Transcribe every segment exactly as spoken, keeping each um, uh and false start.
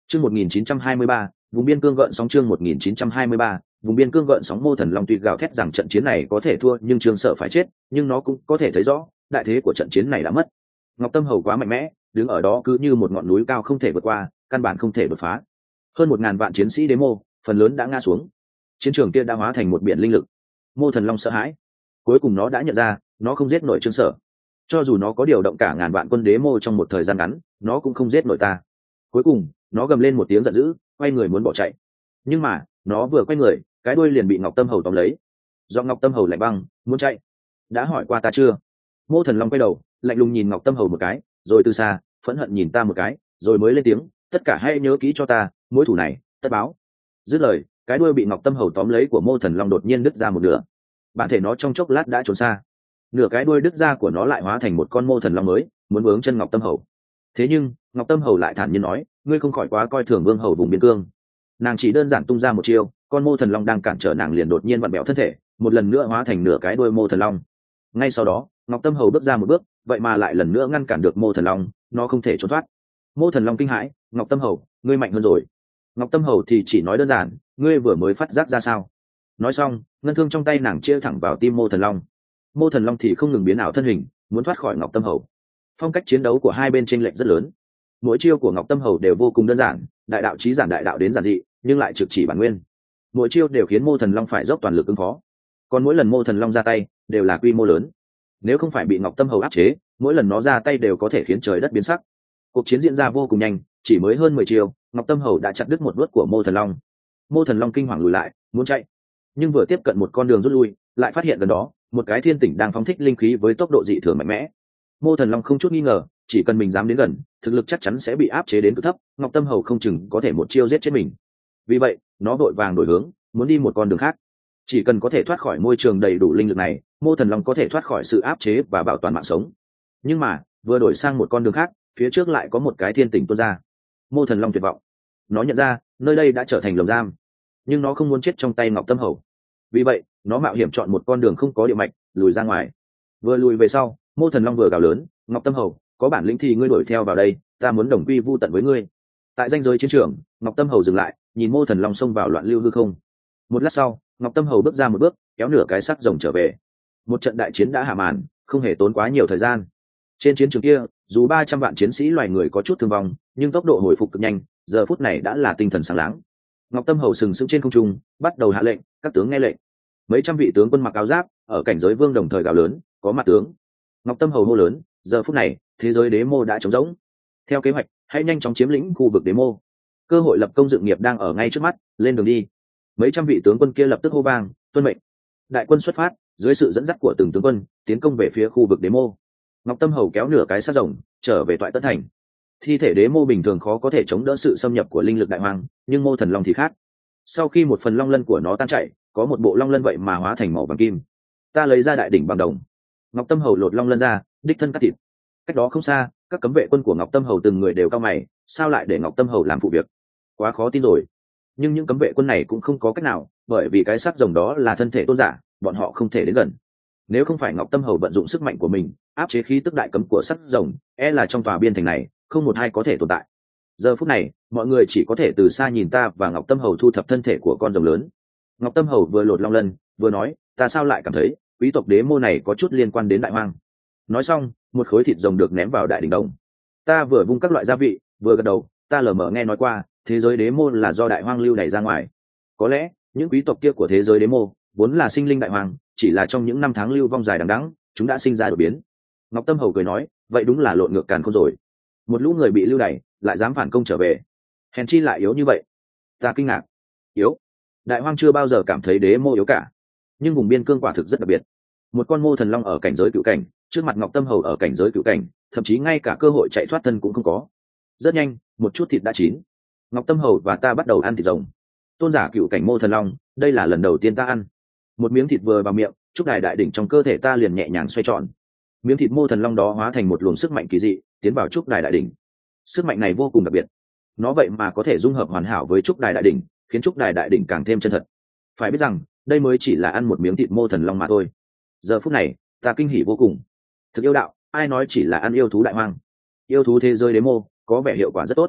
Chương một nghìn chín trăm hai mươi ba, vùng biên cương gợn sóng chương một nghìn chín trăm hai mươi ba, vùng biên cương gợn sóng Mô Thần Long tuy gào thét rằng trận chiến này có thể thua, nhưng Trương Sở phải chết, nhưng nó cũng có thể thấy rõ, đại thế của trận chiến này đã mất. Ngọc Tâm Hầu quá mạnh mẽ, đứng ở đó cứ như một ngọn núi cao không thể vượt qua, căn bản không thể đột phá. Hơn một ngàn vạn chiến sĩ đế mô, phần lớn đã ngã xuống. Chiến trường kia đã hóa thành một biển linh lực. Mô Thần Long sợ hãi. Cuối cùng nó đã nhận ra, nó không giết nổi Trương Sở. Cho dù nó có điều động cả ngàn vạn quân đế mô trong một thời gian ngắn, nó cũng không giết nổi ta. Cuối cùng, nó gầm lên một tiếng giận dữ, quay người muốn bỏ chạy. Nhưng mà, nó vừa quay người, cái đuôi liền bị Ngọc Tâm Hầu tóm lấy. Do Ngọc Tâm Hầu lạnh băng, muốn chạy. Đã hỏi qua ta chưa? Mô Thần Long quay đầu, lạnh lùng nhìn Ngọc Tâm Hầu một cái, rồi từ xa, phẫn hận nhìn ta một cái, rồi mới lên tiếng, tất cả hãy nhớ kỹ cho ta, mối thù này, tất báo. Dứt lời, cái đuôi bị Ngọc Tâm Hầu tóm lấy của Mô Thần Long đột nhiên đứt ra một nửa. Bản thể nó trong chốc lát đã trốn xa. Nửa cái đuôi đứt ra của nó lại hóa thành một con Mô Thần Long mới, muốn vướng chân Ngọc Tâm Hầu. Thế nhưng, Ngọc Tâm Hầu lại thản nhiên nói, ngươi không khỏi quá coi thường vương hầu vùng biên cương. Nàng chỉ đơn giản tung ra một chiêu, con Mô Thần Long đang cản trở nàng liền đột nhiên vặn bẹo thân thể, một lần nữa hóa thành nửa cái đuôi Mô Thần Long. Ngay sau đó, Ngọc Tâm Hầu bước ra một bước, vậy mà lại lần nữa ngăn cản được Mô Thần Long, nó không thể trốn thoát. Mô Thần Long kinh hãi, Ngọc Tâm Hầu, ngươi mạnh hơn rồi. Ngọc Tâm Hầu thì chỉ nói đơn giản, ngươi vừa mới phát giác ra sao? Nói xong, ngân thương trong tay nàng chia thẳng vào tim Mô Thần Long. Mô Thần Long thì không ngừng biến ảo thân hình, muốn thoát khỏi Ngọc Tâm Hầu. Phong cách chiến đấu của hai bên chênh lệch rất lớn. Mỗi chiêu của Ngọc Tâm Hầu đều vô cùng đơn giản, đại đạo chí giản đại đạo đến giản dị, nhưng lại trực chỉ bản nguyên. Mỗi chiêu đều khiến Mô Thần Long phải dốc toàn lực ứng phó. Còn mỗi lần Mô Thần Long ra tay, đều là quy mô lớn. Nếu không phải bị Ngọc Tâm Hầu áp chế, mỗi lần nó ra tay đều có thể khiến trời đất biến sắc. Cuộc chiến diễn ra vô cùng nhanh, chỉ mới hơn mười chiêu, Ngọc Tâm Hầu đã chặt đứt một đuốt của Mô Thần Long. Mô Thần Long kinh hoàng lùi lại, muốn chạy, nhưng vừa tiếp cận một con đường rút lui, lại phát hiện gần đó một cái thiên tỉnh đang phóng thích linh khí với tốc độ dị thường mạnh mẽ. Mô Thần Long không chút nghi ngờ, chỉ cần mình dám đến gần, thực lực chắc chắn sẽ bị áp chế đến cực thấp, Ngọc Tâm Hầu không chừng có thể một chiêu giết chết mình. Vì vậy, nó vội vàng đổi hướng, muốn đi một con đường khác. Chỉ cần có thể thoát khỏi môi trường đầy đủ linh lực này, Mô Thần Long có thể thoát khỏi sự áp chế và bảo toàn mạng sống. Nhưng mà, vừa đổi sang một con đường khác, phía trước lại có một cái thiên tỉnh tuôn ra. Mô Thần Long tuyệt vọng. Nó nhận ra, nơi đây đã trở thành lồng giam, nhưng nó không muốn chết trong tay Ngọc Tâm Hầu. Vì vậy, nó mạo hiểm chọn một con đường không có địa mạch, lùi ra ngoài. Vừa lùi về sau, Mô Thần Long vừa gào lớn, Ngọc Tâm Hầu, có bản lĩnh thì ngươi đuổi theo vào đây, ta muốn đồng quy vu tận với ngươi. Tại ranh giới chiến trường, Ngọc Tâm Hầu dừng lại, nhìn Mô Thần Long xông vào loạn lưu hư không. Một lát sau, Ngọc Tâm Hầu bước ra một bước, kéo nửa cái xác rồng trở về. Một trận đại chiến đã hạ màn, không hề tốn quá nhiều thời gian. Trên chiến trường kia, dù ba trăm vạn chiến sĩ loài người có chút thương vong, nhưng tốc độ hồi phục cực nhanh, giờ phút này đã là tinh thần sáng láng. Ngọc Tâm Hầu sừng sững trên không trung, bắt đầu hạ lệnh, các tướng nghe lệnh. Mấy trăm vị tướng quân mặc áo giáp, ở cảnh giới vương đồng thời gào lớn, có mặt tướng. Ngọc Tâm Hầu hô lớn, giờ phút này, thế giới đế mô đã trống rỗng. Theo kế hoạch, hãy nhanh chóng chiếm lĩnh khu vực đế mô. Cơ hội lập công dựng nghiệp đang ở ngay trước mắt, lên đường đi. Mấy trăm vị tướng quân kia lập tức hô vang, tuân mệnh. Đại quân xuất phát, dưới sự dẫn dắt của từng tướng quân, tiến công về phía khu vực đế mô. Ngọc Tâm Hầu kéo nửa cái xác rồng, trở về Toại Tất Thành. Thi thể đế mô bình thường khó có thể chống đỡ sự xâm nhập của linh lực đại hoang, nhưng Mô Thần Long thì khác. Sau khi một phần long lân của nó tan chảy, có một bộ long lân vậy mà hóa thành màu vàng kim. Ta lấy ra đại đỉnh bằng đồng. Ngọc Tâm Hầu lột long lân ra, đích thân cắt thịt. Cách đó không xa, các cấm vệ quân của Ngọc Tâm Hầu từng người đều cao mày, sao lại để Ngọc Tâm Hầu làm phụ việc? Quá khó tin rồi. Nhưng những cấm vệ quân này cũng không có cách nào, bởi vì cái xác rồng đó là thân thể tôn giả, bọn họ không thể đến gần. Nếu không phải Ngọc Tâm Hầu vận dụng sức mạnh của mình, áp chế khí tức đại cấm của xác rồng, e là trong tòa biên thành này, không một ai có thể tồn tại. Giờ phút này, mọi người chỉ có thể từ xa nhìn ta và Ngọc Tâm Hầu thu thập thân thể của con rồng lớn. Ngọc Tâm Hầu vừa lột long lân, vừa nói, ta sao lại cảm thấy quý tộc đế mô này có chút liên quan đến đại hoang. Nói xong, một khối thịt rồng được ném vào đại đỉnh đồng. Ta vừa vung các loại gia vị, vừa gật đầu, ta lờ mờ nghe nói qua, thế giới đế mô là do đại hoang lưu đày ra ngoài. Có lẽ những quý tộc kia của thế giới đế mô vốn là sinh linh đại hoang, chỉ là trong những năm tháng lưu vong dài đằng đẵng, chúng đã sinh ra đột biến. Ngọc Tâm Hầu cười nói, vậy đúng là lộn ngược càn khôn rồi. Một lũ người bị lưu đày, lại dám phản công trở về, hèn chi lại yếu như vậy. Ta kinh ngạc. Yếu? Đại hoang chưa bao giờ cảm thấy đế mô yếu cả, nhưng vùng biên cương quả thực rất đặc biệt. Một con Mô Thần Long ở cảnh giới cựu cảnh, trước mặt Ngọc Tâm Hầu ở cảnh giới cựu cảnh, thậm chí ngay cả cơ hội chạy thoát thân cũng không có. Rất nhanh, một chút thịt đã chín. Ngọc Tâm Hầu và ta bắt đầu ăn thịt rồng. Tôn giả cựu cảnh Mô Thần Long, đây là lần đầu tiên ta ăn. Một miếng thịt vừa vào miệng, trúc đài đại đỉnh trong cơ thể ta liền nhẹ nhàng xoay tròn. Miếng thịt Mô Thần Long đó hóa thành một luồng sức mạnh kỳ dị, tiến vào trúc đài đại đỉnh. Sức mạnh này vô cùng đặc biệt, nó vậy mà có thể dung hợp hoàn hảo với trúc đài đại đỉnh, khiến trúc đài đại đỉnh càng thêm chân thật. Phải biết rằng, đây mới chỉ là ăn một miếng thịt Mô Thần Long mà thôi. Giờ phút này, ta kinh hỉ vô cùng. Thực yêu đạo, ai nói chỉ là ăn yêu thú đại hoang? Yêu thú thế giới đế mô có vẻ hiệu quả rất tốt.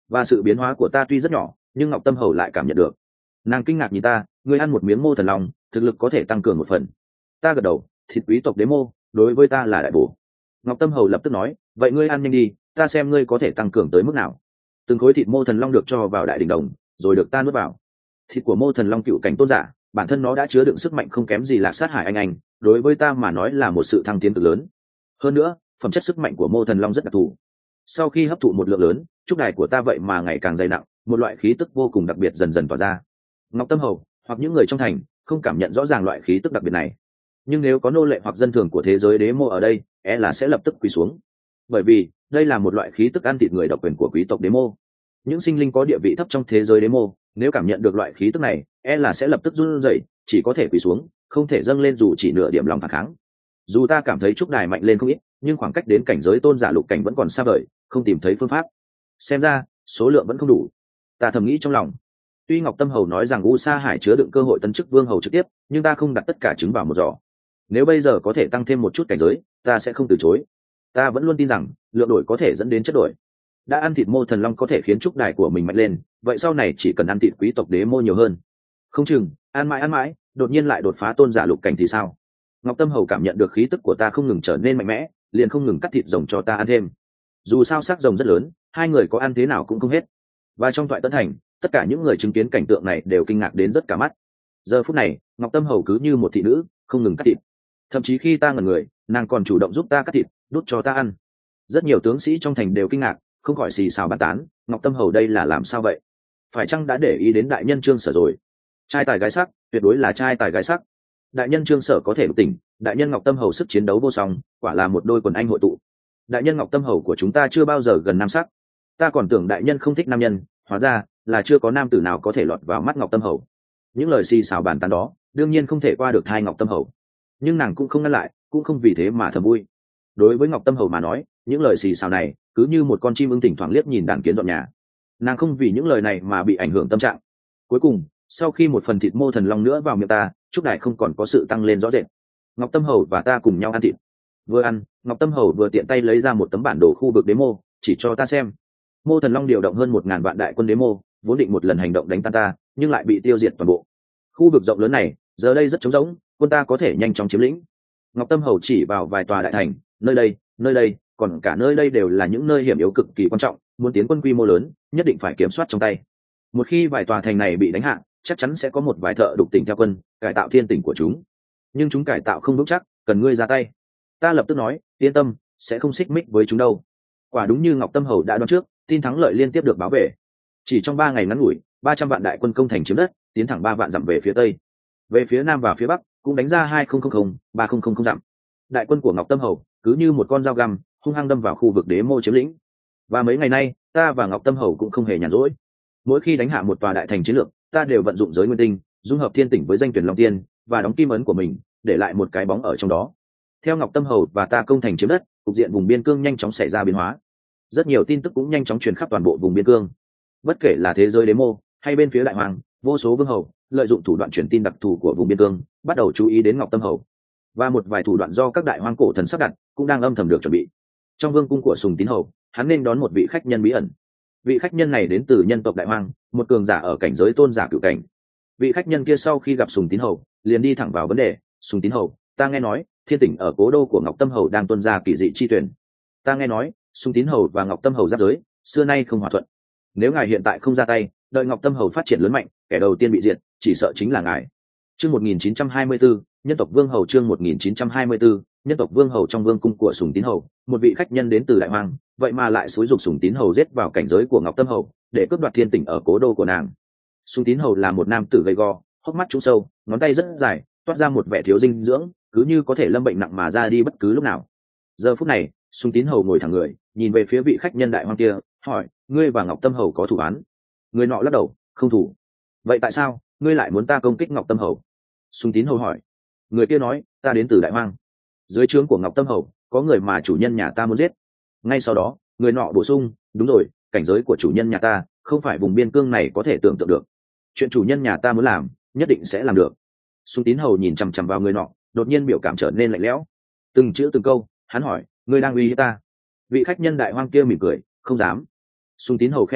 và sự biến hóa của ta tuy rất nhỏ nhưng ngọc tâm hầu lại cảm nhận được. Nàng kinh ngạc nhìn ta, ngươi ăn một miếng mô thần long thực lực có thể tăng cường một phần. Ta gật đầu, thịt quý tộc đế mô đối với ta là đại bổ. Ngọc tâm hầu lập tức nói, vậy ngươi ăn nhanh đi, ta xem ngươi có thể tăng cường tới mức nào. Từng khối thịt mô thần long được cho vào đại đỉnh đồng rồi được ta nuốt vào. Thịt của mô thần long cựu cảnh tôn giả, bản thân nó đã chứa đựng sức mạnh không kém gì Lạc Sát Hải anh anh, đối với ta mà nói là một sự thăng tiến cực lớn. Hơn nữa phẩm chất sức mạnh của mô thần long rất đặc thù. Sau khi hấp thụ một lượng lớn, trúc đài của ta vậy mà ngày càng dày nặng, một loại khí tức vô cùng đặc biệt dần dần tỏa ra. Ngọc tâm hầu hoặc những người trong thành không cảm nhận rõ ràng loại khí tức đặc biệt này, nhưng nếu có nô lệ hoặc dân thường của thế giới đế mô ở đây, e là sẽ lập tức quỳ xuống, bởi vì đây là một loại khí tức ăn thịt người độc quyền của quý tộc đế mô. Những sinh linh có địa vị thấp trong thế giới đế mô nếu cảm nhận được loại khí tức này, e là sẽ lập tức run rẩy, chỉ có thể quỳ xuống, không thể dâng lên dù chỉ nửa điểm lòng phản kháng. Dù ta cảm thấy trúc đài mạnh lên không ít, nhưng khoảng cách đến cảnh giới tôn giả lục cảnh vẫn còn xa vời, không tìm thấy phương pháp. Xem ra số lượng vẫn không đủ. Ta thầm nghĩ trong lòng. Tuy Ngọc Tâm Hầu nói rằng U Sa Hải chứa đựng cơ hội tấn chức vương hầu trực tiếp, nhưng ta không đặt tất cả trứng vào một giỏ. Nếu bây giờ có thể tăng thêm một chút cảnh giới, ta sẽ không từ chối. Ta vẫn luôn tin rằng lượng đổi có thể dẫn đến chất đổi. Đã ăn thịt mô thần long có thể khiến trúc đài của mình mạnh lên, vậy sau này chỉ cần ăn thịt quý tộc đế mô nhiều hơn. Không chừng ăn mãi ăn mãi, đột nhiên lại đột phá tôn giả lục cảnh thì sao? Ngọc Tâm Hầu cảm nhận được khí tức của ta không ngừng trở nên mạnh mẽ, liền không ngừng cắt thịt rồng cho ta ăn thêm. Dù sao xác rồng rất lớn, hai người có ăn thế nào cũng không hết. Và trong Toại Tấn Thành, tất cả những người chứng kiến cảnh tượng này đều kinh ngạc đến rất cả mắt. Giờ phút này Ngọc Tâm Hầu cứ như một thị nữ, không ngừng cắt thịt. Thậm chí khi ta ngẩn người, nàng còn chủ động giúp ta cắt thịt, đút cho ta ăn. Rất nhiều tướng sĩ trong thành đều kinh ngạc, không khỏi xì xào bàn tán, Ngọc Tâm Hầu đây là làm sao vậy? Phải chăng đã để ý đến đại nhân Trương Sở rồi? Trai tài gái sắc, tuyệt đối là trai tài gái sắc. Đại nhân Trương Sở có thể đột tỉnh, đại nhân Ngọc Tâm Hầu sức chiến đấu vô song, quả là một đôi quần anh hội tụ. Đại nhân Ngọc Tâm Hầu của chúng ta chưa bao giờ gần nam sắc. Ta còn tưởng đại nhân không thích nam nhân, hóa ra là chưa có nam tử nào có thể lọt vào mắt Ngọc Tâm Hầu. Những lời xì xào bàn tán đó đương nhiên không thể qua được thai Ngọc Tâm Hầu, nhưng nàng cũng không ngăn lại, cũng không vì thế mà thầm vui. Đối với Ngọc Tâm Hầu mà nói, những lời xì xào này cứ như một con chim ưng thỉnh thoảng liếc nhìn đàn kiến dọn nhà. Nàng không vì những lời này mà bị ảnh hưởng tâm trạng. Cuối cùng sau khi một phần thịt mô thần long nữa vào miệng ta, trúc đài không còn có sự tăng lên rõ rệt. Ngọc Tâm Hầu và ta cùng nhau ăn thịt. Vừa ăn, Ngọc Tâm Hầu vừa tiện tay lấy ra một tấm bản đồ khu vực đế mô, chỉ cho ta xem. Mô thần long điều động hơn một ngàn vạn đại quân đế mô, vốn định một lần hành động đánh tan ta, nhưng lại bị tiêu diệt toàn bộ. Khu vực rộng lớn này giờ đây rất trống rỗng, quân ta có thể nhanh chóng chiếm lĩnh. Ngọc Tâm Hầu chỉ vào vài tòa đại thành, nơi đây, nơi đây, còn cả nơi đây đều là những nơi hiểm yếu cực kỳ quan trọng, muốn tiến quân quy mô lớn, nhất định phải kiểm soát trong tay. Một khi vài tòa thành này bị đánh hạ, chắc chắn sẽ có một vài thợ đục tỉnh theo quân, cải tạo thiên tỉnh của chúng. Nhưng chúng cải tạo không vững chắc, cần ngươi ra tay. Ta lập tức nói, yên tâm, sẽ không xích mích với chúng đâu. Quả đúng như Ngọc Tâm Hầu đã đoán trước, tin thắng lợi liên tiếp được báo về. Chỉ trong ba ngày ngắn ngủi, ba trăm vạn đại quân công thành chiếm đất, tiến thẳng ba vạn dặm về phía tây. Về phía nam và phía bắc cũng đánh ra hai nghìn ba nghìn dặm. Đại quân của Ngọc Tâm Hầu cứ như một con dao găm, hung hăng đâm vào khu vực đế mô chiếm lĩnh. Và mấy ngày nay, ta và Ngọc Tâm Hầu cũng không hề nhàn rỗi. Mỗi khi đánh hạ một tòa đại thành chiến lược, ta đều vận dụng giới nguyên tinh, dung hợp thiên tỉnh với danh tuyển long tiên và đóng kim ấn của mình, để lại một cái bóng ở trong đó. Theo Ngọc Tâm Hầu và ta công thành chiếm đất, cục diện vùng biên cương nhanh chóng xảy ra biến hóa. Rất nhiều tin tức cũng nhanh chóng truyền khắp toàn bộ vùng biên cương. Bất kể là thế giới đế mô hay bên phía đại hoàng, vô số vương hầu lợi dụng thủ đoạn truyền tin đặc thù của vùng biên cương, bắt đầu chú ý đến Ngọc Tâm Hầu. Và một vài thủ đoạn do các đại hoang cổ thần sắp đặt cũng đang âm thầm được chuẩn bị. Trong vương cung của Sùng Tín Hầu, hắn nên đón một vị khách nhân bí ẩn. Vị khách nhân này đến từ nhân tộc đại hoang, một cường giả ở cảnh giới tôn giả cửu cảnh. Vị khách nhân kia sau khi gặp Sùng Tín Hầu, liền đi thẳng vào vấn đề. Sùng Tín Hầu, ta nghe nói thiên tỉnh ở cố đô của Ngọc Tâm Hầu đang tuân ra kỳ dị chi tuyển. Ta nghe nói Sùng Tín Hầu và Ngọc Tâm Hầu giáp giới, xưa nay không hòa thuận. Nếu ngài hiện tại không ra tay, đợi Ngọc Tâm Hầu phát triển lớn mạnh, kẻ đầu tiên bị diệt chỉ sợ chính là ngài. Chương một nghìn chín trăm hai mươi tư, nhân tộc vương hầu. Chương một nghìn chín trăm hai mươi tư, nhân tộc vương hầu. Trong vương cung của Sùng Tín Hầu, một vị khách nhân đến từ đại hoang, vậy mà lại xúi giục Sùng Tín Hầu giết vào cảnh giới của Ngọc Tâm Hầu để cướp đoạt thiên tỉnh ở cố đô của nàng. Sùng Tín Hầu là một nam tử gầy gò, hốc mắt trũng sâu, ngón tay rất dài, toát ra một vẻ thiếu dinh dưỡng, cứ như có thể lâm bệnh nặng mà ra đi bất cứ lúc nào. Giờ phút này, Sùng Tín Hầu ngồi thẳng người, nhìn về phía vị khách nhân đại hoang kia, hỏi: ngươi và Ngọc Tâm Hầu có thủ án? Người nọ lắc đầu: không thủ. Vậy tại sao ngươi lại muốn ta công kích Ngọc Tâm Hầu? Sùng Tín Hầu hỏi. Người kia nói: ta đến từ đại hoang, dưới trướng của Ngọc Tâm Hầu có người mà chủ nhân nhà ta muốn giết. Ngay sau đó, người nọ bổ sung: đúng rồi, cảnh giới của chủ nhân nhà ta không phải vùng biên cương này có thể tưởng tượng được. Chuyện chủ nhân nhà ta muốn làm, nhất định sẽ làm được. Sùng Tín Hầu nhìn chằm chằm vào người nọ, đột nhiên biểu cảm trở nên lạnh lẽo. Từng chữ từng câu, hắn hỏi: ngươi đang uy hiếp ta? Vị khách nhân đại hoang kia mỉm cười: không dám. Sùng Tín Hầu khẽ nói: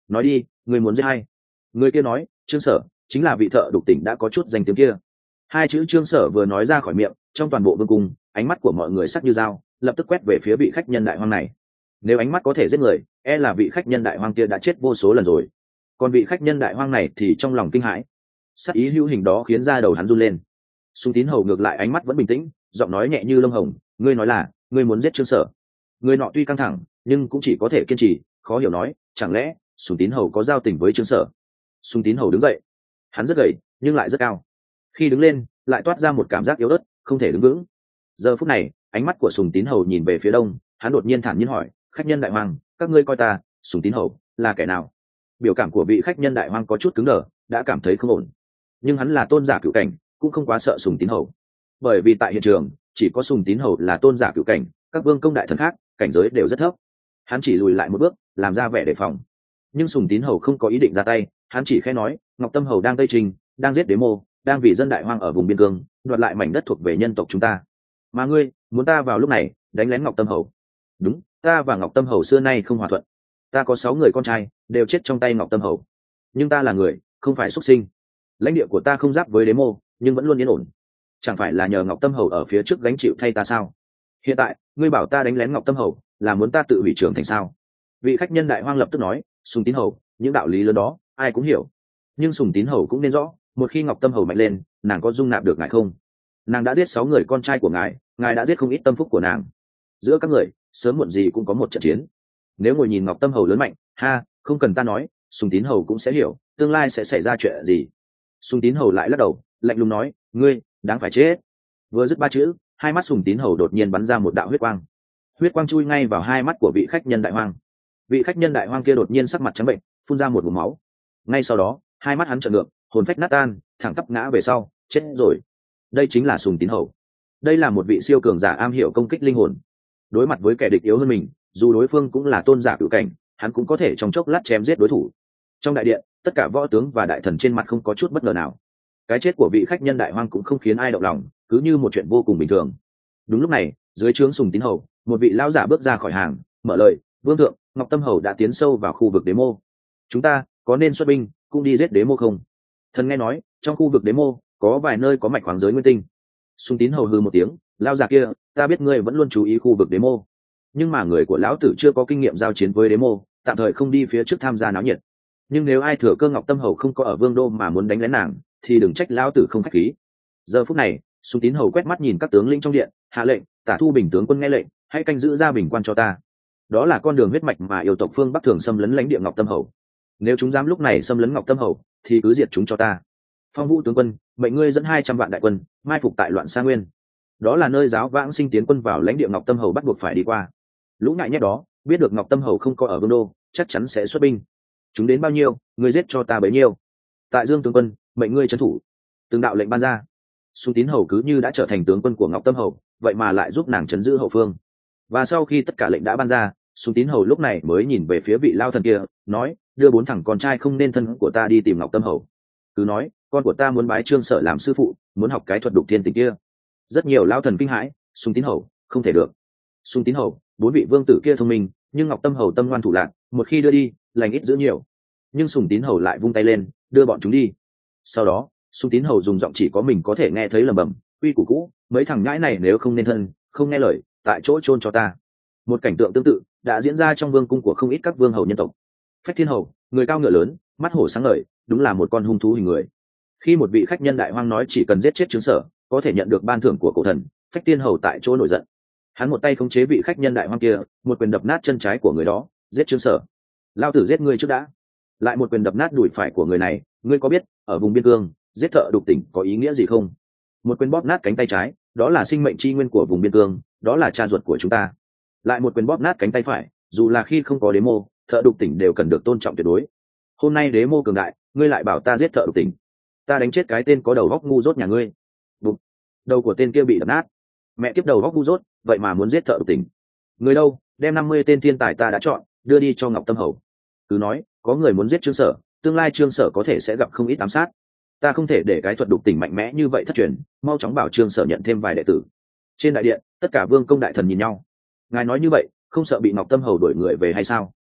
nói đi, người muốn giết hay? Người kia nói, Trương Sở chính là vị thợ đục tỉnh đã có chút danh tiếng kia. Hai chữ Trương Sở vừa nói ra khỏi miệng, trong toàn bộ vương cung ánh mắt của mọi người sắc như dao, lập tức quét về phía vị khách nhân đại hoang này. Nếu ánh mắt có thể giết người, e là vị khách nhân đại hoang kia đã chết vô số lần rồi. Còn vị khách nhân đại hoang này thì trong lòng kinh hãi, sắc ý hữu hình đó khiến da đầu hắn run lên. Sùng Tín Hầu ngược lại ánh mắt vẫn bình tĩnh, giọng nói nhẹ như lông hồng, ngươi nói là ngươi muốn giết Trương Sở. Người nọ tuy căng thẳng nhưng cũng chỉ có thể kiên trì, khó hiểu nói, chẳng lẽ Sùng Tín Hầu có giao tình với Trương Sở? Sùng Tín Hầu đứng dậy, hắn rất gầy nhưng lại rất cao, khi đứng lên lại toát ra một cảm giác yếu ớt, không thể đứng vững. Giờ phút này ánh mắt của Sùng Tín Hầu nhìn về phía đông, hắn đột nhiên thản nhiên hỏi, khách nhân đại hoang, các ngươi coi ta Sùng Tín Hầu là kẻ nào? Biểu cảm của vị khách nhân đại hoang có chút cứng đờ, đã cảm thấy không ổn. Nhưng hắn là tôn giả cửu cảnh, cũng không quá sợ Sùng Tín Hầu, bởi vì tại hiện trường chỉ có Sùng Tín Hầu là tôn giả cửu cảnh, các vương công đại thần khác cảnh giới đều rất thấp. Hắn chỉ lùi lại một bước, làm ra vẻ đề phòng. Nhưng Sùng Tín Hầu không có ý định ra tay, hắn chỉ khẽ nói, Ngọc Tâm Hầu đang tây trình, đang giết đế mô, đang vì dân đại hoang ở vùng biên cương đoạt lại mảnh đất thuộc về nhân tộc chúng ta. Mà ngươi muốn ta vào lúc này đánh lén Ngọc Tâm Hầu? Đúng, ta và Ngọc Tâm Hầu xưa nay không hòa thuận. Ta có sáu người con trai đều chết trong tay Ngọc Tâm Hầu, nhưng ta là người, không phải xuất sinh. Lãnh địa của ta không giáp với đế mô, nhưng vẫn luôn yên ổn. Chẳng phải là nhờ Ngọc Tâm Hầu ở phía trước gánh chịu thay ta sao? Hiện tại ngươi bảo ta đánh lén Ngọc Tâm Hầu là muốn ta tự hủy trưởng thành sao? Vị khách nhân đại hoang lập tức nói, Sùng Tín Hầu, những đạo lý lớn đó ai cũng hiểu, nhưng Sùng Tín Hầu cũng nên rõ, một khi Ngọc Tâm Hầu mạnh lên, nàng có dung nạp được ngài không? Nàng đã giết sáu người con trai của ngài, ngài đã giết không ít tâm phúc của nàng. Giữa các người sớm muộn gì cũng có một trận chiến. Nếu ngồi nhìn Ngọc Tâm Hầu lớn mạnh, ha, không cần ta nói, Sùng Tín Hầu cũng sẽ hiểu tương lai sẽ xảy ra chuyện gì. Sùng Tín Hầu lại lắc đầu, lạnh lùng nói, ngươi đáng phải chết. Vừa dứt ba chữ, hai mắt Sùng Tín Hầu đột nhiên bắn ra một đạo huyết quang. Huyết quang chui ngay vào hai mắt của vị khách nhân đại hoang. Vị khách nhân đại hoang kia đột nhiên sắc mặt trắng bệnh, phun ra một ngụm máu. Ngay sau đó hai mắt hắn trợn ngược, hồn phách nát tan, thẳng tắp ngã về sau, chết rồi. Đây chính là Sùng Tín Hầu. Đây là một vị siêu cường giả am hiểu công kích linh hồn. Đối mặt với kẻ địch yếu hơn mình, dù đối phương cũng là tôn giả cửu cảnh, hắn cũng có thể trong chốc lát chém giết đối thủ. Trong đại điện, tất cả võ tướng và đại thần trên mặt không có chút bất ngờ nào. Cái chết của vị khách nhân đại hoang cũng không khiến ai động lòng, cứ như một chuyện vô cùng bình thường. Đúng lúc này, dưới trướng Sùng Tín Hầu, một vị lão giả bước ra khỏi hàng, mở lời, vương thượng, Ngọc Tâm Hầu đã tiến sâu vào khu vực đế mô. Chúng ta có nên xuất binh cũng đi giết đế mô không? Thần nghe nói trong khu vực đế mô có vài nơi có mạch khoáng giới nguyên tinh. Sùng Tín Hầu hừ một tiếng, lão già kia, ta biết ngươi vẫn luôn chú ý khu vực đế mô, nhưng mà người của lão tử chưa có kinh nghiệm giao chiến với đế mô, tạm thời không đi phía trước tham gia náo nhiệt. Nhưng nếu ai thừa cơ Ngọc Tâm Hầu không có ở vương đô mà muốn đánh lén nàng, thì đừng trách lão tử không khách khí. Giờ phút này, Sùng Tín Hầu quét mắt nhìn các tướng lĩnh trong điện, hạ lệnh, Tả Thu Bình tướng quân nghe lệnh, hãy canh giữ ra bình quan cho ta. Đó là con đường huyết mạch mà yêu tộc phương Bắc thường xâm lấn lãnh địa Ngọc Tâm Hầu. Nếu chúng dám lúc này xâm lấn Ngọc Tâm Hầu, thì cứ diệt chúng cho ta. Phong Vũ tướng quân, mệnh ngươi dẫn hai trăm vạn đại quân, mai phục tại Loạn Sa Nguyên. Đó là nơi giáo vãng sinh tiến quân vào lãnh địa Ngọc Tâm Hầu bắt buộc phải đi qua. Lũ ngại nhét đó, biết được Ngọc Tâm Hầu không có ở vương đô, chắc chắn sẽ xuất binh. Chúng đến bao nhiêu, ngươi giết cho ta bấy nhiêu. Tại Dương tướng quân, mệnh ngươi trấn thủ. Từng đạo lệnh ban ra. Sùng Tín Hầu cứ như đã trở thành tướng quân của Ngọc Tâm Hầu, vậy mà lại giúp nàng trấn giữ hậu phương. Và sau khi tất cả lệnh đã ban ra, Sùng Tín Hầu lúc này mới nhìn về phía vị lao thần kia, nói, đưa bốn thằng con trai không nên thân của ta đi tìm Ngọc Tâm Hầu. Cứ nói, con của ta muốn bái Trương Sở làm sư phụ, muốn học cái thuật đục thiên tình kia. Rất nhiều lao thần kinh hãi, Sùng Tín Hầu, không thể được. Sùng Tín Hầu, bốn vị vương tử kia thông minh, nhưng Ngọc Tâm Hầu tâm ngoan thủ lạn, một khi đưa đi, lành ít giữ nhiều. Nhưng Sùng Tín Hầu lại vung tay lên, đưa bọn chúng đi. Sau đó, Sùng Tín Hầu dùng giọng chỉ có mình có thể nghe thấy lẩm bẩm, quy củ cũ, mấy thằng nhãi này nếu không nên thân, không nghe lời, tại chỗ chôn cho ta. Một cảnh tượng tương tự đã diễn ra trong vương cung của không ít các vương hầu nhân tộc. Phách Thiên Hầu, người cao ngựa lớn, mắt hổ sáng ngời, đúng là một con hung thú hình người. Khi một vị khách nhân đại hoang nói chỉ cần giết chết Trương Sở, có thể nhận được ban thưởng của cổ thần, Phách Thiên Hầu tại chỗ nổi giận. Hắn một tay khống chế vị khách nhân đại hoang kia, một quyền đập nát chân trái của người đó, giết Trương Sở. Lao tử giết ngươi trước đã. Lại một quyền đập nát đùi phải của người này, ngươi có biết ở vùng biên cương giết thợ đục tỉnh có ý nghĩa gì không? Một quyền bóp nát cánh tay trái, đó là sinh mệnh chi nguyên của vùng biên cương, đó là cha ruột của chúng ta. Lại một quyền bóp nát cánh tay phải, dù là khi không có đế mô, thợ đục tỉnh đều cần được tôn trọng tuyệt đối. Hôm nay đế mô cường đại, ngươi lại bảo ta giết thợ đục tỉnh, ta đánh chết cái tên có đầu góc ngu dốt nhà ngươi. Bụp, đầu của tên kia bị đập nát. Mẹ kiếp đầu góc ngu dốt, vậy mà muốn giết thợ đục tỉnh. Người đâu, đem năm mươi tên thiên tài ta đã chọn, đưa đi cho Ngọc Tâm Hầu. Cứ nói, có người muốn giết Trương Sở, tương lai Trương Sở có thể sẽ gặp không ít ám sát. Ta không thể để cái thuật đục tỉnh mạnh mẽ như vậy thất truyền, mau chóng bảo Trương Sở nhận thêm vài đệ tử. Trên đại điện, tất cả vương công đại thần nhìn nhau. Ngài nói như vậy, không sợ bị Ngọc Tâm Hầu đuổi người về hay sao?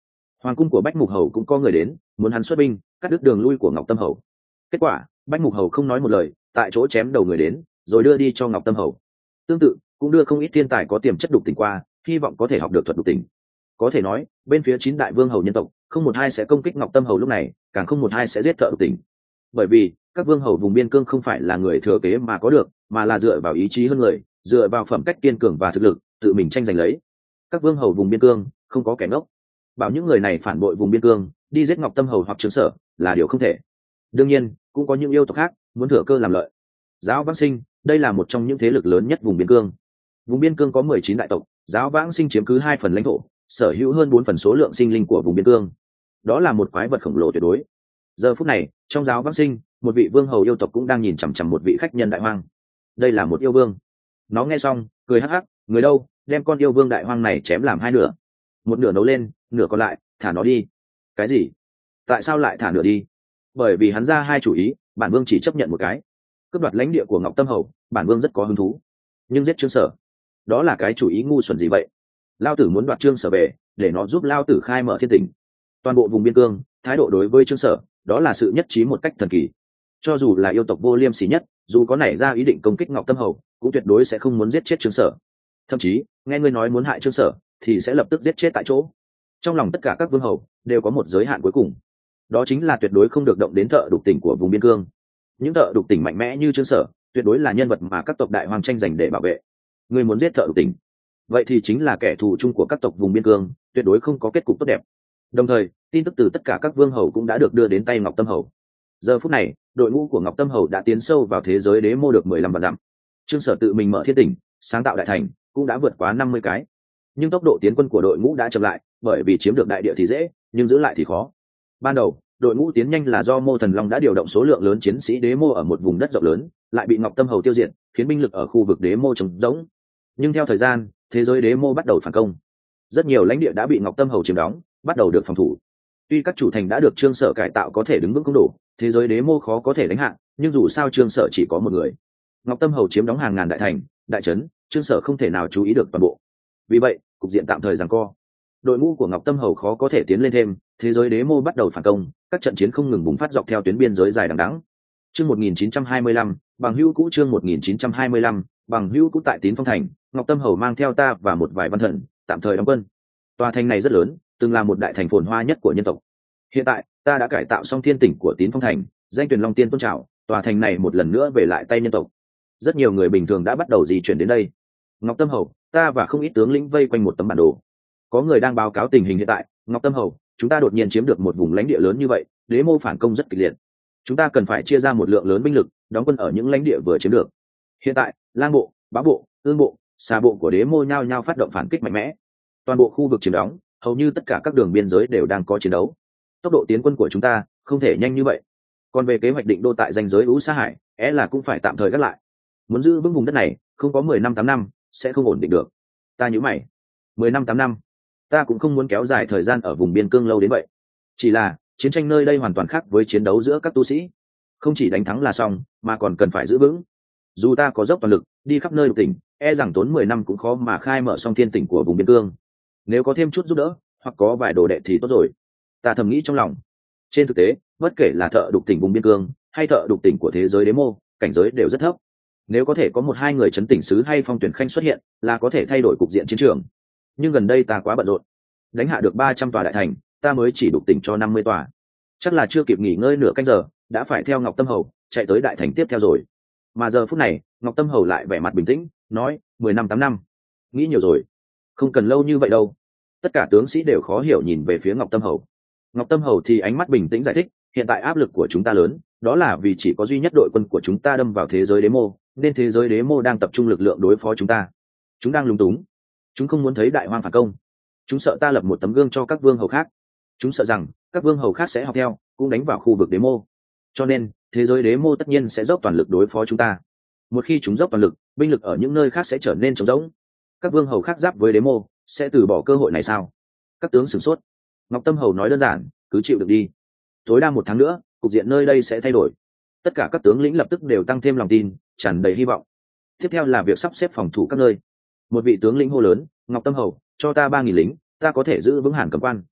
hoàng cung của bách mục hầu cũng có người đến muốn hắn xuất binh cắt đứt đường lui của ngọc tâm hầu. Kết quả bách mục hầu không nói một lời, tại chỗ chém đầu người đến rồi đưa đi cho ngọc tâm hầu. Tương tự cũng đưa không ít thiên tài có tiềm chất đục tình qua, hy vọng có thể học được thuật đục tình. Có thể nói bên phía chín đại vương hầu nhân tộc không một hai sẽ công kích ngọc tâm hầu lúc này, càng không một hai sẽ giết thợ đục tình. Bởi vì các vương hầu vùng biên cương không phải là người thừa kế mà có được, mà là dựa vào ý chí hơn người, dựa vào phẩm cách kiên cường và thực lực tự mình tranh giành lấy. Các vương hầu vùng biên cương không có kẻ ngốc, bảo những người này phản bội vùng biên cương đi giết ngọc tâm hầu hoặc trương sở là điều không thể. Đương nhiên cũng có những yêu tộc khác muốn thừa cơ làm lợi. Giáo Vãng Sinh đây là một trong những thế lực lớn nhất vùng biên cương. Vùng biên cương có mười chín đại tộc, Giáo Vãng Sinh chiếm cứ hai phần lãnh thổ, sở hữu hơn bốn phần số lượng sinh linh của vùng biên cương. Đó là một quái vật khổng lồ tuyệt đối. Giờ phút này trong Giáo Vãng Sinh, một vị vương hầu yêu tộc cũng đang nhìn chằm chằm một vị khách nhân đại hoang. Đây là một yêu vương. Nó nghe xong cười hắc hắc, người đâu, đem con yêu vương đại hoang này chém làm hai nửa, một nửa nấu lên, nửa còn lại thả nó đi. Cái gì? Tại sao lại thả nửa đi? Bởi vì hắn ra hai chủ ý, bản vương chỉ chấp nhận một cái. Cướp đoạt lãnh địa của ngọc tâm hầu, bản vương rất có hứng thú, nhưng giết trương sở, đó là cái chủ ý ngu xuẩn gì vậy? Lao tử muốn đoạt trương sở về để nó giúp lao tử khai mở thiên tỉnh. Toàn bộ vùng biên cương thái độ đối với trương sở đó là sự nhất trí một cách thần kỳ. Cho dù là yêu tộc vô liêm sỉ nhất, dù có nảy ra ý định công kích ngọc tâm hầu, cũng tuyệt đối sẽ không muốn giết chết trương sở. Thậm chí nghe ngươi nói muốn hại trương sở thì sẽ lập tức giết chết tại chỗ. Trong lòng tất cả các vương hầu đều có một giới hạn cuối cùng, đó chính là tuyệt đối không được động đến thợ đục tỉnh của vùng biên cương. Những thợ đục tỉnh mạnh mẽ như trương sở tuyệt đối là nhân vật mà các tộc đại hoàng tranh giành để bảo vệ. Ngươi muốn giết thợ đục tỉnh, vậy thì chính là kẻ thù chung của các tộc vùng biên cương, tuyệt đối không có kết cục tốt đẹp. Đồng thời tin tức từ tất cả các vương hầu cũng đã được đưa đến tay ngọc tâm hầu. Giờ phút này đội ngũ của ngọc tâm hầu đã tiến sâu vào thế giới đế mô được mười lăm vạn dặm. Trương sở tự mình mở thiên tỉnh, sáng tạo đại thành cũng đã vượt quá năm mươi cái, nhưng tốc độ tiến quân của đội ngũ đã chậm lại, bởi vì chiếm được đại địa thì dễ nhưng giữ lại thì khó. Ban đầu đội ngũ tiến nhanh là do Mô Thần Long đã điều động số lượng lớn chiến sĩ đế mô ở một vùng đất rộng lớn, lại bị ngọc tâm hầu tiêu diệt, khiến binh lực ở khu vực đế mô trống rỗng. Nhưng theo thời gian, thế giới đế mô bắt đầu phản công, rất nhiều lãnh địa đã bị ngọc tâm hầu chiếm đóng, bắt đầu được phòng thủ. Tuy các chủ thành đã được trương sở cải tạo có thể đứng vững không đủ, thế giới đế mô khó có thể đánh hạ, nhưng dù sao trương sở chỉ có một người, ngọc tâm hầu chiếm đóng hàng ngàn đại thành đại trấn, trương sở không thể nào chú ý được toàn bộ. Vì vậy cục diện tạm thời giằng co, đội ngũ của ngọc tâm hầu khó có thể tiến lên thêm, thế giới đế mô bắt đầu phản công, các trận chiến không ngừng bùng phát dọc theo tuyến biên giới dài đằng đẵng. Chương một nghìn chín trăm hai mươi lăm, bằng hữu cũ. Chương một nghìn chín trăm hai mươi lăm, bằng hữu cũ. Tại Tín Phong thành, ngọc tâm hầu mang theo ta và một vài văn thần tạm thời đóng quân. Tòa thành này rất lớn, từng là một đại thành phồn hoa nhất của nhân tộc. Hiện tại ta đã cải tạo xong thiên tỉnh của Tín Phong thành, danh tuyển long tiên tôn trào, tòa thành này một lần nữa về lại tay nhân tộc. Rất nhiều người bình thường đã bắt đầu di chuyển đến đây. Ngọc tâm hầu, ta và không ít tướng lĩnh vây quanh một tấm bản đồ. Có người đang báo cáo tình hình hiện tại. Ngọc tâm hầu, chúng ta đột nhiên chiếm được một vùng lãnh địa lớn như vậy, đế mô phản công rất kịch liệt, chúng ta cần phải chia ra một lượng lớn binh lực đóng quân ở những lãnh địa vừa chiếm được. Hiện tại lang bộ, bá bộ, ương bộ, xà bộ của đế mô nhao nhao phát động phản kích mạnh mẽ, toàn bộ khu vực chiếm đóng, hầu như tất cả các đường biên giới đều đang có chiến đấu. Tốc độ tiến quân của chúng ta không thể nhanh như vậy, còn về kế hoạch định đô tại ranh giới Ú Sa Hải, é là cũng phải tạm thời gác lại. Muốn giữ vững vùng đất này, không có mười năm tám năm sẽ không ổn định được. Ta nhíu mày, mười năm tám năm, ta cũng không muốn kéo dài thời gian ở vùng biên cương lâu đến vậy. Chỉ là chiến tranh nơi đây hoàn toàn khác với chiến đấu giữa các tu sĩ, không chỉ đánh thắng là xong mà còn cần phải giữ vững. Dù ta có dốc toàn lực đi khắp nơi lục tỉnh, e rằng tốn mười năm cũng khó mà khai mở xong thiên tỉnh của vùng biên cương. Nếu có thêm chút giúp đỡ hoặc có vài đồ đệ thì tốt rồi, ta thầm nghĩ trong lòng. Trên thực tế bất kể là thợ đục tỉnh vùng biên cương hay thợ đục tỉnh của thế giới đế mô, cảnh giới đều rất thấp. Nếu có thể có một hai người trấn tỉnh sứ hay phong tuyển khanh xuất hiện là có thể thay đổi cục diện chiến trường. Nhưng gần đây ta quá bận rộn, đánh hạ được ba trăm tòa đại thành, ta mới chỉ đục tỉnh cho năm mươi tòa, chắc là chưa kịp nghỉ ngơi nửa canh giờ đã phải theo ngọc tâm hầu chạy tới đại thành tiếp theo rồi. Mà giờ phút này ngọc tâm hầu lại vẻ mặt bình tĩnh nói, mười năm tám năm nghĩ nhiều rồi, không cần lâu như vậy đâu. Tất cả tướng sĩ đều khó hiểu nhìn về phía ngọc tâm hầu. Ngọc tâm hầu thì ánh mắt bình tĩnh giải thích, hiện tại áp lực của chúng ta lớn, đó là vì chỉ có duy nhất đội quân của chúng ta đâm vào thế giới đế mô, nên thế giới đế mô đang tập trung lực lượng đối phó chúng ta. Chúng đang lúng túng, chúng không muốn thấy đại hoang phản công, chúng sợ ta lập một tấm gương cho các vương hầu khác, chúng sợ rằng các vương hầu khác sẽ học theo cũng đánh vào khu vực đế mô, cho nên thế giới đế mô tất nhiên sẽ dốc toàn lực đối phó chúng ta. Một khi chúng dốc toàn lực, binh lực ở những nơi khác sẽ trở nên trống rỗng, các vương hầu khác giáp với đế mô sẽ từ bỏ cơ hội này sao? Các tướng sửng sốt. Ngọc tâm hầu nói đơn giản, cứ chịu được đi, tối đa một tháng nữa cục diện nơi đây sẽ thay đổi. Tất cả các tướng lĩnh lập tức đều tăng thêm lòng tin, tràn đầy hy vọng. Tiếp theo là việc sắp xếp phòng thủ các nơi. Một vị tướng lĩnh hô lớn, Ngọc tâm hầu, cho ta ba nghìn lính, ta có thể giữ vững Hàn Cấm Quan.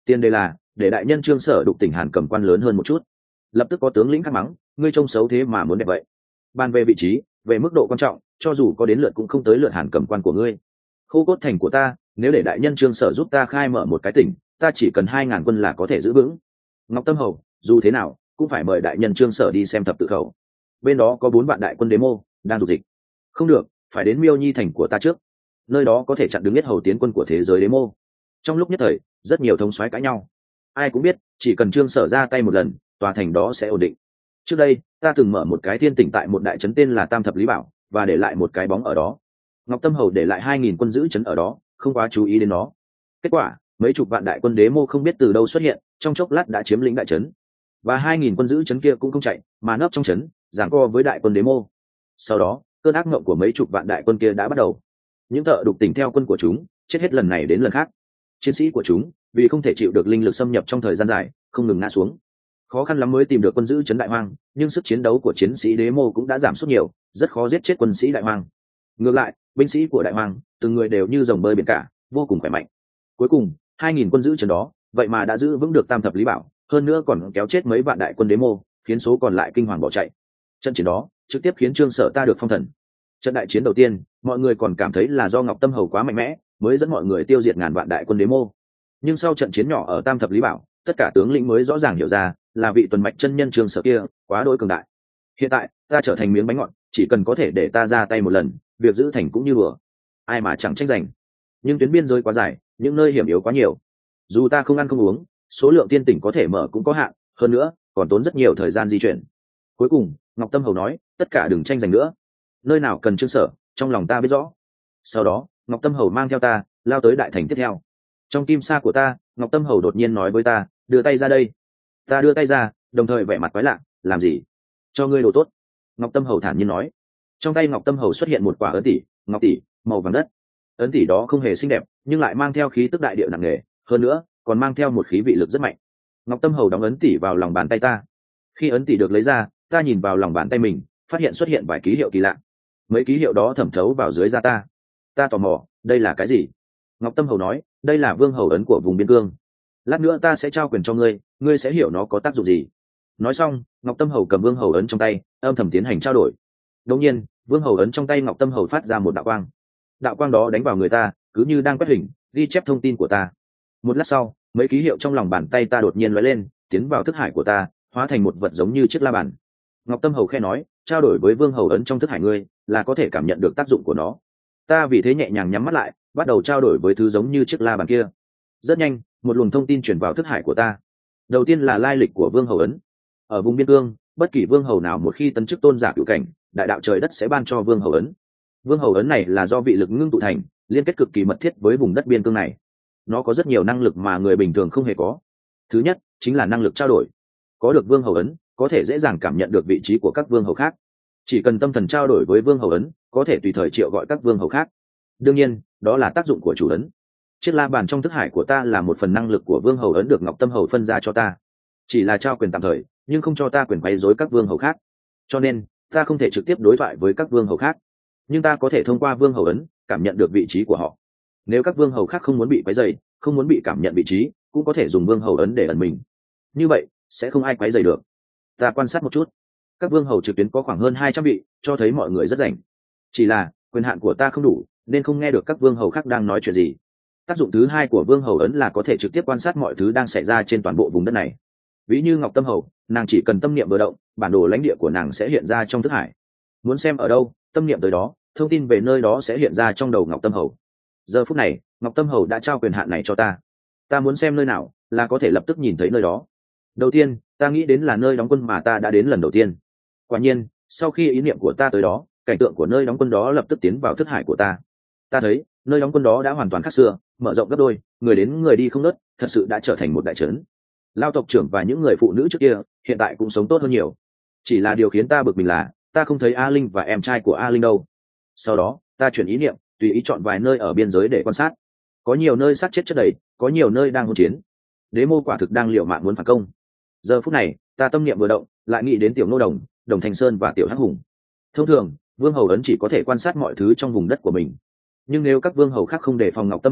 Tiền đề là để đại nhân Trương Sở đục tỉnh Hàn Cầm quan lớn hơn một chút. Lập tức có tướng lĩnh khắc mắng, ngươi trông xấu thế mà muốn đẹp vậy. Bàn về vị trí, về mức độ quan trọng, cho dù có đến lượt cũng không tới lượt Hàn Cầm quan của ngươi. Khô cốt thành của ta, nếu để đại nhân Trương Sở giúp ta khai mở một cái tỉnh, ta chỉ cần hai ngàn quân là có thể giữ vững. Ngọc Tâm Hầu, dù thế nào cũng phải mời đại nhân Trương Sở đi xem thập tự khẩu. Bên đó có bốn vạn đại quân Đế Mô đang dục dịch. Không được, phải đến Miêu Nhi thành của ta trước. Nơi đó có thể chặn đứng nhất hầu tiến quân của thế giới Đế Mô. Trong lúc nhất thời, rất nhiều thống soái cãi nhau. Ai cũng biết, chỉ cần Trương Sở ra tay một lần, tòa thành đó sẽ ổn định. Trước đây, ta từng mở một cái thiên tỉnh tại một đại trấn tên là Tam Thập Lý Bảo, và để lại một cái bóng ở đó. Ngọc Tâm Hầu để lại hai nghìn quân giữ trấn ở đó, không quá chú ý đến nó. Kết quả, mấy chục vạn đại quân Đế Mô không biết từ đâu xuất hiện, trong chốc lát đã chiếm lĩnh đại trấn. Và hai nghìn quân giữ trấn kia cũng không chạy, mà nấp trong trấn, giằng co với đại quân Đế Mô. Sau đó, cơn ác mộng của mấy chục vạn đại quân kia đã bắt đầu. Những thợ đục tỉnh theo quân của chúng, chết hết lần này đến lần khác. Chiến sĩ của chúng, vì không thể chịu được linh lực xâm nhập trong thời gian dài, không ngừng ngã xuống. Khó khăn lắm mới tìm được quân giữ trấn Đại Hoang, nhưng sức chiến đấu của chiến sĩ Đế Mô cũng đã giảm sút nhiều, rất khó giết chết quân sĩ Đại Hoang. Ngược lại, binh sĩ của Đại Hoang, từng người đều như rồng bơi biển cả, vô cùng khỏe mạnh. Cuối cùng, hai nghìn quân giữ trấn đó, vậy mà đã giữ vững được Tam Thập Lý Bảo, hơn nữa còn kéo chết mấy vạn đại quân Đế Mô, khiến số còn lại kinh hoàng bỏ chạy. Trận chiến đó, trực tiếp khiến Trương Sở ta được phong thần. Trận đại chiến đầu tiên, mọi người còn cảm thấy là do Ngọc Tâm Hầu quá mạnh mẽ, mới dẫn mọi người tiêu diệt ngàn vạn đại quân Đế Mô. Nhưng sau trận chiến nhỏ ở Tam Thập Lý Bảo, tất cả tướng lĩnh mới rõ ràng hiểu ra, là vị tuần mạch chân nhân Trương Sở kia quá đỗi cường đại. Hiện tại, ta trở thành miếng bánh ngọt, chỉ cần có thể để ta ra tay một lần, việc giữ thành cũng như bừa. Ai mà chẳng tranh giành. Nhưng tuyến biên giới quá dài, những nơi hiểm yếu quá nhiều. Dù ta không ăn không uống, số lượng tiên tỉnh có thể mở cũng có hạn, hơn nữa, còn tốn rất nhiều thời gian di chuyển. Cuối cùng, Ngọc Tâm Hầu nói, tất cả đừng tranh giành nữa. Nơi nào cần Trương Sở, trong lòng ta biết rõ. Sau đó, Ngọc Tâm Hầu mang theo ta, lao tới đại thành tiếp theo. Trong kim sa của ta, Ngọc Tâm Hầu đột nhiên nói với ta, đưa tay ra đây. Ta đưa tay ra, đồng thời vẻ mặt quái lạ, làm gì? Cho ngươi đồ tốt. Ngọc Tâm Hầu thản nhiên nói. Trong tay Ngọc Tâm Hầu xuất hiện một quả ấn tỷ, ngọc tỷ, màu vàng đất. Ấn tỷ đó không hề xinh đẹp, nhưng lại mang theo khí tức đại địa nặng nề, hơn nữa, còn mang theo một khí vị lực rất mạnh. Ngọc Tâm Hầu đóng ấn tỷ vào lòng bàn tay ta. Khi ấn tỷ được lấy ra, ta nhìn vào lòng bàn tay mình, phát hiện xuất hiện vài ký hiệu kỳ lạ. Mấy ký hiệu đó thẩm thấu vào dưới da ta. Ta tò mò, đây là cái gì? Ngọc Tâm Hầu nói, đây là Vương Hầu ấn của vùng biên cương. Lát nữa ta sẽ trao quyền cho ngươi, ngươi sẽ hiểu nó có tác dụng gì. Nói xong, Ngọc Tâm Hầu cầm Vương Hầu ấn trong tay, âm thầm tiến hành trao đổi. Đột nhiên, Vương Hầu ấn trong tay Ngọc Tâm Hầu phát ra một đạo quang. Đạo quang đó đánh vào người ta, cứ như đang quét hình, ghi chép thông tin của ta. Một lát sau, mấy ký hiệu trong lòng bàn tay ta đột nhiên lóe lên, tiến vào thức hải của ta, hóa thành một vật giống như chiếc la bàn. Ngọc Tâm Hầu khẽ nói, trao đổi với Vương Hầu ấn trong thức hải ngươi, là có thể cảm nhận được tác dụng của nó. Ta vì thế nhẹ nhàng nhắm mắt lại, bắt đầu trao đổi với thứ giống như chiếc la bàn kia. Rất nhanh, một luồng thông tin truyền vào thức hải của ta. Đầu tiên là lai lịch của Vương Hầu ấn. Ở vùng biên cương, bất kỳ vương hầu nào một khi tấn chức tôn giả cửu cảnh, đại đạo trời đất sẽ ban cho Vương Hầu ấn. Vương Hầu ấn này là do vị lực ngưng tụ thành, liên kết cực kỳ mật thiết với vùng đất biên cương này. Nó có rất nhiều năng lực mà người bình thường không hề có. Thứ nhất, chính là năng lực trao đổi. Có được Vương Hầu ấn, có thể dễ dàng cảm nhận được vị trí của các vương hầu khác. Chỉ cần tâm thần trao đổi với Vương Hầu ấn, có thể tùy thời triệu gọi các vương hầu khác. Đương nhiên, đó là tác dụng của chủ ấn. Chiếc la bàn trong thức hải của ta là một phần năng lực của Vương Hầu ấn được Ngọc Tâm Hầu phân ra cho ta. Chỉ là trao quyền tạm thời, nhưng không cho ta quyền quấy rối các vương hầu khác. Cho nên, ta không thể trực tiếp đối thoại với các vương hầu khác, nhưng ta có thể thông qua Vương Hầu ấn cảm nhận được vị trí của họ. Nếu các vương hầu khác không muốn bị quấy rầy, không muốn bị cảm nhận vị trí, cũng có thể dùng Vương Hầu ấn để ẩn mình. Như vậy, sẽ không ai quấy rầy được. Ta quan sát một chút, các vương hầu trực tuyến có khoảng hơn hai trăm vị, cho thấy mọi người rất rảnh. Chỉ là quyền hạn của ta không đủ, nên không nghe được các vương hầu khác đang nói chuyện gì. Tác dụng thứ hai của Vương Hầu ấn là có thể trực tiếp quan sát mọi thứ đang xảy ra trên toàn bộ vùng đất này. Ví như Ngọc Tâm Hầu, nàng chỉ cần tâm niệm vừa động, bản đồ lãnh địa của nàng sẽ hiện ra trong thức hải. Muốn xem ở đâu, tâm niệm tới đó, thông tin về nơi đó sẽ hiện ra trong đầu Ngọc Tâm Hầu. Giờ phút này, Ngọc Tâm Hầu đã trao quyền hạn này cho ta. Ta muốn xem nơi nào, là có thể lập tức nhìn thấy nơi đó. Đầu tiên, ta nghĩ đến là nơi đóng quân mà ta đã đến lần đầu tiên. Quả nhiên, sau khi ý niệm của ta tới đó, cảnh tượng của nơi đóng quân đó lập tức tiến vào thức hải của ta. Ta thấy, nơi đóng quân đó đã hoàn toàn khác xưa, mở rộng gấp đôi, người đến người đi không ngớt, thật sự đã trở thành một đại trấn. Lao tộc trưởng và những người phụ nữ trước kia, hiện tại cũng sống tốt hơn nhiều. Chỉ là điều khiến ta bực mình là, ta không thấy A Linh và em trai của A Linh đâu. Sau đó, ta chuyển ý niệm, tùy ý chọn vài nơi ở biên giới để quan sát. Có nhiều nơi xác chết chất đầy, có nhiều nơi đang hỗn chiến. Đế Mô quả thực đang liều mạng muốn phản công. Giờ phút này, ta tâm niệm vừa động, lại nghĩ đến Tiểu Nô Đồng, Đồng Thanh Sơn và Tiểu Hắc Hùng. Thông thường, Vương Hầu ấn chỉ có thể quan sát mọi thứ trong vùng đất của mình. Nhưng nếu các vương hầu khác không đề phòng Ngọc Tâm Hầu,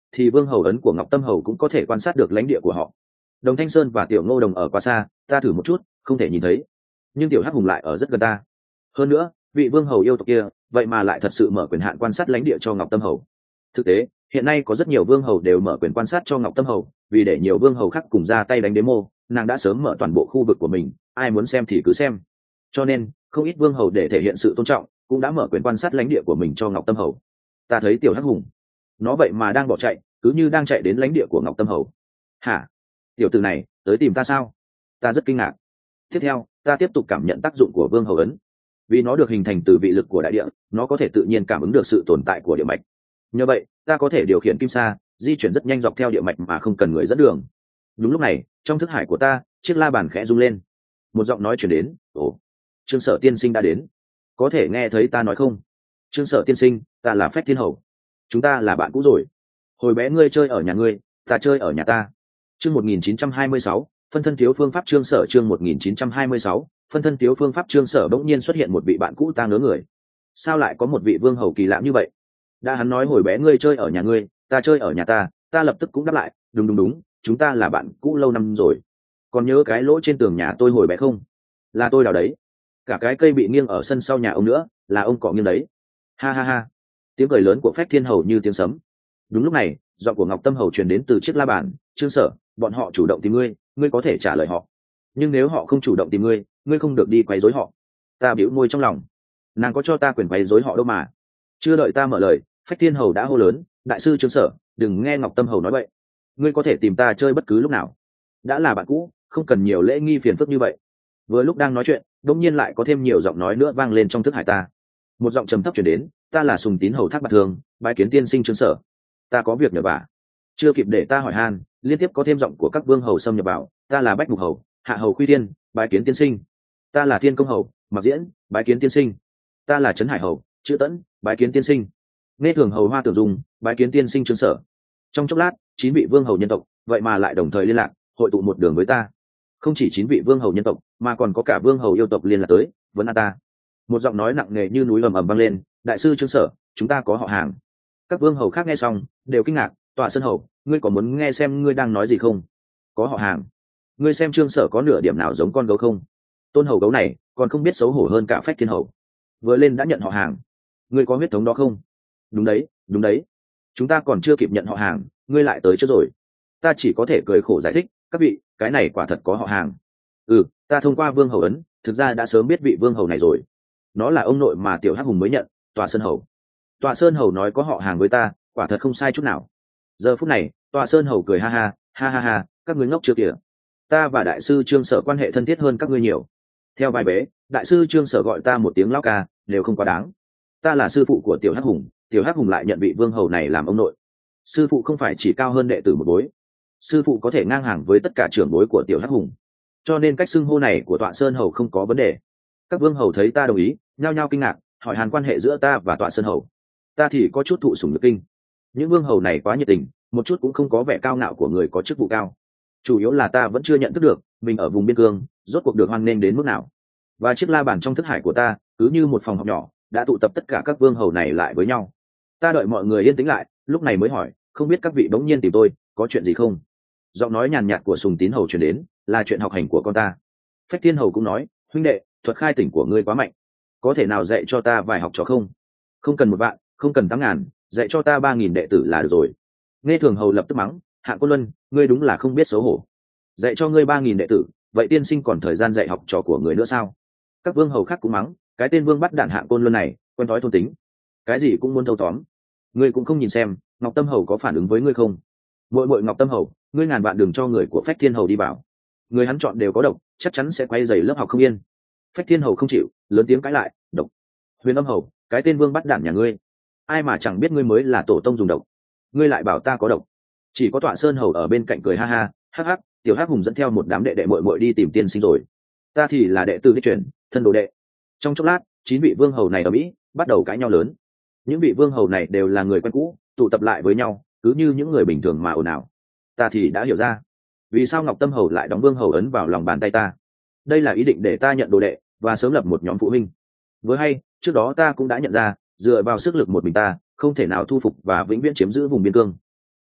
thì vương hầu ấn của ngọc tâm hầu cũng có thể quan sát được lãnh địa của họ. Đồng Thanh Sơn và Tiểu Ngô Đồng ở quá xa, ta thử một chút không thể nhìn thấy, nhưng Tiểu Hắc Hùng lại ở rất gần ta. Hơn nữa vị vương hầu yêu tộc kia vậy mà lại thật sự mở quyền hạn quan sát lãnh địa cho ngọc tâm hầu. Thực tế hiện nay có rất nhiều vương hầu đều mở quyền quan sát cho ngọc tâm hầu, vì để nhiều vương hầu khác cùng ra tay đánh đế mô, nàng đã sớm mở toàn bộ khu vực của mình, ai muốn xem thì cứ xem. Cho nên không ít vương hầu để thể hiện sự tôn trọng cũng đã mở quyền quan sát lãnh địa của mình cho ngọc tâm hầu. Ta thấy Tiểu Hắc Hùng nó vậy mà đang bỏ chạy, cứ như đang chạy đến lãnh địa của ngọc tâm hầu. Hả? Tiểu tử này tới tìm ta sao? Ta rất kinh ngạc. Tiếp theo ta tiếp tục cảm nhận tác dụng của vương hầu ấn. Vì nó được hình thành từ vị lực của đại địa, nó có thể tự nhiên cảm ứng được sự tồn tại của địa mạch. Nhờ vậy ta có thể điều khiển kim sa di chuyển rất nhanh dọc theo địa mạch mà không cần người dẫn đường. Đúng lúc này trong thức hải của ta, chiếc la bàn khẽ rung lên, một giọng nói chuyển đến. Ồ, Trương Sở tiên sinh đã đến, có thể nghe thấy ta nói không? Trương Sở tiên sinh, ta là Phách Thiên Hầu, chúng ta là bạn cũ rồi. Hồi bé ngươi chơi ở nhà ngươi, ta chơi ở nhà ta. Chương một nghìn chín trăm hai mươi sáu, phân thân thiếu phương pháp. Trương Sở chương một nghìn chín trăm hai mươi sáu, phân thân thiếu phương pháp. Trương Sở bỗng nhiên xuất hiện một vị bạn cũ ta ngớ người. Sao lại có một vị vương hầu kỳ lạ như vậy? Đã hắn nói hồi bé ngươi chơi ở nhà ngươi, ta chơi ở nhà ta, ta lập tức cũng đáp lại, đúng đúng đúng, chúng ta là bạn cũ lâu năm rồi. Còn nhớ cái lỗ trên tường nhà tôi hồi bé không? Là tôi đào đấy. Cả cái cây bị nghiêng ở sân sau nhà ông nữa, là ông cọ nghiêng đấy. Ha ha ha. Tiếng cười lớn của Phách Thiên Hầu như tiếng sấm. Đúng lúc này giọng của Ngọc Tâm Hầu truyền đến từ chiếc la bàn. Trương Sở, bọn họ chủ động tìm ngươi, ngươi có thể trả lời họ, nhưng nếu họ không chủ động tìm ngươi, ngươi không được đi quấy rối họ. Ta bĩu môi trong lòng, nàng có cho ta quyền quấy rối họ đâu mà. Chưa đợi ta mở lời, Phách Thiên Hầu đã hô lớn. Đại sư Trương Sở, đừng nghe Ngọc Tâm Hầu nói vậy, ngươi có thể tìm ta chơi bất cứ lúc nào, đã là bạn cũ, không cần nhiều lễ nghi phiền phức như vậy. Vừa lúc đang nói chuyện, đống nhiên lại có thêm nhiều giọng nói nữa vang lên trong thức hải ta. Một giọng trầm thấp truyền đến. Ta là Sùng Tín Hầu Thác Bạt Thường, bái kiến tiên sinh Trương Sở, ta có việc nhờ vả. Chưa kịp để ta hỏi han, liên tiếp có thêm giọng của các vương hầu xâm nhập vào. Ta là Bách Mục Hầu, Hạ Hầu Khuy Tiên, bái kiến tiên sinh. Ta là Thiên Công Hầu, Mặc Diễn, bái kiến tiên sinh. Ta là Trấn Hải Hầu, Chữ Tẫn, bái kiến tiên sinh. Nghe Thường Hầu Hoa Tưởng Dung, bái kiến tiên sinh Trương Sở. Trong chốc lát chín vị vương hầu nhân tộc vậy mà lại đồng thời liên lạc, hội tụ một đường với ta. Không chỉ chín vị vương hầu nhân tộc mà còn có cả vương hầu yêu tộc liên lạc tới vấn an ta. Một giọng nói nặng nề như núi ầm ầm vang lên. Đại sư Trương Sở, chúng ta có họ hàng. Các vương hầu khác nghe xong đều kinh ngạc. Tọa Sơn Hầu, ngươi có muốn nghe xem ngươi đang nói gì không? Có họ hàng? Ngươi xem Trương Sở có nửa điểm nào giống con gấu không? Tôn hầu gấu này còn không biết xấu hổ hơn cả Phách Thiên Hầu, vừa lên đã nhận họ hàng. Ngươi có huyết thống đó không? Đúng đấy, đúng đấy, chúng ta còn chưa kịp nhận họ hàng, ngươi lại tới trước rồi. Ta chỉ có thể cười khổ giải thích. Các vị, cái này quả thật có họ hàng. Ừ, ta thông qua vương hầu ấn thực ra đã sớm biết vị vương hầu này rồi. Nó là ông nội mà Tiểu Hắc Hùng mới nhận, Tọa Sơn Hầu. Tọa Sơn Hầu nói có họ hàng với ta, quả thật không sai chút nào. Giờ phút này Tọa Sơn Hầu cười ha ha, ha ha ha, các ngươi ngốc chưa kìa, ta và đại sư Trương Sở quan hệ thân thiết hơn các ngươi nhiều. Theo vài bế, đại sư Trương Sở gọi ta một tiếng lão ca đều không quá đáng. Ta là sư phụ của Tiểu Hắc Hùng, Tiểu Hắc Hùng lại nhận vị vương hầu này làm ông nội. Sư phụ không phải chỉ cao hơn đệ tử một bối, sư phụ có thể ngang hàng với tất cả trưởng bối của Tiểu Hắc Hùng, cho nên cách xưng hô này của Tọa Sơn Hầu không có vấn đề. Các vương hầu thấy ta đồng ý, nhao nhao kinh ngạc, hỏi hàn quan hệ giữa ta và Tọa Sơn Hầu. Ta thì có chút thụ sủng nhược kinh. Những vương hầu này quá nhiệt tình, một chút cũng không có vẻ cao ngạo của người có chức vụ cao. Chủ yếu là ta vẫn chưa nhận thức được mình ở vùng biên cương rốt cuộc được hoan nghênh đến mức nào. Và chiếc la bàn trong thức hải của ta cứ như một phòng học nhỏ đã tụ tập tất cả các vương hầu này lại với nhau. Ta đợi mọi người yên tĩnh lại, lúc này mới hỏi, không biết các vị bỗng nhiên tìm tôi có chuyện gì không? Giọng nói nhàn nhạt của Sùng Tín Hầu truyền đến, là chuyện học hành của con ta. Phách Thiên Hầu cũng nói, huynh đệ, thuật khai tỉnh của ngươi quá mạnh, có thể nào dạy cho ta vài học trò không? Không cần một vạn, không cần tám ngàn, dạy cho ta ba nghìn đệ tử là được rồi. Nghe Thường Hầu lập tức mắng, Hạng Côn Luân, ngươi đúng là không biết xấu hổ, dạy cho ngươi ba nghìn đệ tử, vậy tiên sinh còn thời gian dạy học trò của người nữa sao? Các vương hầu khác cũng mắng, cái tên vương bắt đạn Hạng Côn Luân này quen thói thôn tính, cái gì cũng muốn thâu tóm. Ngươi cũng không nhìn xem Ngọc Tâm Hầu có phản ứng với ngươi không? Muội muội Ngọc Tâm Hầu, ngươi ngàn vạn đừng cho người của Phách Thiên Hầu đi vào, người hắn chọn đều có độc, chắc chắn sẽ quay dày lớp học không yên. Phách Thiên Hầu không chịu, lớn tiếng cãi lại, độc? Huyền Âm Hầu, cái tên vương bắt đạn nhà ngươi, ai mà chẳng biết ngươi mới là tổ tông dùng độc, ngươi lại bảo ta có độc. Chỉ có Tọa Sơn Hầu ở bên cạnh cười ha ha, hắc hắc, Tiểu Hắc Hùng dẫn theo một đám đệ đệ muội muội đi tìm tiên sinh rồi, ta thì là đệ tử đích truyền, thân đồ đệ. Trong chốc lát chín vị vương hầu này ở mỹ bắt đầu cãi nhau lớn. Những vị vương hầu này đều là người quen cũ, tụ tập lại với nhau cứ như những người bình thường mà ồn ào. Ta thì đã hiểu ra vì sao Ngọc Tâm Hầu lại đóng vương hầu ấn vào lòng bàn tay ta. Đây là ý định để ta nhận đồ đệ và sớm lập một nhóm phụ huynh. Với hay trước đó ta cũng đã nhận ra, dựa vào sức lực một mình ta không thể nào thu phục và vĩnh viễn chiếm giữ vùng biên cương.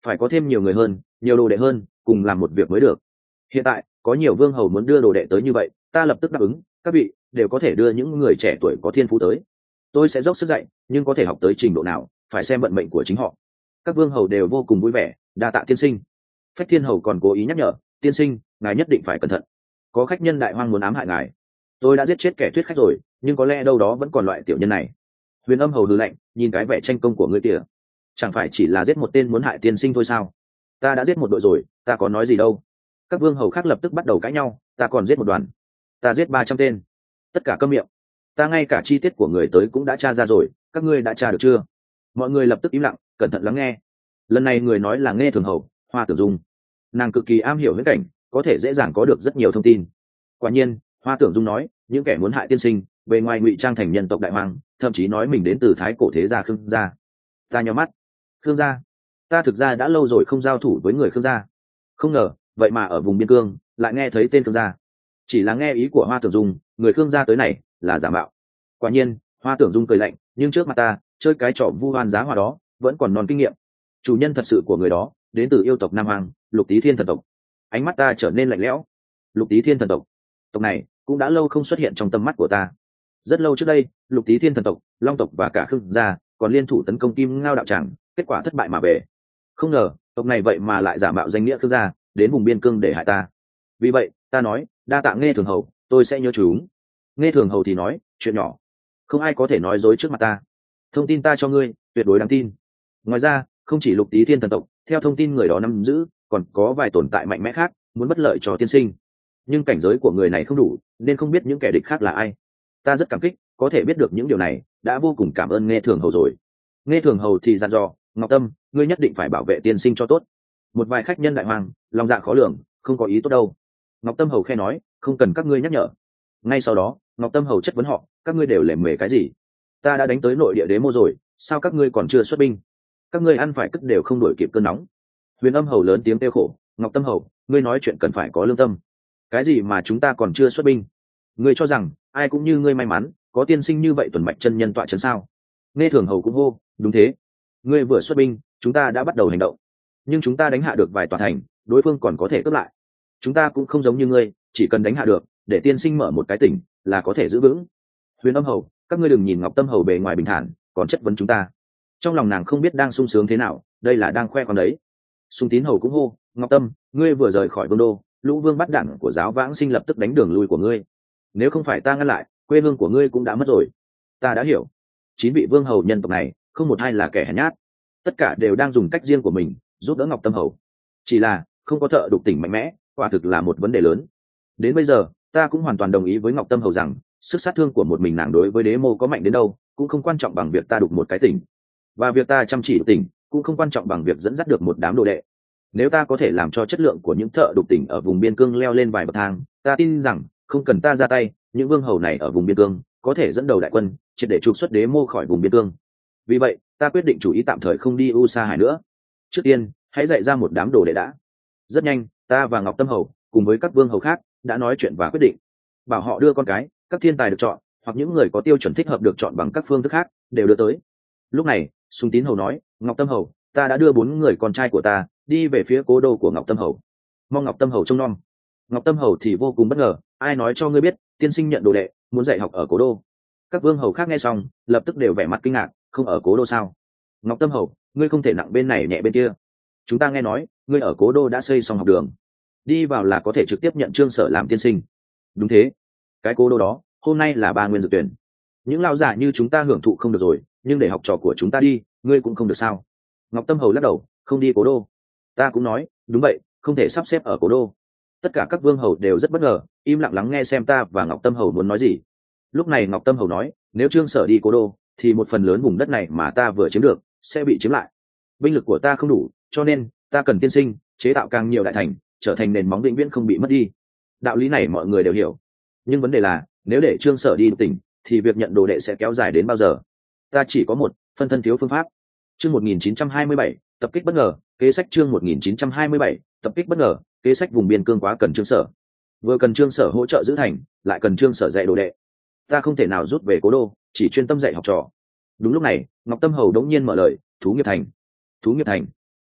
phải có thêm nhiều người hơn, nhiều đồ đệ hơn, cùng làm một việc mới được. Hiện tại có nhiều vương hầu muốn đưa đồ đệ tới như vậy, ta lập tức đáp ứng, các vị đều có thể đưa những người trẻ tuổi có thiên phú tới. Tôi sẽ dốc sức dạy, nhưng có thể học tới trình độ nào phải xem vận mệnh của chính họ. Các vương hầu đều vô cùng vui vẻ, đa tạ tiên sinh. Phách Thiên hầu còn cố ý nhắc nhở, tiên sinh, ngài nhất định phải cẩn thận, có khách nhân đại hoang muốn ám hại ngài. Tôi đã giết chết kẻ thuyết khách rồi, nhưng có lẽ đâu đó vẫn còn loại tiểu nhân này. Huyền Âm hầu hừ lạnh, nhìn cái vẻ tranh công của ngươi kìa, chẳng phải chỉ là giết một tên muốn hại tiên sinh thôi sao? Ta đã giết một đội rồi, ta có nói gì đâu. Các vương hầu khác lập tức bắt đầu cãi nhau, ta còn giết một đoàn, ta giết ba trăm tên. Tất cả câm miệng, ta ngay cả chi tiết của người tới cũng đã tra ra rồi, các ngươi đã tra được chưa? Mọi người lập tức im lặng, cẩn thận lắng nghe. Lần này người nói là Nghe Thường hầu, Hoa Tưởng Dung. Nàng cực kỳ am hiểu huyễn cảnh, có thể dễ dàng có được rất nhiều thông tin. Quả nhiên, Hoa Tưởng Dung nói, những kẻ muốn hại tiên sinh bề ngoài ngụy trang thành nhân tộc đại hoàng, thậm chí nói mình đến từ thái cổ thế gia Khương gia. Ta nhíu mắt. Khương gia? Ta thực ra đã lâu rồi không giao thủ với người Khương gia, không ngờ vậy mà ở vùng biên cương lại nghe thấy tên Khương gia. Chỉ là nghe ý của Hoa Tưởng Dung, người Khương gia tới này là giả mạo. Quả nhiên, Hoa Tưởng Dung cười lạnh, nhưng trước mặt ta chơi cái trò vu oan giá họa đó vẫn còn non kinh nghiệm. Chủ nhân thật sự của người đó đến từ yêu tộc Nam Hoàng, Lục Tý Thiên thần tộc. Ánh mắt ta trở nên lạnh lẽo. Lục Tý Thiên thần tộc, tộc này cũng đã lâu không xuất hiện trong tầm mắt của ta. Rất lâu trước đây, Lục Tý Thiên thần tộc, Long tộc và cả Khương gia còn liên thủ tấn công Kim Ngao đạo tràng, kết quả thất bại mà về. Không ngờ tộc này vậy mà lại giả mạo danh nghĩa Khương gia đến vùng biên cương để hại ta. Vì vậy ta nói, đa tạ Nghe Thường hầu, tôi sẽ nhớ chúng. Nghe Thường hầu thì nói, chuyện nhỏ, không ai có thể nói dối trước mặt ta. Thông tin ta cho ngươi tuyệt đối đáng tin. Ngoài ra, không chỉ Lục Tý Thiên thần tộc, theo thông tin người đó nắm giữ, còn có vài tồn tại mạnh mẽ khác muốn bất lợi cho tiên sinh, nhưng cảnh giới của người này không đủ, nên không biết những kẻ địch khác là ai. Ta rất cảm kích có thể biết được những điều này, đã vô cùng cảm ơn Nghe Thường hầu rồi. Nghe Thường hầu thì dặn dò, Ngọc Tâm, ngươi nhất định phải bảo vệ tiên sinh cho tốt. Một vài khách nhân đại hoàng lòng dạ khó lường, không có ý tốt đâu. Ngọc Tâm hầu khe nói, không cần các ngươi nhắc nhở. Ngay sau đó, Ngọc Tâm hầu chất vấn họ, các ngươi đều lề mề cái gì? Ta đã đánh tới nội địa đế mô rồi, sao các ngươi còn chưa xuất binh? Các ngươi ăn phải cất đều không đuổi kịp cơn nóng. Huyền Âm hầu lớn tiếng kêu khổ, Ngọc Tâm hầu, ngươi nói chuyện cần phải có lương tâm. Cái gì mà chúng ta còn chưa xuất binh? Ngươi cho rằng ai cũng như ngươi may mắn có tiên sinh như vậy tuần mạch chân nhân tọa chấn sao? Nghe Thường hầu cũng hô, đúng thế, ngươi vừa xuất binh chúng ta đã bắt đầu hành động, nhưng chúng ta đánh hạ được vài tòa thành, đối phương còn có thể cướp lại. Chúng ta cũng không giống như ngươi, chỉ cần đánh hạ được, để tiên sinh mở một cái tỉnh là có thể giữ vững. Huyền Âm hầu, các ngươi đừng nhìn Ngọc Tâm hầu bề ngoài bình thản còn chất vấn chúng ta, trong lòng nàng không biết đang sung sướng thế nào, đây là đang khoe con đấy. Sung Tín hầu cũng hô, Ngọc Tâm, ngươi vừa rời khỏi vương đô, lũ vương bắt đảng của giáo vãng sinh lập tức đánh đường lui của ngươi, nếu không phải ta ngăn lại, quê hương của ngươi cũng đã mất rồi. Ta đã hiểu, chín vị vương hầu nhân tộc này không một ai là kẻ hèn nhát, tất cả đều đang dùng cách riêng của mình giúp đỡ Ngọc Tâm hầu, chỉ là không có thợ đục tỉnh mạnh mẽ, quả thực là một vấn đề lớn. Đến bây giờ ta cũng hoàn toàn đồng ý với Ngọc Tâm hầu rằng sức sát thương của một mình nàng đối với đế mô có mạnh đến đâu cũng không quan trọng bằng việc ta đục một cái tỉnh, và việc ta chăm chỉ đục tỉnh cũng không quan trọng bằng việc dẫn dắt được một đám đồ đệ. Nếu ta có thể làm cho chất lượng của những thợ đục tỉnh ở vùng biên cương leo lên vài bậc thang, ta tin rằng không cần ta ra tay, những vương hầu này ở vùng biên cương có thể dẫn đầu đại quân triệt để trục xuất đế mô khỏi vùng biên cương. Vì vậy ta quyết định chủ ý tạm thời không đi U Sa Hải nữa. Trước tiên hãy dạy ra một đám đồ đệ đã. Rất nhanh ta và Ngọc Tâm hầu cùng với các vương hầu khác đã nói chuyện và quyết định, bảo họ đưa con cái, các thiên tài được chọn hoặc những người có tiêu chuẩn thích hợp được chọn bằng các phương thức khác đều đưa tới. Lúc này Sung Tín hầu nói, Ngọc Tâm hầu, ta đã đưa bốn người con trai của ta đi về phía cố đô của Ngọc Tâm hầu, mong Ngọc Tâm hầu trông nom. Ngọc Tâm hầu thì vô cùng bất ngờ, ai nói cho ngươi biết tiên sinh nhận đồ đệ muốn dạy học ở cố đô? Các vương hầu khác nghe xong lập tức đều vẻ mặt kinh ngạc, không ở cố đô sao? Ngọc Tâm hầu, ngươi không thể nặng bên này nhẹ bên kia. Chúng ta nghe nói ngươi ở cố đô đã xây xong học đường, đi vào là có thể trực tiếp nhận trương sở làm tiên sinh. Đúng thế, cái cố đô đó hôm nay là ba nguyên dược tuyển, những lão giả như chúng ta hưởng thụ không được rồi, nhưng để học trò của chúng ta đi, ngươi cũng không được sao? Ngọc Tâm hầu lắc đầu, không đi cố đô. Ta cũng nói, đúng vậy, không thể sắp xếp ở cố đô. Tất cả các vương hầu đều rất bất ngờ, im lặng lắng nghe xem ta và Ngọc Tâm hầu muốn nói gì. Lúc này Ngọc Tâm hầu nói, nếu trương sở đi cố đô thì một phần lớn vùng đất này mà ta vừa chiếm được sẽ bị chiếm lại. Binh lực của ta không đủ, cho nên ta cần tiên sinh chế tạo càng nhiều đại thành, trở thành nền móng vĩnh viễn không bị mất đi. Đạo lý này mọi người đều hiểu, nhưng vấn đề là nếu để trương sở đi tỉnh thì việc nhận đồ đệ sẽ kéo dài đến bao giờ? Ta chỉ có một phân thân thiếu phương pháp. Chương một nghìn chín trăm hai mươi bảy, tập kích bất ngờ. Kế sách chương một nghìn chín trăm hai mươi bảy, tập kích bất ngờ. Kế sách vùng biên cương quá cần trương sở, vừa cần trương sở hỗ trợ giữ thành, lại cần trương sở dạy đồ đệ. Ta không thể nào rút về cố đô, chỉ chuyên tâm dạy học trò. Đúng lúc này Ngọc Tâm hầu đống nhiên mở lời, thú nghiệp thành. Thú nghiệp thành?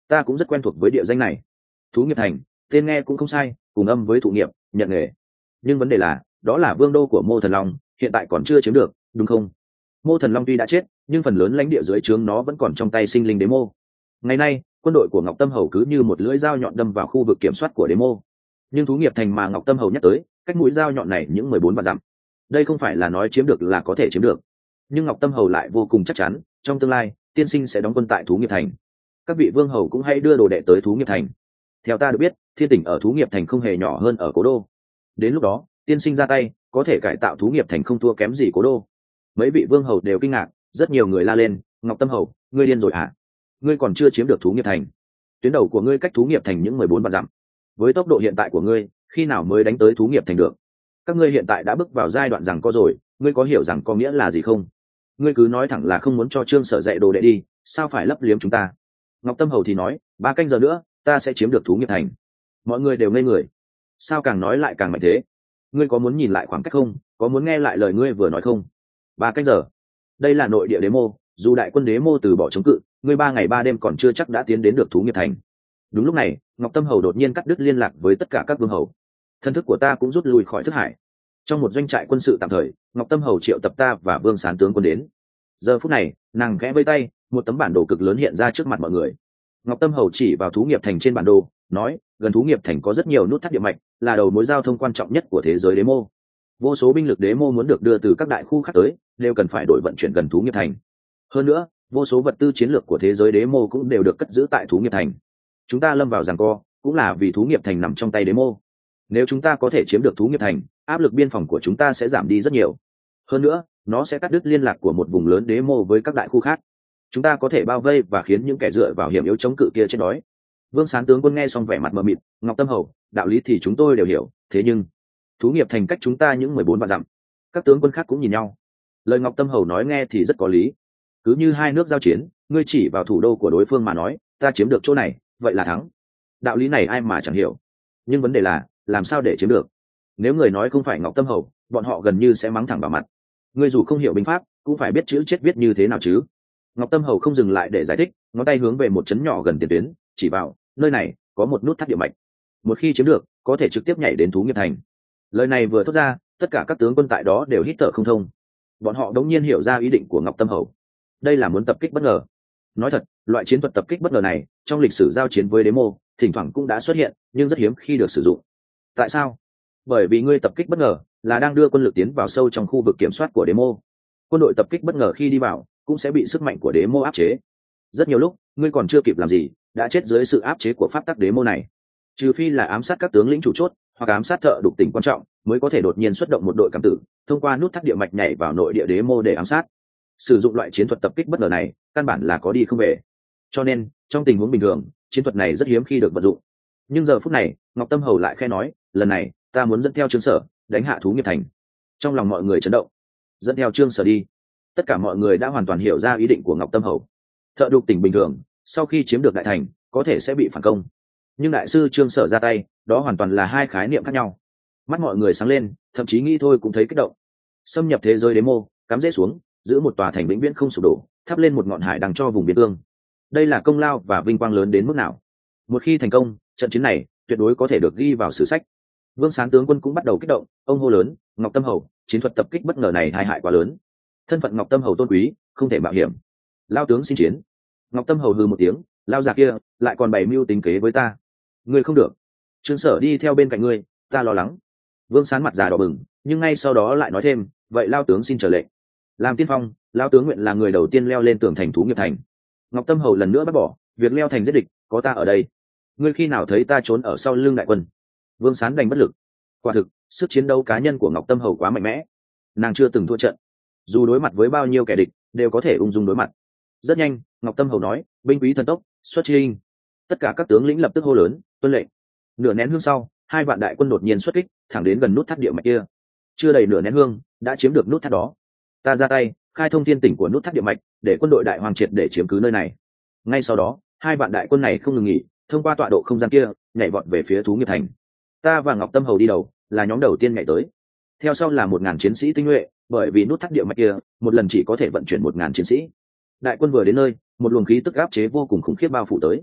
Ta cũng rất quen thuộc với địa danh này. Thú nghiệp thành, tên nghe cũng không sai, cùng âm với thụ nghiệp, nhận nghề. Nhưng vấn đề là, đó là vương đô của Mô Thần Long, hiện tại còn chưa chiếm được, đúng không? Mô Thần Long tuy đã chết, nhưng phần lớn lãnh địa dưới trướng nó vẫn còn trong tay sinh linh đế mô. Ngày nay, quân đội của Ngọc Tâm Hầu cứ như một lưỡi dao nhọn đâm vào khu vực kiểm soát của đế mô. Nhưng thú nghiệp thành mà Ngọc Tâm Hầu nhắc tới, cách mũi dao nhọn này những mười bốn vạn dặm. Đây không phải là nói chiếm được là có thể chiếm được. Nhưng Ngọc Tâm Hầu lại vô cùng chắc chắn, trong tương lai, tiên sinh sẽ đóng quân tại thú nghiệp thành. Các vị vương hầu cũng hãy đưa đồ đệ tới thú nghiệp thành. Theo ta được biết, thiên tỉnh ở thú nghiệp thành không hề nhỏ hơn ở cố đô. Đến lúc đó, tiên sinh ra tay, có thể cải tạo thú nghiệp thành không thua kém gì cố đô. Mấy vị vương hầu đều kinh ngạc, rất nhiều người la lên, Ngọc Tâm Hầu, ngươi điên rồi à? Ngươi còn chưa chiếm được thú nghiệp thành. Tuyến đầu của ngươi cách thú nghiệp thành những mười bốn vạn dặm. Với tốc độ hiện tại của ngươi, khi nào mới đánh tới thú nghiệp thành được? Các ngươi hiện tại đã bước vào giai đoạn rằng co rồi, ngươi có hiểu rằng có nghĩa là gì không? Ngươi cứ nói thẳng là không muốn cho Trương Sở dạy đồ đệ đi, sao phải lấp liếm chúng ta? Ngọc Tâm Hầu thì nói, ba canh giờ nữa, ta sẽ chiếm được thú nghiệp thành. Mọi người đều ngây người. Sao càng nói lại càng mạnh thế? Ngươi có muốn nhìn lại khoảng cách không? Có muốn nghe lại lời ngươi vừa nói không? Ba canh giờ. Đây là nội địa đế mô, dù đại quân đế mô từ bỏ chống cự, ngươi ba ngày ba đêm còn chưa chắc đã tiến đến được thú nghiệp thành. Đúng lúc này, Ngọc Tâm Hầu đột nhiên cắt đứt liên lạc với tất cả các vương hầu. Thân thức của ta cũng rút lui khỏi thức hải. Trong một doanh trại quân sự tạm thời, Ngọc Tâm Hầu triệu tập ta và Vương Sán tướng quân đến. Giờ phút này, nàng khẽ vây tay, một tấm bản đồ cực lớn hiện ra trước mặt mọi người. Ngọc Tâm Hầu chỉ vào thú nghiệp thành trên bản đồ, nói, gần thú nghiệp thành có rất nhiều nút thắt địa mạch, là đầu mối giao thông quan trọng nhất của thế giới đế mô. Vô số binh lực đế mô muốn được đưa từ các đại khu khác tới, đều cần phải đổi vận chuyển gần thú nghiệp thành. Hơn nữa, vô số vật tư chiến lược của thế giới đế mô cũng đều được cất giữ tại thú nghiệp thành. Chúng ta lâm vào giằng co, cũng là vì thú nghiệp thành nằm trong tay đế mô. Nếu chúng ta có thể chiếm được thú nghiệp thành, áp lực biên phòng của chúng ta sẽ giảm đi rất nhiều. Hơn nữa, nó sẽ cắt đứt liên lạc của một vùng lớn đế mô với các đại khu khác. Chúng ta có thể bao vây và khiến những kẻ dựa vào hiểm yếu chống cự kia chết đói. Vương Sán tướng quân nghe xong vẻ mặt mờ mịt, Ngọc Tâm Hầu, đạo lý thì chúng tôi đều hiểu, thế nhưng thú nghiệp thành cách chúng ta những mười bốn vạn dặm. Các tướng quân khác cũng nhìn nhau. Lời Ngọc Tâm Hầu nói nghe thì rất có lý. Cứ như hai nước giao chiến, ngươi chỉ vào thủ đô của đối phương mà nói, ta chiếm được chỗ này, vậy là thắng. Đạo lý này ai mà chẳng hiểu. Nhưng vấn đề là, làm sao để chiếm được? Nếu người nói không phải Ngọc Tâm Hầu, bọn họ gần như sẽ mắng thẳng vào mặt. Ngươi dù không hiểu binh pháp, cũng phải biết chữ chết viết như thế nào chứ. Ngọc Tâm Hầu không dừng lại để giải thích, ngón tay hướng về một trấn nhỏ gần tiền tuyến, chỉ vào, nơi này có một nút thắt địa mạch. Một khi chiếm được, có thể trực tiếp nhảy đến thú nghiệp thành. Lời này vừa thốt ra, tất cả các tướng quân tại đó đều hít thở không thông. Bọn họ đống nhiên hiểu ra ý định của Ngọc Tâm Hầu. Đây là muốn tập kích bất ngờ. Nói thật, loại chiến thuật tập kích bất ngờ này, trong lịch sử giao chiến với đế mô, thỉnh thoảng cũng đã xuất hiện, nhưng rất hiếm khi được sử dụng. Tại sao? Bởi vì ngươi tập kích bất ngờ là đang đưa quân lực tiến vào sâu trong khu vực kiểm soát của đế mô. Quân đội tập kích bất ngờ khi đi vào, cũng sẽ bị sức mạnh của đế mô áp chế. Rất nhiều lúc, ngươi còn chưa kịp làm gì, đã chết dưới sự áp chế của pháp tắc đế mô này. Trừ phi là ám sát các tướng lĩnh chủ chốt, hoặc ám sát thợ đục tỉnh quan trọng, mới có thể đột nhiên xuất động một đội cảm tử, thông qua nút thắt địa mạch nhảy vào nội địa đế mô để ám sát. Sử dụng loại chiến thuật tập kích bất ngờ này, căn bản là có đi không về. Cho nên, trong tình huống bình thường, chiến thuật này rất hiếm khi được vận dụng. Nhưng giờ phút này, Ngọc Tâm Hầu lại khẽ nói, lần này, ta muốn dẫn theo Trương Sở, đánh hạ thú nghiệp thành. Trong lòng mọi người chấn động. Dẫn theo Trương Sở đi. Tất cả mọi người đã hoàn toàn hiểu ra ý định của Ngọc Tâm Hầu. Thợ đục tỉnh bình thường, sau khi chiếm được đại thành, có thể sẽ bị phản công. Nhưng đại sư Trương Sở ra tay, đó hoàn toàn là hai khái niệm khác nhau. Mắt mọi người sáng lên, thậm chí nghĩ thôi cũng thấy kích động. Xâm nhập thế giới đế mô, cắm rễ xuống, giữ một tòa thành vĩnh viễn không sụp đổ, thắp lên một ngọn hải đằng cho vùng biên cương. Đây là công lao và vinh quang lớn đến mức nào? Một khi thành công, trận chiến này tuyệt đối có thể được ghi vào sử sách. Vương Sán tướng quân cũng bắt đầu kích động, ông hô lớn, Ngọc Tâm Hầu, chiến thuật tập kích bất ngờ này tai hại quá lớn. Thân phận Ngọc Tâm Hầu tôn quý, không thể mạo hiểm. Lao tướng xin chiến. Ngọc Tâm Hầu hừ một tiếng, lao già kia lại còn bày mưu tính kế với ta. Ngươi không được. Trương Sở đi theo bên cạnh ngươi, ta lo lắng. Vương Sán mặt già đỏ bừng, nhưng ngay sau đó lại nói thêm, vậy lao tướng xin trở lệnh. Làm tiên phong, lao tướng nguyện là người đầu tiên leo lên tường thành thú nghiệp thành. Ngọc Tâm Hầu lần nữa bác bỏ, việc leo thành giết địch, có ta ở đây. Ngươi khi nào thấy ta trốn ở sau lưng đại quân? Vương Sán đành bất lực. Quả thực, sức chiến đấu cá nhân của Ngọc Tâm Hầu quá mạnh mẽ. Nàng chưa từng thua trận, dù đối mặt với bao nhiêu kẻ địch, đều có thể ung dung đối mặt. Rất nhanh, Ngọc Tâm Hầu nói, binh quý thần tốc, xuất chinh. Tất cả các tướng lĩnh lập tức hô lớn, tuân lệnh. Nửa nén hương sau, hai vạn đại quân đột nhiên xuất kích, thẳng đến gần nút thắt địa mạch kia. Chưa đầy nửa nén hương, đã chiếm được nút thắt đó. Ta ra tay, khai thông thiên tỉnh của nút thắt địa mạch, để quân đội đại hoàng triệt để chiếm cứ nơi này. Ngay sau đó, hai vạn đại quân này không ngừng nghỉ, thông qua tọa độ không gian kia, nhảy vọt về phía thú nghiệp thành. Ta và Ngọc Tâm Hầu đi đầu, là nhóm đầu tiên nhảy tới. Theo sau là một ngàn chiến sĩ tinh nhuệ, bởi vì nút thắt địa mạch kia, một lần chỉ có thể vận chuyển một ngàn chiến sĩ. Đại quân vừa đến nơi, một luồng khí tức áp chế vô cùng khủng khiếp bao phủ tới.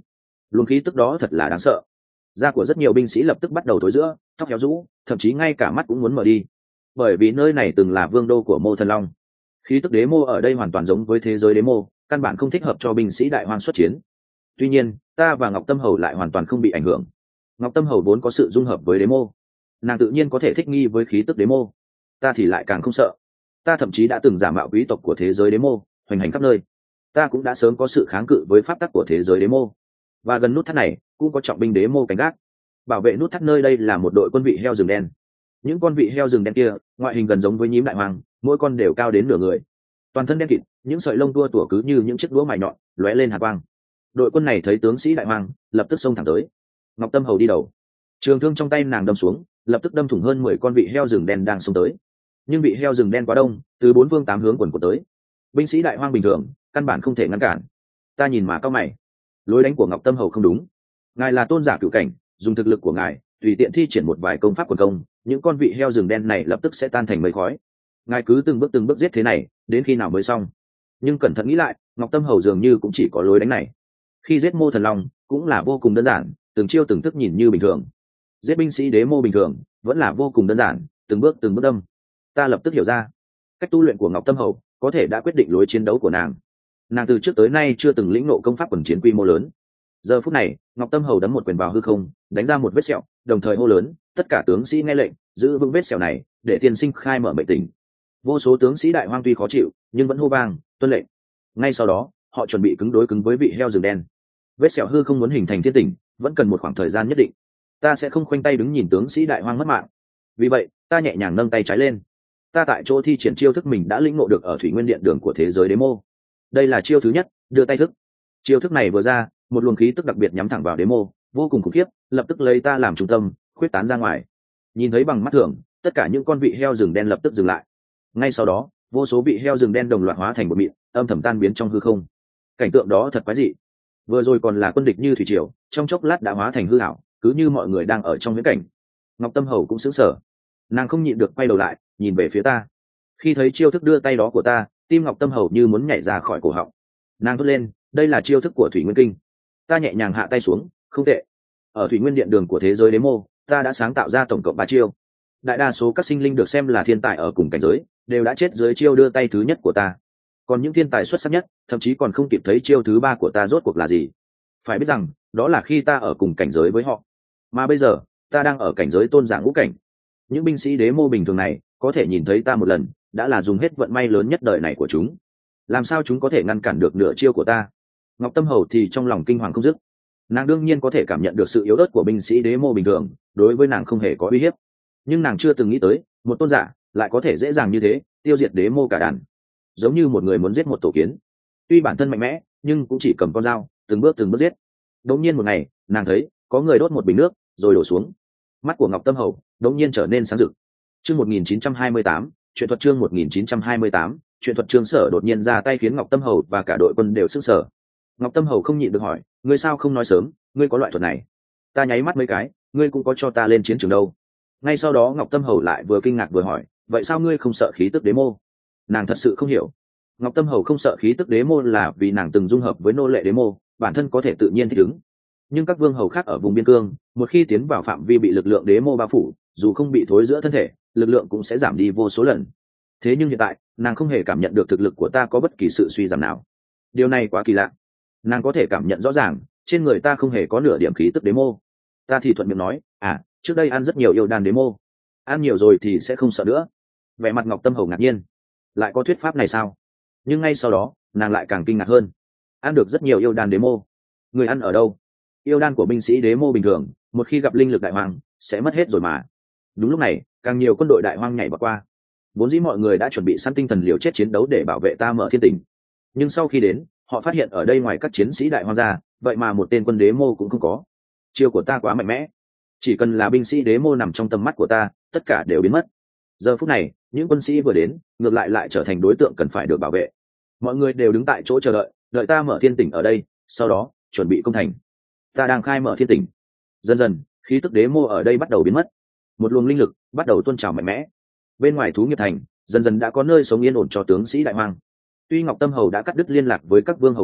luồng khí tức đó thật là đáng sợ. Da của rất nhiều binh sĩ lập tức bắt đầu thối rữa, tóc héo rũ, thậm chí ngay cả mắt cũng muốn mở đi, bởi vì nơi này từng là vương đô của Mô Thần Long. Khí tức đế mô ở đây hoàn toàn giống với thế giới đế mô, căn bản không thích hợp cho binh sĩ đại hoang xuất chiến. Tuy nhiên ta và Ngọc Tâm Hầu lại hoàn toàn không bị ảnh hưởng. Ngọc Tâm Hầu vốn có sự dung hợp với đế mô, nàng tự nhiên có thể thích nghi với khí tức đế mô. Ta thì lại càng không sợ. Ta thậm chí đã từng giả mạo quý tộc của thế giới đế mô, hoành hành khắp nơi. Ta cũng đã sớm có sự kháng cự với pháp tắc của thế giới đế mô, và gần nút thắt này cũng có trọng binh đế mô canh gác bảo vệ nút thắt. Nơi đây là một đội quân vị heo rừng đen. Những con vị heo rừng đen kia ngoại hình gần giống với nhím đại hoàng, mỗi con đều cao đến nửa người, toàn thân đen kịt, những sợi lông tua tủa cứ như những chiếc đũa mài nhọn lóe lên hàn quang. Đội quân này thấy tướng sĩ đại hoàng lập tức xông thẳng tới. Ngọc Tâm Hầu đi đầu, trường thương trong tay nàng đâm xuống, lập tức đâm thủng hơn mười con vị heo rừng đen đang xông tới. Nhưng vị heo rừng đen quá đông, từ bốn phương tám hướng quần quần tới, binh sĩ đại hoang bình thường căn bản không thể ngăn cản. Ta nhìn mà cao mày, lối đánh của Ngọc Tâm Hầu không đúng. Ngài là tôn giả cửu cảnh, dùng thực lực của ngài tùy tiện thi triển một vài công pháp quần công, những con vị heo rừng đen này lập tức sẽ tan thành mây khói. Ngài cứ từng bước từng bước giết thế này đến khi nào mới xong? Nhưng cẩn thận nghĩ lại, Ngọc Tâm Hầu dường như cũng chỉ có lối đánh này. Khi giết Mô Thần Long cũng là vô cùng đơn giản, từng chiêu từng thức nhìn như bình thường. Giết binh sĩ đế mô bình thường vẫn là vô cùng đơn giản, từng bước từng bước đâm. Ta lập tức hiểu ra, cách tu luyện của Ngọc Tâm Hầu có thể đã quyết định lối chiến đấu của nàng. Nàng từ trước tới nay chưa từng lĩnh ngộ công pháp quần chiến quy mô lớn. Giờ phút này Ngọc Tâm Hầu đấm một quyền vào hư không, đánh ra một vết sẹo, đồng thời hô lớn, tất cả tướng sĩ nghe lệnh, giữ vững vết sẹo này để tiên sinh khai mở mệnh tình. Vô số tướng sĩ đại hoang tuy khó chịu nhưng vẫn hô vang tuân lệnh. Ngay sau đó họ chuẩn bị cứng đối cứng với vị heo rừng đen. Vết sẹo hư không muốn hình thành thiên tình vẫn cần một khoảng thời gian nhất định. Ta sẽ không khoanh tay đứng nhìn tướng sĩ đại hoang mất mạng. Vì vậy ta nhẹ nhàng nâng tay trái lên. Ta tại chỗ thi triển chiêu thức mình đã lĩnh ngộ được ở Thủy Nguyên Điện đường của thế giới đế mô. Đây là chiêu thứ nhất, đưa tay thức. Chiêu thức này vừa ra, một luồng khí tức đặc biệt nhắm thẳng vào đế mô, vô cùng khủng khiếp, lập tức lấy ta làm trung tâm, khuyết tán ra ngoài. Nhìn thấy bằng mắt thường, tất cả những con vị heo rừng đen lập tức dừng lại. Ngay sau đó vô số vị heo rừng đen đồng loạt hóa thành một mịn, âm thầm tan biến trong hư không. Cảnh tượng đó thật quái dị. Vừa rồi còn là quân địch như thủy triều, trong chốc lát đã hóa thành hư ảo, cứ như mọi người đang ở trong viễn cảnh. Ngọc Tâm Hầu cũng sững sờ, nàng không nhịn được quay đầu lại nhìn về phía ta. Khi thấy chiêu thức đưa tay đó của ta, tim Ngọc Tâm Hầu như muốn nhảy ra khỏi cổ họng. Nàng thốt lên, đây là chiêu thức của Thủy Nguyên Kinh. Ta nhẹ nhàng hạ tay xuống, không tệ. Ở Thủy Nguyên Điện đường của thế giới đế mô, ta đã sáng tạo ra tổng cộng ba chiêu. Đại đa số các sinh linh được xem là thiên tài ở cùng cảnh giới đều đã chết dưới chiêu đưa tay thứ nhất của ta. Còn những thiên tài xuất sắc nhất thậm chí còn không kịp thấy chiêu thứ ba của ta rốt cuộc là gì. Phải biết rằng đó là khi ta ở cùng cảnh giới với họ, mà bây giờ ta đang ở cảnh giới tôn giả ngũ cảnh. Những binh sĩ đế mô bình thường này có thể nhìn thấy ta một lần đã là dùng hết vận may lớn nhất đời này của chúng. Làm sao chúng có thể ngăn cản được nửa chiêu của ta? Ngọc Tâm Hầu thì trong lòng kinh hoàng không dứt. Nàng đương nhiên có thể cảm nhận được sự yếu ớt của binh sĩ đế mô bình thường, đối với nàng không hề có uy hiếp. Nhưng nàng chưa từng nghĩ tới một tôn giả lại có thể dễ dàng như thế tiêu diệt đế mô cả đàn, giống như một người muốn giết một tổ kiến. Tuy bản thân mạnh mẽ nhưng cũng chỉ cầm con dao từng bước từng bước giết. Đột nhiên một ngày nàng thấy có người đốt một bình nước rồi đổ xuống. Mắt của Ngọc Tâm Hầu đột nhiên trở nên sáng rực. Chương một nghìn chín trăm hai mươi tám, chuyện thuật chương một nghìn chín trăm hai mươi tám, chuyện thuật Trương Sở đột nhiên ra tay khiến Ngọc Tâm Hầu và cả đội quân đều sững sờ. Ngọc Tâm Hầu không nhịn được hỏi, ngươi sao không nói sớm, ngươi có loại thuật này? Ta nháy mắt mấy cái, ngươi cũng có cho ta lên chiến trường đâu? Ngay sau đó Ngọc Tâm Hầu lại vừa kinh ngạc vừa hỏi, vậy sao ngươi không sợ khí tức đế mô? Nàng thật sự không hiểu. Ngọc Tâm Hầu không sợ khí tức đế mô là vì nàng từng dung hợp với nô lệ đế mô, bản thân có thể tự nhiên thích ứng. Nhưng các vương hầu khác ở vùng biên cương, một khi tiến vào phạm vi bị lực lượng đế mô bao phủ, dù không bị thối giữa thân thể, lực lượng cũng sẽ giảm đi vô số lần. Thế nhưng hiện tại nàng không hề cảm nhận được thực lực của ta có bất kỳ sự suy giảm nào. Điều này quá kỳ lạ. Nàng có thể cảm nhận rõ ràng trên người ta không hề có nửa điểm khí tức đế mô. Ta thì thuận miệng nói, à, trước đây ăn rất nhiều yêu đan đế mô, ăn nhiều rồi thì sẽ không sợ nữa. Vẻ mặt Ngọc Tâm Hầu ngạc nhiên, lại có thuyết pháp này sao? Nhưng ngay sau đó nàng lại càng kinh ngạc hơn. Ăn được rất nhiều yêu đan đế mô? Người ăn ở đâu? Yêu đan của binh sĩ đế mô bình thường một khi gặp linh lực đại hoang sẽ mất hết rồi mà. Đúng lúc này càng nhiều quân đội đại hoang nhảy bọt qua. Vốn dĩ mọi người đã chuẩn bị săn tinh thần liều chết chiến đấu để bảo vệ ta mở thiên tỉnh, nhưng sau khi đến họ phát hiện ở đây ngoài các chiến sĩ đại hoang ra, vậy mà một tên quân đế mô cũng không có. Chiêu của ta quá mạnh mẽ, chỉ cần là binh sĩ đế mô nằm trong tầm mắt của ta tất cả đều biến mất. Giờ phút này những quân sĩ vừa đến ngược lại lại trở thành đối tượng cần phải được bảo vệ. Mọi người đều đứng tại chỗ chờ đợi, đợi ta mở thiên tỉnh ở đây, sau đó chuẩn bị công thành. Ta đang khai mở thiên tỉnh. Dần dần khí tức đế mô ở đây bắt đầu biến mất, một luồng linh lực bắt đầu tuôn trào mạnh mẽ. Bên ngoài thú nghiệp thành dần dần đã có nơi sống yên ổn cho tướng sĩ đại hoang. Tuy Ngọc Tâm Hầu đã cắt đứt liên lạc với các vương hầu khác,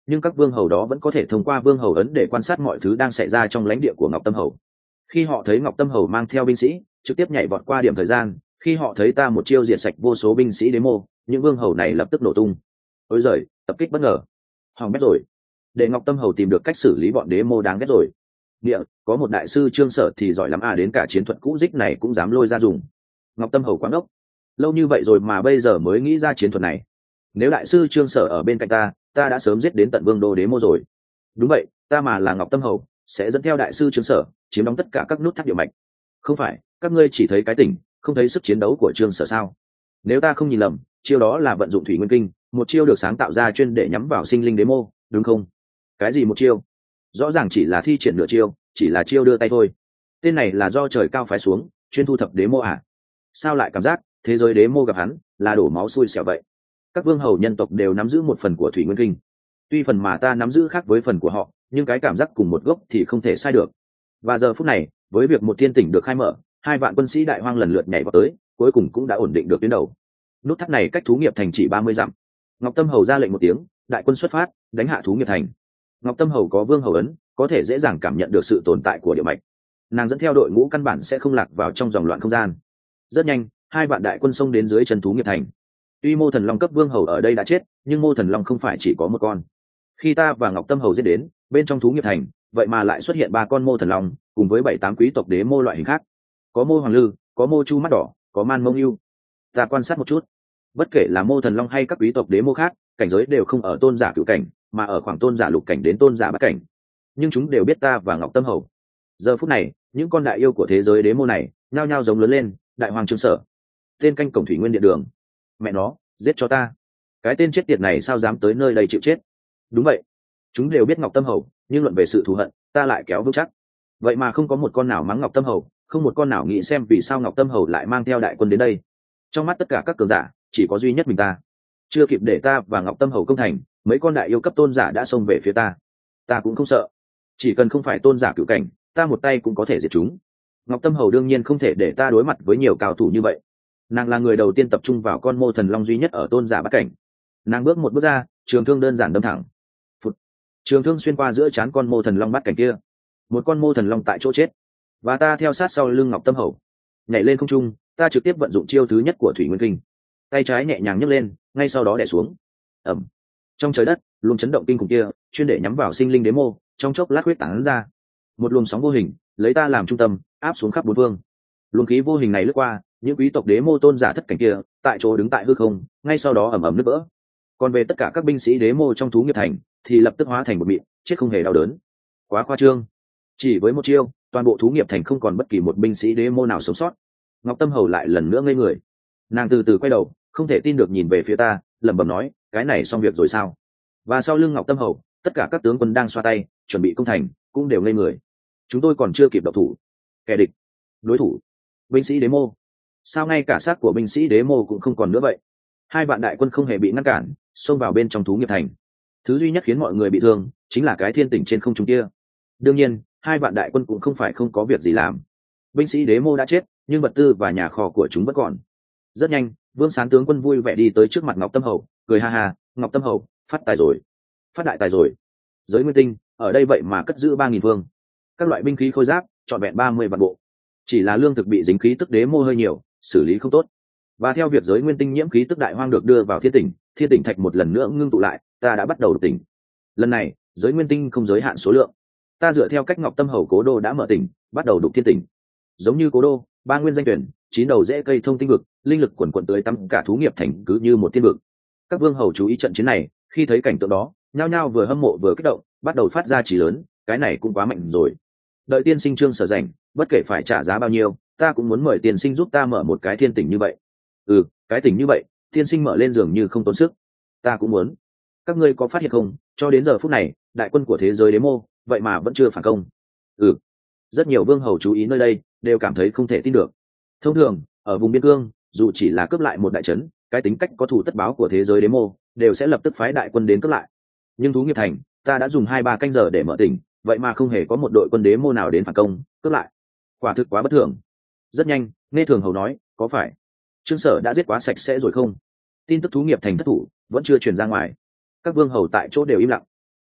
nhưng các vương hầu đó vẫn có thể thông qua vương hầu ấn để quan sát mọi thứ đang xảy ra trong lãnh địa của Ngọc Tâm Hầu. Khi họ thấy Ngọc Tâm Hầu mang theo binh sĩ trực tiếp nhảy vọt qua điểm thời gian, khi họ thấy ta một chiêu diệt sạch vô số binh sĩ Đế Mô, những vương hầu này lập tức nổ tung. Ôi giời, tập kích bất ngờ, hỏng bét rồi. Để Ngọc Tâm Hầu tìm được cách xử lý bọn Đế Mô đáng ghét rồi. Địa, có một đại sư Trương Sở thì giỏi lắm à, đến cả chiến thuật cũ dích này cũng dám lôi ra dùng. Ngọc Tâm Hầu quáng đốc, lâu như vậy rồi mà bây giờ mới nghĩ ra chiến thuật này. Nếu đại sư Trương Sở ở bên cạnh ta, ta đã sớm giết đến tận vương đô Đế Mô rồi. Đúng vậy, ta mà là Ngọc Tâm Hầu sẽ dẫn theo đại sư Trương Sở chiếm đóng tất cả các nút thắt địa mạch. Không phải, các ngươi chỉ thấy cái tỉnh, không thấy sức chiến đấu của Trương Sở sao? Nếu ta không nhìn lầm, chiêu đó là vận dụng thủy nguyên kinh, một chiêu được sáng tạo ra chuyên để nhắm vào sinh linh Đế Mô, đúng không? Cái gì một chiêu? Rõ ràng chỉ là thi triển nửa chiêu, chỉ là chiêu đưa tay thôi. Tên này là do trời cao phái xuống, chuyên thu thập Đế Mô à? Sao lại cảm giác thế giới Đế Mô gặp hắn là đổ máu xui xẻo vậy? Các vương hầu nhân tộc đều nắm giữ một phần của thủy nguyên kinh, tuy phần mà ta nắm giữ khác với phần của họ, nhưng cái cảm giác cùng một gốc thì không thể sai được. Và giờ phút này, với việc một thiên tỉnh được khai mở, hai vạn quân sĩ đại hoang lần lượt nhảy vào tới, cuối cùng cũng đã ổn định được tuyến đầu. Nút thắt này cách thú nghiệp thành chỉ ba mươi dặm. Ngọc Tâm Hầu ra lệnh một tiếng, đại quân xuất phát, đánh hạ thú nghiệp thành. Ngọc Tâm Hầu có vương hầu ấn, có thể dễ dàng cảm nhận được sự tồn tại của địa mạch. Nàng dẫn theo đội ngũ căn bản sẽ không lạc vào trong dòng loạn không gian. Rất nhanh, hai vạn đại quân xông đến dưới chân thú nghiệp thành. Tuy Mô Thần Long cấp vương hầu ở đây đã chết, nhưng Mô Thần Long không phải chỉ có một con. Khi ta và Ngọc Tâm Hầu giết đến, bên trong thú nghiệp thành, vậy mà lại xuất hiện ba con Mô Thần Long, cùng với bảy tám quý tộc Đế Mô loại hình khác. Có Mô Hoàng Lư, có Mô Chu mắt đỏ, có Man Mông Ưu. Ta quan sát một chút, bất kể là Mô Thần Long hay các quý tộc Đế Mô khác, cảnh giới đều không ở tôn giả cửu cảnh, mà ở khoảng tôn giả lục cảnh đến tôn giả bát cảnh. Nhưng chúng đều biết ta và Ngọc Tâm Hầu. Giờ phút này, những con đại yêu của thế giới Đế Mô này nhao nhao giống lớn lên, đại hoàng Trương Sở, tên canh cổng thủy nguyên điện đường. Mẹ nó, giết cho ta! Cái tên chết tiệt này sao dám tới nơi đây chịu chết? Đúng vậy, chúng đều biết Ngọc Tâm Hầu, nhưng luận về sự thù hận, ta lại kéo vững chắc. Vậy mà không có một con nào mắng Ngọc Tâm Hầu, không một con nào nghĩ xem vì sao Ngọc Tâm Hầu lại mang theo đại quân đến đây. Trong mắt tất cả các cường giả, chỉ có duy nhất mình ta. Chưa kịp để ta và Ngọc Tâm Hầu công thành, mấy con đại yêu cấp tôn giả đã xông về phía ta. Ta cũng không sợ, chỉ cần không phải tôn giả cửu cảnh, ta một tay cũng có thể diệt chúng. Ngọc Tâm Hầu đương nhiên không thể để ta đối mặt với nhiều cao thủ như vậy. Nàng là người đầu tiên tập trung vào con Mô Thần Long duy nhất ở tôn giả bát cảnh. Nàng bước một bước ra, trường thương đơn giản đâm thẳng. Phụt. Trường thương xuyên qua giữa trán con Mô Thần Long bát cảnh kia. Một con Mô Thần Long tại chỗ chết, và ta theo sát sau lưng Ngọc Tâm Hầu, nhảy lên không trung. Ta trực tiếp vận dụng chiêu thứ nhất của thủy nguyên kinh, tay trái nhẹ nhàng nhấc lên, ngay sau đó đè xuống. Ẩm. Trong trời đất, luồng chấn động kinh khủng kia chuyên để nhắm vào sinh linh Đế Mô, trong chốc lát huyết tán ra. Một luồng sóng vô hình lấy ta làm trung tâm, áp xuống khắp bốn phương. Luồng khí vô hình này lướt qua những quý tộc Đế Mô tôn giả thất cảnh kia, tại chỗ đứng tại hư không, ngay sau đó ầm ầm nứt vỡ. Còn về tất cả các binh sĩ Đế Mô trong thú nghiệp thành thì lập tức hóa thành một mịn, chết không hề đau đớn. Quá khoa trương, chỉ với một chiêu, toàn bộ thú nghiệp thành không còn bất kỳ một binh sĩ Đế Mô nào sống sót. Ngọc Tâm Hầu lại lần nữa ngây người, nàng từ từ quay đầu, không thể tin được nhìn về phía ta, lẩm bẩm nói, cái này xong việc rồi sao? Và sau lưng Ngọc Tâm Hầu, tất cả các tướng quân đang xoa tay chuẩn bị công thành cũng đều ngây người. Chúng tôi còn chưa kịp động thủ, kẻ địch, đối thủ, binh sĩ Đế Mô. Sao ngay cả xác của binh sĩ Đế Mô cũng không còn nữa vậy? Hai vạn đại quân không hề bị ngăn cản, xông vào bên trong thú nghiệp thành. Thứ duy nhất khiến mọi người bị thương chính là cái thiên tỉnh trên không trung kia. Đương nhiên, hai vạn đại quân cũng không phải không có việc gì làm. Binh sĩ Đế Mô đã chết, nhưng vật tư và nhà kho của chúng vẫn còn. Rất nhanh, Vương Sáng tướng quân vui vẻ đi tới trước mặt Ngọc Tâm Hầu, cười ha ha, Ngọc Tâm Hầu, phát tài rồi, phát đại tài rồi. Giới nguyên tinh ở đây vậy mà cất giữ ba nghìn vương, các loại binh khí khôi giáp trọn vẹn ba mươi vạn bộ. Chỉ là lương thực bị dính khí tức Đế Mô hơi nhiều, xử lý không tốt. Và theo việc giới nguyên tinh nhiễm khí tức đại hoang được đưa vào thiên tỉnh, thiên tỉnh thạch một lần nữa ngưng tụ lại, ta đã bắt đầu đục tỉnh. Lần này giới nguyên tinh không giới hạn số lượng, ta dựa theo cách Ngọc Tâm Hầu cố đô đã mở tỉnh, bắt đầu đục thiên tỉnh. Giống như cố đô, ba nguyên danh tuyển, chín đầu rễ cây thông tinh vực, linh lực quần quần tới tăm cả thú nghiệp thành cứ như một thiên vực. Các vương hầu chú ý trận chiến này, khi thấy cảnh tượng đó, nhao nhao vừa hâm mộ vừa kích động, bắt đầu phát ra chỉ lớn, cái này cũng quá mạnh rồi. Đợi tiên sinh Trương Sở rảnh, bất kể phải trả giá bao nhiêu, ta cũng muốn mời tiên sinh giúp ta mở một cái thiên tỉnh như vậy. Ừ, cái tỉnh như vậy, tiên sinh mở lên dường như không tốn sức. Ta cũng muốn. Các ngươi có phát hiện không, cho đến giờ phút này, đại quân của thế giới Đế Mô vậy mà vẫn chưa phản công. Ừ, rất nhiều vương hầu chú ý nơi đây đều cảm thấy không thể tin được. Thông thường ở vùng biên cương, dù chỉ là cướp lại một đại trấn, cái tính cách có thù tất báo của thế giới Đế Mô đều sẽ lập tức phái đại quân đến cướp lại. Nhưng thú nghiệp thành, ta đã dùng hai ba canh giờ để mở tỉnh, vậy mà không hề có một đội quân Đế Mô nào đến phản công cướp lại. Quả thực quá bất thường. Rất nhanh, nghe thường hầu nói, có phải Trương Sở đã giết quá sạch sẽ rồi không? Tin tức thú nghiệp thành thất thủ vẫn chưa truyền ra ngoài. Các vương hầu tại chỗ đều im lặng.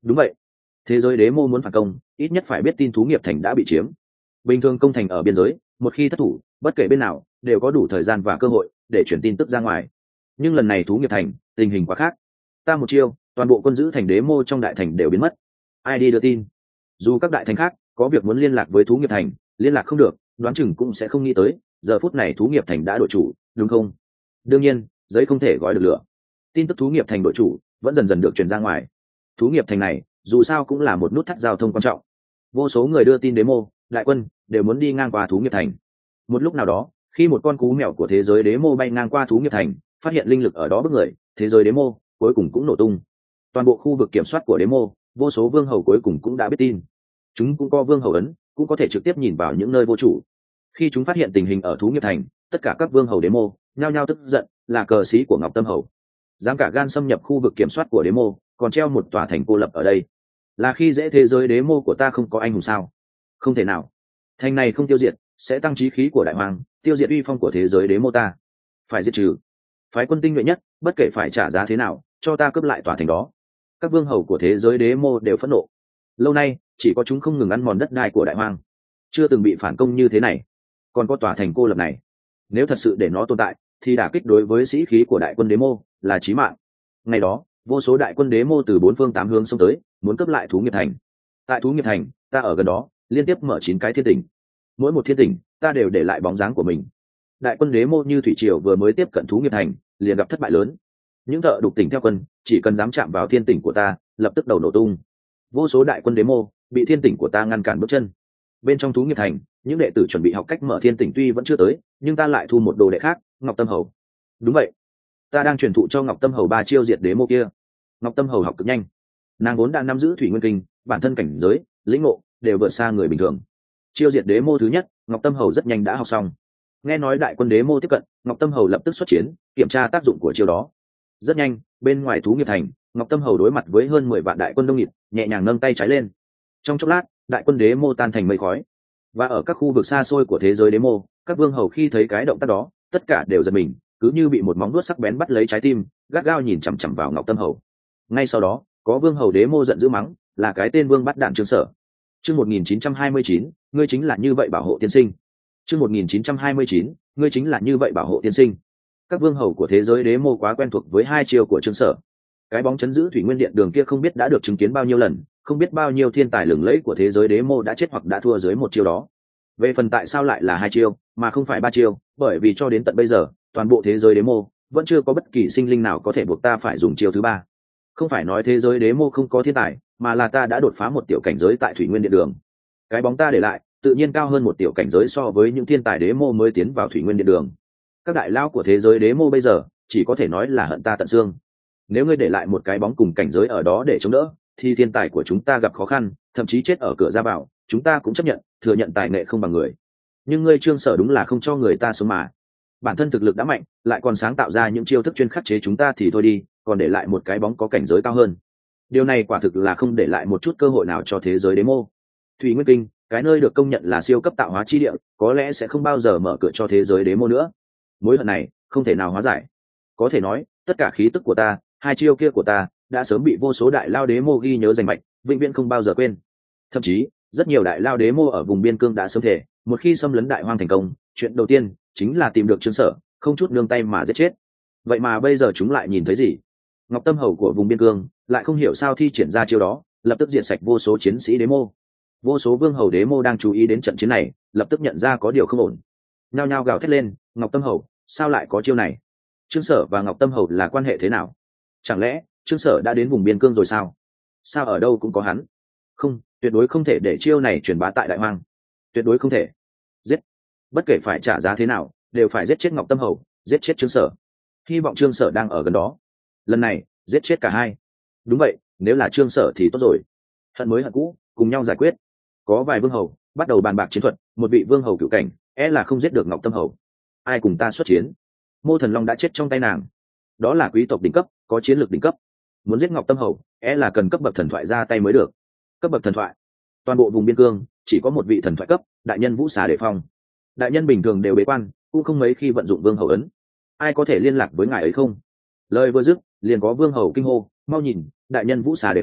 Đúng vậy, thế giới đế mô muốn phản công, ít nhất phải biết tin thú nghiệp thành đã bị chiếm. Bình thường công thành ở biên giới, một khi thất thủ, bất kể bên nào đều có đủ thời gian và cơ hội để chuyển tin tức ra ngoài. Nhưng lần này thú nghiệp thành tình hình quá khác, ta một chiêu toàn bộ quân giữ thành đế mô trong đại thành đều biến mất. Ai đi đưa tin? Dù các đại thành khác có việc muốn liên lạc với thú nghiệp thành, liên lạc không được, đoán chừng cũng sẽ không nghĩ tới giờ phút này thú nghiệp thành đã đổi chủ, đúng không? Đương nhiên giấy không thể gói được lửa, tin tức thú nghiệp thành đổi chủ vẫn dần dần được truyền ra ngoài. Thú nghiệp thành này dù sao cũng là một nút thắt giao thông quan trọng, vô số người đưa tin demo đại quân đều muốn đi ngang qua thú nghiệp thành. Một lúc nào đó, khi một con cú mèo của thế giới demo bay ngang qua thú nghiệp thành, phát hiện linh lực ở đó bức người, thế giới demo cuối cùng cũng nổ tung. Toàn bộ khu vực kiểm soát của demo, vô số vương hầu cuối cùng cũng đã biết tin. Chúng cũng có vương hầu ấn, cũng có thể trực tiếp nhìn vào những nơi vô chủ. Khi chúng phát hiện tình hình ở thú nghiệp thành, tất cả các vương hầu demo nhao nhao tức giận, là cờ sĩ của Ngọc Tâm Hầu, dám cả gan xâm nhập khu vực kiểm soát của demo, còn treo một tòa thành cô lập ở đây, là khi dễ thế giới demo của ta không có anh hùng sao? Không thể nào, thành này không tiêu diệt sẽ tăng trí khí của đại hoàng, tiêu diệt uy phong của thế giới demo ta. Phải diệt trừ, phái quân tinh nhuệ nhất, bất kể phải trả giá thế nào cho ta cướp lại tòa thành đó. Các vương hầu của thế giới demo đều phẫn nộ. Lâu nay chỉ có chúng không ngừng ăn mòn đất đai của đại hoang, chưa từng bị phản công như thế này. Còn có tòa thành cô lập này, nếu thật sự để nó tồn tại thì đả kích đối với sĩ khí của đại quân demo là chí mạng. Ngày đó vô số đại quân demo từ bốn phương tám hướng xông tới, muốn cướp lại thú nghiệp thành. Tại thú nghiệp thành, ta ở gần đó liên tiếp mở chín cái thiên tỉnh, mỗi một thiên tỉnh ta đều để lại bóng dáng của mình. Đại quân demo như thủy triều vừa mới tiếp cận thú nghiệp thành liền gặp thất bại lớn. Những thợ đục tỉnh theo quân chỉ cần dám chạm vào thiên tỉnh của ta lập tức đầu nổ tung. Vô số đại quân demo bị thiên tỉnh của ta ngăn cản bước chân. Bên trong thú nghiệp thành, những đệ tử chuẩn bị học cách mở thiên tỉnh tuy vẫn chưa tới, nhưng ta lại thu một đồ đệ khác, Ngọc Tâm Hầu. Đúng vậy, ta đang truyền thụ cho Ngọc Tâm Hầu ba chiêu diệt đế mô kia. Ngọc Tâm Hầu học cực nhanh, nàng vốn đang nắm giữ thủy nguyên kinh, bản thân cảnh giới lĩnh ngộ đều vượt xa người bình thường. Chiêu diệt đế mô thứ nhất, Ngọc Tâm Hầu rất nhanh đã học xong. Nghe nói đại quân đế mô tiếp cận, Ngọc Tâm Hầu lập tức xuất chiến, kiểm tra tác dụng của chiêu đó. Rất nhanh, bên ngoài thú nghiệp thành, Ngọc Tâm Hầu đối mặt với hơn mười vạn đại quân đông nghịt, nhẹ nhàng nâng tay trái lên. Trong chốc lát, đại quân đế mô tan thành mây khói. Và ở các khu vực xa xôi của thế giới đế mô, các vương hầu khi thấy cái động tác đó, tất cả đều giật mình, cứ như bị một móng vuốt sắc bén bắt lấy trái tim, gắt gao nhìn chằm chằm vào Ngọc Tâm Hầu. Ngay sau đó, có vương hầu đế mô giận dữ mắng, là cái tên vương bắt đạn Trương Sở. Chương một nghìn chín trăm hai mươi chín, ngươi chính là như vậy bảo hộ tiên sinh. Chương một nghìn chín trăm hai mươi chín, ngươi chính là như vậy bảo hộ tiên sinh. Các vương hầu của thế giới đế mô quá quen thuộc với hai chiêu của Trương Sở. Cái bóng chấn giữ thủy nguyên điện đường kia không biết đã được chứng kiến bao nhiêu lần, không biết bao nhiêu thiên tài lừng lẫy của thế giới đế mô đã chết hoặc đã thua dưới một chiêu đó. Về phần tại sao lại là hai chiêu mà không phải ba chiêu, bởi vì cho đến tận bây giờ toàn bộ thế giới đế mô vẫn chưa có bất kỳ sinh linh nào có thể buộc ta phải dùng chiêu thứ ba. Không phải nói thế giới đế mô không có thiên tài, mà là ta đã đột phá một tiểu cảnh giới tại thủy nguyên điện đường. Cái bóng ta để lại tự nhiên cao hơn một tiểu cảnh giới so với những thiên tài đế mô mới tiến vào thủy nguyên điện đường. Các đại lao của thế giới đế mô bây giờ chỉ có thể nói là hận ta tận xương. Nếu ngươi để lại một cái bóng cùng cảnh giới ở đó để chống đỡ, thì thiên tài của chúng ta gặp khó khăn, thậm chí chết ở cửa ra vào, chúng ta cũng chấp nhận, thừa nhận tài nghệ không bằng người. Nhưng ngươi Trương Sở đúng là không cho người ta sống mà. Bản thân thực lực đã mạnh, lại còn sáng tạo ra những chiêu thức chuyên khắc chế chúng ta thì thôi đi, còn để lại một cái bóng có cảnh giới cao hơn. Điều này quả thực là không để lại một chút cơ hội nào cho thế giới demo. Thủy Nguyên Kinh, cái nơi được công nhận là siêu cấp tạo hóa chi địa, có lẽ sẽ không bao giờ mở cửa cho thế giới demo nữa. Mối hận này không thể nào hóa giải. Có thể nói, tất cả khí tức của ta, hai chiêu kia của ta đã sớm bị vô số đại lao đế mô ghi nhớ danh mạch, vĩnh viễn không bao giờ quên. Thậm chí rất nhiều đại lao đế mô ở vùng biên cương đã sớm thể, một khi xâm lấn đại hoang thành công, chuyện đầu tiên chính là tìm được Trương Sở, không chút nương tay mà giết chết. Vậy mà bây giờ chúng lại nhìn thấy gì? Ngọc Tâm Hầu của vùng biên cương lại không hiểu sao thi triển ra chiêu đó, lập tức diệt sạch vô số chiến sĩ đế mô. Vô số vương hầu đế mô đang chú ý đến trận chiến này, lập tức nhận ra có điều không ổn, nhao nhao gào thét lên, Ngọc Tâm Hầu, sao lại có chiêu này? Trương Sở và Ngọc Tâm Hầu là quan hệ thế nào? Chẳng lẽ Trương Sở đã đến vùng biên cương rồi sao? Sao ở đâu cũng có hắn? Không, tuyệt đối không thể để chiêu này truyền bá tại đại hoang, tuyệt đối không thể. Giết, bất kể phải trả giá thế nào đều phải giết chết Ngọc Tâm Hầu, giết chết Trương Sở. Hy vọng Trương Sở đang ở gần đó, lần này giết chết cả hai. Đúng vậy, nếu là Trương Sở thì tốt rồi, hận mới hận cũ cùng nhau giải quyết. Có vài vương hầu bắt đầu bàn bạc chiến thuật, một vị vương hầu cựu cảnh é e là không giết được Ngọc Tâm Hầu. Ai cùng ta xuất chiến? Mô Thần Long đã chết trong tay nàng, đó là quý tộc đỉnh cấp, có chiến lược đỉnh cấp. Muốn giết Ngọc Tâm Hầu é e là cần cấp bậc thần thoại ra tay mới được. Cấp bậc thần thoại, toàn bộ vùng biên cương chỉ có một vị thần thoại cấp, đại nhân Vũ Xà Đề Phong. Đại nhân bình thường đều bế quan, cũng không mấy khi vận dụng vương hầu ấn. Ai có thể liên lạc với ngài ấy không? Lời vừa dứt liền có vương hầu kinh hô, mau nhìn, đại nhân Vũ Xà Đề Phong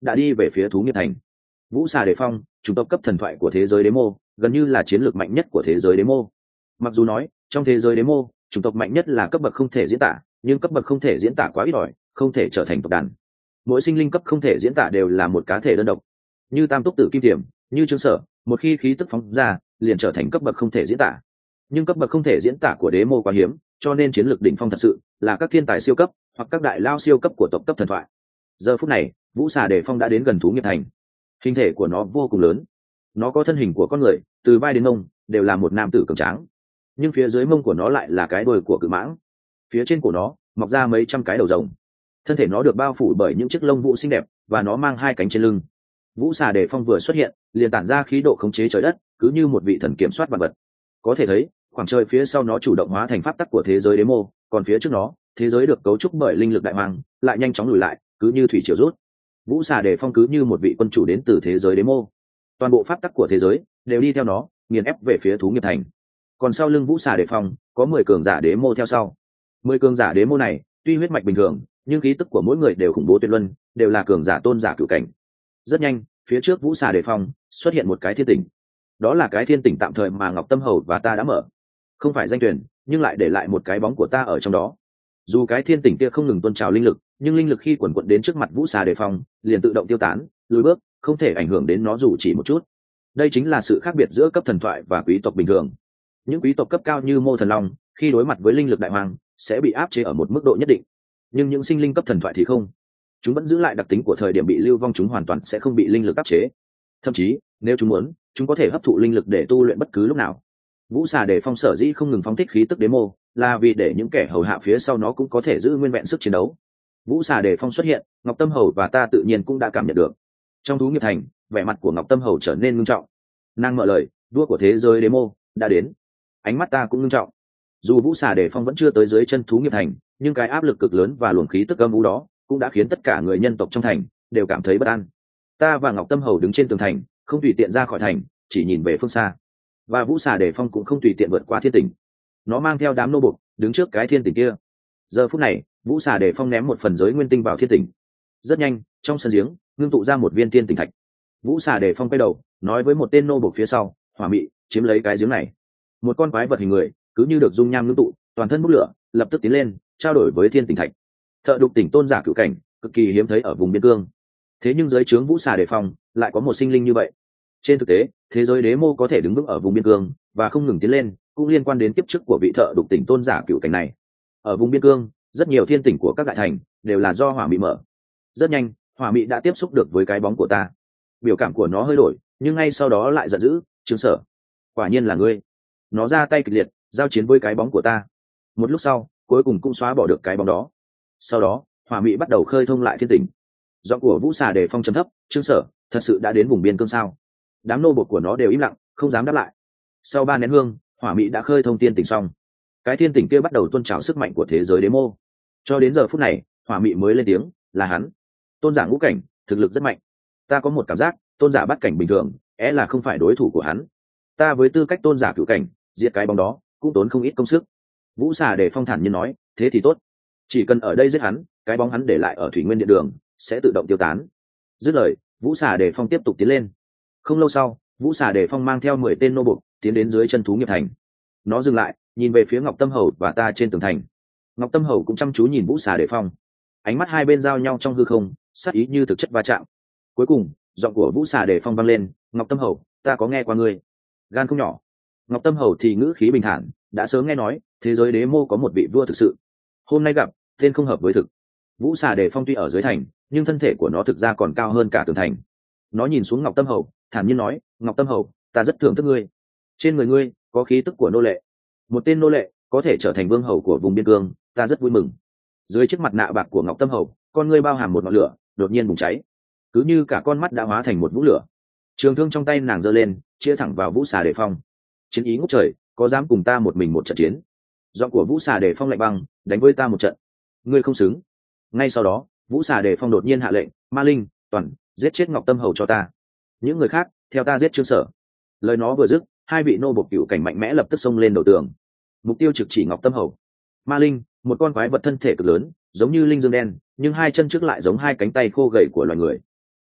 đã đi về phía thú nghiệp thành. Vũ xà đề phong, chủng tộc cấp thần thoại của thế giới demo, gần như là chiến lược mạnh nhất của thế giới demo. Mặc dù nói trong thế giới demo chủng tộc mạnh nhất là cấp bậc không thể diễn tả, nhưng cấp bậc không thể diễn tả quá ít ỏi, không thể trở thành tộc đàn. Mỗi sinh linh cấp không thể diễn tả đều là một cá thể đơn độc, như tam túc tử kim tiềm, như trương sở, một khi khí tức phóng ra liền trở thành cấp bậc không thể diễn tả. Nhưng cấp bậc không thể diễn tả của demo quá hiếm, cho nên chiến lược đỉnh phong thật sự là các thiên tài siêu cấp hoặc các đại lao siêu cấp của tộc cấp thần thoại. Giờ phút này Vũ xà đề phong đã đến gần thú nghiệp thành. Hình thể của nó vô cùng lớn, nó có thân hình của con người, từ vai đến mông đều là một nam tử cường tráng, nhưng phía dưới mông của nó lại là cái đuôi của cự mãng, phía trên của nó mọc ra mấy trăm cái đầu rồng. Thân thể nó được bao phủ bởi những chiếc lông vũ xinh đẹp, và nó mang hai cánh trên lưng. Vũ xà đề phong vừa xuất hiện liền tản ra khí độ khống chế trời đất, cứ như một vị thần kiểm soát vạn vật. Có thể thấy khoảng trời phía sau nó chủ động hóa thành pháp tắc của thế giới demo, còn phía trước nó thế giới được cấu trúc bởi linh lực đại hoàng lại nhanh chóng lùi lại, cứ như thủy triều rút. Vũ xà đề phong cứ như một vị quân chủ đến từ thế giới demo, toàn bộ pháp tắc của thế giới đều đi theo nó nghiền ép về phía thú nghiệp thành. Còn sau lưng Vũ xà đề phong có mười cường giả demo theo sau. Mười cường giả demo này tuy huyết mạch bình thường, nhưng khí tức của mỗi người đều khủng bố tuyệt luân, đều là cường giả tôn giả cửu cảnh. Rất nhanh phía trước Vũ xà đề phong xuất hiện một cái thiên tỉnh. Đó là cái thiên tỉnh tạm thời mà Ngọc Tâm Hầu và ta đã mở, không phải danh tuyển, nhưng lại để lại một cái bóng của ta ở trong đó. Dù cái thiên tỉnh kia không ngừng tuôn trào linh lực, nhưng linh lực khi quần quận đến trước mặt Vũ xà đề phong liền tự động tiêu tán, lùi bước, không thể ảnh hưởng đến nó dù chỉ một chút. Đây chính là sự khác biệt giữa cấp thần thoại và quý tộc bình thường. Những quý tộc cấp cao như Mô Thần Long khi đối mặt với linh lực đại hoàng sẽ bị áp chế ở một mức độ nhất định, nhưng những sinh linh cấp thần thoại thì không, chúng vẫn giữ lại đặc tính của thời điểm bị lưu vong, chúng hoàn toàn sẽ không bị linh lực áp chế. Thậm chí nếu chúng muốn, chúng có thể hấp thụ linh lực để tu luyện bất cứ lúc nào. Vũ xà đề phong sở dĩ không ngừng phóng thích khí tức demo là vì để những kẻ hầu hạ phía sau nó cũng có thể giữ nguyên vẹn sức chiến đấu. Vũ xà đề phong xuất hiện, Ngọc Tâm Hầu và ta tự nhiên cũng đã cảm nhận được. Trong thú nghiệp thành, vẻ mặt của Ngọc Tâm Hầu trở nên ngưng trọng. Nàng mở lời, vua của thế giới demo đã đến. Ánh mắt ta cũng ngưng trọng. Dù Vũ xà đề phong vẫn chưa tới dưới chân thú nghiệp thành, nhưng cái áp lực cực lớn và luồng khí tức âm u đó cũng đã khiến tất cả người nhân tộc trong thành đều cảm thấy bất an. Ta và Ngọc Tâm Hầu đứng trên tường thành, không tùy tiện ra khỏi thành, chỉ nhìn về phương xa. Và Vũ xà đề phong cũng không tùy tiện vượt qua thiên tỉnh. Nó mang theo đám nô bộc đứng trước cái thiên tỉnh kia. Giờ phút này Vũ xà đề phong ném một phần giới nguyên tinh vào thiên tỉnh. Rất nhanh trong sân giếng ngưng tụ ra một viên thiên tỉnh thạch. Vũ xà đề phong quay đầu nói với một tên nô bộc phía sau, hỏa mị chiếm lấy cái giếng này. Một con quái vật hình người cứ như được dung nham ngưng tụ, toàn thân bốc lửa, lập tức tiến lên trao đổi với thiên tỉnh thạch. Thợ đục tỉnh tôn giả cửu cảnh cực kỳ hiếm thấy ở vùng biên cương, thế nhưng dưới trướng Vũ xà đề phong lại có một sinh linh như vậy. Trên thực tế thế giới đế mô có thể đứng vững ở vùng biên cương và không ngừng tiến lên cũng liên quan đến kiếp trước của vị thợ đục tỉnh tôn giả cửu cảnh này. Ở vùng biên cương rất nhiều thiên tỉnh của các đại thành đều là do hỏa mị mở. Rất nhanh hỏa mị đã tiếp xúc được với cái bóng của ta, biểu cảm của nó hơi đổi, nhưng ngay sau đó lại giận dữ, Trương Sở, quả nhiên là ngươi. Nó ra tay kịch liệt giao chiến với cái bóng của ta. Một lúc sau cuối cùng cũng xóa bỏ được cái bóng đó. Sau đó hỏa mị bắt đầu khơi thông lại thiên tỉnh. Giọng của Vũ xà đề phong trầm thấp, Trương Sở thật sự đã đến vùng biên cương sao? Đám nô bộc của nó đều im lặng, không dám đáp lại. Sau ba nén hương hỏa mị đã khơi thông thiên tỉnh xong. Cái thiên tỉnh kia bắt đầu tuôn trào sức mạnh của thế giới demo. Cho đến giờ phút này hỏa mị mới lên tiếng, là hắn, tôn giả ngũ cảnh, thực lực rất mạnh. Ta có một cảm giác tôn giả bắt cảnh bình thường é là không phải đối thủ của hắn. Ta với tư cách tôn giả cửu cảnh diệt cái bóng đó cũng tốn không ít công sức. Vũ xà đề phong thản nhiên nói, thế thì tốt, chỉ cần ở đây giết hắn, cái bóng hắn để lại ở thủy nguyên điện đường sẽ tự động tiêu tán. Dứt lời Vũ xà đề phong tiếp tục tiến lên. Không lâu sau Vũ xà đề phong mang theo mười tên nô bộc tiến đến dưới chân thú nghiệp thành. Nó dừng lại nhìn về phía Ngọc Tâm Hầu và ta trên tường thành. Ngọc Tâm Hầu cũng chăm chú nhìn Vũ xà đề phong, ánh mắt hai bên giao nhau trong hư không, sát ý như thực chất va chạm. Cuối cùng giọng của Vũ xà đề phong vang lên, Ngọc Tâm Hầu, ta có nghe qua ngươi, gan không nhỏ. Ngọc Tâm Hầu thì ngữ khí bình thản, đã sớm nghe nói thế giới đế mô có một vị vua thực sự, hôm nay gặp tên không hợp với thực. Vũ xà đề phong tuy ở dưới thành, nhưng thân thể của nó thực ra còn cao hơn cả tường thành. Nó nhìn xuống Ngọc Tâm Hầu thản nhiên nói, Ngọc Tâm Hầu, ta rất thưởng thức ngươi, trên người ngươi có khí tức của nô lệ. Một tên nô lệ có thể trở thành vương hầu của vùng biên cương, ta rất vui mừng. Dưới chiếc mặt nạ bạc của Ngọc Tâm Hầu, con ngươi bao hàm một ngọn lửa đột nhiên bùng cháy, cứ như cả con mắt đã hóa thành một vũ lửa. Trường thương trong tay nàng giơ lên, chĩa thẳng vào Vũ xà đề phong. Chiến ý ngút trời, có dám cùng ta một mình một trận chiến? Giọng của Vũ xà đề phong lạnh băng, đánh với ta một trận, ngươi không xứng. Ngay sau đó Vũ xà đề phong đột nhiên hạ lệnh, Ma Linh, Toàn, giết chết Ngọc Tâm Hầu cho ta. Những người khác theo ta giết Trương Sở. Lời nó vừa dứt, hai vị nô bộc cửu cảnh mạnh mẽ lập tức xông lên đầu tường, mục tiêu trực chỉ Ngọc Tâm Hầu. Ma Linh, một con quái vật thân thể cực lớn giống như linh dương đen, nhưng hai chân trước lại giống hai cánh tay khô gầy của loài người.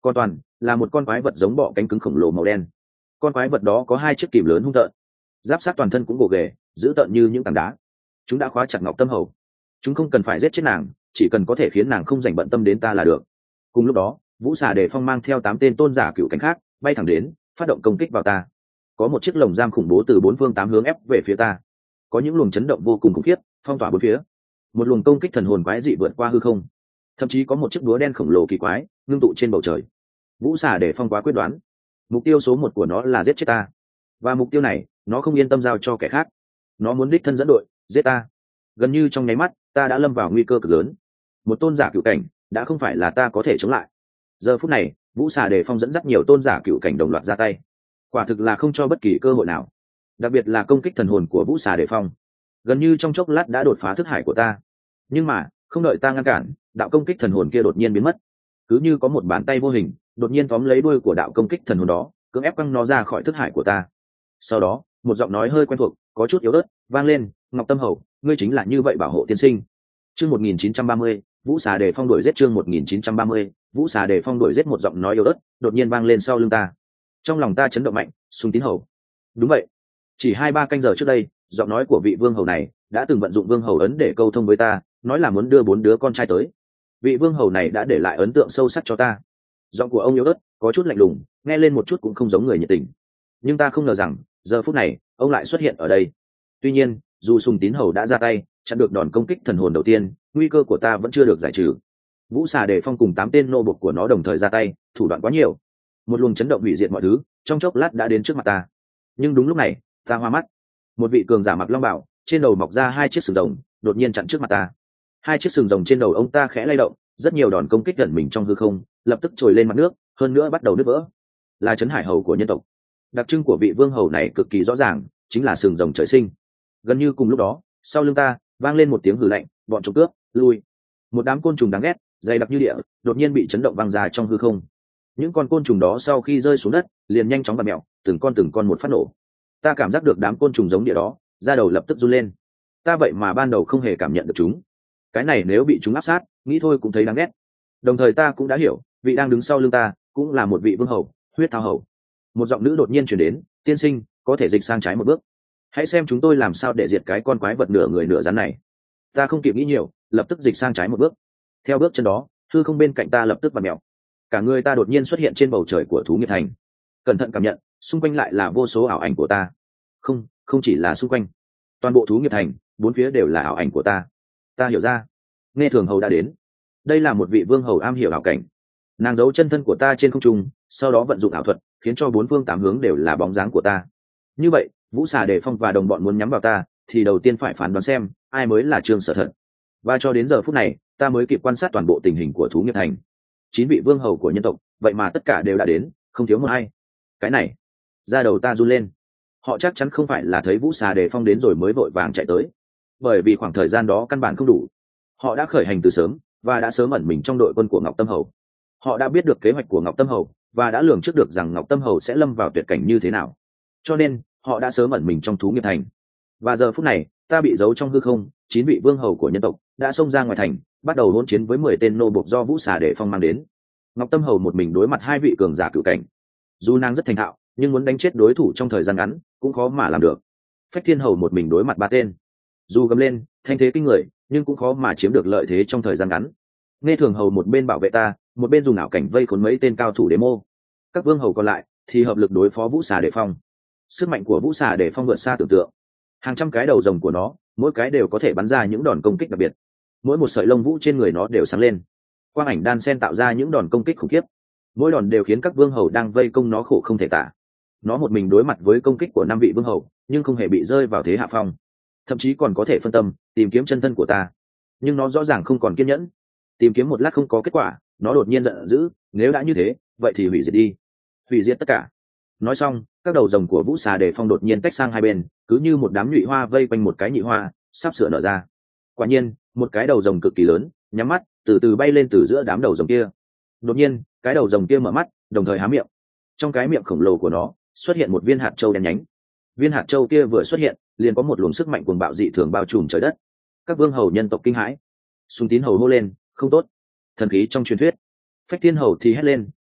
Còn toàn là một con quái vật giống bọ cánh cứng khổng lồ màu đen. Con quái vật đó có hai chiếc kìm lớn hung tợn, giáp sát toàn thân cũng gồ ghề, dữ tợn như những tảng đá. Chúng đã khóa chặt Ngọc Tâm Hầu. Chúng không cần phải giết chết nàng, chỉ cần có thể khiến nàng không dành bận tâm đến ta là được. Cùng lúc đó, Vũ Xà Đề Phong mang theo tám tên tôn giả cựu cảnh khác bay thẳng đến, phát động công kích vào ta. Có một chiếc lồng giam khủng bố từ bốn phương tám hướng ép về phía ta. Có những luồng chấn động vô cùng khủng khiếp phong tỏa bốn phía. Một luồng công kích thần hồn quái dị vượt qua hư không, thậm chí có một chiếc búa đen khổng lồ kỳ quái ngưng tụ trên bầu trời. Vũ Xà Đề Phong quá quyết đoán, mục tiêu số một của nó là giết chết ta, và mục tiêu này nó không yên tâm giao cho kẻ khác. Nó muốn đích thân dẫn đội giết ta. Gần như trong nháy mắt, ta đã lâm vào nguy cơ cực lớn. Một tôn giả cựu cảnh đã không phải là ta có thể chống lại. Giờ phút này, Vũ Xà Đề Phong dẫn dắt nhiều tôn giả cựu cảnh đồng loạt ra tay, quả thực là không cho bất kỳ cơ hội nào. Đặc biệt là công kích thần hồn của Vũ Xà Đề Phong, gần như trong chốc lát đã đột phá thức hải của ta. Nhưng mà không đợi ta ngăn cản, đạo công kích thần hồn kia đột nhiên biến mất, cứ như có một bàn tay vô hình đột nhiên tóm lấy đuôi của đạo công kích thần hồn đó, cưỡng ép quăng nó ra khỏi thức hải của ta. Sau đó, một giọng nói hơi quen thuộc, có chút yếu ớt vang lên: Ngọc Tâm Hầu, ngươi chính là như vậy bảo hộ tiên sinh. Chương một nghìn chín trăm ba mươi, Vũ Xà Đề Phong đuổi giết. Chương một nghìn chín trăm ba mươi, Vũ Xà Đề Phong đuổi giết. Một giọng nói yếu ớt đột nhiên vang lên sau lưng ta. Trong lòng ta chấn động mạnh. Sung Tín Hầu. Đúng vậy, chỉ hai ba canh giờ trước đây, giọng nói của vị vương hầu này đã từng vận dụng vương hầu ấn để câu thông với ta, nói là muốn đưa bốn đứa con trai tới. Vị vương hầu này đã để lại ấn tượng sâu sắc cho ta. Giọng của ông yếu ớt, có chút lạnh lùng, nghe lên một chút cũng không giống người nhiệt tình. Nhưng ta không ngờ rằng giờ phút này ông lại xuất hiện ở đây. Tuy nhiên, dù Sùng Tín Hầu đã ra tay chặn được đòn công kích thần hồn đầu tiên, nguy cơ của ta vẫn chưa được giải trừ. Vũ Xà Đề Phong cùng tám tên nô bộc của nó đồng thời ra tay, thủ đoạn quá nhiều, một luồng chấn động hủy diệt mọi thứ trong chốc lát đã đến trước mặt ta. Nhưng đúng lúc này, ta hoa mắt. Một vị cường giả mặc long bào, trên đầu mọc ra hai chiếc sừng rồng, đột nhiên chặn trước mặt ta. Hai chiếc sừng rồng trên đầu ông ta khẽ lay động, rất nhiều đòn công kích gần mình trong hư không lập tức trồi lên mặt nước, hơn nữa bắt đầu nứt vỡ. Là Trấn Hải Hầu của nhân tộc. Đặc trưng của vị vương hầu này cực kỳ rõ ràng, chính là sừng rồng trời sinh. Gần như cùng lúc đó, sau lưng ta vang lên một tiếng hừ lạnh: bọn trộm cướp, lui! Một đám côn trùng đáng ghét, dày đặc như địa, đột nhiên bị chấn động văng ra trong hư không. Những con côn trùng đó sau khi rơi xuống đất, liền nhanh chóng vặn mèo, từng con từng con một phát nổ. Ta cảm giác được đám côn trùng giống địa đó, da đầu lập tức run lên. Ta vậy mà ban đầu không hề cảm nhận được chúng. Cái này nếu bị chúng áp sát, nghĩ thôi cũng thấy đáng ghét. Đồng thời ta cũng đã hiểu, vị đang đứng sau lưng ta cũng là một vị vương hầu, Huyết Thao Hầu. Một giọng nữ đột nhiên truyền đến: tiên sinh, có thể dịch sang trái một bước, hãy xem chúng tôi làm sao để diệt cái con quái vật nửa người nửa rắn này. Ta không kịp nghĩ nhiều, lập tức dịch sang trái một bước. Theo bước chân đó, hư không bên cạnh ta lập tức vặn mèo, cả người ta đột nhiên xuất hiện trên bầu trời của Thú Nghiệp Thành. Cẩn thận cảm nhận, xung quanh lại là vô số ảo ảnh của ta. Không, không chỉ là xung quanh, toàn bộ Thú Nghiệp Thành, bốn phía đều là ảo ảnh của ta. Ta hiểu ra, Nghe Thường Hầu đã đến. Đây là một vị vương hầu am hiểu ảo cảnh. Nàng giấu chân thân của ta trên không trung, sau đó vận dụng ảo thuật, khiến cho bốn phương tám hướng đều là bóng dáng của ta. Như vậy, Vũ Xà Đề Phong và đồng bọn muốn nhắm vào ta, thì đầu tiên phải phán đoán xem ai mới là Trương Sở Thật. Và cho đến giờ phút này, ta mới kịp quan sát toàn bộ tình hình của Thú Nghiệp Thành. Chín vị vương hầu của nhân tộc, vậy mà tất cả đều đã đến, không thiếu một ai. Cái này, da đầu ta run lên. Họ chắc chắn không phải là thấy Vũ Xà Đề Phong đến rồi mới vội vàng chạy tới, bởi vì khoảng thời gian đó căn bản không đủ. Họ đã khởi hành từ sớm và đã sớm ẩn mình trong đội quân của Ngọc Tâm Hầu. Họ đã biết được kế hoạch của Ngọc Tâm Hầu và đã lường trước được rằng Ngọc Tâm Hầu sẽ lâm vào tuyệt cảnh như thế nào. Cho nên, họ đã sớm ẩn mình trong Thú Nghiệp Thành. Và giờ phút này, ta bị giấu trong hư không, chín vị vương hầu của nhân tộc đã xông ra ngoài thành, bắt đầu hỗn chiến với mười tên nô bộc do Vũ Xà Đề Phong mang đến. Ngọc Tâm Hầu một mình đối mặt hai vị cường giả cửu cảnh. Dù nàng rất thành thạo, nhưng muốn đánh chết đối thủ trong thời gian ngắn cũng khó mà làm được. Phách Thiên Hầu một mình đối mặt ba tên. Dù gầm lên, thanh thế kinh người, nhưng cũng khó mà chiếm được lợi thế trong thời gian ngắn. Nghe Thường Hầu một bên bảo vệ ta, một bên dùng ảo cảnh vây khốn mấy tên cao thủ đế mô. Các vương hầu còn lại thì hợp lực đối phó Vũ Xà Đề Phong. Sức mạnh của Vũ Xà Đề Phong vượt xa tưởng tượng. Hàng trăm cái đầu rồng của nó, mỗi cái đều có thể bắn ra những đòn công kích đặc biệt. Mỗi một sợi lông vũ trên người nó đều sáng lên. Quang ảnh đan sen tạo ra những đòn công kích khủng khiếp. Mỗi đòn đều khiến các vương hầu đang vây công nó khổ không thể tả. Nó một mình đối mặt với công kích của năm vị vương hầu, nhưng không hề bị rơi vào thế hạ phong. Thậm chí còn có thể phân tâm tìm kiếm chân thân của ta. Nhưng nó rõ ràng không còn kiên nhẫn. Tìm kiếm một lát không có kết quả, nó đột nhiên giận dữ: nếu đã như thế, vậy thì hủy diệt đi, hủy diệt tất cả. Nói xong, các đầu rồng của Vũ Xà Đề Phong đột nhiên tách sang hai bên, cứ như một đám nhụy hoa vây quanh một cái nhị hoa sắp sửa nở ra. Quả nhiên, một cái đầu rồng cực kỳ lớn nhắm mắt, từ từ bay lên từ giữa đám đầu rồng kia. Đột nhiên, cái đầu rồng kia mở mắt, đồng thời há miệng. Trong cái miệng khổng lồ của nó xuất hiện một viên hạt châu đen nhánh. Viên hạt châu kia vừa xuất hiện, liền có một luồng sức mạnh cuồng bạo dị thường bao trùm trời đất. Các vương hầu nhân tộc kinh hãi. Sung Tín Hầu hô lên: không tốt, thần khí trong truyền thuyết. Phách Thiên Hầu thì hét lên: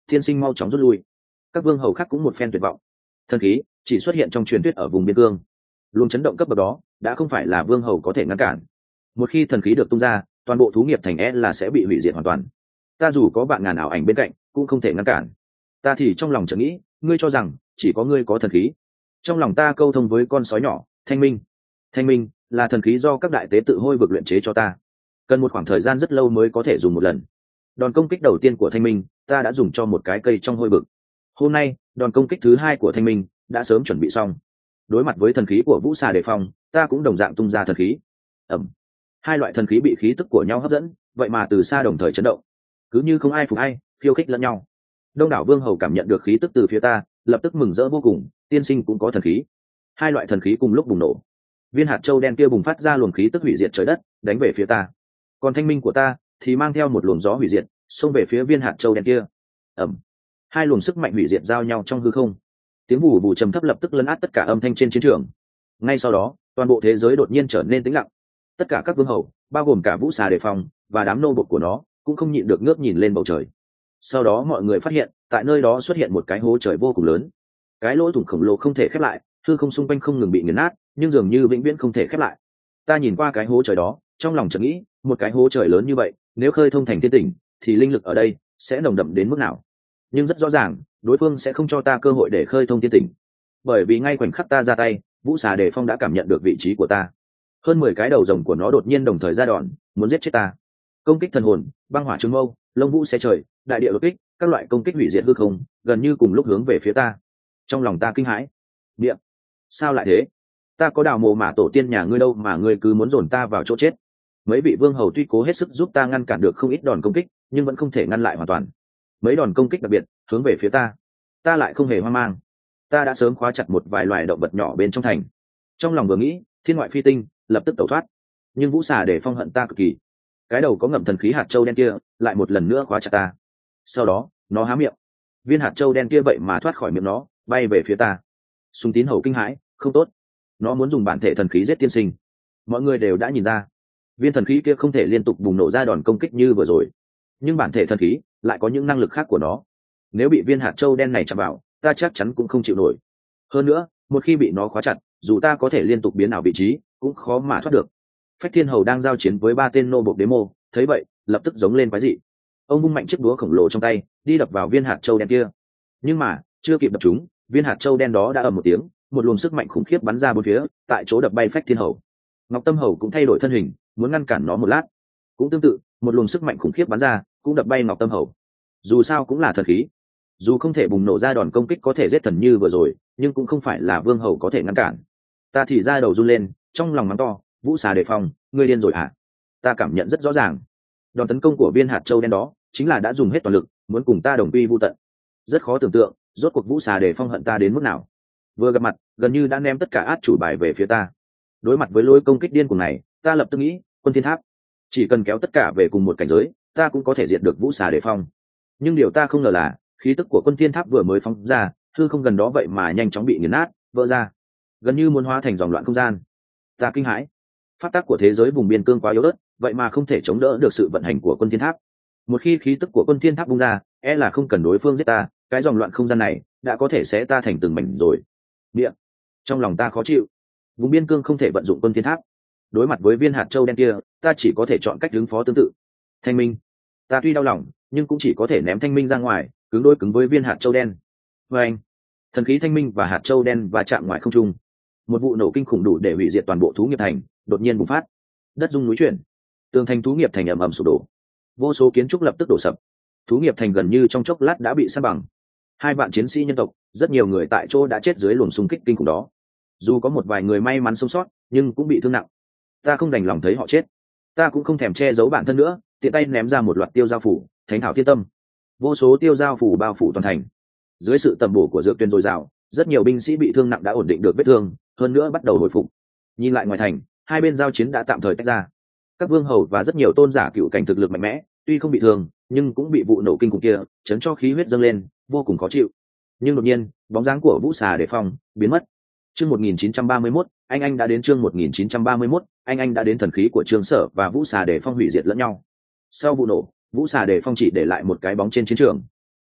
tiên sinh mau chóng rút lui. Các vương hầu khác cũng một phen tuyệt vọng. Thần khí chỉ xuất hiện trong truyền thuyết ở vùng biên cương, luồng chấn động cấp bậc đó đã không phải là vương hầu có thể ngăn cản. Một khi thần khí được tung ra, toàn bộ thú nghiệp thành e là sẽ bị hủy diệt hoàn toàn. Ta dù có vạn ngàn ảo ảnh bên cạnh cũng không thể ngăn cản. Ta thì trong lòng chợt nghĩ, ngươi cho rằng chỉ có ngươi có thần khí. Trong lòng ta câu thông với con sói nhỏ, thanh minh. Thanh minh là thần khí do các đại tế tự hôi vực luyện chế cho ta, cần một khoảng thời gian rất lâu mới có thể dùng một lần. Đòn công kích đầu tiên của thanh minh ta đã dùng cho một cái cây trong hôi vực. Hôm nay đòn công kích thứ hai của thanh minh đã sớm chuẩn bị xong. Đối mặt với thần khí của vũ xà đề phong, ta cũng đồng dạng tung ra thần khí. Ẩm. Hai loại thần khí bị khí tức của nhau hấp dẫn, vậy mà từ xa đồng thời chấn động, cứ như không ai phục ai, khiêu khích lẫn nhau. Đông đảo vương hầu cảm nhận được khí tức từ phía ta, lập tức mừng rỡ vô cùng. Tiên sinh cũng có thần khí. Hai loại thần khí cùng lúc bùng nổ, viên hạt châu đen kia bùng phát ra luồng khí tức hủy diệt trời đất, đánh về phía ta. Còn thanh minh của ta thì mang theo một luồng gió hủy diệt, xông về phía viên hạt châu đen kia. Ẩm. Hai luồng sức mạnh hủy diệt giao nhau trong hư không, tiếng vù vù trầm thấp lập tức lấn át tất cả âm thanh trên chiến trường. Ngay sau đó, toàn bộ thế giới đột nhiên trở nên tĩnh lặng. Tất cả các vương hầu, bao gồm cả vũ xà đề phong và đám nô bộc của nó, cũng không nhịn được ngước nhìn lên bầu trời. Sau đó mọi người phát hiện, tại nơi đó xuất hiện một cái hố trời vô cùng lớn. Cái lỗ thủng khổng lồ không thể khép lại, hư không xung quanh không ngừng bị nghiền nát, nhưng dường như vĩnh viễn không thể khép lại. Ta nhìn qua cái hố trời đó, trong lòng chợt nghĩ, một cái hố trời lớn như vậy, nếu khơi thông thành thiên tỉnh, thì linh lực ở đây sẽ nồng đậm đến mức nào? Nhưng rất rõ ràng, đối phương sẽ không cho ta cơ hội để khơi thông thiên tỉnh, bởi vì ngay khoảnh khắc ta ra tay, vũ xà đề phong đã cảm nhận được vị trí của ta. Hơn mười cái đầu rồng của nó đột nhiên đồng thời ra đòn, muốn giết chết ta. Công kích thần hồn, băng hỏa trường mâu, lông vũ xé trời, đại địa đột kích, các loại công kích hủy diệt hư không, gần như cùng lúc hướng về phía ta. Trong lòng ta kinh hãi. Địa, sao lại thế? Ta có đào mồ mả tổ tiên nhà ngươi đâu mà ngươi cứ muốn dồn ta vào chỗ chết? Mấy vị vương hầu tuy cố hết sức giúp ta ngăn cản được không ít đòn công kích, nhưng vẫn không thể ngăn lại hoàn toàn. Mấy đòn công kích đặc biệt hướng về phía ta, ta lại không hề hoang mang. Ta đã sớm khóa chặt một vài loài động vật nhỏ bên trong thành. Trong lòng vừa nghĩ, thiên ngoại phi tinh, lập tức tẩu thoát. Nhưng vũ xà để phong hận ta cực kỳ. Cái đầu có ngậm thần khí hạt châu đen kia lại một lần nữa khóa chặt ta. Sau đó nó há miệng, viên hạt châu đen kia vậy mà thoát khỏi miệng nó, bay về phía ta. Sùng tín hầu kinh hãi, không tốt, nó muốn dùng bản thể thần khí giết tiên sinh. Mọi người đều đã nhìn ra, viên thần khí kia không thể liên tục bùng nổ ra đòn công kích như vừa rồi, nhưng bản thể thần khí lại có những năng lực khác của nó. Nếu bị viên hạt châu đen này chạm vào, ta chắc chắn cũng không chịu nổi. Hơn nữa, một khi bị nó khóa chặt, dù ta có thể liên tục biến ảo vị trí, cũng khó mà thoát được. Phách Thiên Hầu đang giao chiến với ba tên nô bộc đế mô, thấy vậy lập tức giống lên quái dị. Ông vung mạnh chiếc búa khổng lồ trong tay, đi đập vào viên hạt châu đen kia. Nhưng mà chưa kịp đập chúng, viên hạt châu đen đó đã ầm một tiếng, một luồng sức mạnh khủng khiếp bắn ra bốn phía, tại chỗ đập bay Phách Thiên Hầu. Ngọc Tâm Hầu cũng thay đổi thân hình, muốn ngăn cản nó một lát. Cũng tương tự, một luồng sức mạnh khủng khiếp bắn ra, cũng đập bay Ngọc Tâm Hầu. Dù sao cũng là thần khí, dù không thể bùng nổ ra đòn công kích có thể giết thần như vừa rồi, nhưng cũng không phải là vương hầu có thể ngăn cản. Ta thì ra đầu run lên, trong lòng mắng to, vũ xà đề phong, ngươi điên rồi hả? Ta cảm nhận rất rõ ràng, đòn tấn công của viên hạt châu đen đó chính là đã dùng hết toàn lực, muốn cùng ta đồng quy vu tận. Rất khó tưởng tượng, rốt cuộc vũ xà đề phong hận ta đến mức nào. Vừa gặp mặt, gần như đã ném tất cả át chủ bài về phía ta. Đối mặt với lối công kích điên cuồng này, ta lập tức nghĩ, Quân Thiên Tháp, chỉ cần kéo tất cả về cùng một cảnh giới, ta cũng có thể diệt được vũ xà đề phong. Nhưng điều ta không ngờ là, khí tức của Quân Thiên Tháp vừa mới phóng ra, hư không gần đó vậy mà nhanh chóng bị nghiền nát, vỡ ra, gần như muốn hóa thành dòng loạn không gian. Ta kinh hãi, pháp tắc của thế giới vùng biên cương quá yếu ớt, vậy mà không thể chống đỡ được sự vận hành của Quân Thiên Tháp. Một khi khí tức của Quân Thiên Tháp bung ra, e là không cần đối phương giết ta, cái dòng loạn không gian này đã có thể xé ta thành từng mảnh rồi. Địa, trong lòng ta khó chịu. Vùng biên cương không thể vận dụng Quân Thiên Tháp, đối mặt với viên hạt châu đen kia, ta chỉ có thể chọn cách ứng phó tương tự. Thanh minh, ta tuy đau lòng, nhưng cũng chỉ có thể ném thanh minh ra ngoài, cứng đôi cứng với viên hạt châu đen. Và anh, thần khí thanh minh và hạt châu đen va chạm ngoài không trung, một vụ nổ kinh khủng đủ để hủy diệt toàn bộ thú nghiệp thành đột nhiên bùng phát. Đất rung núi chuyển, tường thành thú nghiệp thành ầm ầm sụp đổ, vô số kiến trúc lập tức đổ sập. Thú nghiệp thành gần như trong chốc lát đã bị san bằng. Hai vạn chiến sĩ nhân tộc, rất nhiều người tại chỗ đã chết dưới luồng xung kích kinh khủng đó. Dù có một vài người may mắn sống sót, nhưng cũng bị thương nặng. Ta không đành lòng thấy họ chết, ta cũng không thèm che giấu bản thân nữa, tiện tay ném ra một loạt tiêu giao phủ, thánh thảo thiên tâm. Vô số tiêu giao phủ bao phủ toàn thành. Dưới sự tầm bổ của dược tuyên dồi dào, rất nhiều binh sĩ bị thương nặng đã ổn định được vết thương, hơn nữa bắt đầu hồi phục. Nhìn lại ngoài thành, hai bên giao chiến đã tạm thời tách ra. Các vương hầu và rất nhiều tôn giả cựu cảnh thực lực mạnh mẽ, tuy không bị thương, nhưng cũng bị vụ nổ kinh khủng kia chấn cho khí huyết dâng lên, vô cùng khó chịu. Nhưng đột nhiên, bóng dáng của vũ xà đề phong biến mất. Chương một nghìn chín trăm ba mươi mốt, anh anh đã đến chương một nghìn chín trăm ba mươi mốt, anh anh đã đến. Thần khí của Trương Sở và vũ xà đề phong hủy diệt lẫn nhau. Sau vụ nổ, vũ xà đề phong chỉ để lại một cái bóng trên chiến trường.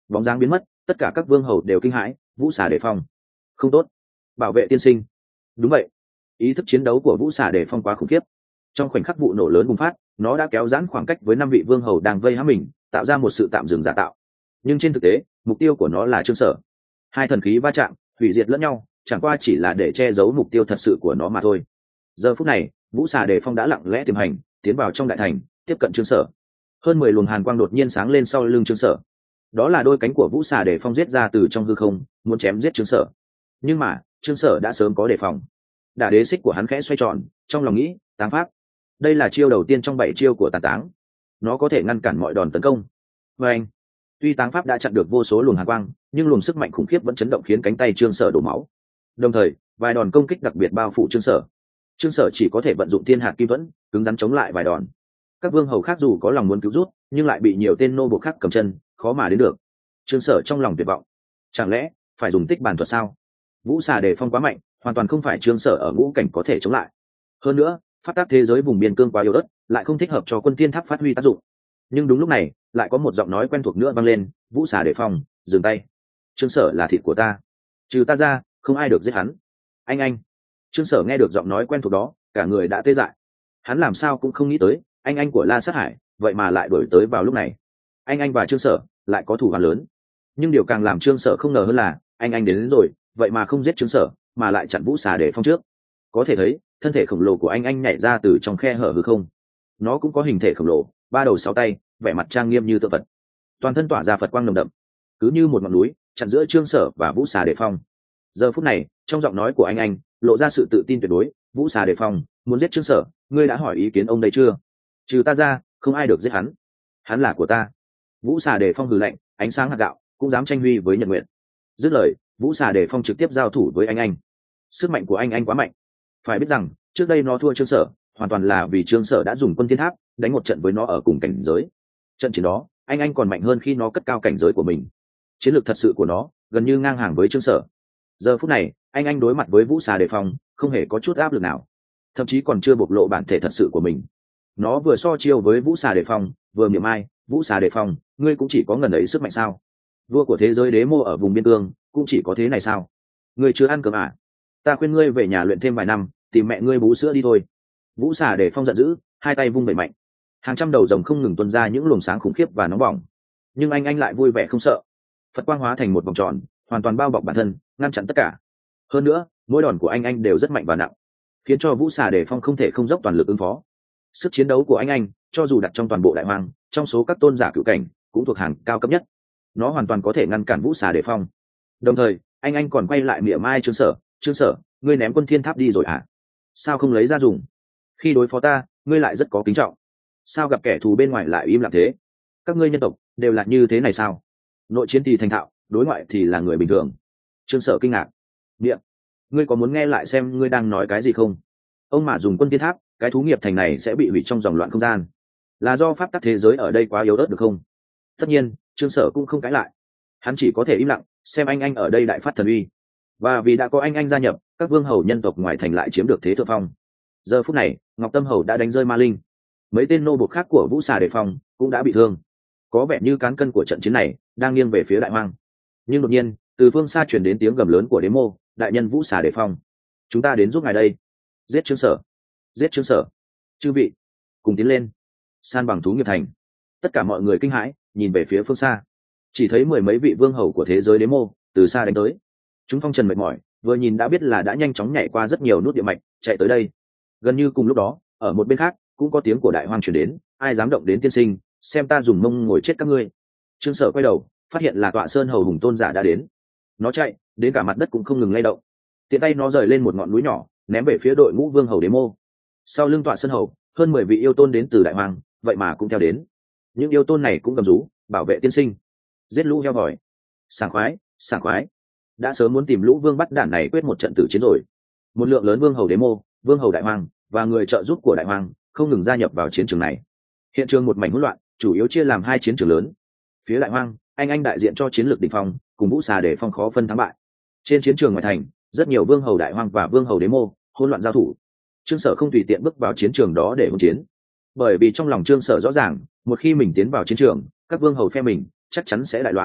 bóng dáng biến mất, tất cả các vương hầu đều kinh hãi, vũ xà đề phong. Không tốt, bảo vệ tiên sinh. Đúng vậy, ý thức chiến đấu của vũ xà đề phong quá khủng khiếp. Trong khoảnh khắc vụ nổ lớn bùng phát, nó đã kéo giãn khoảng cách với năm vị vương hầu đang vây hãm mình, tạo ra một sự tạm dừng giả tạo. Nhưng trên thực tế, mục tiêu của nó là Trương Sở. Hai thần khí va chạm, hủy diệt lẫn nhau, chẳng qua chỉ là để che giấu mục tiêu thật sự của nó mà thôi. Giờ phút này, vũ xà đề phong đã lặng lẽ tiềm hành, tiến vào trong đại thành, tiếp cận Trương Sở. Hơn mười luồng hàn quang đột nhiên sáng lên sau lưng Trương Sở. Đó là đôi cánh của vũ xà đề phong giết ra từ trong hư không, muốn chém giết Trương Sở. Nhưng mà Trương Sở đã sớm có đề phòng. Đả đế xích của hắn khẽ xoay tròn, trong lòng nghĩ, táng pháp. Đây là chiêu đầu tiên trong bảy chiêu của tàn táng, nó có thể ngăn cản mọi đòn tấn công. Và anh, tuy táng pháp đã chặn được vô số luồng hàn quang, nhưng luồng sức mạnh khủng khiếp vẫn chấn động khiến cánh tay Trương Sở đổ máu. Đồng thời, vài đòn công kích đặc biệt bao phủ Trương Sở. Trương Sở chỉ có thể vận dụng thiên hạt kim vẫn, cứng rắn chống lại vài đòn. Các vương hầu khác dù có lòng muốn cứu rút, nhưng lại bị nhiều tên nô buộc khác cầm chân, khó mà đến được. Trương Sở trong lòng tuyệt vọng. Chẳng lẽ phải dùng tích bàn thuật sao? Vũ xà đề phong quá mạnh, hoàn toàn không phải Trương Sở ở ngũ cảnh có thể chống lại. Hơn nữa, pháp tắc thế giới vùng biên cương quá yếu ớt, lại không thích hợp cho quân tiên tháp phát huy tác dụng. Nhưng đúng lúc này, lại có một giọng nói quen thuộc nữa vang lên, vũ xà đề phong, dừng tay. Trương Sở là thịt của ta, trừ ta ra không ai được giết hắn. Anh anh. Trương Sở nghe được giọng nói quen thuộc đó, cả người đã tê dại. Hắn làm sao cũng không nghĩ tới, anh anh của La Sát Hải vậy mà lại đổi tới vào lúc này. Anh anh và Trương Sở lại có thù oán lớn. Nhưng điều càng làm Trương Sở không ngờ hơn là anh anh đến, đến rồi vậy mà không giết Trương Sở, mà lại chặn vũ xà đề phong trước. Có thể thấy thân thể khổng lồ của anh anh nhảy ra từ trong khe hở hư không. Nó cũng có hình thể khổng lồ, ba đầu sáu tay, vẻ mặt trang nghiêm như tượng Phật, toàn thân tỏa ra Phật quang nồng đậm, cứ như một ngọn núi chặn giữa Trương Sở và vũ xà đề phong. Giờ phút này, trong giọng nói của anh anh lộ ra sự tự tin tuyệt đối. Vũ xà đề phong muốn giết Trương Sở, ngươi đã hỏi ý kiến ông đây chưa? Trừ ta ra không ai được giết hắn, hắn là của ta. Vũ xà đề phong hừ lạnh, ánh sáng hạt gạo cũng dám tranh huy với Nhật Nguyện. Dứt lời, vũ xà đề phong trực tiếp giao thủ với anh anh. Sức mạnh của anh anh quá mạnh. Phải biết rằng trước đây nó thua Trương Sở hoàn toàn là vì Trương Sở đã dùng quân thiên tháp đánh một trận với nó ở cùng cảnh giới. Trận chiến đó anh anh còn mạnh hơn khi nó cất cao cảnh giới của mình. Chiến lược thật sự của nó gần như ngang hàng với Trương Sở. Giờ phút này anh anh đối mặt với vũ xà đề phong không hề có chút áp lực nào, thậm chí còn chưa bộc lộ bản thể thật sự của mình. Nó vừa so chiêu với vũ xà đề phong, vừa miệng ai, vũ xà đề phong, ngươi cũng chỉ có ngần ấy sức mạnh sao? Vua của thế giới đế mô ở vùng biên cương cũng chỉ có thế này sao? Ngươi chưa ăn cơm à? Ta khuyên ngươi về nhà luyện thêm vài năm, tìm mẹ ngươi bú sữa đi thôi. Vũ xà đề phong giận dữ, hai tay vung bẩy mạnh, hàng trăm đầu rồng không ngừng tuôn ra những luồng sáng khủng khiếp và nóng bỏng. Nhưng anh anh lại vui vẻ không sợ. Phật quang hóa thành một vòng tròn, hoàn toàn bao bọc bản thân, ngăn chặn tất cả. Hơn nữa, mỗi đòn của anh anh đều rất mạnh và nặng, khiến cho vũ xà đề phong không thể không dốc toàn lực ứng phó. Sức chiến đấu của anh anh, cho dù đặt trong toàn bộ đại hoang, trong số các tôn giả cửu cảnh, cũng thuộc hàng cao cấp nhất. Nó hoàn toàn có thể ngăn cản vũ xà đề phong. Đồng thời, anh anh còn quay lại mỉa mai Trương Sở, Trương Sở, ngươi ném quân thiên tháp đi rồi à? Sao không lấy ra dùng? Khi đối phó ta, ngươi lại rất có kính trọng. Sao gặp kẻ thù bên ngoài lại im lặng thế? Các ngươi nhân tộc đều là như thế này sao? Nội chiến thì thành thạo, đối ngoại thì là người bình thường. Trương Sở kinh ngạc. Miệng, ngươi có muốn nghe lại xem ngươi đang nói cái gì không? Ông mà dùng quân thiên tháp, cái thú nghiệp thành này sẽ bị hủy trong dòng loạn không gian. Là do pháp tắc thế giới ở đây quá yếu ớt được không? Tất nhiên, Trương Sở cũng không cãi lại. Hắn chỉ có thể im lặng, xem anh anh ở đây đại phát thần uy. Và vì đã có anh anh gia nhập, các vương hầu nhân tộc ngoài thành lại chiếm được thế thượng phong. Giờ phút này, Ngọc Tâm Hầu đã đánh rơi Ma Linh. Mấy tên nô buộc khác của vũ xà đề phong cũng đã bị thương. Có vẻ như cán cân của trận chiến này đang nghiêng về phía đại hoang. Nhưng đột nhiên, từ phương xa truyền đến tiếng gầm lớn của đế mô, đại nhân vũ xà đề phong, chúng ta đến giúp ngài đây. Giết Trương Sở, giết Trương Sở, chư vị cùng tiến lên, san bằng thú nghiệp thành. Tất cả mọi người kinh hãi nhìn về phía phương xa, chỉ thấy mười mấy vị vương hầu của thế giới đế mô từ xa đánh tới. Chúng phong trần mệt mỏi, vừa nhìn đã biết là đã nhanh chóng nhảy qua rất nhiều nút địa mạch chạy tới đây. Gần như cùng lúc đó, ở một bên khác cũng có tiếng của đại hoang truyền đến, ai dám động đến tiên sinh, xem ta dùng mông ngồi chết các ngươi. Trương Sở quay đầu, phát hiện là Tọa Sơn Hầu Hùng Tôn giả đã đến. Nó chạy đến cả mặt đất cũng không ngừng lay động, tiện tay nó rời lên một ngọn núi nhỏ, ném về phía đội ngũ vương hầu đế mô. Sau lưng Tọa Sơn Hầu, hơn mười vị yêu tôn đến từ đại hoang, vậy mà cũng theo đến. Những yêu tôn này cũng gầm rú, bảo vệ tiên sinh, giết lũ heo vòi. Sảng khoái, sảng khoái. Đã sớm muốn tìm lũ vương bắt đản này quyết một trận tử chiến rồi. Một lượng lớn vương hầu đế mô, vương hầu đại hoang và người trợ giúp của đại hoang không ngừng gia nhập vào chiến trường này. Hiện trường một mảnh hỗn loạn, chủ yếu chia làm hai chiến trường lớn. Phía đại hoang, anh anh đại diện cho chiến lược đỉnh phong, cùng vũ xà đề phong khó phân thắng bại. Trên chiến trường ngoại thành, rất nhiều vương hầu đại hoang và vương hầu đế mô hỗn loạn giao thủ. Trương Sở không tùy tiện bước vào chiến trường đó để hỗn chiến, bởi vì trong lòng Trương Sở rõ ràng, một khi mình tiến vào chiến trường, các vương hầu phe mình chắc chắn sẽ đại loạn.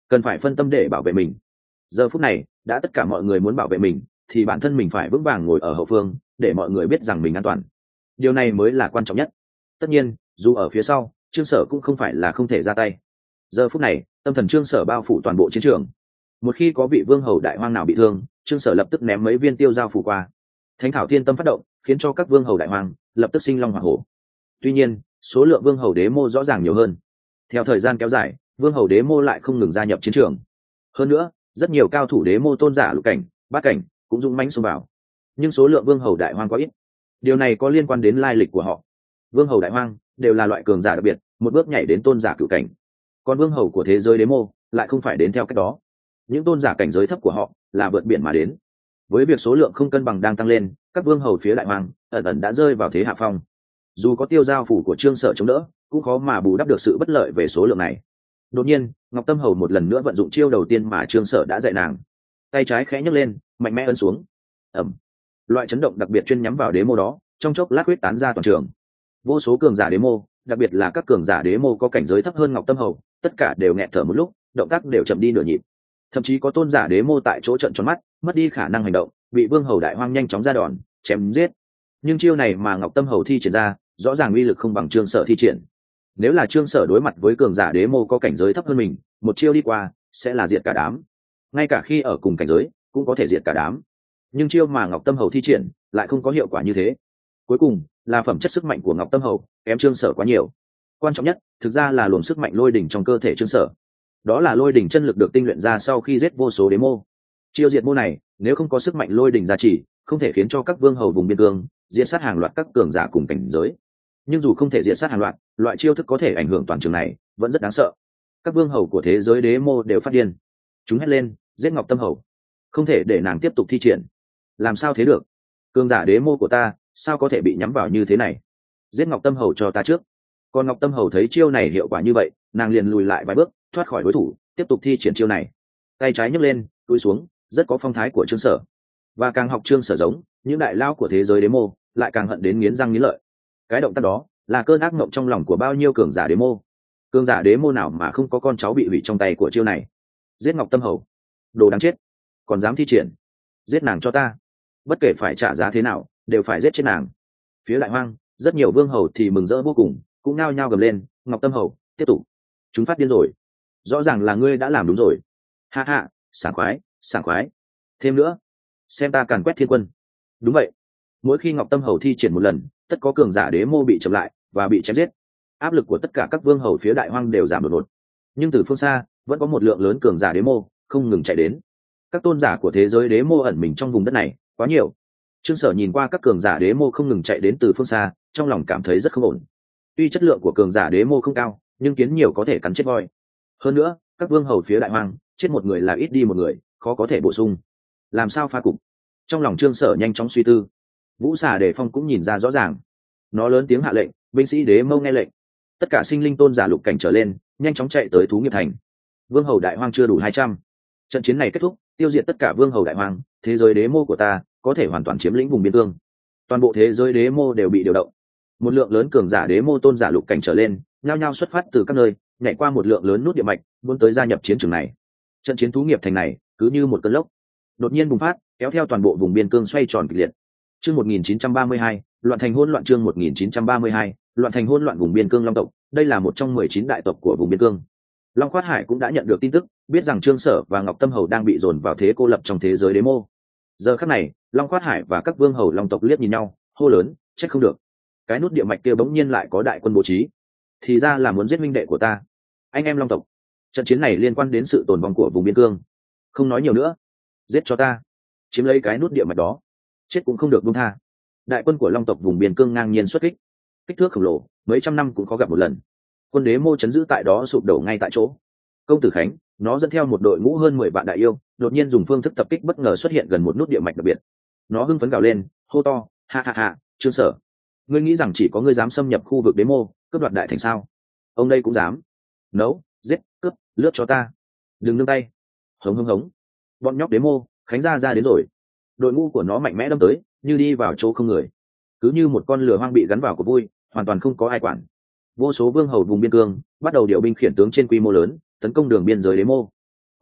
cần phải phân tâm để bảo vệ mình. Giờ phút này đã tất cả mọi người muốn bảo vệ mình thì bản thân mình phải vững vàng ngồi ở hậu phương để mọi người biết rằng mình an toàn. Điều này mới là quan trọng nhất. Tất nhiên dù ở phía sau, Trương Sở cũng không phải là không thể ra tay. Giờ phút này tâm thần Trương Sở bao phủ toàn bộ chiến trường. Một khi có vị vương hầu đại hoang nào bị thương, Trương Sở lập tức ném mấy viên tiêu giao phủ qua. Thánh thảo thiên tâm phát động, khiến cho các vương hầu đại hoang lập tức sinh long hỏa hổ. Tuy nhiên số lượng vương hầu đế mô rõ ràng nhiều hơn. Theo thời gian kéo dài, vương hầu đế mô lại không ngừng gia nhập chiến trường. Hơn nữa rất nhiều cao thủ đế mô tôn giả lục cảnh, bát cảnh cũng dũng mãnh xông vào. Nhưng số lượng vương hầu đại hoang quá ít. Điều này có liên quan đến lai lịch của họ. Vương hầu đại hoang đều là loại cường giả đặc biệt, một bước nhảy đến tôn giả cửu cảnh. Còn vương hầu của thế giới đế mô lại không phải đến theo cách đó. Những tôn giả cảnh giới thấp của họ là vượt biển mà đến. Với việc số lượng không cân bằng đang tăng lên, các vương hầu phía đại hoang ẩn ẩn đã rơi vào thế hạ phong. Dù có tiêu giao phủ của Trương Sở chống đỡ, cũng khó mà bù đắp được sự bất lợi về số lượng này. Đột nhiên Ngọc Tâm Hầu một lần nữa vận dụng chiêu đầu tiên mà Trương Sở đã dạy nàng. Tay trái khẽ nhấc lên, mạnh mẽ ấn xuống. Ầm. Loại chấn động đặc biệt chuyên nhắm vào đế mô đó trong chốc lát huyết tán ra toàn trường. Vô số cường giả đế mô, đặc biệt là các cường giả đế mô có cảnh giới thấp hơn Ngọc Tâm Hầu, tất cả đều nghẹt thở một lúc, động tác đều chậm đi nửa nhịp. Thậm chí có tôn giả đế mô tại chỗ trợn tròn mắt, mất đi khả năng hành động, bị vương hầu đại hoang nhanh chóng ra đòn chém giết. Nhưng chiêu này mà Ngọc Tâm Hầu thi triển ra rõ ràng uy lực không bằng Trương Sở thi triển. Nếu là Trương Sở đối mặt với cường giả đế mô có cảnh giới thấp hơn mình, một chiêu đi qua sẽ là diệt cả đám. Ngay cả khi ở cùng cảnh giới cũng có thể diệt cả đám. Nhưng chiêu mà Ngọc Tâm Hầu thi triển lại không có hiệu quả như thế. Cuối cùng là phẩm chất sức mạnh của Ngọc Tâm Hầu kém Trương Sở quá nhiều. Quan trọng nhất thực ra là luồng sức mạnh lôi đỉnh trong cơ thể Trương Sở. Đó là lôi đỉnh chân lực được tinh luyện ra sau khi giết vô số đế mô. Chiêu diệt mô này nếu không có sức mạnh lôi đỉnh gia trì, không thể khiến cho các vương hầu vùng biên cương diệt sát hàng loạt các cường giả cùng cảnh giới. Nhưng dù không thể diệt sát hàng loạt, loại chiêu thức có thể ảnh hưởng toàn trường này vẫn rất đáng sợ. Các vương hầu của thế giới đế mô đều phát điên. Chúng hét lên giết Ngọc Tâm Hầu, không thể để nàng tiếp tục thi triển. Làm sao thế được? Cường giả đế mô của ta sao có thể bị nhắm vào như thế này? Giết Ngọc Tâm Hầu cho ta trước. Còn Ngọc Tâm Hầu thấy chiêu này hiệu quả như vậy, nàng liền lùi lại vài bước thoát khỏi đối thủ, tiếp tục thi triển chiêu này. Tay trái nhấc lên cúi xuống, rất có phong thái của Trương Sở. Và càng học Trương Sở giống những đại lao của thế giới đế mô, lại càng hận đến nghiến răng nghiến lợi. Cái động tác đó là cơn ác mộng trong lòng của bao nhiêu cường giả đế mô. Cường giả đế mô nào mà không có con cháu bị hủy trong tay của chiêu này? Giết Ngọc Tâm Hầu, đồ đáng chết, còn dám thi triển. Giết nàng cho ta, bất kể phải trả giá thế nào đều phải giết chết nàng. Phía đại hoang rất nhiều vương hầu thì mừng rỡ vô cùng, cũng nao nhao gầm lên Ngọc Tâm Hầu tiếp tục. Chúng phát điên rồi, rõ ràng là ngươi đã làm đúng rồi. Ha ha, sảng khoái sảng khoái, thêm nữa, xem ta càn quét thiên quân. Đúng vậy, mỗi khi Ngọc Tâm Hầu thi triển một lần, tất có cường giả đế mô bị chậm lại và bị chém giết. Áp lực của tất cả các vương hầu phía đại hoang đều giảm đột ngột. Nhưng từ phương xa vẫn có một lượng lớn cường giả đế mô không ngừng chạy đến. Các tôn giả của thế giới đế mô ẩn mình trong vùng đất này quá nhiều. Trương Sở nhìn qua các cường giả đế mô không ngừng chạy đến từ phương xa, trong lòng cảm thấy rất không ổn. Tuy chất lượng của cường giả đế mô không cao, nhưng kiến nhiều có thể cắn chết voi. Hơn nữa các vương hầu phía đại hoang chết một người là ít đi một người, khó có thể bổ sung. Làm sao pha cục? Trong lòng Trương Sở nhanh chóng suy tư. Vũ Xà Đề Phong cũng nhìn ra rõ ràng. Nó lớn tiếng hạ lệnh, binh sĩ đế mâu nghe lệnh. Tất cả sinh linh tôn giả lục cảnh trở lên nhanh chóng chạy tới thú nghiệp thành. Vương hầu đại hoang chưa đủ hai trăm. Trận chiến này kết thúc, tiêu diệt tất cả vương hầu đại hoang, thế giới đế mô của ta có thể hoàn toàn chiếm lĩnh vùng biên cương. Toàn bộ thế giới đế mô đều bị điều động. Một lượng lớn cường giả đế mô tôn giả lục cảnh trở lên nhao nhao xuất phát từ các nơi, nhảy qua một lượng lớn nút địa mạch, muốn tới gia nhập chiến trường này. Trận chiến thú nghiệp thành này cứ như một cơn lốc đột nhiên bùng phát, kéo theo toàn bộ vùng biên cương xoay tròn kịch liệt. Chương một nghìn chín trăm ba mươi hai, loạn thành hỗn loạn. Chương một nghìn chín trăm ba mươi hai, loạn thành hỗn loạn. Vùng biên cương Long tộc, đây là một trong mười chín đại tộc của vùng biên cương. Long Khoát Hải cũng đã nhận được tin tức, biết rằng Trương Sở và Ngọc Tâm Hầu đang bị dồn vào thế cô lập trong thế giới đế mô. Giờ khắc này, Long Khoát Hải và các vương hầu Long tộc liếc nhìn nhau, hô lớn, trách không được. Cái nút địa mạch kia bỗng nhiên lại có đại quân bố trí, thì ra là muốn giết minh đệ của ta. Anh em Long tộc, trận chiến này liên quan đến sự tồn vong của vùng biên cương. Không nói nhiều nữa, giết cho ta, chiếm lấy cái nút địa mạch đó, chết cũng không được buông tha. Đại quân của Long tộc vùng biên cương ngang nhiên xuất kích, kích thước khổng lồ, mấy trăm năm cũng khó gặp một lần. Quân đế mô chấn giữ tại đó sụp đổ ngay tại chỗ. Công tử Khánh, nó dẫn theo một đội ngũ hơn mười vạn đại yêu, đột nhiên dùng phương thức tập kích bất ngờ xuất hiện gần một nút địa mạch đặc biệt. Nó hưng phấn gào lên, hô to, ha ha ha, Trương Sở, ngươi nghĩ rằng chỉ có ngươi dám xâm nhập khu vực đế mô, cướp đoạt đại thành sao? Ông đây cũng dám? Nấu, giết, cướp, lướt cho ta, đừng nương tay. Hống hống hống, bọn nhóc đế mô, Khánh gia ra đến rồi. Đội ngũ của nó mạnh mẽ đâm tới, như đi vào chỗ không người, cứ như một con lừa hoang bị gắn vào của vui, hoàn toàn không có ai quản. Vô số vương hầu vùng biên cương bắt đầu điều binh khiển tướng trên quy mô lớn, tấn công đường biên giới đế mô.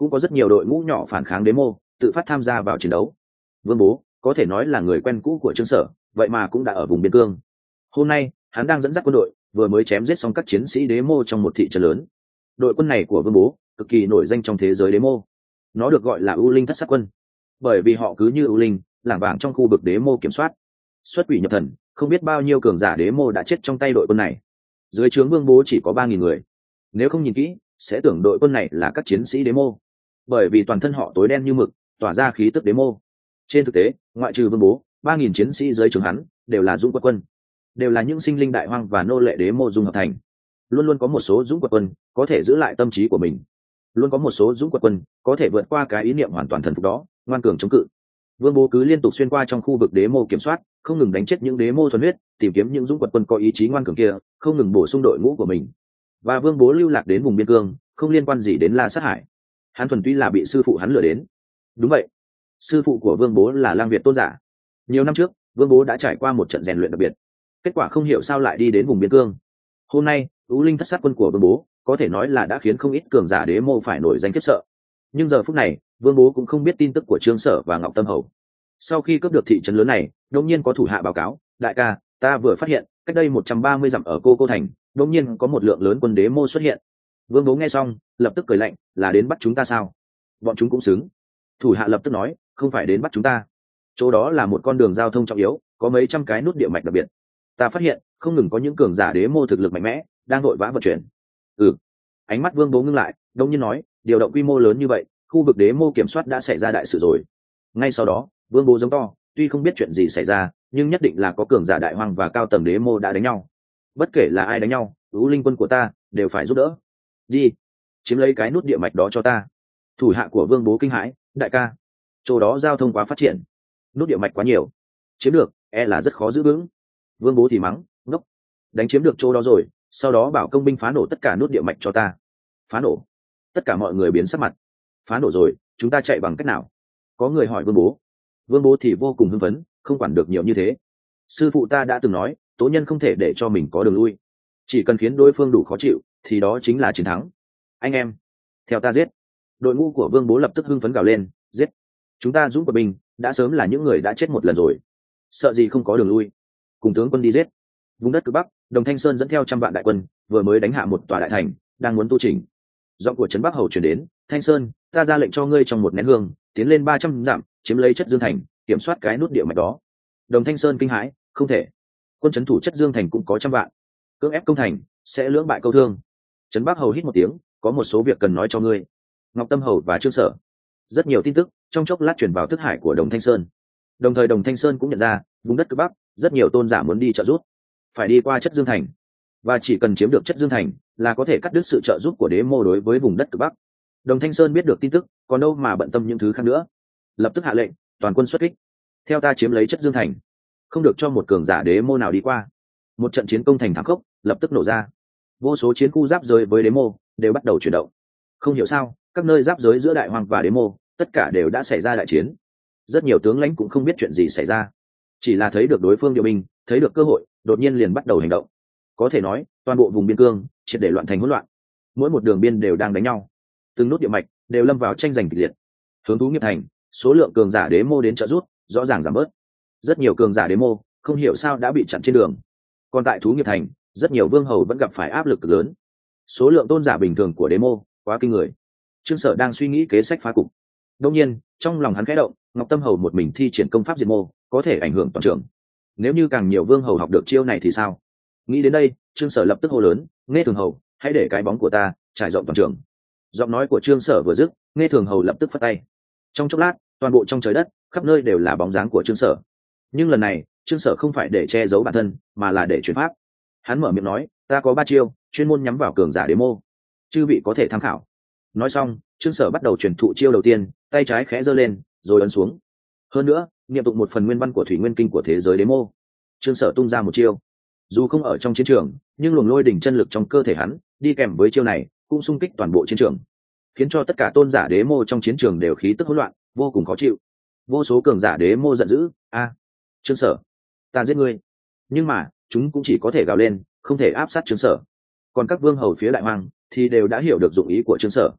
cũng có rất nhiều đội ngũ nhỏ phản kháng đế mô tự phát tham gia vào chiến đấu. Vương Bố có thể nói là người quen cũ của Trương Sở, vậy mà cũng đã ở vùng biên cương. Hôm nay hắn đang dẫn dắt quân đội vừa mới chém giết xong các chiến sĩ đế mô trong một thị trấn lớn. Đội quân này của Vương Bố cực kỳ nổi danh trong thế giới đế mô, nó được gọi là ưu linh thất sát quân, bởi vì họ cứ như ưu linh lảng vảng trong khu vực đế mô kiểm soát. Xuất quỷ nhập thần, không biết bao nhiêu cường giả đế mô đã chết trong tay đội quân này. Dưới trướng Vương Bố chỉ có ba nghìn người, nếu không nhìn kỹ sẽ tưởng đội quân này là các chiến sĩ đế mô, bởi vì toàn thân họ tối đen như mực, tỏa ra khí tức đế mô. Trên thực tế, ngoại trừ Vương Bố, ba nghìn chiến sĩ dưới trướng hắn đều là dũng quật quân, đều là những sinh linh đại hoang và nô lệ đế mô dung hợp thành. Luôn luôn có một số dũng quật quân có thể giữ lại tâm trí của mình, luôn có một số dũng quật quân có thể vượt qua cái ý niệm hoàn toàn thần phục đó, ngoan cường chống cự. Vương Bố cứ liên tục xuyên qua trong khu vực đế mô kiểm soát, không ngừng đánh chết những đế mô thuần huyết, tìm kiếm những dũng quật quân có ý chí ngoan cường kia, không ngừng bổ sung đội ngũ của mình. Và Vương Bố lưu lạc đến vùng biên cương, không liên quan gì đến La Sát Hải. Hắn thuần túy là bị sư phụ hắn lừa đến. Đúng vậy, sư phụ của Vương Bố là Lang Việt tôn giả. Nhiều năm trước, Vương Bố đã trải qua một trận rèn luyện đặc biệt, kết quả không hiểu sao lại đi đến vùng biên cương. Hôm nay, ưu linh thất sát quân của Vương Bố có thể nói là đã khiến không ít cường giả đế mô phải nổi danh khiếp sợ. Nhưng giờ phút này, Vương Bố cũng không biết tin tức của Trương Sở và Ngọc Tâm Hầu. Sau khi cướp được thị trấn lớn này, đột nhiên có thủ hạ báo cáo, đại ca, ta vừa phát hiện cách đây một trăm ba mươi dặm ở Cô Cô thành, đột nhiên có một lượng lớn quân đế mô xuất hiện. Vương Bố nghe xong, lập tức cười lạnh, là đến bắt chúng ta sao? Bọn chúng cũng xứng. Thủ hạ lập tức nói, không phải đến bắt chúng ta, chỗ đó là một con đường giao thông trọng yếu, có mấy trăm cái nút địa mạch đặc biệt. Ta phát hiện không ngừng có những cường giả đế mô thực lực mạnh mẽ đang vội vã vận chuyển. Ừ. Ánh mắt Vương Bố ngưng lại, đông nhiên nói, điều động quy mô lớn như vậy, khu vực đế mô kiểm soát đã xảy ra đại sự rồi. Ngay sau đó, Vương Bố giống to, tuy không biết chuyện gì xảy ra, nhưng nhất định là có cường giả đại hoang và cao tầng đế mô đã đánh nhau. Bất kể là ai đánh nhau, ưu linh quân của ta đều phải giúp đỡ. Đi, chiếm lấy cái nút địa mạch đó cho ta. Thủ hạ của Vương Bố kinh hãi, đại ca, chỗ đó giao thông quá phát triển, nút địa mạch quá nhiều, chiếm được e là rất khó giữ vững. Vương Bố thì mắng, ngốc, đánh chiếm được chỗ đó rồi, sau đó bảo công binh phá nổ tất cả nút địa mạch cho ta. Phá nổ? Tất cả mọi người biến sắc mặt. Phá nổ rồi, chúng ta chạy bằng cách nào? Có người hỏi Vương Bố. Vương Bố thì vô cùng hưng phấn, không quản được nhiều như thế. Sư phụ ta đã từng nói, tố nhân không thể để cho mình có đường lui, chỉ cần khiến đối phương đủ khó chịu thì đó chính là chiến thắng. Anh em, theo ta giết. Đội ngũ của Vương Bố lập tức hưng phấn gào lên, giết. Chúng ta dũng của binh đã sớm là những người đã chết một lần rồi, sợ gì không có đường lui. Cùng tướng quân đi giết. Vùng đất cực Bắc, Đồng Thanh Sơn dẫn theo trăm vạn đại quân vừa mới đánh hạ một tòa đại thành, đang muốn tu chỉnh. Giọng của Trấn Bắc Hầu truyền đến, Thanh Sơn, ta ra lệnh cho ngươi trong một nén hương tiến lên ba trăm dặm, chiếm lấy Chất Dương thành, kiểm soát cái nút địa mạch đó. Đồng Thanh Sơn kinh hãi, không thể, quân trấn thủ Chất Dương thành cũng có trăm vạn, cưỡng ép công thành sẽ lưỡng bại câu thương. Trấn Bắc Hầu hít một tiếng, có một số việc cần nói cho ngươi. Ngọc Tâm Hầu và Trương Sở. Rất nhiều tin tức trong chốc lát truyền vào thức hải của Đồng Thanh Sơn. Đồng thời Đồng Thanh Sơn cũng nhận ra, vùng đất cực Bắc rất nhiều tôn giả muốn đi trợ giúp, phải đi qua Chất Dương thành, và chỉ cần chiếm được Chất Dương thành là có thể cắt đứt sự trợ giúp của đế mô đối với vùng đất cực Bắc. Đồng Thanh Sơn biết được tin tức, còn đâu mà bận tâm những thứ khác nữa, lập tức hạ lệnh, toàn quân xuất kích, theo ta chiếm lấy Chất Dương thành, không được cho một cường giả đế mô nào đi qua. Một trận chiến công thành thảm khốc lập tức nổ ra, vô số chiến khu giáp giới với đế mô đều bắt đầu chuyển động. Không hiểu sao, các nơi giáp giới giữa đại hoàng và đế mô tất cả đều đã xảy ra đại chiến. Rất nhiều tướng lãnh cũng không biết chuyện gì xảy ra, chỉ là thấy được đối phương điều binh, thấy được cơ hội, đột nhiên liền bắt đầu hành động. Có thể nói toàn bộ vùng biên cương triệt để loạn thành hỗn loạn, mỗi một đường biên đều đang đánh nhau, từng nút địa mạch đều lâm vào tranh giành kịch liệt. Hướng Thú Nghiệp thành, số lượng cường giả đế mô đến trợ giúp rõ ràng giảm bớt, rất nhiều cường giả đế mô không hiểu sao đã bị chặn trên đường. Còn tại Thú Nghiệp thành, rất nhiều vương hầu vẫn gặp phải áp lực cực lớn, số lượng tôn giả bình thường của đế mô quá kinh người. Trương Sở đang suy nghĩ kế sách phá cục, đương nhiên trong lòng hắn khẽ động, Ngọc Tâm Hầu một mình thi triển công pháp diệt mô có thể ảnh hưởng toàn trường, nếu như càng nhiều vương hầu học được chiêu này thì sao? Nghĩ đến đây, Trương Sở lập tức hô lớn, Nghe Thường Hầu, hãy để cái bóng của ta trải rộng toàn trường. Giọng nói của Trương Sở vừa dứt, Nghe Thường Hầu lập tức phất tay. Trong chốc lát, toàn bộ trong trời đất khắp nơi đều là bóng dáng của Trương Sở. Nhưng lần này, Trương Sở không phải để che giấu bản thân, mà là để truyền pháp. Hắn mở miệng nói, ta có ba chiêu chuyên môn nhắm vào cường giả đế mô, chư vị có thể tham khảo. Nói xong, Trương Sở bắt đầu truyền thụ chiêu đầu tiên, tay trái khẽ giơ lên rồi ấn xuống. Hơn nữa, niệm tụng một phần nguyên văn của thủy nguyên kinh của thế giới đế mô. Trương Sở tung ra một chiêu, dù không ở trong chiến trường, nhưng luồng lôi đỉnh chân lực trong cơ thể hắn đi kèm với chiêu này cũng xung kích toàn bộ chiến trường, khiến cho tất cả tôn giả đế mô trong chiến trường đều khí tức hỗn loạn, vô cùng khó chịu. Vô số cường giả đế mô giận dữ, a, Trương Sở, ta giết ngươi. Nhưng mà chúng cũng chỉ có thể gào lên, không thể áp sát Trương Sở. Còn các vương hầu phía đại hoàng thì đều đã hiểu được dụng ý của Trương Sở.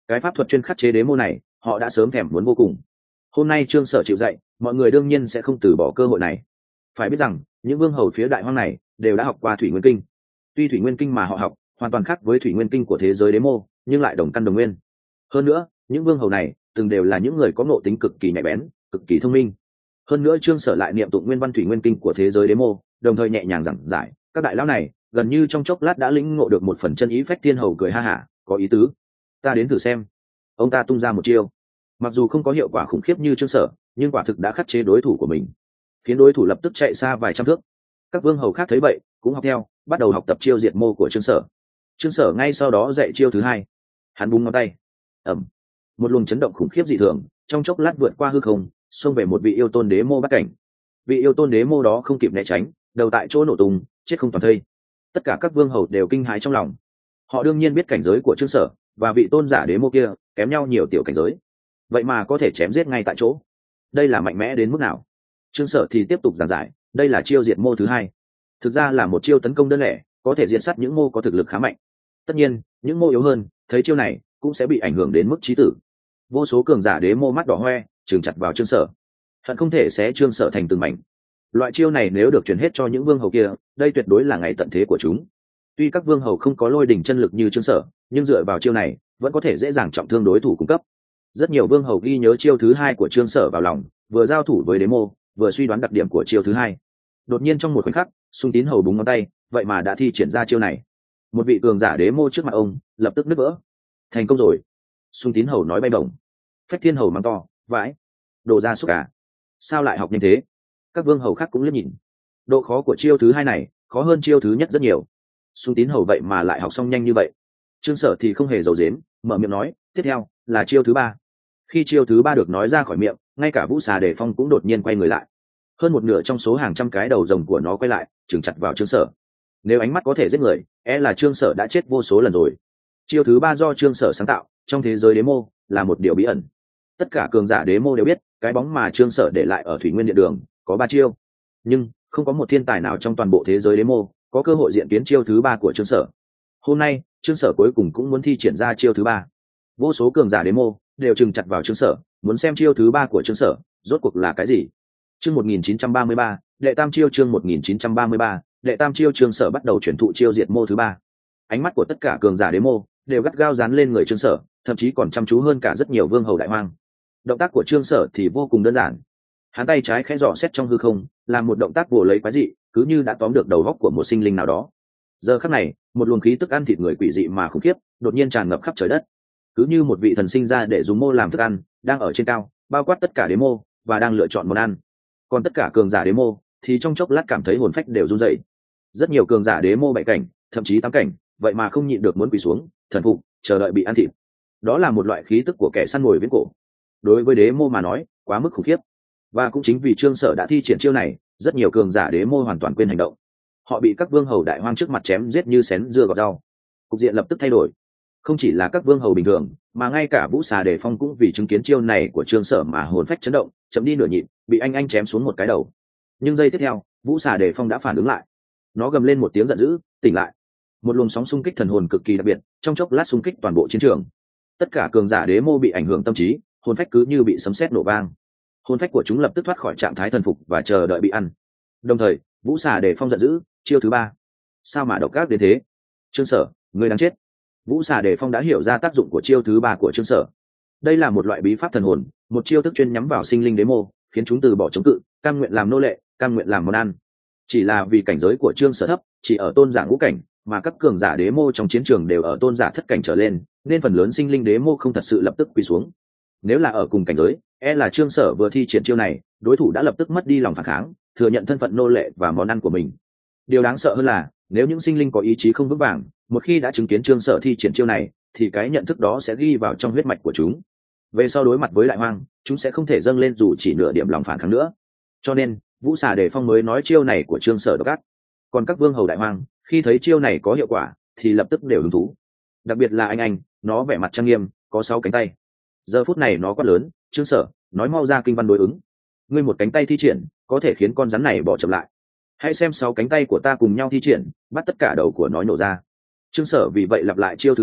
cái pháp thuật chuyên khắc chế đế mô này họ đã sớm thèm muốn vô cùng. Hôm nay Trương Sở chịu dạy, mọi người đương nhiên sẽ không từ bỏ cơ hội này. Phải biết rằng những vương hầu phía đại hoang này đều đã học qua thủy nguyên kinh. Tuy thủy nguyên kinh mà họ học hoàn toàn khác với thủy nguyên kinh của thế giới đế mô, nhưng lại đồng căn đồng nguyên. Hơn nữa những vương hầu này từng đều là những người có ngộ tính cực kỳ nhạy bén, cực kỳ thông minh. Hơn nữa Trương Sở lại niệm tụng nguyên văn thủy nguyên kinh của thế giới đế mô, đồng thời nhẹ nhàng giảng giải, các đại lão này gần như trong chốc lát đã lĩnh ngộ được một phần chân ý. Phách Thiên Hầu cười ha hả, có ý tứ, ta đến thử xem. Ông ta tung ra một chiêu, mặc dù không có hiệu quả khủng khiếp như Trương Sở, nhưng quả thực đã khắc chế đối thủ của mình, khiến đối thủ lập tức chạy xa vài trăm thước. Các vương hầu khác thấy vậy cũng học theo, bắt đầu học tập chiêu diệt mô của Trương Sở. Trương Sở ngay sau đó dạy chiêu thứ hai. Hắn búng ngón tay, ẩm, một luồng chấn động khủng khiếp dị thường trong chốc lát vượt qua hư không, xông về một vị yêu tôn đế mô bắt cảnh. Vị yêu tôn đế mô đó không kịp né tránh, đầu tại chỗ nổ tung, chết không toàn thây. Tất cả các vương hầu đều kinh hãi trong lòng. Họ đương nhiên biết cảnh giới của Trương Sở và vị tôn giả đế mô kia kém nhau nhiều tiểu cảnh giới, vậy mà có thể chém giết ngay tại chỗ, đây là mạnh mẽ đến mức nào? Trương Sở thì tiếp tục giảng giải, đây là chiêu diệt mô thứ hai, thực ra là một chiêu tấn công đơn lẻ, có thể diệt sát những mô có thực lực khá mạnh. Tất nhiên những mô yếu hơn thấy chiêu này cũng sẽ bị ảnh hưởng đến mức chí tử. Vô số cường giả đế mô mắt đỏ hoe, trừng chặt vào Trương Sở, hận không thể xé Trương Sở thành từng mảnh. Loại chiêu này nếu được truyền hết cho những vương hầu kia, đây tuyệt đối là ngày tận thế của chúng. Tuy các vương hầu không có lôi đỉnh chân lực như Trương Sở, nhưng dựa vào chiêu này vẫn có thể dễ dàng trọng thương đối thủ cung cấp. Rất nhiều vương hầu ghi nhớ chiêu thứ hai của Trương Sở vào lòng, vừa giao thủ với đế mô vừa suy đoán đặc điểm của chiêu thứ hai. Đột nhiên trong một khoảnh khắc, Xung Tín Hầu búng ngón tay, vậy mà đã thi triển ra chiêu này. Một vị cường giả đế mô trước mặt ông lập tức nứt vỡ. Thành công rồi, Xung Tín Hầu nói bay bổng. Phách Thiên Hầu mắng to, vãi, đồ ra súc cả, sao lại học nhanh thế? Các vương hầu khác cũng liếc nhìn. Độ khó của chiêu thứ hai này khó hơn chiêu thứ nhất rất nhiều. Xung Tín Hầu vậy mà lại học xong nhanh như vậy. Trương Sở thì không hề giấu giếm, mở miệng nói, tiếp theo là chiêu thứ ba. Khi chiêu thứ ba được nói ra khỏi miệng, ngay cả Vũ Xà Đề Phong cũng đột nhiên quay người lại. Hơn một nửa trong số hàng trăm cái đầu rồng của nó quay lại, trừng chặt vào Trương Sở. Nếu ánh mắt có thể giết người, e là Trương Sở đã chết vô số lần rồi. Chiêu thứ ba do Trương Sở sáng tạo, trong thế giới đế mô là một điều bí ẩn. Tất cả cường giả đế mô đều biết, cái bóng mà Trương Sở để lại ở Thủy Nguyên Điện Đường có ba chiêu, nhưng không có một thiên tài nào trong toàn bộ thế giới đế mô có cơ hội diện kiến chiêu thứ ba của Trương Sở. Hôm nay Trương Sở cuối cùng cũng muốn thi triển ra chiêu thứ ba. Vô số cường giả đế mô đều trừng chặt vào Trương Sở, muốn xem chiêu thứ ba của Trương Sở rốt cuộc là cái gì. Chương một nghìn chín trăm ba mươi ba, đệ tam chiêu. Chương một nghìn chín trăm ba mươi ba, đệ tam chiêu. Trương Sở bắt đầu chuyển thụ chiêu diệt mô thứ ba. Ánh mắt của tất cả cường giả đế mô đều gắt gao dán lên người Trương Sở, thậm chí còn chăm chú hơn cả rất nhiều vương hầu đại hoang. Động tác của Trương Sở thì vô cùng đơn giản. Hắn tay trái khẽ dò xét trong hư không, làm một động tác vồ lấy quái dị, cứ như đã tóm được đầu góc của một sinh linh nào đó. Giờ khắc này, một luồng khí tức ăn thịt người quỷ dị mà khủng khiếp đột nhiên tràn ngập khắp trời đất, cứ như một vị thần sinh ra để dùng mô làm thức ăn, đang ở trên cao, bao quát tất cả đế mô và đang lựa chọn món ăn. Còn tất cả cường giả đế mô thì trong chốc lát cảm thấy hồn phách đều run rẩy. Rất nhiều cường giả đế mô bảy cảnh, thậm chí tám cảnh, vậy mà không nhịn được muốn quỳ xuống, thần phục, chờ đợi bị ăn thịt. Đó là một loại khí tức của kẻ săn mồi viễn cổ. Đối với đế mô mà nói, quá mức khủng khiếp. Và cũng chính vì Trương Sở đã thi triển chiêu này, rất nhiều cường giả đế mô hoàn toàn quên hành động. Họ bị các vương hầu đại hoang trước mặt chém giết như xén dưa gọt rau. Cục diện lập tức thay đổi. Không chỉ là các vương hầu bình thường, mà ngay cả Vũ Xà Đề Phong cũng vì chứng kiến chiêu này của Trương Sở mà hồn phách chấn động, chậm đi nửa nhịp, bị anh anh chém xuống một cái đầu. Nhưng giây tiếp theo, Vũ Xà Đề Phong đã phản ứng lại. Nó gầm lên một tiếng giận dữ, tỉnh lại. Một luồng sóng xung kích thần hồn cực kỳ đặc biệt, trong chốc lát xung kích toàn bộ chiến trường. Tất cả cường giả đế mô bị ảnh hưởng tâm trí, hồn phách cứ như bị sấm sét nổ vang. Hồn phách của chúng lập tức thoát khỏi trạng thái thần phục và chờ đợi bị ăn. Đồng thời, Vũ Xà Đề Phong giận dữ, chiêu thứ ba. Sao mà độc ác đến thế? Trương Sở, ngươi đang chết. Vũ Xà Đề Phong đã hiểu ra tác dụng của chiêu thứ ba của Trương Sở. Đây là một loại bí pháp thần hồn, một chiêu thức chuyên nhắm vào sinh linh đế mô, khiến chúng từ bỏ chống cự, cam nguyện làm nô lệ, cam nguyện làm món ăn. Chỉ là vì cảnh giới của Trương Sở thấp, chỉ ở tôn giả ngũ cảnh, mà các cường giả đế mô trong chiến trường đều ở tôn giả thất cảnh trở lên, nên phần lớn sinh linh đế mô không thật sự lập tức quỳ xuống. Nếu là ở cùng cảnh giới, e là Trương Sở vừa thi triển chiêu này, đối thủ đã lập tức mất đi lòng phản kháng, thừa nhận thân phận nô lệ và món ăn của mình. Điều đáng sợ hơn là, nếu những sinh linh có ý chí không vững vàng, một khi đã chứng kiến Trương Sở thi triển chiêu này, thì cái nhận thức đó sẽ ghi vào trong huyết mạch của chúng. Về sau đối mặt với đại hoang, chúng sẽ không thể dâng lên dù chỉ nửa điểm lòng phản kháng nữa. Cho nên, Vũ Xà Đề Phong mới nói chiêu này của Trương Sở độc ác. Còn các vương hầu đại hoang, khi thấy chiêu này có hiệu quả, thì lập tức đều hứng thú. Đặc biệt là anh anh, nó vẻ mặt trang nghiêm, có sáu cánh tay. Giờ phút này nó quát lớn, Trương Sở, nói mau ra kinh văn đối ứng. Ngươi một cánh tay thi triển, có thể khiến con rắn này bỏ chậm lại. Hãy xem sáu cánh tay của ta cùng nhau thi triển, bắt tất cả đầu của nó nhổ ra. Trương Sở vì vậy lặp lại chiêu thứ ba,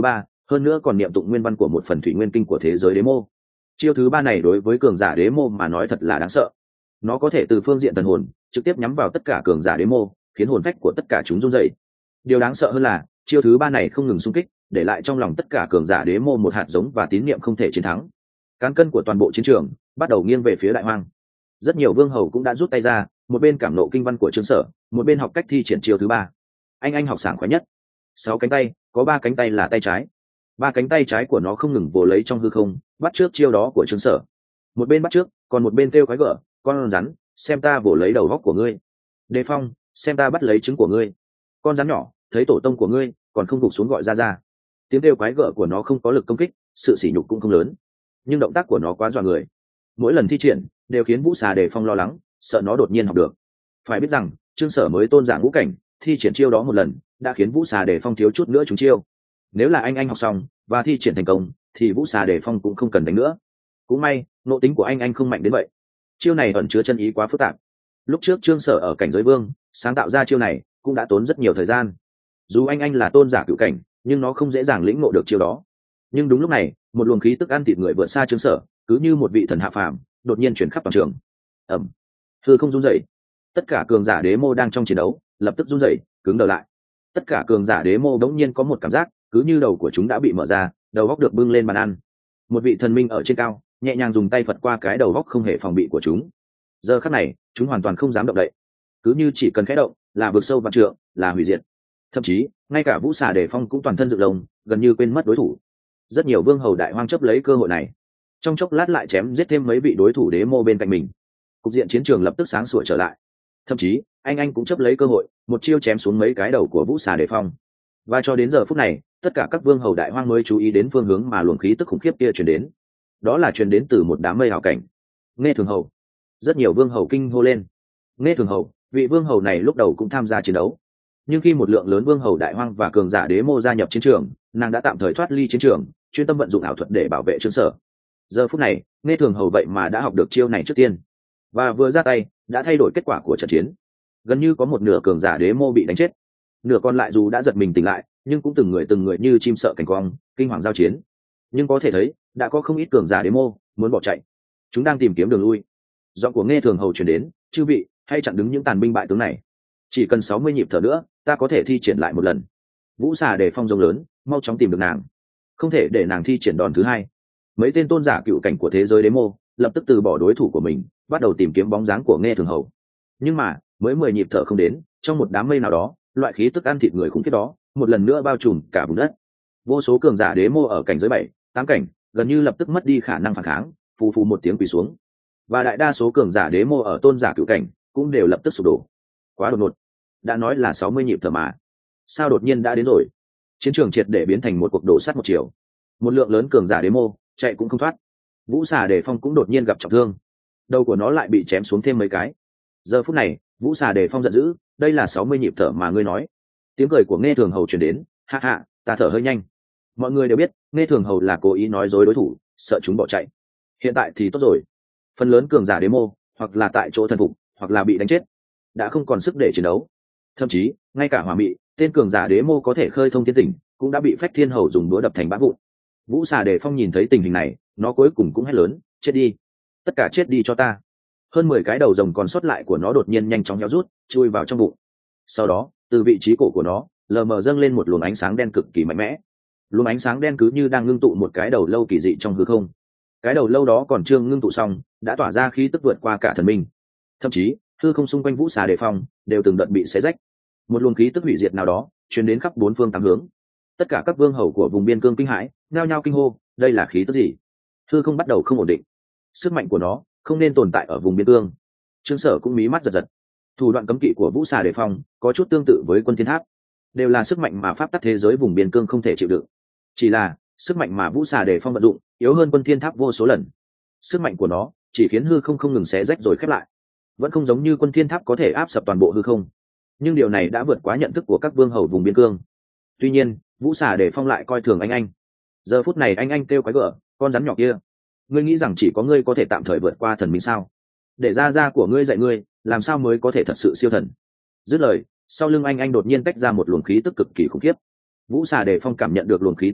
hơn nữa còn niệm tụng nguyên văn của một phần thủy nguyên kinh của thế giới đế mô. Chiêu thứ ba này đối với cường giả đế mô mà nói thật là đáng sợ. Nó có thể từ phương diện thần hồn trực tiếp nhắm vào tất cả cường giả đế mô, khiến hồn phách của tất cả chúng run rẩy. Điều đáng sợ hơn là chiêu thứ ba này không ngừng xung kích, để lại trong lòng tất cả cường giả đế mô một hạt giống và tín niệm không thể chiến thắng. Cán cân của toàn bộ chiến trường bắt đầu nghiêng về phía đại hoang. Rất nhiều vương hầu cũng đã rút tay ra, một bên cảm nộ kinh văn của Trương Sở, một bên học cách thi triển chiêu thứ ba. Anh anh học sảng khoái nhất. Sáu cánh tay, có ba cánh tay là tay trái. Ba cánh tay trái của nó không ngừng vồ lấy trong hư không, bắt trước chiêu đó của Trương Sở. Một bên bắt trước, còn một bên kêu quái gở, con rắn, xem ta vồ lấy đầu góc của ngươi. Đề Phong, xem ta bắt lấy trứng của ngươi. Con rắn nhỏ, thấy tổ tông của ngươi, còn không gục xuống gọi ra ra. Tiếng kêu quái gở của nó không có lực công kích, sự sỉ nhục cũng không lớn, nhưng động tác của nó quá dọa người. Mỗi lần thi triển đều khiến Vũ Xà Đề Phong lo lắng, sợ nó đột nhiên học được. Phải biết rằng Trương Sở mới tôn giả ngũ cảnh, thi triển chiêu đó một lần đã khiến Vũ Xà Đề Phong thiếu chút nữa trúng chiêu. Nếu là anh anh học xong và thi triển thành công thì Vũ Xà Đề Phong cũng không cần đánh nữa. Cũng may nộ tính của anh anh không mạnh đến vậy. Chiêu này ẩn chứa chân ý quá phức tạp. Lúc trước Trương Sở ở cảnh giới vương sáng tạo ra chiêu này cũng đã tốn rất nhiều thời gian. Dù anh anh là tôn giả cựu cảnh, nhưng nó không dễ dàng lĩnh ngộ được chiêu đó. Nhưng đúng lúc này, một luồng khí tức ăn thịt người vượt xa Trương Sở, cứ như một vị thần hạ phàm, đột nhiên chuyển khắp toàn trường. Ầm, hư không rung rẩy. Tất cả cường giả đế mô đang trong chiến đấu lập tức rung rẩy, cứng đờ lại. Tất cả cường giả đế mô đống nhiên có một cảm giác, cứ như đầu của chúng đã bị mở ra, đầu góc được bưng lên bàn ăn. Một vị thần minh ở trên cao nhẹ nhàng dùng tay phật qua cái đầu góc không hề phòng bị của chúng. Giờ khắc này chúng hoàn toàn không dám động đậy, cứ như chỉ cần khẽ động là vượt sâu vạn trượng, là hủy diệt. Thậm chí ngay cả Vũ Xà Đề Phong cũng toàn thân dựng lông, gần như quên mất đối thủ. Rất nhiều vương hầu đại hoang chấp lấy cơ hội này, trong chốc lát lại chém giết thêm mấy vị đối thủ đế mô bên cạnh mình. Cục diện chiến trường lập tức sáng sủa trở lại. Thậm chí anh anh cũng chấp lấy cơ hội, một chiêu chém xuống mấy cái đầu của Vũ Xà Đề Phong. Và cho đến giờ phút này, tất cả các vương hầu đại hoang mới chú ý đến phương hướng mà luồng khí tức khủng khiếp kia truyền đến. Đó là truyền đến từ một đám mây hào cảnh. Nghe Thường Hầu. Rất nhiều vương hầu kinh hô lên. Nghe Thường Hầu, vị vương hầu này lúc đầu cũng tham gia chiến đấu, nhưng khi một lượng lớn vương hầu đại hoang và cường giả đế mô gia nhập chiến trường, nàng đã tạm thời thoát ly chiến trường, chuyên tâm vận dụng ảo thuật để bảo vệ Trương Sở. Giờ phút này, Nghe Thường Hầu vậy mà đã học được chiêu này trước tiên, và vừa ra tay đã thay đổi kết quả của trận chiến. Gần như có một nửa cường giả đế mô bị đánh chết, nửa còn lại dù đã giật mình tỉnh lại, nhưng cũng từng người từng người như chim sợ cảnh quang, kinh hoàng giao chiến. Nhưng có thể thấy đã có không ít cường giả đế mô muốn bỏ chạy, chúng đang tìm kiếm đường lui. Giọng của Nghe Thường Hầu truyền đến: chư vị hãy chặn đứng những tàn binh bại tướng này, chỉ cần sáu mươi nhịp thở nữa ta có thể thi triển lại một lần. Vũ Xà Đề Phong rống lớn, mau chóng tìm được nàng, không thể để nàng thi triển đòn thứ hai. Mấy tên tôn giả cựu cảnh của thế giới đế mô lập tức từ bỏ đối thủ của mình, bắt đầu tìm kiếm bóng dáng của Nghe Thường Hầu. Nhưng mà mới mười nhịp thở không đến, trong một đám mây nào đó, loại khí tức ăn thịt người khủng khiếp đó một lần nữa bao trùm cả vùng đất. Vô số cường giả đế mô ở cảnh giới bảy, tám cảnh gần như lập tức mất đi khả năng phản kháng, phù phù một tiếng quỳ xuống. Và đại đa số cường giả đế mô ở tôn giả cựu cảnh cũng đều lập tức sụp đổ. Quá đột ngột, đã nói là sáu mươi nhịp thở mà, sao đột nhiên đã đến rồi? Chiến trường triệt để biến thành một cuộc đổ sắt một chiều. Một lượng lớn cường giả đế mô chạy cũng không thoát. Vũ Xà Đề Phong cũng đột nhiên gặp trọng thương, đầu của nó lại bị chém xuống thêm mấy cái. Giờ phút này Vũ Xà Đề Phong giận dữ: đây là sáu mươi nhịp thở mà ngươi nói? Tiếng cười của Nghe Thường Hầu truyền đến: hạ hạ, ta thở hơi nhanh. Mọi người đều biết Nghe Thường Hầu là cố ý nói dối đối thủ, sợ chúng bỏ chạy. Hiện tại thì tốt rồi, phần lớn cường giả đế mô hoặc là tại chỗ thần phục, hoặc là bị đánh chết, đã không còn sức để chiến đấu. Thậm chí ngay cả Hỏa Mị, tên cường giả đế mô có thể khơi thông thiên tỉnh, cũng đã bị Phách Thiên Hầu dùng búa đập thành bã vụn. Vũ Xà Đề Phong nhìn thấy tình hình này, nó cuối cùng cũng hét lớn: chết đi, tất cả chết đi cho ta. Hơn mười cái đầu rồng còn sót lại của nó đột nhiên nhanh chóng héo rút, chui vào trong bụng. Sau đó từ vị trí cổ của nó lờ mờ dâng lên một luồng ánh sáng đen cực kỳ mạnh mẽ. Luồng ánh sáng đen cứ như đang ngưng tụ một cái đầu lâu kỳ dị trong hư không. Cái đầu lâu đó còn chưa ngưng tụ xong đã tỏa ra khí tức vượt qua cả thần minh. Thậm chí hư không xung quanh Vũ Xà Đề Phong đều từng đợt bị xé rách. Một luồng khí tức hủy diệt nào đó truyền đến khắp bốn phương tám hướng. Tất cả các vương hầu của vùng biên cương kinh hãi, nhao nhao kinh hô: đây là khí tức gì? Hư không bắt đầu không ổn định, sức mạnh của nó không nên tồn tại ở vùng biên cương. Trương Sở cũng mí mắt giật giật. Thủ đoạn cấm kỵ của Vũ Xà Đề Phong có chút tương tự với Quân Thiên Tháp, đều là sức mạnh mà pháp tắc thế giới vùng biên cương không thể chịu đựng. Chỉ là sức mạnh mà Vũ Xà Đề Phong vận dụng yếu hơn Quân Thiên Tháp vô số lần. Sức mạnh của nó chỉ khiến hư không không ngừng xé rách rồi khép lại, vẫn không giống như Quân Thiên Tháp có thể áp sập toàn bộ hư không. Nhưng điều này đã vượt quá nhận thức của các vương hầu vùng biên cương. Tuy nhiên Vũ Xà Đề Phong lại coi thường anh anh. Giờ phút này anh anh kêu quái gở: con rắn nhỏ kia, ngươi nghĩ rằng chỉ có ngươi có thể tạm thời vượt qua thần minh sao? Để ra ra của ngươi dạy ngươi làm sao mới có thể thật sự siêu thần. Dứt lời, sau lưng anh anh đột nhiên tách ra một luồng khí tức cực kỳ khủng khiếp. Vũ Xà Đề Phong cảm nhận được luồng khí tức đó,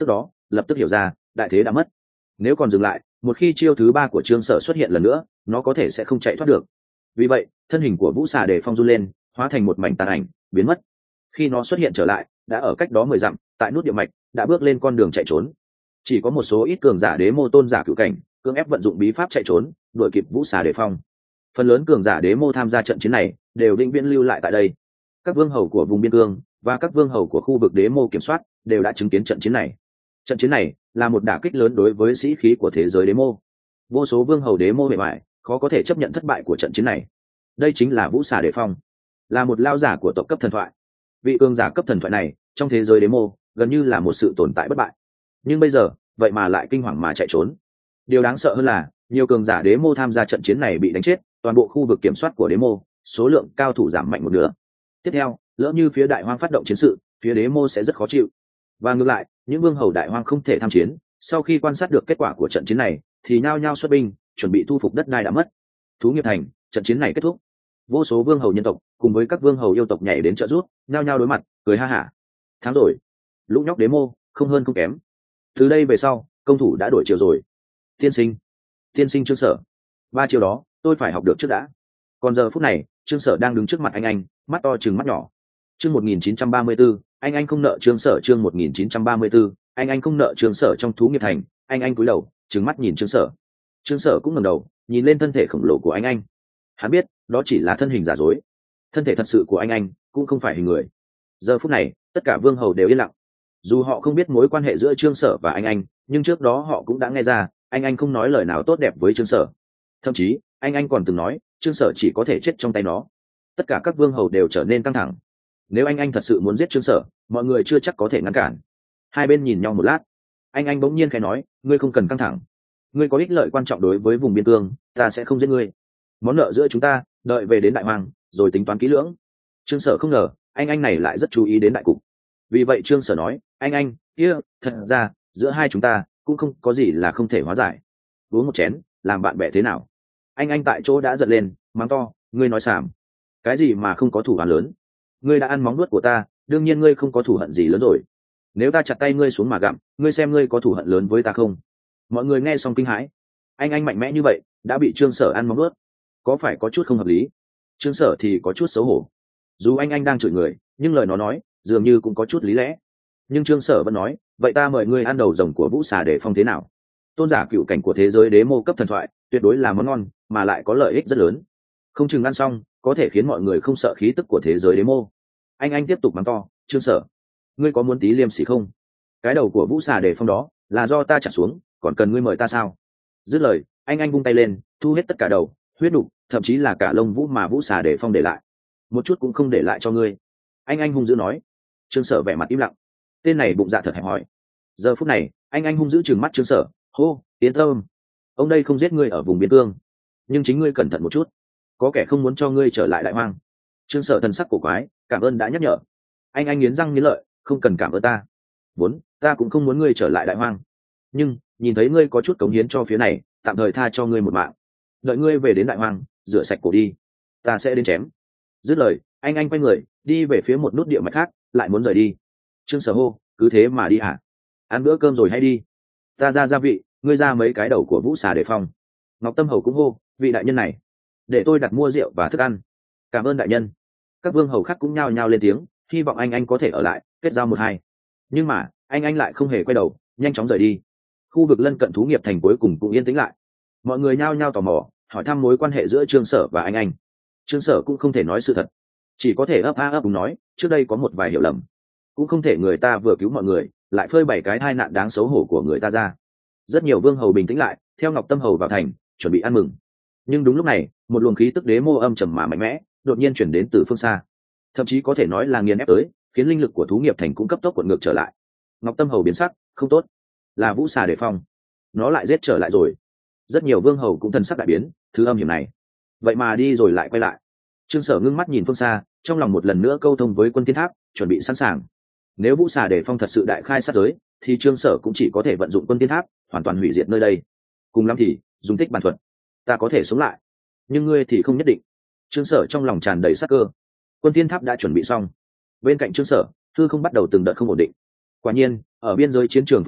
lập tức hiểu ra đại thế đã mất. Nếu còn dừng lại, một khi chiêu thứ ba của trương sở xuất hiện lần nữa, nó có thể sẽ không chạy thoát được. Vì vậy thân hình của Vũ Xà Đề Phong run lên, hóa thành một mảnh tàn ảnh biến mất. Khi nó xuất hiện trở lại, đã ở cách đó mười dặm, tại nút địa mạch đã bước lên con đường chạy trốn. Chỉ có một số ít cường giả đế mô tôn giả cửu cảnh cưỡng ép vận dụng bí pháp chạy trốn, đuổi kịp Vũ Xà Đề Phong. Phần lớn cường giả đế mô tham gia trận chiến này đều định viễn lưu lại tại đây. Các vương hầu của vùng biên cương và các vương hầu của khu vực đế mô kiểm soát đều đã chứng kiến trận chiến này. Trận chiến này là một đả kích lớn đối với sĩ khí của thế giới đế mô. Vô số vương hầu đế mô bề bại, khó có thể chấp nhận thất bại của trận chiến này. Đây chính là Vũ Xà Đề Phong, là một lao giả của tộc cấp thần thoại. Vị cường giả cấp thần thoại này trong thế giới đế mô gần như là một sự tồn tại bất bại, nhưng bây giờ vậy mà lại kinh hoàng mà chạy trốn. Điều đáng sợ hơn là nhiều cường giả đế mô tham gia trận chiến này bị đánh chết, toàn bộ khu vực kiểm soát của đế mô số lượng cao thủ giảm mạnh một nửa. Tiếp theo, lỡ như phía đại hoang phát động chiến sự, phía đế mô sẽ rất khó chịu. Và ngược lại, những vương hầu đại hoang không thể tham chiến, sau khi quan sát được kết quả của trận chiến này thì nhao nhao xuất binh, chuẩn bị thu phục đất đai đã mất. Thú Nghiệp Thành, trận chiến này kết thúc. Vô số vương hầu nhân tộc cùng với các vương hầu yêu tộc nhảy đến trợ giúp, nhao nhao đối mặt, cười ha hả. Thắng rồi. Lũ nhóc đế mô, không hơn không kém. Từ đây về sau, công thủ đã đổi chiều rồi. Tiên sinh, tiên sinh Trương Sở, ba chiều đó tôi phải học được trước đã. Còn giờ phút này, Trương Sở đang đứng trước mặt anh anh, mắt to chừng mắt nhỏ. Chương một nghìn chín trăm ba mươi tư, anh anh không nợ Trương Sở. Chương một nghìn chín trăm ba mươi tư, anh anh không nợ Trương Sở. Trong Thú Nghiệp Thành, anh anh cúi đầu, trừng mắt nhìn Trương Sở. Trương Sở cũng ngẩng đầu, nhìn lên thân thể khổng lồ của anh anh. Hắn biết, đó chỉ là thân hình giả dối. Thân thể thật sự của anh anh cũng không phải hình người. Giờ phút này, tất cả vương hầu đều yên lặng. Dù họ không biết mối quan hệ giữa Trương Sở và anh anh, nhưng trước đó họ cũng đã nghe ra, anh anh không nói lời nào tốt đẹp với Trương Sở. Thậm chí, anh anh còn từng nói, Trương Sở chỉ có thể chết trong tay nó. Tất cả các vương hầu đều trở nên căng thẳng. Nếu anh anh thật sự muốn giết Trương Sở, mọi người chưa chắc có thể ngăn cản. Hai bên nhìn nhau một lát, anh anh bỗng nhiên khẽ nói, ngươi không cần căng thẳng. Ngươi có ích lợi quan trọng đối với vùng biên cương, ta sẽ không giết ngươi. Món nợ giữa chúng ta, đợi về đến đại hoàng rồi tính toán kỹ lưỡng. Trương Sở không ngờ anh anh này lại rất chú ý đến đại cục. Vì vậy Trương Sở nói, anh anh kia, thật ra giữa hai chúng ta cũng không có gì là không thể hóa giải. Uống một chén, làm bạn bè thế nào? Anh anh tại chỗ đã giận lên, mắng to, ngươi nói xàm. Cái gì mà không có thủ án lớn? Ngươi đã ăn móng nuốt của ta, đương nhiên ngươi không có thù hận gì lớn rồi. Nếu ta chặt tay ngươi xuống mà gặm, ngươi xem ngươi có thù hận lớn với ta không? Mọi người nghe xong kinh hãi. Anh anh mạnh mẽ như vậy đã bị Trương Sở ăn móng nuốt, có phải có chút không hợp lý? Trương Sở thì có chút xấu hổ. Dù anh anh đang chửi người, nhưng lời nó nói dường như cũng có chút lý lẽ. Nhưng Trương Sở vẫn nói, vậy ta mời ngươi ăn đầu rồng của Vũ Xà Đề Phong thế nào? Tôn giả cựu cảnh của thế giới đế mô cấp thần thoại, tuyệt đối là món ngon mà lại có lợi ích rất lớn. Không chừng ăn xong có thể khiến mọi người không sợ khí tức của thế giới đế mô. Anh anh tiếp tục mắng to, Trương Sở, ngươi có muốn tí liêm sỉ không? Cái đầu của Vũ Xà Đề Phong đó là do ta trả xuống, còn cần ngươi mời ta sao? Dứt lời, anh anh vung tay lên, thu hết tất cả đầu, huyết đục, thậm chí là cả lông vũ mà Vũ Xà Đề Phong để lại, một chút cũng không để lại cho ngươi. Anh anh hung dữ nói. Trương Sở vẻ mặt im lặng. Tên này bụng dạ thật hẹp hòi. Giờ phút này, anh anh hung dữ trừng mắt Trương Sở, hô, tiến tâm, ông đây không giết ngươi ở vùng biên cương, nhưng chính ngươi cẩn thận một chút, có kẻ không muốn cho ngươi trở lại đại hoang. Trương Sở thần sắc cổ quái, cảm ơn đã nhắc nhở. Anh anh nghiến răng nghiến lợi, không cần cảm ơn ta, vốn ta cũng không muốn ngươi trở lại đại hoang, nhưng nhìn thấy ngươi có chút cống hiến cho phía này, tạm thời tha cho ngươi một mạng. Đợi ngươi về đến đại hoang, rửa sạch cổ đi, ta sẽ đến chém. Dứt lời, anh anh quay người đi về phía một nút địa mạch khác, lại muốn rời đi. Trương Sở hô, cứ thế mà đi hả? Ăn bữa cơm rồi hay đi? Ta ra gia vị, ngươi ra mấy cái đầu của Vũ Xà Đề Phong. Ngọc Tâm Hầu cũng hô, vị đại nhân này, để tôi đặt mua rượu và thức ăn. Cảm ơn đại nhân. Các vương hầu khác cũng nhao nhao lên tiếng, hy vọng anh anh có thể ở lại kết giao một hai. Nhưng mà anh anh lại không hề quay đầu, nhanh chóng rời đi. Khu vực lân cận Thú Nghiệp Thành cuối cùng cũng yên tĩnh lại. Mọi người nhao nhao tò mò hỏi thăm mối quan hệ giữa Trương Sở và anh anh. Trương Sở cũng không thể nói sự thật, chỉ có thể ấp a ấp úng nói, trước đây có một vài hiểu lầm, cũng không thể người ta vừa cứu mọi người lại phơi bày cái tai nạn đáng xấu hổ của người ta ra. Rất nhiều vương hầu bình tĩnh lại, theo Ngọc Tâm Hầu vào thành chuẩn bị ăn mừng. Nhưng đúng lúc này, một luồng khí tức đế mô âm trầm mà mạnh mẽ đột nhiên chuyển đến từ phương xa, thậm chí có thể nói là nghiền ép tới, khiến linh lực của Thú Nghiệp Thành cũng cấp tốc cuộn ngược trở lại. Ngọc Tâm Hầu biến sắc, không tốt, là Vũ Xà Đề Phong, nó lại giết trở lại rồi. Rất nhiều vương hầu cũng thần sắc đại biến, thứ âm hiểm này vậy mà đi rồi lại quay lại. Trương Sở ngưng mắt nhìn phương xa, trong lòng một lần nữa câu thông với Quân Thiên Tháp, chuẩn bị sẵn sàng. Nếu Vũ Xà Đề Phong thật sự đại khai sát giới, thì Trương Sở cũng chỉ có thể vận dụng Quân Thiên Tháp hoàn toàn hủy diệt nơi đây, cùng lắm thì dùng tích bản thuật, ta có thể sống lại, nhưng ngươi thì không nhất định. Trương Sở trong lòng tràn đầy sát cơ. Quân Thiên Tháp đã chuẩn bị xong, bên cạnh Trương Sở hư không bắt đầu từng đợt không ổn định. Quả nhiên, ở biên giới chiến trường phương xa,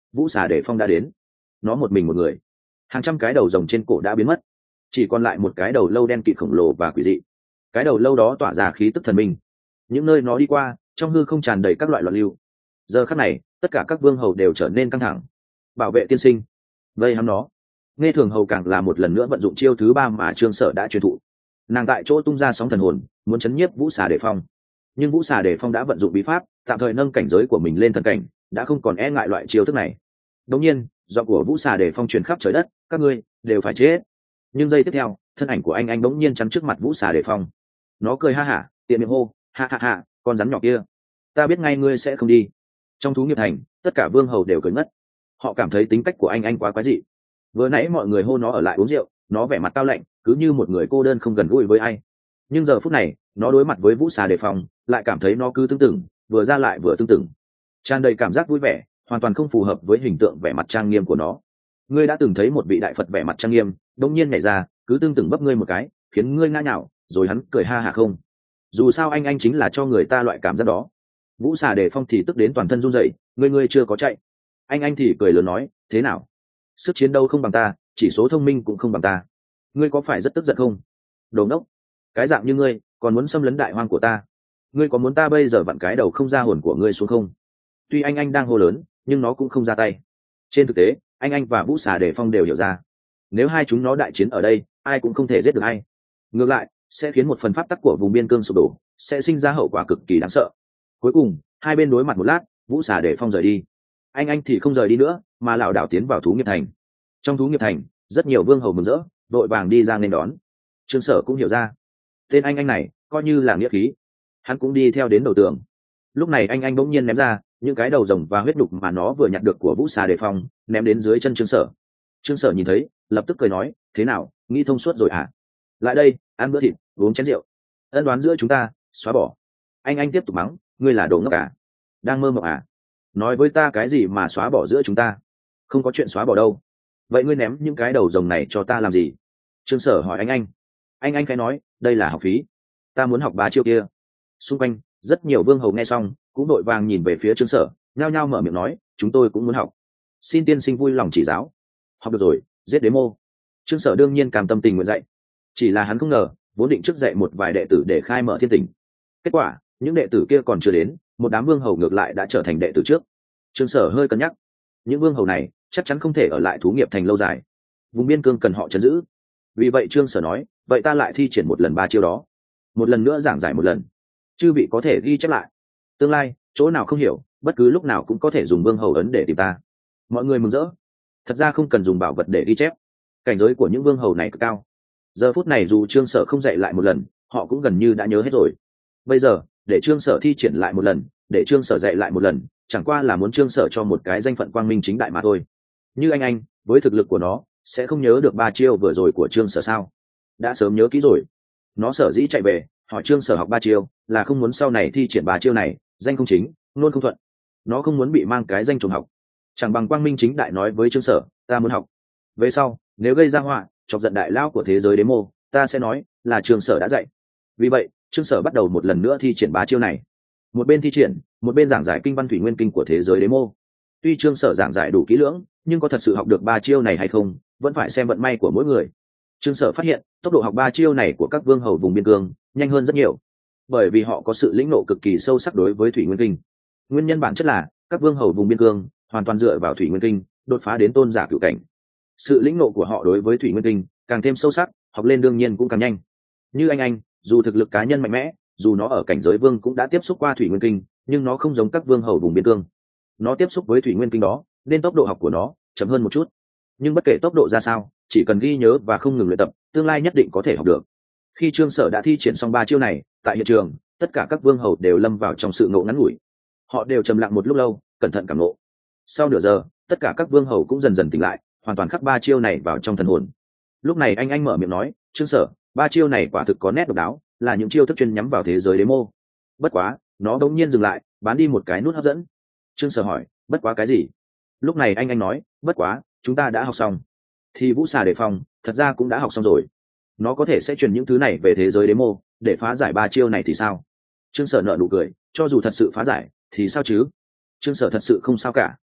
vũ xà để phong đã đến. Nó một mình một người, hàng trăm cái đầu rồng trên cổ đã biến mất, chỉ còn lại một cái đầu lâu đen kịt khổng lồ và quỷ dị. Cái đầu lâu đó tỏa ra khí tức thần minh, những nơi nó đi qua trong hư không tràn đầy các loại loạn lưu. Giờ khắc này tất cả các vương hầu đều trở nên căng thẳng. Bảo vệ tiên sinh, vây hăm nó. Nghe thường hầu càng là một lần nữa vận dụng chiêu thứ ba mà Trương Sở đã truyền thụ. Nàng tại chỗ tung ra sóng thần hồn, muốn chấn nhiếp vũ xà đề phong. Nhưng vũ xà đề phong đã vận dụng bí pháp, tạm thời nâng cảnh giới của mình lên thần cảnh, đã không còn e ngại loại chiêu thức này. Đột nhiên, giọng của vũ xà đề phong truyền khắp trời đất, các ngươi đều phải chết. Nhưng giây tiếp theo, thân ảnh của anh anh bỗng nhiên chắn trước mặt vũ xà đề phong. Nó cười ha hả, tiện miệng hô, ha ha ha, con rắn nhỏ kia, ta biết ngay ngươi sẽ không đi. Trong thú nghiệp thành, tất cả vương hầu đều cười ngất. Họ cảm thấy tính cách của anh anh quá quái dị. Vừa nãy mọi người hô nó ở lại uống rượu, nó vẻ mặt cao lạnh, cứ như một người cô đơn không gần gũi với ai. Nhưng giờ phút này, nó đối mặt với vũ xà đề phòng, lại cảm thấy nó cứ tương tự, vừa ra lại vừa tương tự, tràn đầy cảm giác vui vẻ, hoàn toàn không phù hợp với hình tượng vẻ mặt trang nghiêm của nó. Ngươi đã từng thấy một vị đại Phật vẻ mặt trang nghiêm, đột nhiên nhảy ra, cứ tương tự bấp ngươi một cái, khiến ngươi ngã nhào, rồi hắn cười ha hả không? Dù sao anh anh chính là cho người ta loại cảm giác đó. Vũ xà đề phong thì tức đến toàn thân run rẩy, ngươi ngươi chưa có chạy. Anh anh thì cười lớn nói, thế nào? Sức chiến đấu không bằng ta, chỉ số thông minh cũng không bằng ta. Ngươi có phải rất tức giận không? Đồ ngốc, cái dạng như ngươi còn muốn xâm lấn đại hoang của ta? Ngươi có muốn ta bây giờ vặn cái đầu không ra hồn của ngươi xuống không? Tuy anh anh đang hô lớn, nhưng nó cũng không ra tay. Trên thực tế, anh anh và vũ xà đề phong đều hiểu ra, nếu hai chúng nó đại chiến ở đây, ai cũng không thể giết được ai. Ngược lại, sẽ khiến một phần pháp tắc của vùng biên cương sụp đổ, sẽ sinh ra hậu quả cực kỳ đáng sợ. Cuối cùng, hai bên đối mặt một lát, vũ xà đề phong rời đi. Anh anh thì không rời đi nữa, mà lảo đảo tiến vào thú nghiệp thành. Trong thú nghiệp thành, rất nhiều vương hầu mừng rỡ, vội vàng đi ra nên đón. Trương Sở cũng hiểu ra, tên anh anh này coi như là nghĩa khí, hắn cũng đi theo đến đầu tường. Lúc này anh anh bỗng nhiên ném ra những cái đầu rồng và huyết đục mà nó vừa nhặt được của vũ xà đề phong, ném đến dưới chân Trương Sở. Trương Sở nhìn thấy, lập tức cười nói, thế nào, nghĩ thông suốt rồi à? Lại đây, ăn bữa thịt, uống chén rượu. Ân đoán giữa chúng ta xóa bỏ. Anh anh tiếp tục mắng, ngươi là đồ ngốc à? Đang mơ mộng à? Nói với ta cái gì mà xóa bỏ giữa chúng ta? Không có chuyện xóa bỏ đâu. Vậy ngươi ném những cái đầu rồng này cho ta làm gì? Trương Sở hỏi anh anh. Anh anh khẽ nói, đây là học phí, ta muốn học ba chiêu kia. Xung quanh rất nhiều vương hầu nghe xong cũng đội vàng nhìn về phía Trương Sở, nhao nhao mở miệng nói, chúng tôi cũng muốn học, xin tiên sinh vui lòng chỉ giáo. Học được rồi, giết đế mô. Trương Sở đương nhiên cam tâm tình nguyện dạy, chỉ là hắn không ngờ vốn định trước dạy một vài đệ tử để khai mở thiên tình, kết quả những đệ tử kia còn chưa đến, một đám vương hầu ngược lại đã trở thành đệ tử trước. Trương Sở hơi cân nhắc, những vương hầu này chắc chắn không thể ở lại thú nghiệp thành lâu dài, vùng biên cương cần họ trấn giữ. Vì vậy Trương Sở nói, vậy ta lại thi triển một lần ba chiêu đó, một lần nữa giảng giải một lần, chư vị có thể ghi chép lại, tương lai chỗ nào không hiểu, bất cứ lúc nào cũng có thể dùng vương hầu ấn để tìm ta. Mọi người mừng rỡ, thật ra không cần dùng bảo vật để ghi chép, cảnh giới của những vương hầu này cực cao. Giờ phút này dù Trương Sở không dạy lại một lần, họ cũng gần như đã nhớ hết rồi. Bây giờ để Trương Sở thi triển lại một lần, để Trương Sở dạy lại một lần, chẳng qua là muốn Trương Sở cho một cái danh phận quang minh chính đại mà thôi. Như anh anh với thực lực của nó sẽ không nhớ được ba chiêu vừa rồi của Trương Sở sao? Đã sớm nhớ kỹ rồi. Nó sở dĩ chạy về hỏi Trương Sở học ba chiêu là không muốn sau này thi triển ba chiêu này danh không chính, luôn không thuận. Nó không muốn bị mang cái danh trùng học. Chẳng bằng quang minh chính đại nói với Trương Sở, ta muốn học. Về sau nếu gây ra họa, chọc giận đại lao của thế giới đế mô, ta sẽ nói là Trương Sở đã dạy. Vì vậy Trương Sở bắt đầu một lần nữa thi triển ba chiêu này, một bên thi triển một bên giảng giải kinh văn thủy nguyên kinh của thế giới đế mô. Tuy Trương Sở giảng giải đủ kỹ lưỡng, nhưng có thật sự học được ba chiêu này hay không vẫn phải xem vận may của mỗi người. Trương Sở phát hiện tốc độ học ba chiêu này của các vương hầu vùng biên cương nhanh hơn rất nhiều, bởi vì họ có sự lĩnh ngộ cực kỳ sâu sắc đối với thủy nguyên kinh. Nguyên nhân bản chất là các vương hầu vùng biên cương hoàn toàn dựa vào thủy nguyên kinh đột phá đến tôn giả cửu cảnh. Sự lĩnh ngộ của họ đối với thủy nguyên kinh càng thêm sâu sắc, học lên đương nhiên cũng càng nhanh. Như anh anh dù thực lực cá nhân mạnh mẽ, dù nó ở cảnh giới vương cũng đã tiếp xúc qua thủy nguyên kinh, nhưng nó không giống các vương hầu vùng biên cương. Nó tiếp xúc với thủy nguyên kinh đó nên tốc độ học của nó chậm hơn một chút, nhưng bất kể tốc độ ra sao, chỉ cần ghi nhớ và không ngừng luyện tập, tương lai nhất định có thể học được. Khi Trương Sở đã thi triển xong ba chiêu này, tại hiện trường tất cả các vương hầu đều lâm vào trong sự ngộ ngắn ngủi. Họ đều trầm lặng một lúc lâu, cẩn thận cảm ngộ. Sau nửa giờ, tất cả các vương hầu cũng dần dần tỉnh lại, hoàn toàn khắc ba chiêu này vào trong thần hồn. Lúc này anh anh mở miệng nói, Trương Sở, ba chiêu này quả thực có nét độc đáo, là những chiêu thức chuyên nhắm vào thế giới đế mô. Bất quá nó đống nhiên dừng lại, bán đi một cái nút hấp dẫn. Trương Sở hỏi, bất quá cái gì? Lúc này anh anh nói, bất quá chúng ta đã học xong. Thì vũ xà đề phong thật ra cũng đã học xong rồi, nó có thể sẽ truyền những thứ này về thế giới đế mô để phá giải ba chiêu này thì sao? Trương Sở nở nụ cười, cho dù thật sự phá giải thì sao chứ? Trương Sở thật sự không sao cả,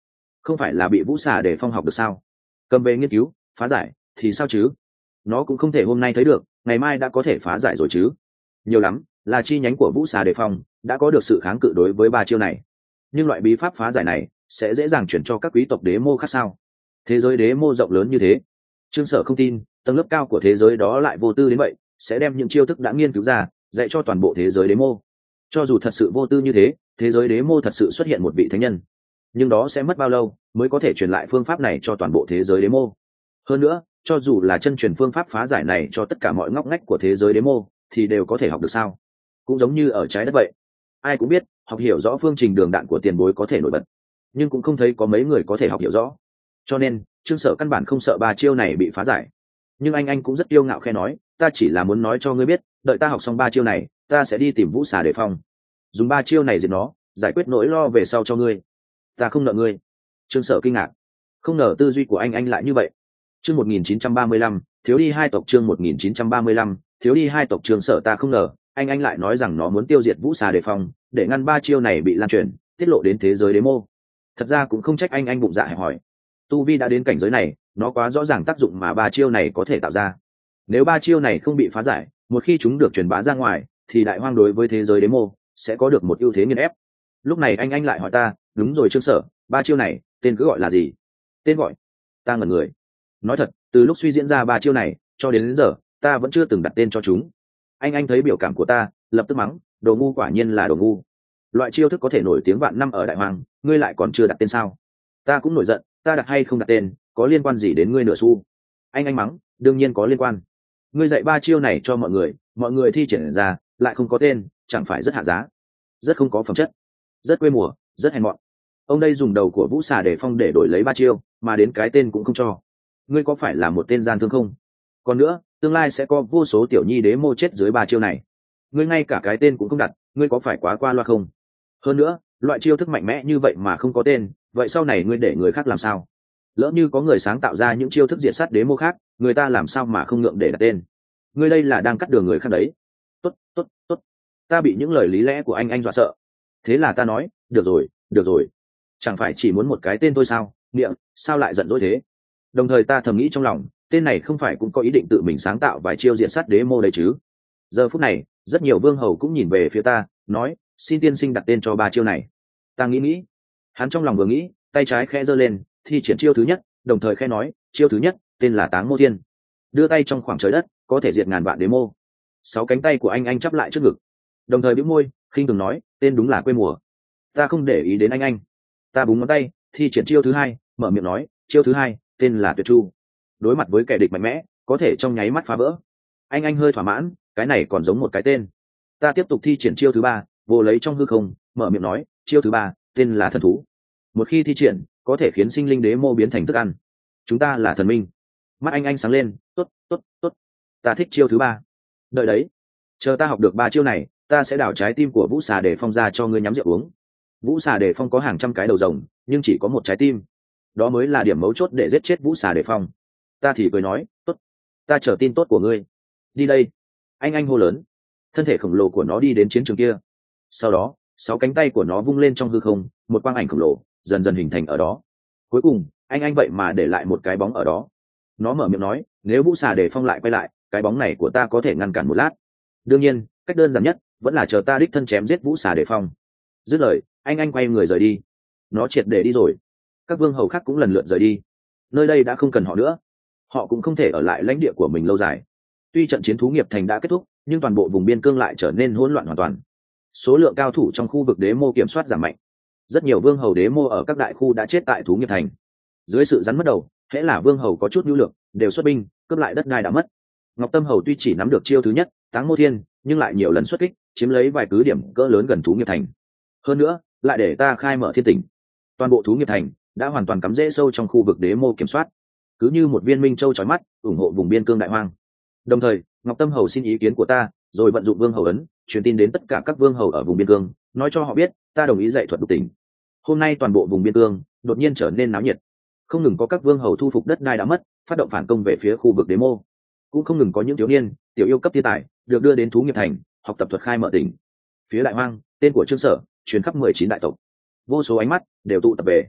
không phải là bị vũ xà để phong học được sao? Cầm về nghiên cứu phá giải thì sao chứ? Nó cũng không thể hôm nay thấy được, ngày mai đã có thể phá giải rồi chứ? Nhiều lắm là chi nhánh của vũ xà đề phong đã có được sự kháng cự đối với ba chiêu này, nhưng loại bí pháp phá giải này sẽ dễ dàng chuyển cho các quý tộc đế mô khác sao? Thế giới đế mô rộng lớn như thế, Trương Sở không tin tầng lớp cao của thế giới đó lại vô tư đến vậy, sẽ đem những chiêu thức đã nghiên cứu ra dạy cho toàn bộ thế giới đế mô. Cho dù thật sự vô tư như thế, thế giới đế mô thật sự xuất hiện một vị thánh nhân, nhưng đó sẽ mất bao lâu mới có thể truyền lại phương pháp này cho toàn bộ thế giới đế mô? Hơn nữa, cho dù là chân truyền phương pháp phá giải này cho tất cả mọi ngóc ngách của thế giới đế mô thì đều có thể học được sao? Cũng giống như ở trái đất vậy, ai cũng biết học hiểu rõ phương trình đường đạn của tiền bối có thể nổi bật, nhưng cũng không thấy có mấy người có thể học hiểu rõ. Cho nên Trương Sở căn bản không sợ ba chiêu này bị phá giải. Nhưng anh anh cũng rất yêu ngạo khe nói, ta chỉ là muốn nói cho ngươi biết, đợi ta học xong ba chiêu này ta sẽ đi tìm vũ xà đề phong, dùng ba chiêu này diệt nó, giải quyết nỗi lo về sau cho ngươi. Ta không nợ ngươi. Trương Sở kinh ngạc, không ngờ tư duy của anh anh lại như vậy. Chương một nghìn chín trăm ba mươi lăm, thiếu đi hai tộc. Chương một nghìn chín trăm ba mươi lăm, thiếu đi hai tộc. Trương Sở ta không ngờ anh anh lại nói rằng nó muốn tiêu diệt vũ xà đề phong để ngăn ba chiêu này bị lan truyền tiết lộ đến thế giới đế mô. Thật ra cũng không trách anh anh bụng dạ hẹp hỏi, tu vi đã đến cảnh giới này, nó quá rõ ràng tác dụng mà ba chiêu này có thể tạo ra. Nếu ba chiêu này không bị phá giải, một khi chúng được truyền bá ra ngoài thì đại hoang đối với thế giới đế mô sẽ có được một ưu thế nghiền ép. Lúc này anh anh lại hỏi ta, đúng rồi Trương Sở, ba chiêu này tên cứ gọi là gì? Tên gọi? Ta ngẩn người. Nói thật, từ lúc suy diễn ra ba chiêu này cho đến, đến giờ ta vẫn chưa từng đặt tên cho chúng. Anh anh thấy biểu cảm của ta lập tức mắng, đồ ngu, quả nhiên là đồ ngu. Loại chiêu thức có thể nổi tiếng vạn năm ở đại hoàng, ngươi lại còn chưa đặt tên sao? Ta cũng nổi giận, ta đặt hay không đặt tên có liên quan gì đến ngươi nửa xu? Anh anh mắng, đương nhiên có liên quan. Ngươi dạy ba chiêu này cho mọi người, mọi người thi triển ra lại không có tên, chẳng phải rất hạ giá, rất không có phẩm chất, rất quê mùa, rất hèn mọn. Ông đây dùng đầu của vũ xà để phong để đổi lấy ba chiêu, mà đến cái tên cũng không cho. Ngươi có phải là một tên gian thương không? Còn nữa, tương lai sẽ có vô số tiểu nhi đế mô chết dưới ba chiêu này, ngươi ngay cả cái tên cũng không đặt, ngươi có phải quá qua loa không? Hơn nữa, loại chiêu thức mạnh mẽ như vậy mà không có tên, vậy sau này ngươi để người khác làm sao? Lỡ như có người sáng tạo ra những chiêu thức diệt sát đế mô khác, người ta làm sao mà không ngượng để đặt tên? Ngươi đây là đang cắt đường người khác đấy. Tốt, tốt, tốt. Ta bị những lời lý lẽ của anh anh dọa sợ. Thế là ta nói, được rồi, được rồi. Chẳng phải chỉ muốn một cái tên thôi sao? Miệng, sao lại giận dỗi thế? Đồng thời ta thầm nghĩ trong lòng, tên này không phải cũng có ý định tự mình sáng tạo vài chiêu diệt sát đế mô đấy chứ? Giờ phút này, rất nhiều vương hầu cũng nhìn về phía ta, nói, xin tiên sinh đặt tên cho ba chiêu này. Ta nghĩ nghĩ. Hắn trong lòng vừa nghĩ, tay trái khẽ giơ lên, thi triển chiêu thứ nhất, đồng thời khẽ nói, chiêu thứ nhất tên là Táng Mô Thiên, đưa tay trong khoảng trời đất có thể diệt ngàn vạn đế mô. Sáu cánh tay của anh anh chắp lại trước ngực, đồng thời bĩu môi khinh thường nói, tên đúng là quê mùa. Ta không để ý đến anh anh, ta búng ngón tay thi triển chiêu thứ hai, mở miệng nói, chiêu thứ hai tên là Tuyệt Chu, đối mặt với kẻ địch mạnh mẽ có thể trong nháy mắt phá vỡ. Anh anh hơi thỏa mãn, cái này còn giống một cái tên. Ta tiếp tục thi triển chiêu thứ ba, vô lấy trong hư không, mở miệng nói, chiêu thứ ba tên là Thần Thú, một khi thi triển có thể khiến sinh linh đế mô biến thành thức ăn. Chúng ta là thần minh. Mắt anh anh sáng lên, tốt, tốt, tốt. Ta thích chiêu thứ ba. Đợi đấy, chờ ta học được ba chiêu này, ta sẽ đảo trái tim của vũ xà để phong ra cho ngươi nhắm rượu uống. Vũ xà để phong có hàng trăm cái đầu rồng, nhưng chỉ có một trái tim, đó mới là điểm mấu chốt để giết chết vũ xà để phong. Ta thì cười nói, tốt, ta chờ tin tốt của ngươi. Đi đây. Anh anh hô lớn, thân thể khổng lồ của nó đi đến chiến trường kia. Sau đó sáu cánh tay của nó vung lên trong hư không, một quang ảnh khổng lồ dần dần hình thành ở đó. Cuối cùng anh anh vậy mà để lại một cái bóng ở đó. Nó mở miệng nói, nếu vũ xà để phong lại quay lại, cái bóng này của ta có thể ngăn cản một lát. Đương nhiên cách đơn giản nhất vẫn là chờ ta đích thân chém giết vũ xà để phong. Dứt lời anh anh quay người rời đi. Nó triệt để đi rồi. Các vương hầu khác cũng lần lượt rời đi. Nơi đây đã không cần họ nữa, họ cũng không thể ở lại lãnh địa của mình lâu dài. Tuy trận chiến thú nghiệp thành đã kết thúc, nhưng toàn bộ vùng biên cương lại trở nên hỗn loạn hoàn toàn. Số lượng cao thủ trong khu vực đế mô kiểm soát giảm mạnh. Rất nhiều vương hầu đế mô ở các đại khu đã chết tại thú nghiệp thành. Dưới sự rắn mất đầu, hễ là vương hầu có chút nhu lược đều xuất binh cướp lại đất đai đã mất. Ngọc Tâm hầu tuy chỉ nắm được chiêu thứ nhất, Táng Mô Thiên, nhưng lại nhiều lần xuất kích, chiếm lấy vài cứ điểm cỡ lớn gần thú nghiệp thành. Hơn nữa, lại để ta khai mở thiên tỉnh. Toàn bộ thú nghiệp thành đã hoàn toàn cắm rễ sâu trong khu vực đế mô kiểm soát, cứ như một viên minh châu chói mắt, ủng hộ vùng biên cương đại hoang. Đồng thời, Ngọc Tâm hầu xin ý kiến của ta, rồi vận dụng vương hầu ấn, truyền tin đến tất cả các vương hầu ở vùng biên cương, nói cho họ biết ta đồng ý dạy thuật đục tỉnh. Hôm nay toàn bộ vùng biên cương đột nhiên trở nên náo nhiệt, không ngừng có các vương hầu thu phục đất đai đã mất, phát động phản công về phía khu vực đế mô, cũng không ngừng có những thiếu niên tiểu yêu cấp thiên tài được đưa đến thú nghiệp thành học tập thuật khai mở tỉnh. Phía đại hoang, tên của Trương Sở truyền khắp mười chín đại tộc, vô số ánh mắt đều tụ tập về.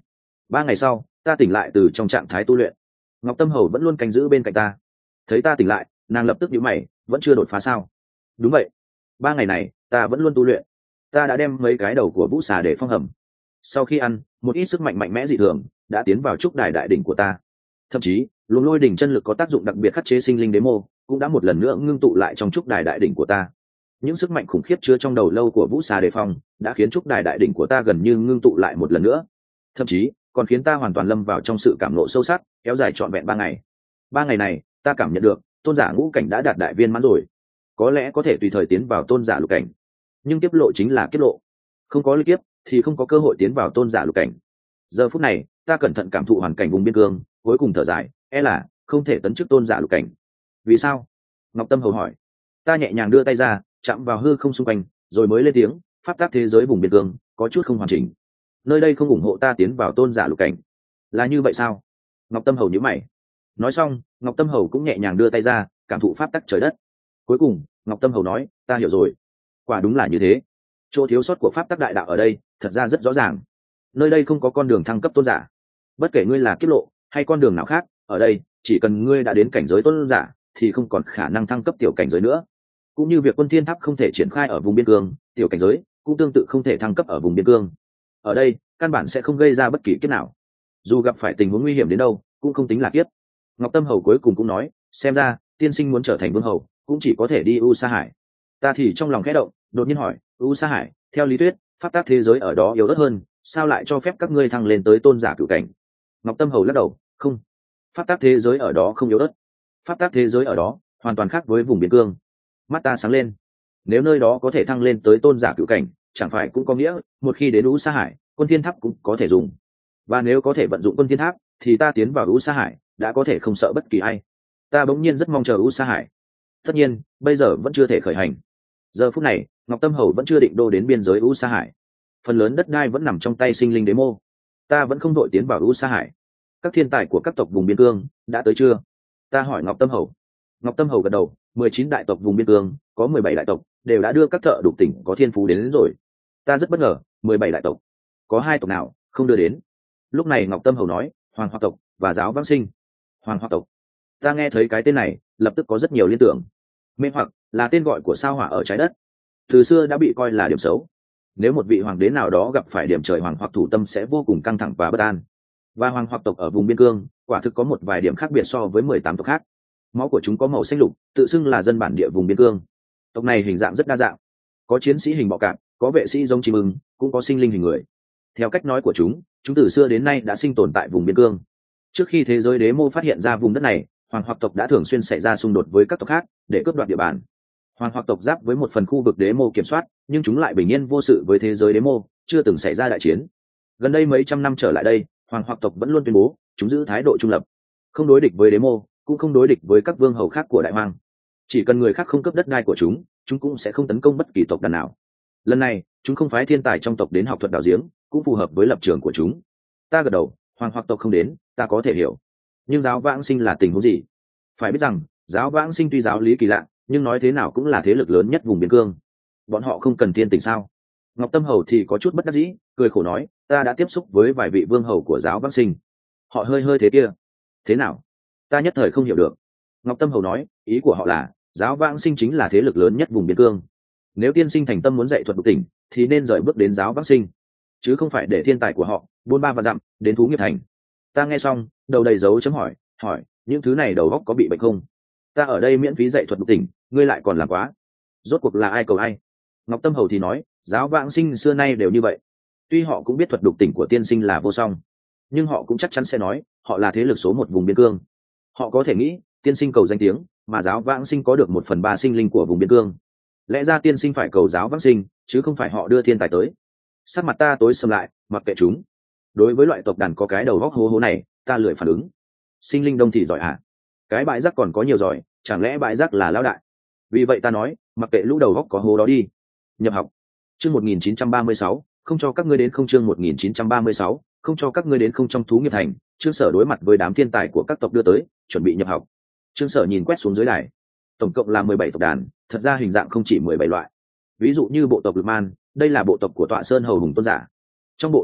Ba ngày sau ta tỉnh lại từ trong trạng thái tu luyện. Ngọc Tâm Hầu vẫn luôn canh giữ bên cạnh ta. Thấy ta tỉnh lại, nàng lập tức nhíu mày, vẫn chưa đột phá sao? Đúng vậy. Ba ngày này ta vẫn luôn tu luyện. Ta đã đem mấy cái đầu của vũ xà để phong hầm. Sau khi ăn, một ít sức mạnh mạnh mẽ dị thường đã tiến vào trúc đài đại đỉnh của ta. Thậm chí luồng lôi đỉnh chân lực có tác dụng đặc biệt khắc chế sinh linh đế mô cũng đã một lần nữa ngưng tụ lại trong trúc đài đại đỉnh của ta. Những sức mạnh khủng khiếp chứa trong đầu lâu của vũ xà đề phong đã khiến trúc đài đại đỉnh của ta gần như ngưng tụ lại một lần nữa, thậm chí còn khiến ta hoàn toàn lâm vào trong sự cảm nộ sâu sắc kéo dài trọn vẹn ba ngày. Ba ngày này ta cảm nhận được tôn giả ngũ cảnh đã đạt đại viên mãn rồi, có lẽ có thể tùy thời tiến vào tôn giả lục cảnh. Nhưng kiếp lộ chính là kiếp lộ, không có liên kiếp thì không có cơ hội tiến vào tôn giả lục cảnh. Giờ phút này ta cẩn thận cảm thụ hoàn cảnh vùng biên cương, cuối cùng thở dài, e là không thể tấn chức tôn giả lục cảnh. Vì sao? Ngọc Tâm Hầu hỏi. Ta nhẹ nhàng đưa tay ra chạm vào hư không xung quanh, rồi mới lên tiếng, pháp tắc thế giới vùng biên cương có chút không hoàn chỉnh, nơi đây không ủng hộ ta tiến vào tôn giả lục cảnh. Là như vậy sao? Ngọc Tâm Hầu nhíu mày. Nói xong Ngọc Tâm Hầu cũng nhẹ nhàng đưa tay ra cảm thụ pháp tắc trời đất. Cuối cùng Ngọc Tâm Hầu nói, ta hiểu rồi. Quả đúng là như thế, chỗ thiếu sót của pháp tắc đại đạo ở đây thật ra rất rõ ràng. Nơi đây không có con đường thăng cấp tôn giả, bất kể ngươi là kiếp lộ hay con đường nào khác, ở đây chỉ cần ngươi đã đến cảnh giới tôn giả thì không còn khả năng thăng cấp tiểu cảnh giới nữa. Cũng như việc quân thiên tháp không thể triển khai ở vùng biên cương, tiểu cảnh giới cũng tương tự không thể thăng cấp ở vùng biên cương. Ở đây căn bản sẽ không gây ra bất kỳ kiếp nào, dù gặp phải tình huống nguy hiểm đến đâu cũng không tính là kiếp. Ngọc Tâm Hầu cuối cùng cũng nói, xem ra tiên sinh muốn trở thành vương hầu cũng chỉ có thể đi U Sa Hải. Ta thì trong lòng khẽ động, đột nhiên hỏi, U Sa Hải theo lý thuyết pháp tắc thế giới ở đó yếu ớt hơn, sao lại cho phép các ngươi thăng lên tới tôn giả cửu cảnh? Ngọc Tâm Hầu lắc đầu, không, pháp tắc thế giới ở đó không yếu ớt. Pháp tắc thế giới ở đó hoàn toàn khác với vùng biên cương. Mắt ta sáng lên, nếu nơi đó có thể thăng lên tới tôn giả cửu cảnh, chẳng phải cũng có nghĩa một khi đến U Sa Hải quân thiên tháp cũng có thể dùng, và nếu có thể vận dụng quân thiên tháp thì ta tiến vào U Sa Hải đã có thể không sợ bất kỳ ai. Ta bỗng nhiên rất mong chờ U Sa Hải. Tất nhiên bây giờ vẫn chưa thể khởi hành. Giờ phút này Ngọc Tâm Hầu vẫn chưa định đô đến biên giới U Sa Hải, phần lớn đất đai vẫn nằm trong tay sinh linh đế mô. Ta vẫn không đội tiến vào U Sa Hải. Các thiên tài của các tộc vùng biên cương đã tới chưa? Ta hỏi Ngọc Tâm Hầu. Ngọc Tâm Hầu gật đầu, mười chín đại tộc vùng biên cương có mười bảy đại tộc đều đã đưa các thợ đục tỉnh có thiên phú đến, đến rồi. Ta rất bất ngờ, mười bảy đại tộc có hai tộc nào không đưa đến? Lúc này Ngọc Tâm Hầu nói, Hoàng Hoa tộc và Giáo Vãng Sinh. Hoàng Hoa tộc. Ta nghe thấy cái tên này lập tức có rất nhiều liên tưởng. Mê hoặc là tên gọi của sao hỏa ở trái đất, từ xưa đã bị coi là điểm xấu. Nếu một vị hoàng đế nào đó gặp phải điểm trời hoàng hoặc thủ tâm sẽ vô cùng căng thẳng và bất an. Và Hoàng Hoa tộc ở vùng biên cương quả thực có một vài điểm khác biệt so với mười tám tộc khác. Máu của chúng có màu xanh lục, tự xưng là dân bản địa vùng biên cương. Tộc này hình dạng rất đa dạng, có chiến sĩ hình bọ cạp, có vệ sĩ giống chim ưng, cũng có sinh linh hình người. Theo cách nói của chúng, chúng từ xưa đến nay đã sinh tồn tại vùng biên cương. Trước khi thế giới đế mô phát hiện ra vùng đất này, Hoàng Hoa tộc đã thường xuyên xảy ra xung đột với các tộc khác để cướp đoạt địa bàn. Hoàng Hoa tộc giáp với một phần khu vực đế mô kiểm soát, nhưng chúng lại bình yên vô sự với thế giới đế mô, chưa từng xảy ra đại chiến. Gần đây mấy trăm năm trở lại đây, Hoàng Hoa tộc vẫn luôn tuyên bố chúng giữ thái độ trung lập, không đối địch với đế mô, cũng không đối địch với các vương hầu khác của đại hoang. Chỉ cần người khác không cướp đất đai của chúng, chúng cũng sẽ không tấn công bất kỳ tộc đàn nào. Lần này chúng không phái thiên tài trong tộc đến học thuật đào giếng, cũng phù hợp với lập trường của chúng. Ta gật đầu, Hoàng Hoa tộc không đến ta có thể hiểu, nhưng Giáo Vãng Sinh là tình huống gì? Phải biết rằng Giáo Vãng Sinh tuy giáo lý kỳ lạ, nhưng nói thế nào cũng là thế lực lớn nhất vùng biên cương. Bọn họ không cần thiên tình sao? Ngọc Tâm Hầu thì có chút bất đắc dĩ, cười khổ nói, ta đã tiếp xúc với vài vị vương hầu của Giáo Vãng Sinh, họ hơi hơi thế kia. Thế nào? Ta nhất thời không hiểu được. Ngọc Tâm Hầu nói, ý của họ là Giáo Vãng Sinh chính là thế lực lớn nhất vùng biên cương. Nếu tiên sinh thành tâm muốn dạy thuật đục tỉnh thì nên rời bước đến Giáo Vãng Sinh, chứ không phải để thiên tài của họ buôn ba và dặm đến Thú Nghiệp Thành. Ta nghe xong đầu đầy dấu chấm hỏi, hỏi những thứ này đầu óc có bị bệnh không? Ta ở đây miễn phí dạy thuật đục tỉnh, ngươi lại còn làm quá. Rốt cuộc là ai cầu ai? Ngọc Tâm Hầu thì nói, Giáo Vãng Sinh xưa nay đều như vậy. Tuy họ cũng biết thuật đục tỉnh của tiên sinh là vô song, nhưng họ cũng chắc chắn sẽ nói họ là thế lực số một vùng biên cương. Họ có thể nghĩ tiên sinh cầu danh tiếng, mà Giáo Vãng Sinh có được một phần ba sinh linh của vùng biên cương. Lẽ ra tiên sinh phải cầu Giáo Vãng Sinh, chứ không phải họ đưa thiên tài tới. Sắc mặt ta tối sầm lại, mặc kệ chúng. Đối với loại tộc đàn có cái đầu góc hố hố này, ta lười phản ứng. Sinh linh đông thì giỏi à? Cái bãi rác còn có nhiều giỏi, chẳng lẽ bãi rác là lão đại? Vì vậy ta nói, mặc kệ lũ đầu góc có hố đó đi. Nhập học. Chương một nghìn chín trăm ba mươi sáu, không cho các ngươi đến không. Chương một nghìn chín trăm ba mươi sáu, không cho các ngươi đến không. Trong Thú Nghiệp Thành, Trương Sở đối mặt với đám thiên tài của các tộc đưa tới, chuẩn bị nhập học. Trương Sở nhìn quét xuống dưới đài, tổng cộng là mười bảy tộc đàn, thật ra hình dạng không chỉ mười bảy loại. Ví dụ như bộ tộc Lực Man, đây là bộ tộc của Tọa Sơn Hầu Hùng Tôn giả. Trong bộ tộc này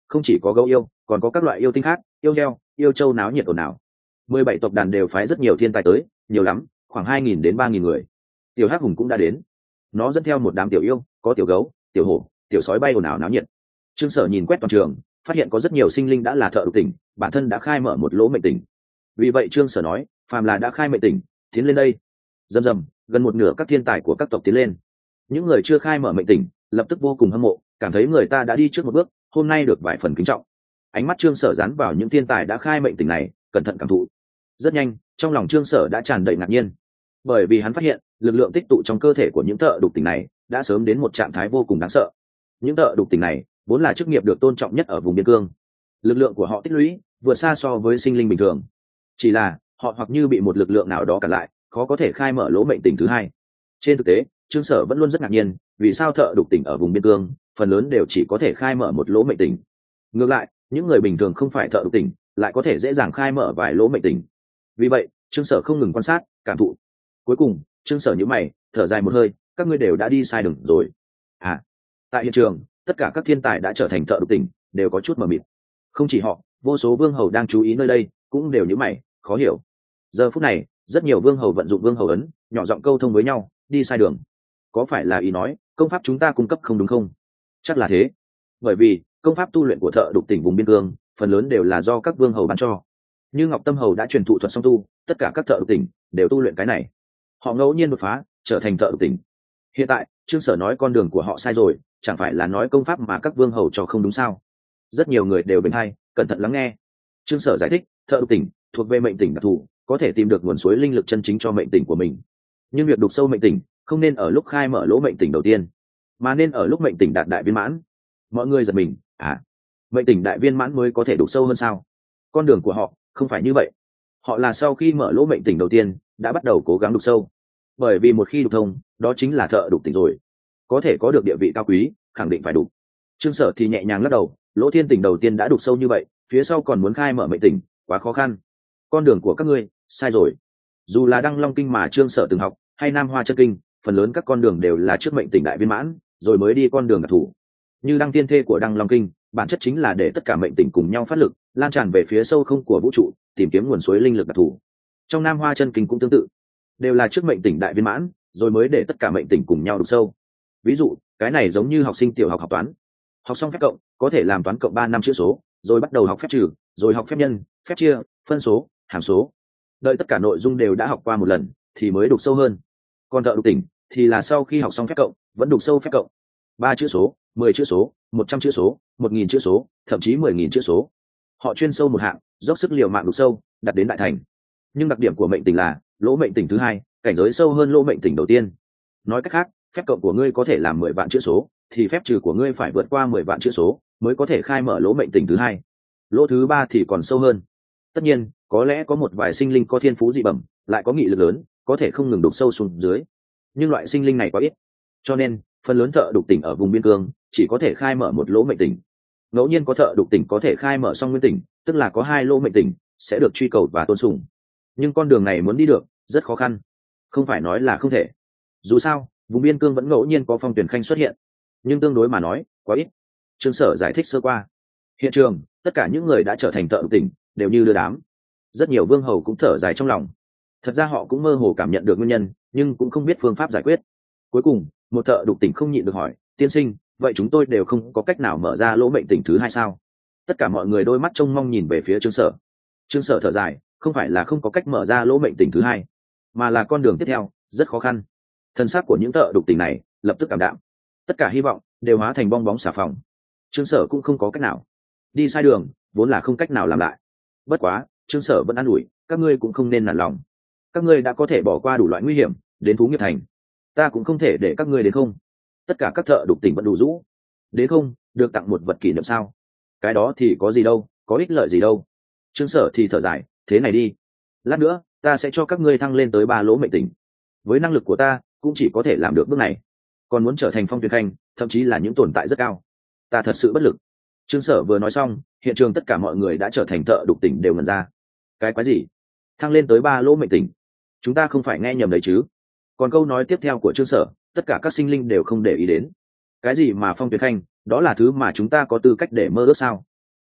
không chỉ có gấu yêu, còn có các loại yêu tinh khác, yêu heo, yêu trâu náo nhiệt ồn ào. Mười bảy tộc đàn đều phái rất nhiều thiên tài tới, nhiều lắm khoảng hai nghìn đến ba nghìn người. Tiểu hắc hùng cũng đã đến, nó dẫn theo một đám tiểu yêu, có tiểu gấu, tiểu hổ, tiểu sói bay ồn ào náo nhiệt. Trương Sở nhìn quét toàn trường, phát hiện có rất nhiều sinh linh đã là thợ đục tỉnh, bản thân đã khai mở một lỗ mệnh tỉnh. Vì vậy Trương Sở nói, phàm là đã khai mệnh tỉnh, tiến lên đây. Rầm rầm, gần một nửa các thiên tài của các tộc tiến lên. Những người chưa khai mở mệnh tỉnh, lập tức vô cùng hâm mộ, cảm thấy người ta đã đi trước một bước, hôm nay được vài phần kính trọng. Ánh mắt Trương Sở dán vào những thiên tài đã khai mệnh tỉnh này, cẩn thận cảm thụ. Rất nhanh, trong lòng Trương Sở đã tràn đầy ngạc nhiên, bởi vì hắn phát hiện lực lượng tích tụ trong cơ thể của những thợ đục tỉnh này đã sớm đến một trạng thái vô cùng đáng sợ. Những thợ đục tỉnh này vốn là chức nghiệp được tôn trọng nhất ở vùng biên cương, lực lượng của họ tích lũy vượt xa so với sinh linh bình thường, chỉ là họ hoặc như bị một lực lượng nào đó cản lại, khó có thể khai mở lỗ mệnh tỉnh thứ hai. Trên thực tế, Trương Sở vẫn luôn rất ngạc nhiên, vì sao thợ đục tỉnh ở vùng biên cương phần lớn đều chỉ có thể khai mở một lỗ mệnh tỉnh, ngược lại những người bình thường không phải thợ đục tỉnh lại có thể dễ dàng khai mở vài lỗ mệnh tỉnh. Vì vậy Trương Sở không ngừng quan sát, cảm thụ. Cuối cùng Trương Sở nhíu mày, thở dài một hơi, các ngươi đều đã đi sai đường rồi. À, tại hiện trường tất cả các thiên tài đã trở thành thợ đục tỉnh, đều có chút mờ mịt. Không chỉ họ, vô số vương hầu đang chú ý nơi đây cũng đều nhíu mày, khó hiểu. Giờ phút này rất nhiều vương hầu vận dụng vương hầu ấn, nhỏ giọng câu thông với nhau, đi sai đường. Có phải là ý nói công pháp chúng ta cung cấp không đúng không? Chắc là thế, bởi vì công pháp tu luyện của thợ đục tỉnh vùng biên cương phần lớn đều là do các vương hầu ban cho. Như Ngọc Tâm hầu đã truyền thụ thuật song tu, tất cả các thợ đục tỉnh đều tu luyện cái này. Họ ngẫu nhiên đột phá, trở thành thợ đục tỉnh. Hiện tại Trương Sở nói con đường của họ sai rồi, chẳng phải là nói công pháp mà các vương hầu cho không đúng sao? Rất nhiều người đều bên hai, cẩn thận lắng nghe. Trương Sở giải thích, thợ đục tỉnh thuộc về mệnh tỉnh đặc thù, có thể tìm được nguồn suối linh lực chân chính cho mệnh tỉnh của mình. Nhưng việc đục sâu mệnh tỉnh không nên ở lúc khai mở lỗ mệnh tỉnh đầu tiên, mà nên ở lúc mệnh tỉnh đạt đại viên mãn. Mọi người giật mình, à, mệnh tỉnh đại viên mãn mới có thể đục sâu hơn sao? Con đường của họ không phải như vậy. Họ là sau khi mở lỗ mệnh tỉnh đầu tiên đã bắt đầu cố gắng đục sâu, bởi vì một khi đục thông, đó chính là thợ đục tỉnh rồi, có thể có được địa vị cao quý, khẳng định phải đục. Trương Sở thì nhẹ nhàng lắc đầu, lỗ thiên tỉnh đầu tiên đã đục sâu như vậy, phía sau còn muốn khai mở mệnh tỉnh, quá khó khăn. Con đường của các ngươi sai rồi. Dù là Đăng Long Kinh mà Trương Sở từng học, hay Nam Hoa Chân Kinh, phần lớn các con đường đều là trước mệnh tỉnh đại viên mãn, rồi mới đi con đường đặc thù. Như Đăng Tiên Thê của Đăng Long Kinh, bản chất chính là để tất cả mệnh tỉnh cùng nhau phát lực, lan tràn về phía sâu không của vũ trụ, tìm kiếm nguồn suối linh lực đặc thù. Trong Nam Hoa Chân Kinh cũng tương tự, đều là trước mệnh tỉnh đại viên mãn, rồi mới để tất cả mệnh tỉnh cùng nhau đục sâu. Ví dụ, cái này giống như học sinh tiểu học học toán, học xong phép cộng, có thể làm toán cộng ba năm chữ số, rồi bắt đầu học phép trừ, rồi học phép nhân, phép chia, phân số, hàm số. Đợi tất cả nội dung đều đã học qua một lần thì mới đục sâu hơn. Còn thợ đục tỉnh thì là sau khi học xong phép cộng vẫn đục sâu phép cộng, ba chữ số, mười chữ số, một trăm chữ số, một nghìn chữ số, thậm chí mười nghìn chữ số. Họ chuyên sâu một hạng, dốc sức liều mạng đục sâu, đặt đến đại thành. Nhưng đặc điểm của mệnh tỉnh là lỗ mệnh tỉnh thứ hai, cảnh giới sâu hơn lỗ mệnh tỉnh đầu tiên. Nói cách khác, phép cộng của ngươi có thể làm mười vạn chữ số, thì phép trừ của ngươi phải vượt qua mười vạn chữ số mới có thể khai mở lỗ mệnh tỉnh thứ hai. Lỗ thứ ba thì còn sâu hơn. Tất nhiên, có lẽ có một vài sinh linh có thiên phú dị bẩm, lại có nghị lực lớn, có thể không ngừng đục sâu xuống dưới. Nhưng loại sinh linh này quá ít, cho nên phần lớn thợ đục tỉnh ở vùng biên cương chỉ có thể khai mở một lỗ mệnh tỉnh. Ngẫu nhiên có thợ đục tỉnh có thể khai mở song nguyên tỉnh, tức là có hai lỗ mệnh tỉnh sẽ được truy cầu và tôn sùng. Nhưng con đường này muốn đi được rất khó khăn, không phải nói là không thể. Dù sao, vùng biên cương vẫn ngẫu nhiên có phong tuyển khanh xuất hiện, nhưng tương đối mà nói quá ít. Trương Sở giải thích sơ qua. Hiện trường tất cả những người đã trở thành thợ đục tỉnh đều như đưa đám. Rất nhiều vương hầu cũng thở dài trong lòng. Thật ra họ cũng mơ hồ cảm nhận được nguyên nhân, nhưng cũng không biết phương pháp giải quyết. Cuối cùng một thợ đục tỉnh không nhịn được hỏi, tiên sinh, vậy chúng tôi đều không có cách nào mở ra lỗ mệnh tỉnh thứ hai sao? Tất cả mọi người đôi mắt trông mong nhìn về phía Trương Sở. Trương Sở thở dài, không phải là không có cách mở ra lỗ mệnh tỉnh thứ hai, mà là con đường tiếp theo rất khó khăn. Thân xác của những thợ đục tỉnh này lập tức cảm đạm, tất cả hy vọng đều hóa thành bong bóng xà phòng. Trương Sở cũng không có cách nào, đi sai đường vốn là không cách nào làm lại. Bất quá Trương Sở vẫn an ủi, các ngươi cũng không nên nản lòng, các ngươi đã có thể bỏ qua đủ loại nguy hiểm đến thú nghiệp thành, ta cũng không thể để các ngươi đến không. Tất cả các thợ đục tỉnh vẫn đủ rũ, đến không được tặng một vật kỷ niệm sao? Cái đó thì có gì đâu, có ích lợi gì đâu. Trương Sở thì thở dài, thế này đi, lát nữa ta sẽ cho các ngươi thăng lên tới ba lỗ mệnh tỉnh. Với năng lực của ta cũng chỉ có thể làm được bước này, còn muốn trở thành phong tuyển khanh, thậm chí là những tồn tại rất cao, ta thật sự bất lực. Trương Sở vừa nói xong, hiện trường tất cả mọi người đã trở thành thợ đục tỉnh đều ngẩn ra. Cái quái gì? Thăng lên tới ba lỗ mệnh tỉnh? Chúng ta không phải nghe nhầm đấy chứ? Còn câu nói tiếp theo của Trương Sở, tất cả các sinh linh đều không để ý đến. Cái gì mà phong tuyển khanh, đó là thứ mà chúng ta có tư cách để mơ ước sao?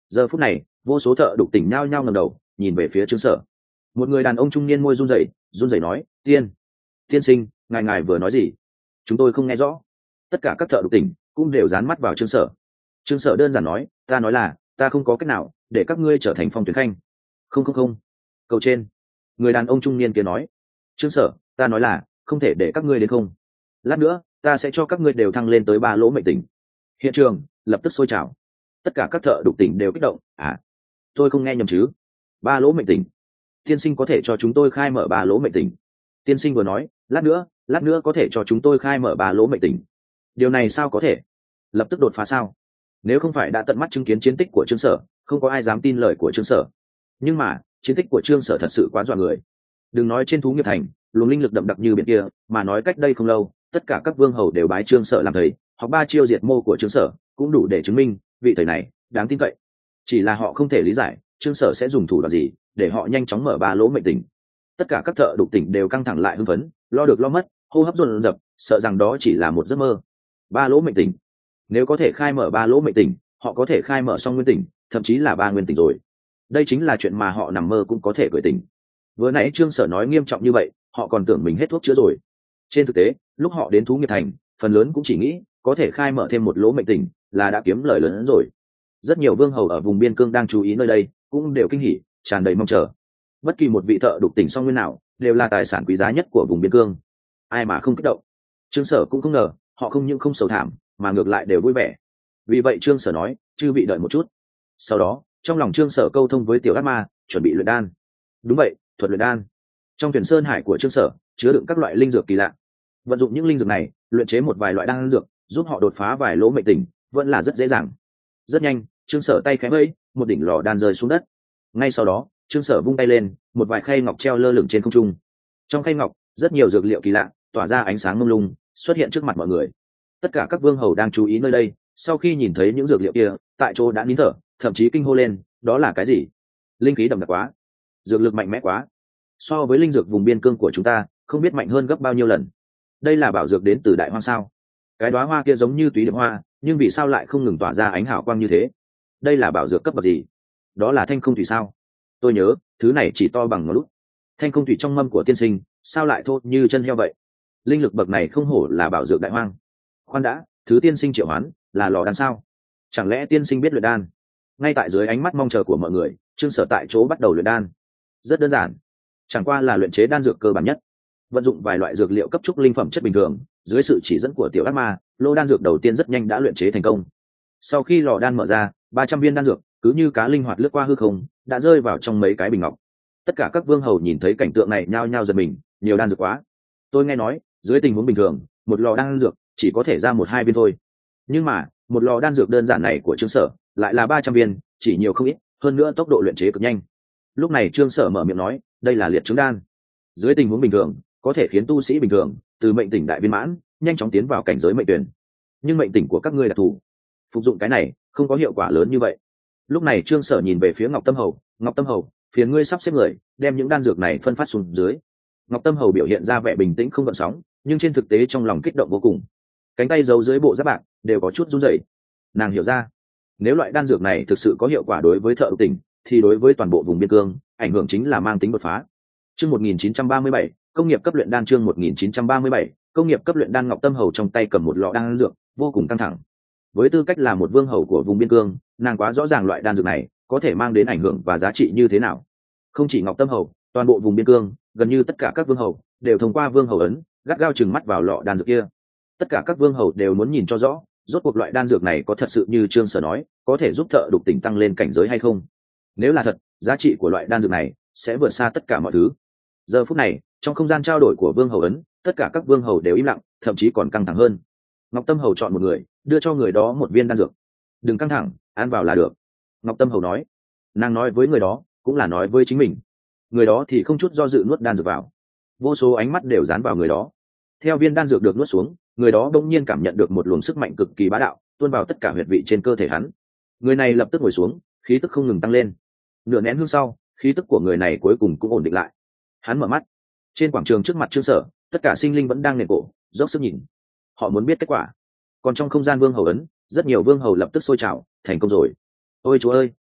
Giờ phút này vô số thợ đục tỉnh nhao nhao ngầm đầu nhìn về phía trương sở. Một người đàn ông trung niên môi run rẩy run rẩy nói, tiên tiên sinh, ngài ngài vừa nói gì? Chúng tôi không nghe rõ. Tất cả các thợ đục tỉnh cũng đều dán mắt vào trương sở. Trương sở đơn giản nói, ta nói là ta không có cách nào để các ngươi trở thành phong tuyển khanh. Không không không, cầu trên. Người đàn ông trung niên kia nói, trương sở, ta nói là không thể để các ngươi đến không. Lát nữa ta sẽ cho các ngươi đều thăng lên tới ba lỗ mệnh tỉnh. Hiện trường lập tức sôi trào. Tất cả các thợ đục tỉnh đều kích động. À, tôi không nghe nhầm chứ? Ba lỗ mệnh tỉnh? Tiên sinh có thể cho chúng tôi khai mở ba lỗ mệnh tỉnh? Tiên sinh vừa nói, lát nữa lát nữa có thể cho chúng tôi khai mở ba lỗ mệnh tỉnh. Điều này sao có thể? Lập tức đột phá sao? Nếu không phải đã tận mắt chứng kiến chiến tích của trương sở, không có ai dám tin lời của trương sở. Nhưng mà chiến tích của trương sở thật sự quá dọa người. Đừng nói trên thú nghiệp thành luồng linh lực đậm đặc như biển kia, mà nói cách đây không lâu tất cả các vương hầu đều bái trương sở làm thầy, học ba chiêu diệt mô của trương sở cũng đủ để chứng minh vị thầy này đáng tin cậy. Chỉ là họ không thể lý giải trương sở sẽ dùng thủ đoạn gì để họ nhanh chóng mở ba lỗ mệnh tỉnh. Tất cả các thợ đục tỉnh đều căng thẳng lại hưng phấn, lo được lo mất, hô hấp dồn dập, sợ rằng đó chỉ là một giấc mơ. Ba lỗ mệnh tỉnh? Nếu có thể khai mở ba lỗ mệnh tỉnh, họ có thể khai mở song nguyên tỉnh, thậm chí là ba nguyên tỉnh rồi. Đây chính là chuyện mà họ nằm mơ cũng có thể cười tỉnh. Vừa nãy trương sở nói nghiêm trọng như vậy, họ còn tưởng mình hết thuốc chữa rồi. Trên thực tế lúc họ đến thú nghiệp thành, phần lớn cũng chỉ nghĩ có thể khai mở thêm một lỗ mệnh tỉnh là đã kiếm lời lớn hơn rồi. Rất nhiều vương hầu ở vùng biên cương đang chú ý nơi đây cũng đều kinh hỉ, tràn đầy mong chờ. Bất kỳ một vị thợ đục tỉnh song nguyên nào đều là tài sản quý giá nhất của vùng biên cương, ai mà không kích động. Trương sở cũng không ngờ họ không những không sầu thảm mà ngược lại đều vui vẻ. Vì vậy trương sở nói, chư vị đợi một chút. Sau đó trong lòng trương sở câu thông với tiểu ác ma, chuẩn bị luyện đan. Đúng vậy, thuật luyện đan. Trong thuyền sơn hải của trương sở chứa đựng các loại linh dược kỳ lạ. Vận dụng những linh dược này luyện chế một vài loại đan dược giúp họ đột phá vài lỗ mệnh tỉnh vẫn là rất dễ dàng. Rất nhanh trương sở tay khẽ vẫy, một đỉnh lò đan rơi xuống đất. Ngay sau đó trương sở vung tay lên, một vài khay ngọc treo lơ lửng trên không trung. Trong khay ngọc rất nhiều dược liệu kỳ lạ tỏa ra ánh sáng mông lung xuất hiện trước mặt mọi người. Tất cả các vương hầu đang chú ý nơi đây sau khi nhìn thấy những dược liệu kia tại chỗ đã nín thở, thậm chí kinh hô lên, đó là cái gì? Linh khí đậm đặc quá, dược lực mạnh mẽ quá, so với linh dược vùng biên cương của chúng ta không biết mạnh hơn gấp bao nhiêu lần. Đây là bảo dược đến từ đại hoang sao? Cái đóa hoa kia giống như túy điệp hoa, nhưng vì sao lại không ngừng tỏa ra ánh hào quang như thế? Đây là bảo dược cấp bậc gì? Đó là thanh không thủy sao? Tôi nhớ thứ này chỉ to bằng ngón lút. Thanh không thủy trong mâm của tiên sinh sao lại thô như chân heo vậy? Linh lực bậc này không hổ là bảo dược đại hoang. Khoan đã, thứ tiên sinh triệu hoán là lò đan sao? Chẳng lẽ tiên sinh biết luyện đan? Ngay tại dưới ánh mắt mong chờ của mọi người, trương sở tại chỗ bắt đầu luyện đan. Rất đơn giản, chẳng qua là luyện chế đan dược cơ bản nhất, vận dụng vài loại dược liệu cấp trúc linh phẩm chất bình thường. Dưới sự chỉ dẫn của tiểu ác ma, lô đan dược đầu tiên rất nhanh đã luyện chế thành công. Sau khi lò đan mở ra, ba trăm viên đan dược cứ như cá linh hoạt lướt qua hư không, đã rơi vào trong mấy cái bình ngọc. Tất cả các vương hầu nhìn thấy cảnh tượng này nhao nhao giật mình, nhiều đan dược quá. Tôi nghe nói dưới tình huống bình thường một lò đan dược chỉ có thể ra một hai viên thôi, nhưng mà một lò đan dược đơn giản này của trương sở lại là ba trăm viên, chỉ nhiều không ít, hơn nữa tốc độ luyện chế cực nhanh. Lúc này trương sở mở miệng nói, đây là liệt trứng đan. Dưới tình huống bình thường có thể khiến tu sĩ bình thường từ mệnh tỉnh đại viên mãn nhanh chóng tiến vào cảnh giới mệnh tuyển, nhưng mệnh tỉnh của các ngươi đặc thù, phục dụng cái này không có hiệu quả lớn như vậy. Lúc này trương sở nhìn về phía ngọc tâm hầu. Ngọc tâm hầu, phiền ngươi sắp xếp người đem những đan dược này phân phát xuống dưới. Ngọc tâm hầu biểu hiện ra vẻ bình tĩnh không gợn sóng, nhưng trên thực tế trong lòng kích động vô cùng, cánh tay giấu dưới bộ giáp bạc đều có chút run rẩy. Nàng hiểu ra, nếu loại đan dược này thực sự có hiệu quả đối với thợ tỉnh, thì đối với toàn bộ vùng biên cương ảnh hưởng chính là mang tính đột phá. Chương một nghìn chín trăm ba mươi bảy, công nghiệp cấp luyện đan. Chương một nghìn chín trăm ba mươi bảy, công nghiệp cấp luyện đan. Ngọc tâm hầu trong tay cầm một lọ đan dược, vô cùng căng thẳng. Với tư cách là một vương hầu của vùng biên cương, nàng quá rõ ràng loại đan dược này có thể mang đến ảnh hưởng và giá trị như thế nào. Không chỉ Ngọc tâm hầu, toàn bộ vùng biên cương gần như tất cả các vương hầu đều thông qua vương hầu ấn gắt gao chừng mắt vào lọ đan dược kia. Tất cả các vương hầu đều muốn nhìn cho rõ, rốt cuộc loại đan dược này có thật sự như trương sở nói, có thể giúp thợ đục tỉnh tăng lên cảnh giới hay không. Nếu là thật, giá trị của loại đan dược này sẽ vượt xa tất cả mọi thứ. Giờ phút này trong không gian trao đổi của vương hầu ấn, tất cả các vương hầu đều im lặng, thậm chí còn căng thẳng hơn. Ngọc tâm hầu chọn một người, đưa cho người đó một viên đan dược. Đừng căng thẳng, ăn vào là được, Ngọc tâm hầu nói. Nàng nói với người đó cũng là nói với chính mình. Người đó thì không chút do dự nuốt đan dược vào. Vô số ánh mắt đều dán vào người đó. Theo viên đan dược được nuốt xuống, người đó bỗng nhiên cảm nhận được một luồng sức mạnh cực kỳ bá đạo tuôn vào tất cả huyệt vị trên cơ thể hắn. Người này lập tức ngồi xuống, khí tức không ngừng tăng lên. Nửa nén hương sau, khí tức của người này cuối cùng cũng ổn định lại. Hắn mở mắt. Trên quảng trường trước mặt trương sở, tất cả sinh linh vẫn đang nền cổ dốc sức nhìn. Họ muốn biết kết quả. Còn trong không gian vương hầu ấn, rất nhiều vương hầu lập tức sôi trào, thành công rồi. Ôi chúa ơi,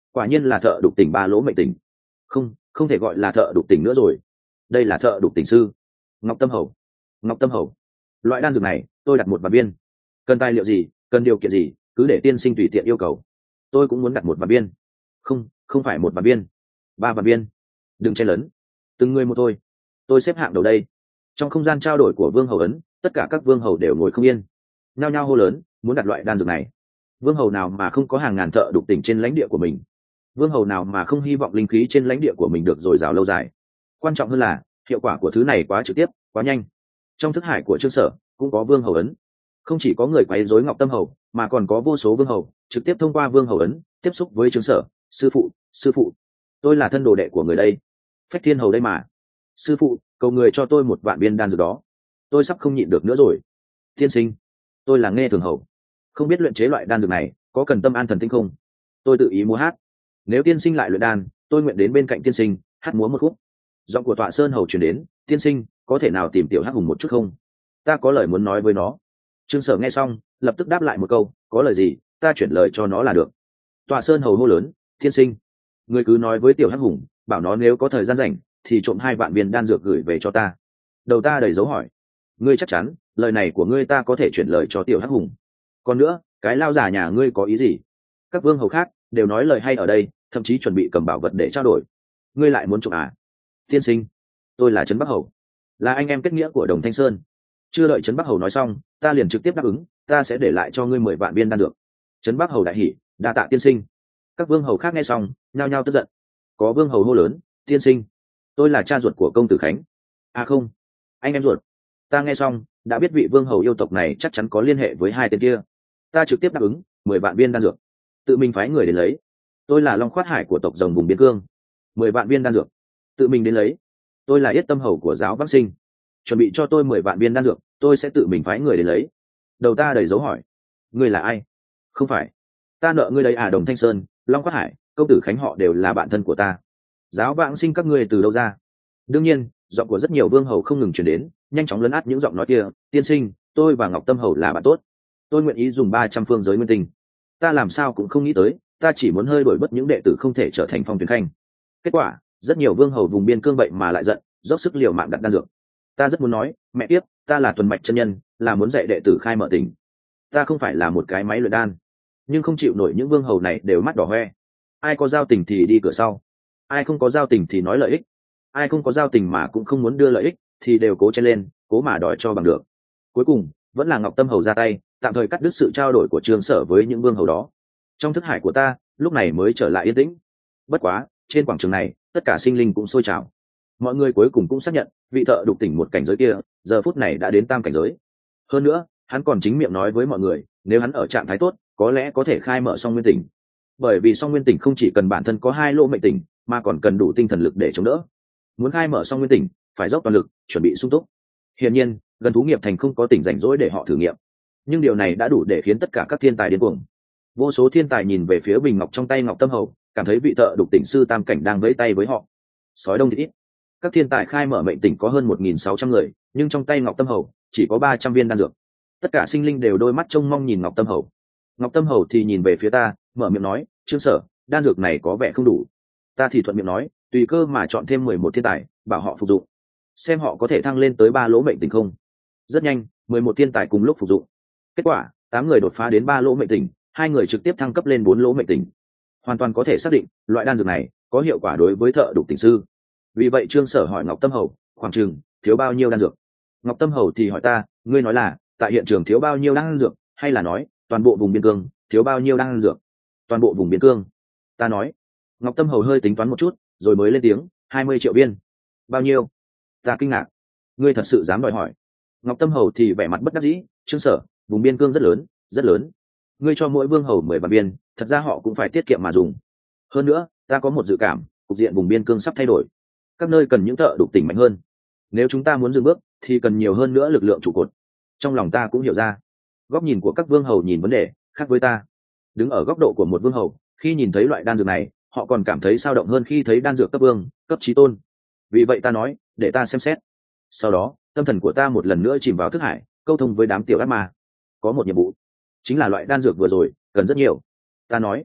quả nhiên là thợ đục tỉnh ba lỗ mệnh tỉnh. Không, không thể gọi là thợ đục tỉnh nữa rồi, đây là thợ đục tỉnh sư. Ngọc Tâm Hầu, Ngọc Tâm Hầu, loại đan dược này tôi đặt một vạn viên. Cần tài liệu gì, cần điều kiện gì, cứ để tiên sinh tùy tiện yêu cầu. Tôi cũng muốn đặt một vạn viên. Không, không phải một vạn viên, ba vạn viên. Đừng chen lấn, từng người một thôi. Tôi xếp hạng đầu đây. Trong không gian trao đổi của Vương Hầu ấn, tất cả các vương hầu đều ngồi không yên, nhao nhao hô lớn muốn đặt loại đan dược này. Vương hầu nào mà không có hàng ngàn thợ đục tỉnh trên lãnh địa của mình? Vương hầu nào mà không hy vọng linh khí trên lãnh địa của mình được dồi dào lâu dài? Quan trọng hơn là hiệu quả của thứ này quá trực tiếp, quá nhanh. Trong thức hải của Trương Sở cũng có Vương Hầu ấn. Không chỉ có người quấy rối Ngọc Tâm Hầu, mà còn có vô số vương hầu trực tiếp thông qua Vương Hầu ấn tiếp xúc với Trương Sở. Sư phụ, sư phụ, tôi là thân đồ đệ của người đây, Phách Thiên Hầu đây mà. Sư phụ, cầu người cho tôi một vạn viên đan dược đó, tôi sắp không nhịn được nữa rồi. Tiên sinh, tôi là Nghe Thường Hầu, không biết luyện chế loại đan dược này có cần tâm an thần tinh không? Tôi tự ý múa hát, nếu tiên sinh lại luyện đan, tôi nguyện đến bên cạnh tiên sinh hát múa một khúc. Giọng của Tọa Sơn Hầu truyền đến, tiên sinh có thể nào tìm tiểu hắc hùng một chút không? Ta có lời muốn nói với nó. Trương Sở nghe xong lập tức đáp lại một câu, có lời gì ta chuyển lời cho nó là được. Tọa Sơn Hầu hô lớn, tiên sinh, người cứ nói với tiểu hắc hùng, bảo nó nếu có thời gian rảnh thì trộm hai vạn viên đan dược gửi về cho ta. Đầu ta đầy dấu hỏi, ngươi chắc chắn lời này của ngươi ta có thể chuyển lời cho tiểu hắc hùng? Còn nữa, cái lao giả nhà ngươi có ý gì? Các vương hầu khác đều nói lời hay ở đây, thậm chí chuẩn bị cầm bảo vật để trao đổi. Ngươi lại muốn trộm à? Tiên sinh, tôi là Trấn Bắc Hầu, là anh em kết nghĩa của Đồng Thanh Sơn. Chưa đợi Trấn Bắc Hầu nói xong, ta liền trực tiếp đáp ứng, ta sẽ để lại cho ngươi mười vạn viên đan dược. Trấn Bắc Hầu đại hỉ, đa tạ tiên sinh. Các vương hầu khác nghe xong nhao nhao tức giận. Có vương hầu hô lớn, tiên sinh, tôi là cha ruột của công tử Khánh. À không, anh em ruột. Ta nghe xong đã biết vị vương hầu yêu tộc này chắc chắn có liên hệ với hai tên kia. Ta trực tiếp đáp ứng mười vạn viên đan dược, tự mình phái người đến lấy. Tôi là Long Khoát Hải của tộc Rồng vùng Biên Cương, mười vạn viên đan dược, tự mình đến lấy. Tôi là Yết Tâm Hầu của Giáo Vãng Sinh, chuẩn bị cho tôi mười vạn viên đan dược, tôi sẽ tự mình phái người đến lấy. Đầu ta đầy dấu hỏi, ngươi là ai? Không phải, ta nợ ngươi đấy à? Đồng Thanh Sơn, Long Khoát Hải, công tử Khánh họ đều là bạn thân của ta. Giáo Vãng Sinh các ngươi từ đâu ra? Đương nhiên, giọng của rất nhiều vương hầu không ngừng chuyển đến, nhanh chóng lấn át những giọng nói kia. Tiên sinh, tôi và Ngọc Tâm Hầu là bạn tốt, tôi nguyện ý dùng ba trăm phương giới nguyên tinh. Ta làm sao cũng không nghĩ tới, ta chỉ muốn hơi đổi bớt những đệ tử không thể trở thành phong tuyển khanh. Kết quả rất nhiều vương hầu vùng biên cương vậy mà lại giận, dốc sức liều mạng đặt đan dược. Ta rất muốn nói, mẹ tiếp, ta là Tuần Mạch chân nhân, là muốn dạy đệ tử khai mở tình. Ta không phải là một cái máy luyện đan, nhưng không chịu nổi những vương hầu này đều mắt đỏ hoe. Ai có giao tình thì đi cửa sau, ai không có giao tình thì nói lợi ích, ai không có giao tình mà cũng không muốn đưa lợi ích thì đều cố chen lên, cố mà đòi cho bằng được. Cuối cùng vẫn là Ngọc Tâm Hầu ra tay, tạm thời cắt đứt sự trao đổi của Trương Sở với những vương hầu đó. Trong thức hải của ta lúc này mới trở lại yên tĩnh. Bất quá trên quảng trường này tất cả sinh linh cũng sôi trào. Mọi người cuối cùng cũng xác nhận vị thợ đục tỉnh một cảnh giới kia giờ phút này đã đến tam cảnh giới. Hơn nữa hắn còn chính miệng nói với mọi người, nếu hắn ở trạng thái tốt có lẽ có thể khai mở song nguyên tỉnh. Bởi vì song nguyên tỉnh không chỉ cần bản thân có hai lỗ mệnh tỉnh, mà còn cần đủ tinh thần lực để chống đỡ. Muốn khai mở song nguyên tỉnh phải dốc toàn lực, chuẩn bị sung túc. Hiển nhiên gần thú nghiệp thành không có tỉnh rảnh rỗi để họ thử nghiệm, nhưng điều này đã đủ để khiến tất cả các thiên tài điên cuồng. Vô số thiên tài nhìn về phía bình ngọc trong tay Ngọc Tâm Hầu, cảm thấy vị thợ đục tỉnh sư tam cảnh đang vẫy tay với họ. Sói đông thì ít, các thiên tài khai mở mệnh tỉnh có hơn một nghìn sáu trăm người, nhưng trong tay Ngọc Tâm Hầu chỉ có ba trăm viên đan dược. Tất cả sinh linh đều đôi mắt trông mong nhìn Ngọc Tâm Hầu. Ngọc Tâm Hầu thì nhìn về phía ta, mở miệng nói, Trương Sở, đan dược này có vẻ không đủ. Ta thì thuận miệng nói, tùy cơ mà chọn thêm mười một thiên tài, bảo họ phục dụng, xem họ có thể thăng lên tới ba lỗ mệnh tỉnh không. Rất nhanh mười một thiên tài cùng lúc phục dụng. Kết quả tám người đột phá đến ba lỗ mệnh tỉnh, hai người trực tiếp thăng cấp lên bốn lỗ mệnh tỉnh. Hoàn toàn có thể xác định loại đan dược này có hiệu quả đối với thợ đục tỉnh sư. Vì vậy Trương Sở hỏi Ngọc Tâm Hầu, khoảng chừng thiếu bao nhiêu đan dược? Ngọc Tâm Hầu thì hỏi ta, ngươi nói là tại hiện trường thiếu bao nhiêu đan dược, hay là nói toàn bộ vùng biên cương thiếu bao nhiêu đan dược? Toàn bộ vùng biên cương. Ta nói. Ngọc Tâm Hầu hơi tính toán một chút rồi mới lên tiếng, hai mươi triệu viên. Bao nhiêu? Ta kinh ngạc, ngươi thật sự dám đòi hỏi? Ngọc Tâm Hầu thì vẻ mặt bất đắc dĩ, Trương Sở, vùng biên cương rất lớn, rất lớn. Ngươi cho mỗi vương hầu mười vạn viên, thật ra họ cũng phải tiết kiệm mà dùng. Hơn nữa, ta có một dự cảm, cục diện vùng biên cương sắp thay đổi. Các nơi cần những thợ đục tỉnh mạnh hơn. Nếu chúng ta muốn dừng bước, thì cần nhiều hơn nữa lực lượng trụ cột. Trong lòng ta cũng hiểu ra, góc nhìn của các vương hầu nhìn vấn đề khác với ta. Đứng ở góc độ của một vương hầu, khi nhìn thấy loại đan dược này, họ còn cảm thấy sao động hơn khi thấy đan dược cấp vương, cấp chí tôn. Vì vậy ta nói, để ta xem xét. Sau đó tâm thần của ta một lần nữa chìm vào thức hải, câu thông với đám tiểu ác ma. Có một nhiệm vụ, chính là loại đan dược vừa rồi cần rất nhiều. Ta nói,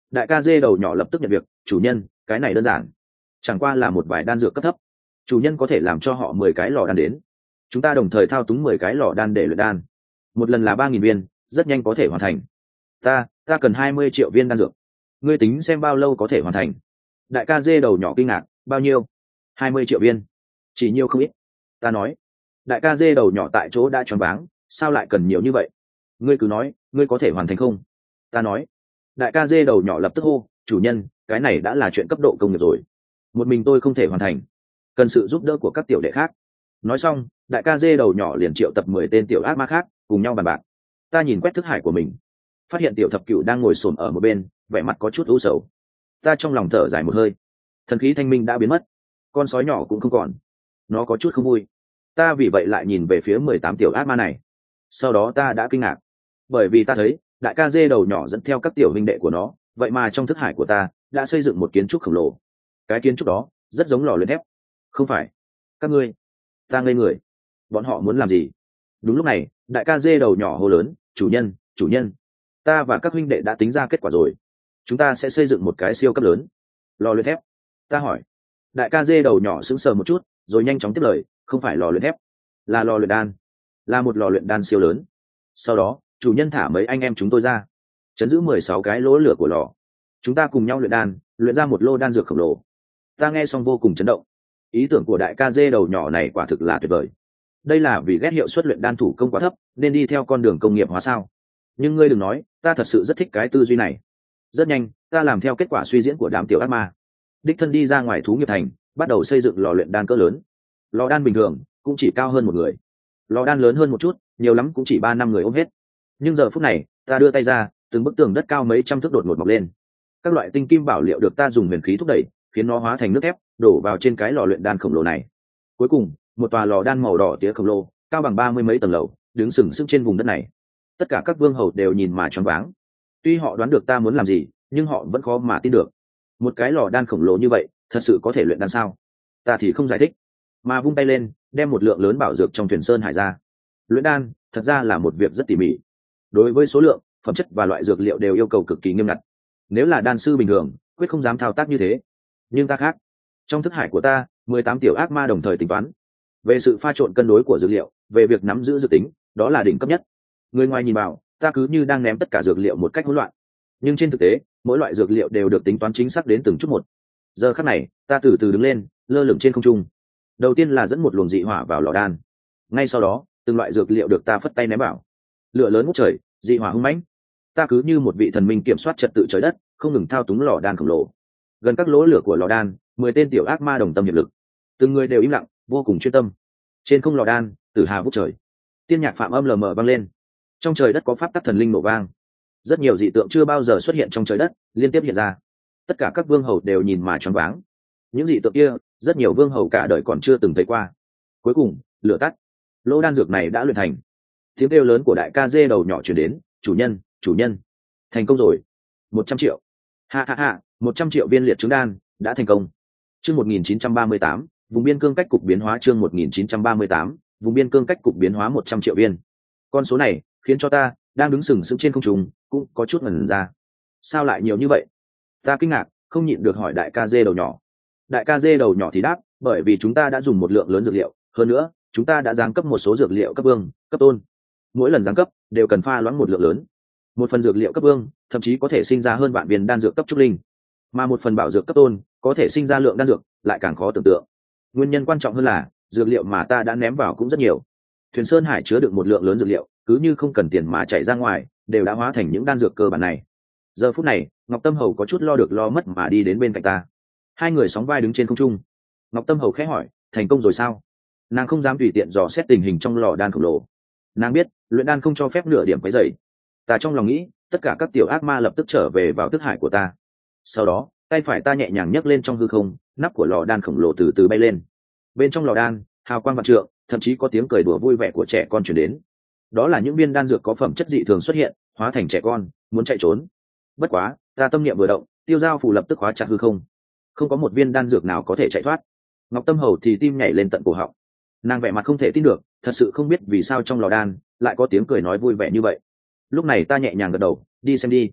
Đại ca dê đầu nhỏ lập tức nhận việc, chủ nhân, cái này đơn giản, chẳng qua là một vài đan dược cấp thấp, chủ nhân có thể làm cho họ mười cái lò đan đến, chúng ta đồng thời thao túng mười cái lò đan để luyện đan, một lần là ba nghìn viên, rất nhanh có thể hoàn thành. Ta, ta cần hai mươi triệu viên đan dược, ngươi tính xem bao lâu có thể hoàn thành. Đại ca dê đầu nhỏ kinh ngạc, bao nhiêu? Hai mươi triệu viên, chỉ nhiều không ít. Ta nói. Đại ca dê đầu nhỏ tại chỗ đã choáng váng, sao lại cần nhiều như vậy? Ngươi cứ nói, ngươi có thể hoàn thành không? Ta nói. Đại ca dê đầu nhỏ lập tức hô, chủ nhân, cái này đã là chuyện cấp độ công nghiệp rồi, một mình tôi không thể hoàn thành, cần sự giúp đỡ của các tiểu đệ khác. Nói xong, đại ca dê đầu nhỏ liền triệu tập mười tên tiểu ác ma khác cùng nhau bàn bạc. Ta nhìn quét thức hải của mình, phát hiện tiểu thập cửu đang ngồi xổm ở một bên, vẻ mặt có chút u sầu. Ta trong lòng thở dài một hơi, thần khí thanh minh đã biến mất, con sói nhỏ cũng không còn, nó có chút không vui. Ta vì vậy lại nhìn về phía mười tám tiểu ác ma này, sau đó ta đã kinh ngạc, bởi vì ta thấy đại ca dê đầu nhỏ dẫn theo các tiểu huynh đệ của nó, vậy mà trong thức hải của ta đã xây dựng một kiến trúc khổng lồ. Cái kiến trúc đó rất giống lò luyện thép. Không phải các ngươi? Ta ngây người, bọn họ muốn làm gì? Đúng lúc này, đại ca dê đầu nhỏ hô lớn, chủ nhân, chủ nhân, ta và các huynh đệ đã tính ra kết quả rồi, chúng ta sẽ xây dựng một cái siêu cấp lớn lò luyện thép. Ta hỏi. Đại ca dê đầu nhỏ sững sờ một chút, rồi nhanh chóng tiếp lời, không phải lò luyện thép, là lò luyện đan, là một lò luyện đan siêu lớn. Sau đó chủ nhân thả mấy anh em chúng tôi ra, chấn giữ mười sáu cái lỗ lửa của lò, chúng ta cùng nhau luyện đan, luyện ra một lô đan dược khổng lồ. Ta nghe xong vô cùng chấn động, ý tưởng của đại ca dê đầu nhỏ này quả thực là tuyệt vời. Đây là vì ghét hiệu suất luyện đan thủ công quá thấp nên đi theo con đường công nghiệp hóa sao? Nhưng ngươi đừng nói, ta thật sự rất thích cái tư duy này. Rất nhanh, ta làm theo kết quả suy diễn của đám tiểu ác ma, đích thân đi ra ngoài thú nghiệp thành, bắt đầu xây dựng lò luyện đan cỡ lớn. Lò đan bình thường cũng chỉ cao hơn một người, lò đan lớn hơn một chút, nhiều lắm cũng chỉ ba năm người ôm hết. Nhưng giờ phút này, ta đưa tay ra, từng bức tường đất cao mấy trăm thước đột ngột mọc lên. Các loại tinh kim bảo liệu được ta dùng huyền khí thúc đẩy, khiến nó hóa thành nước thép, đổ vào trên cái lò luyện đan khổng lồ này. Cuối cùng, một tòa lò đan màu đỏ tía khổng lồ, cao bằng ba mươi mấy tầng lầu, đứng sừng sững trên vùng đất này. Tất cả các vương hầu đều nhìn mà choáng váng. Tuy họ đoán được ta muốn làm gì, nhưng họ vẫn khó mà tin được. Một cái lò đan khổng lồ như vậy, thật sự có thể luyện đan sao? Ta thì không giải thích, mà vung tay lên, đem một lượng lớn bảo dược trong thuyền sơn hải ra. Luyện đan, thật ra là một việc rất tỉ mỉ. Đối với số lượng, phẩm chất và loại dược liệu đều yêu cầu cực kỳ nghiêm ngặt. Nếu là đan sư bình thường, quyết không dám thao tác như thế. Nhưng ta khác. Trong thức hải của ta, mười tám tiểu ác ma đồng thời tính toán về sự pha trộn cân đối của dược liệu, về việc nắm giữ dược tính, đó là đỉnh cấp nhất. Người ngoài nhìn vào, ta cứ như đang ném tất cả dược liệu một cách hỗn loạn, nhưng trên thực tế, mỗi loại dược liệu đều được tính toán chính xác đến từng chút một. Giờ khắc này, ta từ từ đứng lên, lơ lửng trên không trung. Đầu tiên là dẫn một luồng dị hỏa vào lò đan, ngay sau đó, từng loại dược liệu được ta phất tay ném vào. Lửa lớn ngút trời, dị hỏa hung mãnh. Ta cứ như một vị thần minh kiểm soát trật tự trời đất, không ngừng thao túng lò đan khổng lồ. Gần các lỗ lửa của lò đan, mười tên tiểu ác ma đồng tâm hiệp lực, từng người đều im lặng, vô cùng chuyên tâm. Trên không lò đan, tử hà vút trời, tiên nhạc phạm âm lờ mờ vang lên. Trong trời đất có pháp tắc thần linh nổ vang, rất nhiều dị tượng chưa bao giờ xuất hiện trong trời đất liên tiếp hiện ra. Tất cả các vương hầu đều nhìn mà choáng váng. Những dị tượng kia, rất nhiều vương hầu cả đời còn chưa từng thấy qua. Cuối cùng, lửa tắt, lô đan dược này đã luyện thành. Tiếng kêu lớn của đại ca dê đầu nhỏ truyền đến, chủ nhân, chủ nhân, thành công rồi, một trăm triệu, ha ha ha, một trăm triệu viên liệt trứng đan đã thành công. Chương một nghìn chín trăm ba mươi tám, vùng biên cương cách cục biến hóa. Chương một nghìn chín trăm ba mươi tám, vùng biên cương cách cục biến hóa một trăm triệu viên. Con số này khiến cho ta đang đứng sừng sững trên không trung cũng có chút ngẩn ra. Sao lại nhiều như vậy? Ta kinh ngạc, không nhịn được hỏi đại ca dê đầu nhỏ. Đại ca dê đầu nhỏ thì đáp, bởi vì chúng ta đã dùng một lượng lớn dược liệu, hơn nữa chúng ta đã giáng cấp một số dược liệu cấp vương, cấp tôn. Mỗi lần giáng cấp đều cần pha loãng một lượng lớn. Một phần dược liệu cấp vương thậm chí có thể sinh ra hơn vạn viên đan dược cấp trúc linh, mà một phần bảo dược cấp tôn có thể sinh ra lượng đan dược lại càng khó tưởng tượng. Nguyên nhân quan trọng hơn là dược liệu mà ta đã ném vào cũng rất nhiều. Thuyền sơn hải chứa được một lượng lớn dược liệu, cứ như không cần tiền mà chạy ra ngoài, đều đã hóa thành những đan dược cơ bản này. Giờ phút này, Ngọc Tâm Hầu có chút lo được lo mất mà đi đến bên cạnh ta. Hai người sóng vai đứng trên không trung. Ngọc Tâm Hầu khẽ hỏi, thành công rồi sao? Nàng không dám tùy tiện dò xét tình hình trong lò đan khổng lồ. Nàng biết luyện đan không cho phép nửa điểm quấy rầy. Ta trong lòng nghĩ, tất cả các tiểu ác ma lập tức trở về vào thức hải của ta. Sau đó, tay phải ta nhẹ nhàng nhấc lên trong hư không, nắp của lò đan khổng lồ từ từ bay lên. Bên trong lò đan, hào quang vạn trượng, thậm chí có tiếng cười đùa vui vẻ của trẻ con truyền đến. Đó là những viên đan dược có phẩm chất dị thường xuất hiện, hóa thành trẻ con muốn chạy trốn. Bất quá, ta tâm niệm vừa động, tiêu giao phù lập tức khóa chặt hư không. Không có một viên đan dược nào có thể chạy thoát. Ngọc Tâm Hầu thì tim nhảy lên tận cổ họng. Nàng vẻ mặt không thể tin được, thật sự không biết vì sao trong lò đan lại có tiếng cười nói vui vẻ như vậy. Lúc này ta nhẹ nhàng gật đầu, đi xem đi.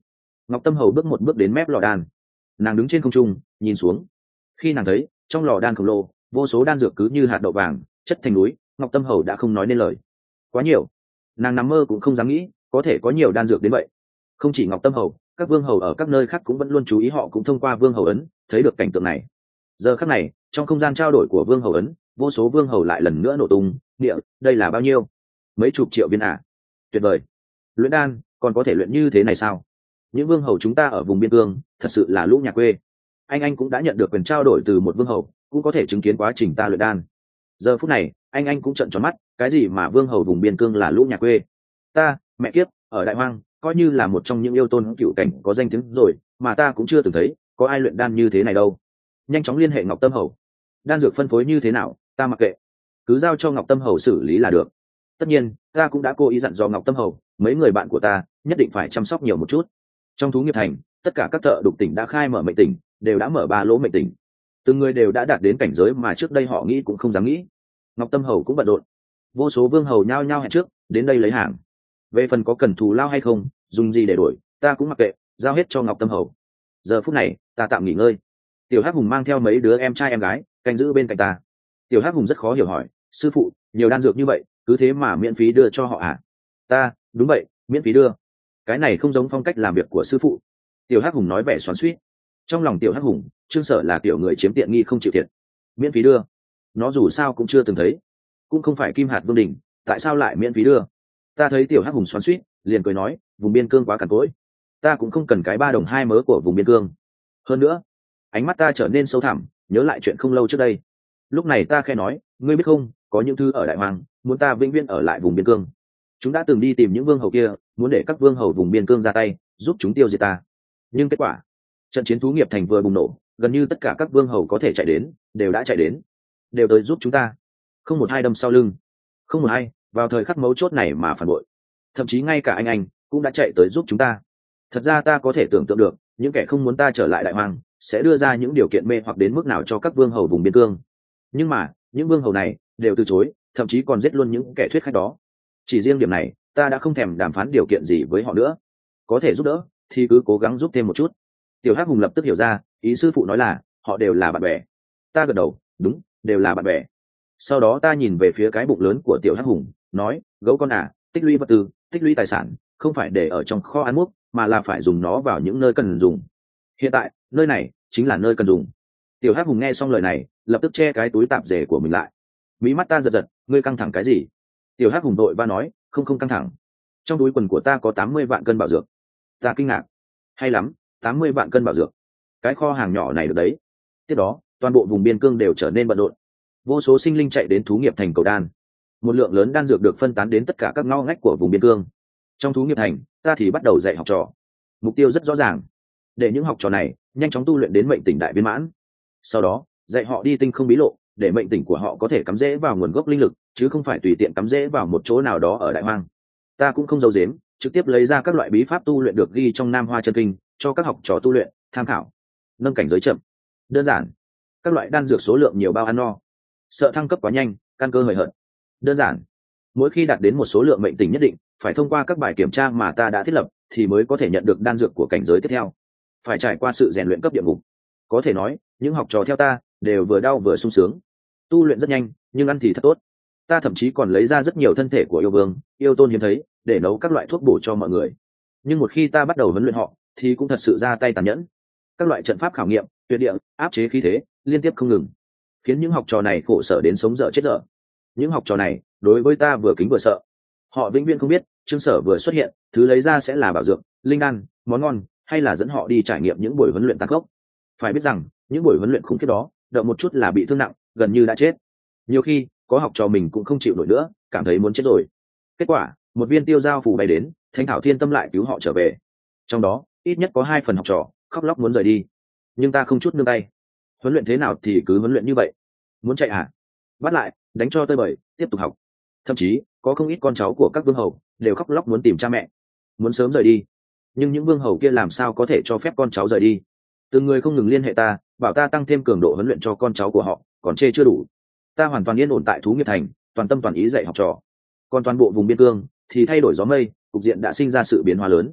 Ngọc Tâm Hầu bước một bước đến mép lò đan, nàng đứng trên không trung nhìn xuống. Khi nàng thấy trong lò đan khổng lồ vô số đan dược cứ như hạt đậu vàng chất thành núi, Ngọc Tâm Hầu đã không nói nên lời. Quá nhiều, nàng nằm mơ cũng không dám nghĩ có thể có nhiều đan dược đến vậy. Không chỉ Ngọc Tâm Hầu, các vương hầu ở các nơi khác cũng vẫn luôn chú ý, họ cũng thông qua vương hầu ấn thấy được cảnh tượng này. Giờ khắc này trong không gian trao đổi của vương hầu ấn, vô số vương hầu lại lần nữa nổ tung. Địa, đây là bao nhiêu? Mấy chục triệu viên à? Tuyệt vời! Luyện đan còn có thể luyện như thế này sao? Những vương hầu chúng ta ở vùng biên cương thật sự là lũ nhà quê. Anh anh cũng đã nhận được quyền trao đổi từ một vương hầu, cũng có thể chứng kiến quá trình ta luyện đan. Giờ phút này anh anh cũng trợn tròn mắt, cái gì mà vương hầu vùng biên cương là lũ nhà quê? Ta, mẹ kiếp, ở Đại Hoang coi như là một trong những yêu tôn cựu cảnh có danh tiếng rồi, mà ta cũng chưa từng thấy có ai luyện đan như thế này đâu. Nhanh chóng liên hệ Ngọc Tâm Hầu. Đan dược phân phối như thế nào ta mặc kệ, cứ giao cho Ngọc Tâm Hầu xử lý là được. Tất nhiên ta cũng đã cố ý dặn dò Ngọc Tâm Hầu, mấy người bạn của ta nhất định phải chăm sóc nhiều một chút. Trong thú nghiệp thành, tất cả các thợ đục tỉnh đã khai mở mệnh tỉnh, đều đã mở ba lỗ mệnh tỉnh. Từng người đều đã đạt đến cảnh giới mà trước đây họ nghĩ cũng không dám nghĩ. Ngọc Tâm Hầu cũng bận rộn, vô số vương hầu nhao nhao hẹn trước đến đây lấy hàng. Về phần có cần thù lao hay không, dùng gì để đổi, ta cũng mặc kệ, giao hết cho Ngọc Tâm Hầu. Giờ phút này ta tạm nghỉ ngơi. Tiểu Hắc Hùng mang theo mấy đứa em trai em gái canh giữ bên cạnh ta. Tiểu Hắc Hùng rất khó hiểu hỏi, sư phụ, nhiều đan dược như vậy cứ thế mà miễn phí đưa cho họ à? Ta, đúng vậy, miễn phí đưa. Cái này không giống phong cách làm việc của sư phụ. Tiểu Hắc Hùng nói vẻ xoắn xuýt. Trong lòng Tiểu Hắc Hùng, Trương Sở là kiểu người chiếm tiện nghi không chịu thiệt. Miễn phí đưa? Nó dù sao cũng chưa từng thấy, cũng không phải Kim Hạt Vương Đình, tại sao lại miễn phí đưa? Ta thấy Tiểu Hắc Hùng xoắn xuýt, liền cười nói, vùng biên cương quá cằn cỗi, ta cũng không cần cái ba đồng hai mớ của vùng biên cương. Hơn nữa, ánh mắt ta trở nên sâu thẳm, nhớ lại chuyện không lâu trước đây. Lúc này ta khẽ nói, ngươi biết không, có những thứ ở Đại Hoang muốn ta vĩnh viễn ở lại vùng biên cương. Chúng đã từng đi tìm những vương hầu kia, muốn để các vương hầu vùng biên cương ra tay giúp chúng tiêu diệt ta. Nhưng kết quả, trận chiến thú nghiệp thành vừa bùng nổ, gần như tất cả các vương hầu có thể chạy đến đều đã chạy đến, đều tới giúp chúng ta. Không một hai đâm sau lưng, không một hai vào thời khắc mấu chốt này mà phản bội. Thậm chí ngay cả anh anh cũng đã chạy tới giúp chúng ta. Thật ra ta có thể tưởng tượng được những kẻ không muốn ta trở lại Đại Hoang sẽ đưa ra những điều kiện mê hoặc đến mức nào cho các vương hầu vùng biên cương. Nhưng mà những vương hầu này đều từ chối, thậm chí còn giết luôn những kẻ thuyết khách đó. Chỉ riêng điểm này ta đã không thèm đàm phán điều kiện gì với họ nữa. Có thể giúp đỡ thì cứ cố gắng giúp thêm một chút. Tiểu Hắc Hùng lập tức hiểu ra, ý sư phụ nói là họ đều là bạn bè. Ta gật đầu, đúng, đều là bạn bè. Sau đó ta nhìn về phía cái bụng lớn của Tiểu Hắc Hùng, nói, gấu con à, tích lũy vật tư, tích lũy tài sản không phải để ở trong kho ăn múc, mà là phải dùng nó vào những nơi cần dùng. Hiện tại nơi này chính là nơi cần dùng. Tiểu Hắc Hùng nghe xong lời này, lập tức che cái túi tạp dề của mình lại. Mí mắt ta giật giật, ngươi căng thẳng cái gì? Tiểu Hắc Hùng đội ba nói, không không căng thẳng. Trong túi quần của ta có tám mươi vạn cân bảo dược. Ta kinh ngạc, hay lắm, tám mươi vạn cân bảo dược, cái kho hàng nhỏ này được đấy. Tiếp đó toàn bộ vùng biên cương đều trở nên bận rộn, vô số sinh linh chạy đến thú nghiệp thành cầu đan. Một lượng lớn đan dược được phân tán đến tất cả các ngõ ngách của vùng biên cương. Trong thú nghiệp thành, ta thì bắt đầu dạy học trò. Mục tiêu rất rõ ràng, để những học trò này nhanh chóng tu luyện đến mệnh tỉnh đại viên mãn. Sau đó dạy họ đi tinh không bí lộ, để mệnh tỉnh của họ có thể cắm rễ vào nguồn gốc linh lực, chứ không phải tùy tiện cắm rễ vào một chỗ nào đó ở Đại Hoang. Ta cũng không giấu giếm, trực tiếp lấy ra các loại bí pháp tu luyện được ghi trong Nam Hoa Chân Kinh cho các học trò tu luyện tham khảo. Nâng cảnh giới chậm, đơn giản. Các loại đan dược số lượng nhiều bao ăn no, sợ thăng cấp quá nhanh, căn cơ hời hợt, đơn giản. Mỗi khi đạt đến một số lượng mệnh tỉnh nhất định, phải thông qua các bài kiểm tra mà ta đã thiết lập thì mới có thể nhận được đan dược của cảnh giới tiếp theo. Phải trải qua sự rèn luyện cấp địa ngục. Có thể nói những học trò theo ta đều vừa đau vừa sung sướng. Tu luyện rất nhanh, nhưng ăn thì thật tốt. Ta thậm chí còn lấy ra rất nhiều thân thể của yêu vương, yêu tôn hiếm thấy, để nấu các loại thuốc bổ cho mọi người. Nhưng một khi ta bắt đầu huấn luyện họ thì cũng thật sự ra tay tàn nhẫn. Các loại trận pháp khảo nghiệm, tuyệt địa, áp chế khí thế liên tiếp không ngừng, khiến những học trò này khổ sở đến sống dở chết dở. Những học trò này đối với ta vừa kính vừa sợ. Họ vĩnh viễn không biết Trương Sở vừa xuất hiện, thứ lấy ra sẽ là bảo dược, linh đan, món ngon, hay là dẫn họ đi trải nghiệm những buổi huấn luyện tàn khốc. Phải biết rằng những buổi huấn luyện khủng khiếp đó, đợi một chút là bị thương nặng, gần như đã chết. Nhiều khi có học trò mình cũng không chịu nổi nữa, cảm thấy muốn chết rồi. Kết quả một viên tiêu giao phù bay đến, Thánh Thảo Thiên Tâm lại cứu họ trở về. Trong đó ít nhất có hai phần học trò khóc lóc muốn rời đi, nhưng ta không chút nương tay. Huấn luyện thế nào thì cứ huấn luyện như vậy. Muốn chạy à? Bắt lại, đánh cho tơi bời, tiếp tục học. Thậm chí có không ít con cháu của các vương hầu đều khóc lóc muốn tìm cha mẹ, muốn sớm rời đi. Nhưng những vương hầu kia làm sao có thể cho phép con cháu rời đi? Từng người không ngừng liên hệ ta, bảo ta tăng thêm cường độ huấn luyện cho con cháu của họ, còn chê chưa đủ. Ta hoàn toàn yên ổn tại thú nghiệp thành, toàn tâm toàn ý dạy học trò. Còn toàn bộ vùng biên cương thì thay đổi gió mây, cục diện đã sinh ra sự biến hóa lớn.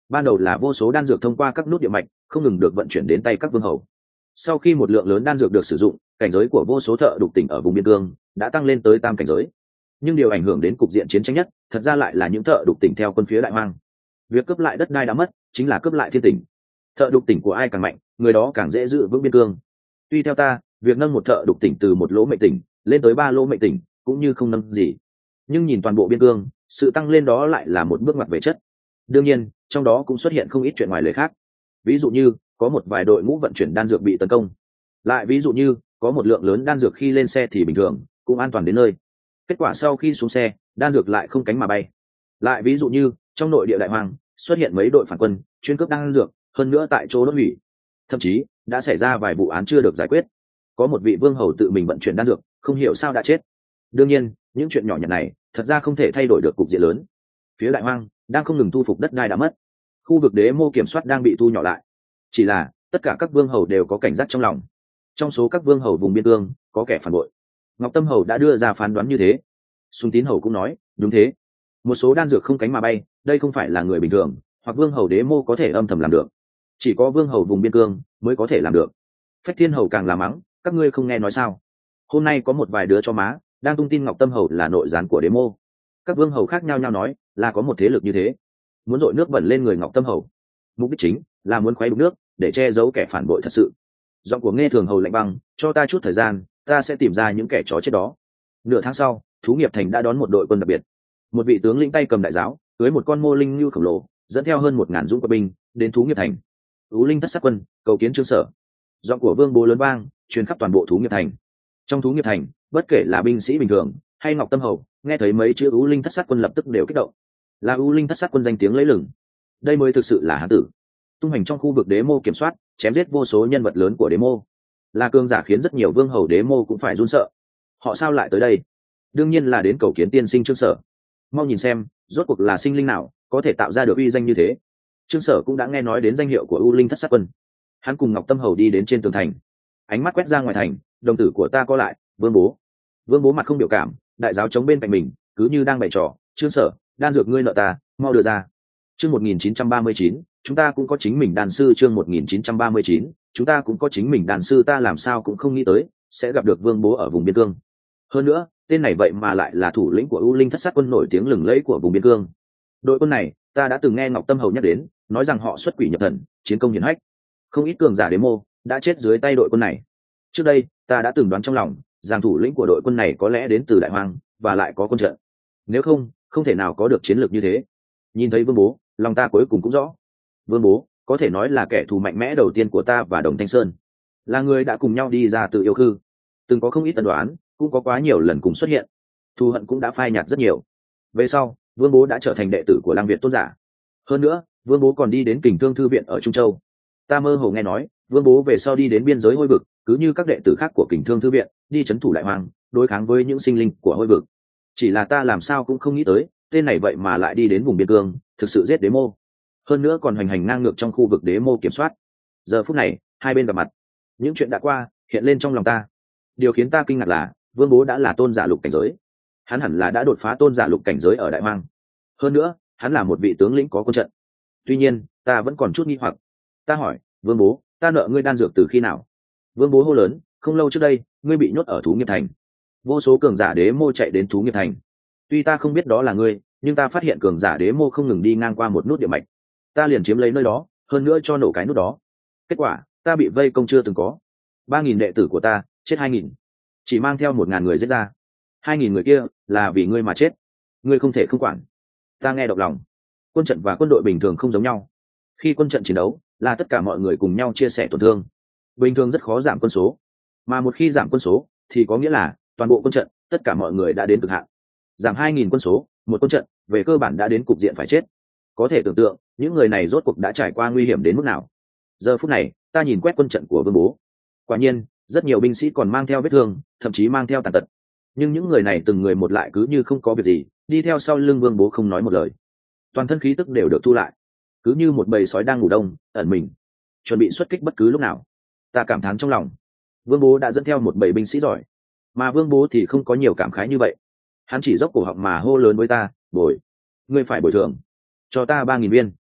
ban đầu là vô số đan dược thông qua các nút địa mạch không ngừng được vận chuyển đến tay các vương hầu. Sau khi một lượng lớn đan dược được sử dụng, cảnh giới của vô số thợ đục tỉnh ở vùng biên cương đã tăng lên tới tam cảnh giới. Nhưng điều ảnh hưởng đến cục diện chiến tranh nhất thật ra lại là những thợ đục tỉnh theo quân phía đại hoang. Việc cướp lại đất đai đã mất chính là cướp lại thiên tỉnh. Thợ đục tỉnh của ai càng mạnh, người đó càng dễ giữ vững biên cương. Tuy theo ta, việc nâng một thợ đục tỉnh từ một lỗ mệnh tỉnh lên tới ba lỗ mệnh tỉnh cũng như không nâng gì, nhưng nhìn toàn bộ biên cương, sự tăng lên đó lại là một bước ngoặt về chất. Đương nhiên, trong đó cũng xuất hiện không ít chuyện ngoài lời khác. Ví dụ như có một vài đội ngũ vận chuyển đan dược bị tấn công, lại ví dụ như có một lượng lớn đan dược khi lên xe thì bình thường cũng an toàn đến nơi, kết quả sau khi xuống xe đan dược lại không cánh mà bay. Lại ví dụ như trong nội địa đại hoàng xuất hiện mấy đội phản quân chuyên cướp đan dược, hơn nữa tại chỗ đốt hủy. Thậm chí đã xảy ra vài vụ án chưa được giải quyết, có một vị vương hầu tự mình vận chuyển đan dược không hiểu sao đã chết. Đương nhiên những chuyện nhỏ nhặt này thật ra không thể thay đổi được cục diện lớn. Phía đại hoang đang không ngừng thu phục đất đai đã mất, khu vực đế mô kiểm soát đang bị thu nhỏ lại. Chỉ là tất cả các vương hầu đều có cảnh giác trong lòng. Trong số các vương hầu vùng biên cương có kẻ phản bội, Ngọc Tâm hầu đã đưa ra phán đoán như thế. Sung Tín hầu cũng nói đúng thế, một số đan dược không cánh mà bay, đây không phải là người bình thường hoặc vương hầu đế mô có thể âm thầm làm được, chỉ có vương hầu vùng biên cương mới có thể làm được. Phách Thiên hầu càng là mắng, các ngươi không nghe nói sao, hôm nay có một vài đứa cho má đang tung tin Ngọc Tâm hầu là nội gián của đế mô. Các vương hầu khác nhau nhau nói là có một thế lực như thế muốn dội nước bẩn lên người Ngọc Tâm hầu, mục đích chính là muốn khuấy đục nước để che giấu kẻ phản bội thật sự. Giọng của Nghe Thường hầu lạnh băng, cho ta chút thời gian, ta sẽ tìm ra những kẻ chó chết đó. Nửa tháng sau, Thú Nghiệp Thành đã đón một đội quân đặc biệt. Một vị tướng lĩnh tay cầm đại giáo, cưới một con mô linh như khổng lồ, dẫn theo hơn một ngàn dũng quân binh đến Thú Nghiệp Thành. Ú Linh Thất Sát Quân cầu kiến Trương Sở. Giọng của Vương Bố lớn vang, truyền khắp toàn bộ Thú Nghiệp Thành. Trong Thú Nghiệp Thành, bất kể là binh sĩ bình thường hay Ngọc Tâm hầu, nghe thấy mấy chữ Ú Linh Thất Sát Quân lập tức đều kích động. Là Ú Linh Thất Sát Quân danh tiếng lẫy lừng, đây mới thực sự là hán tử. Tung hành trong khu vực đế mô kiểm soát, chém giết vô số nhân vật lớn của đế mô, là cường giả khiến rất nhiều vương hầu đế mô cũng phải run sợ. Họ sao lại tới đây? Đương nhiên là đến cầu kiến tiên sinh Trương Sở. Mau nhìn xem, rốt cuộc là sinh linh nào có thể tạo ra được uy danh như thế. Trương Sở cũng đã nghe nói đến danh hiệu của U Linh Thất Sát Quân. Hắn cùng Ngọc Tâm hầu đi đến trên tường thành, ánh mắt quét ra ngoài thành. Đồng tử của ta có lại, Vương Bố. Vương Bố mặt không biểu cảm, đại giáo chống bên cạnh mình, cứ như đang bày trò. Trương Sở, đan dược ngươi nợ ta, mau đưa ra. Chương một nghìn chín trăm ba mươi chín, chúng ta cũng có chính mình đan sư. Chương một nghìn chín trăm ba mươi chín, chúng ta cũng có chính mình đan sư. Ta làm sao cũng không nghĩ tới sẽ gặp được Vương Bố ở vùng biên cương. Hơn nữa, tên này vậy mà lại là thủ lĩnh của U Linh Thất Sát Quân nổi tiếng lừng lẫy của vùng biên cương. Đội quân này, ta đã từng nghe Ngọc Tâm hầu nhắc đến, nói rằng họ xuất quỷ nhập thần, chiến công hiển hách. Không ít cường giả đế mô đã chết dưới tay đội quân này. Trước đây, ta đã từng đoán trong lòng rằng thủ lĩnh của đội quân này có lẽ đến từ Đại Hoang và lại có quân trận. Nếu không, không thể nào có được chiến lược như thế. Nhìn thấy Vương Bố, lòng ta cuối cùng cũng rõ. Vương Bố có thể nói là kẻ thù mạnh mẽ đầu tiên của ta và Đồng Thanh Sơn, là người đã cùng nhau đi ra từ yêu khư, từng có không ít tân đoán, cũng có quá nhiều lần cùng xuất hiện, thù hận cũng đã phai nhạt rất nhiều. Về sau, Vương Bố đã trở thành đệ tử của Lang Việt tôn giả. Hơn nữa, Vương Bố còn đi đến Kình Thương thư viện ở Trung Châu. Ta mơ hồ nghe nói, Vương Bố về sau đi đến biên giới Hôi Vực, cứ như các đệ tử khác của Kình Thương thư viện, đi trấn thủ Đại Hoang, đối kháng với những sinh linh của Hôi Vực. Chỉ là ta làm sao cũng không nghĩ tới, tên này vậy mà lại đi đến vùng biên cương, thực sự giết đế mô, hơn nữa còn hoành hành ngang ngược trong khu vực đế mô kiểm soát. Giờ phút này, hai bên gặp mặt, những chuyện đã qua hiện lên trong lòng ta. Điều khiến ta kinh ngạc là Vương Bố đã là tôn giả lục cảnh giới, hắn hẳn là đã đột phá tôn giả lục cảnh giới ở Đại Hoang. Hơn nữa, hắn là một vị tướng lĩnh có quân trận. Tuy nhiên, ta vẫn còn chút nghi hoặc. Ta hỏi, Vương Bố, ta nợ ngươi đan dược từ khi nào? Vương Bố hô lớn, không lâu trước đây, ngươi bị nhốt ở Thú Nghiệp Thành. Vô số cường giả đế mô chạy đến Thú Nghiệp Thành. Tuy ta không biết đó là ngươi, nhưng ta phát hiện cường giả đế mô không ngừng đi ngang qua một nút địa mạch. Ta liền chiếm lấy nơi đó, hơn nữa cho nổ cái nút đó. Kết quả, ta bị vây công chưa từng có. Ba nghìn đệ tử của ta, chết hai nghìn. Chỉ mang theo một ngàn người giết ra. Hai nghìn người kia, là vì ngươi mà chết. Ngươi không thể không quản. Ta nghe động lòng. Quân trận và quân đội bình thường không giống nhau. Khi quân trận chiến đấu, là tất cả mọi người cùng nhau chia sẻ tổn thương. Bình thường rất khó giảm quân số. Mà một khi giảm quân số, thì có nghĩa là toàn bộ quân trận, tất cả mọi người đã đến cực hạn. Giảm hai nghìn quân số, một quân trận, về cơ bản đã đến cục diện phải chết. Có thể tưởng tượng, những người này rốt cuộc đã trải qua nguy hiểm đến mức nào. Giờ phút này, ta nhìn quét quân trận của Vương Bố. Quả nhiên, rất nhiều binh sĩ còn mang theo vết thương, thậm chí mang theo tàn tật. Nhưng những người này từng người một lại cứ như không có việc gì, đi theo sau lưng Vương Bố không nói một lời. Toàn thân khí tức đều được thu lại, cứ như một bầy sói đang ngủ đông, ẩn mình, chuẩn bị xuất kích bất cứ lúc nào. Ta cảm thán trong lòng, Vương Bố đã dẫn theo một bầy binh sĩ giỏi, mà Vương Bố thì không có nhiều cảm khái như vậy. Hắn chỉ dốc cổ họng mà hô lớn với ta, bồi, ngươi phải bồi thường cho ta ba nghìn viên.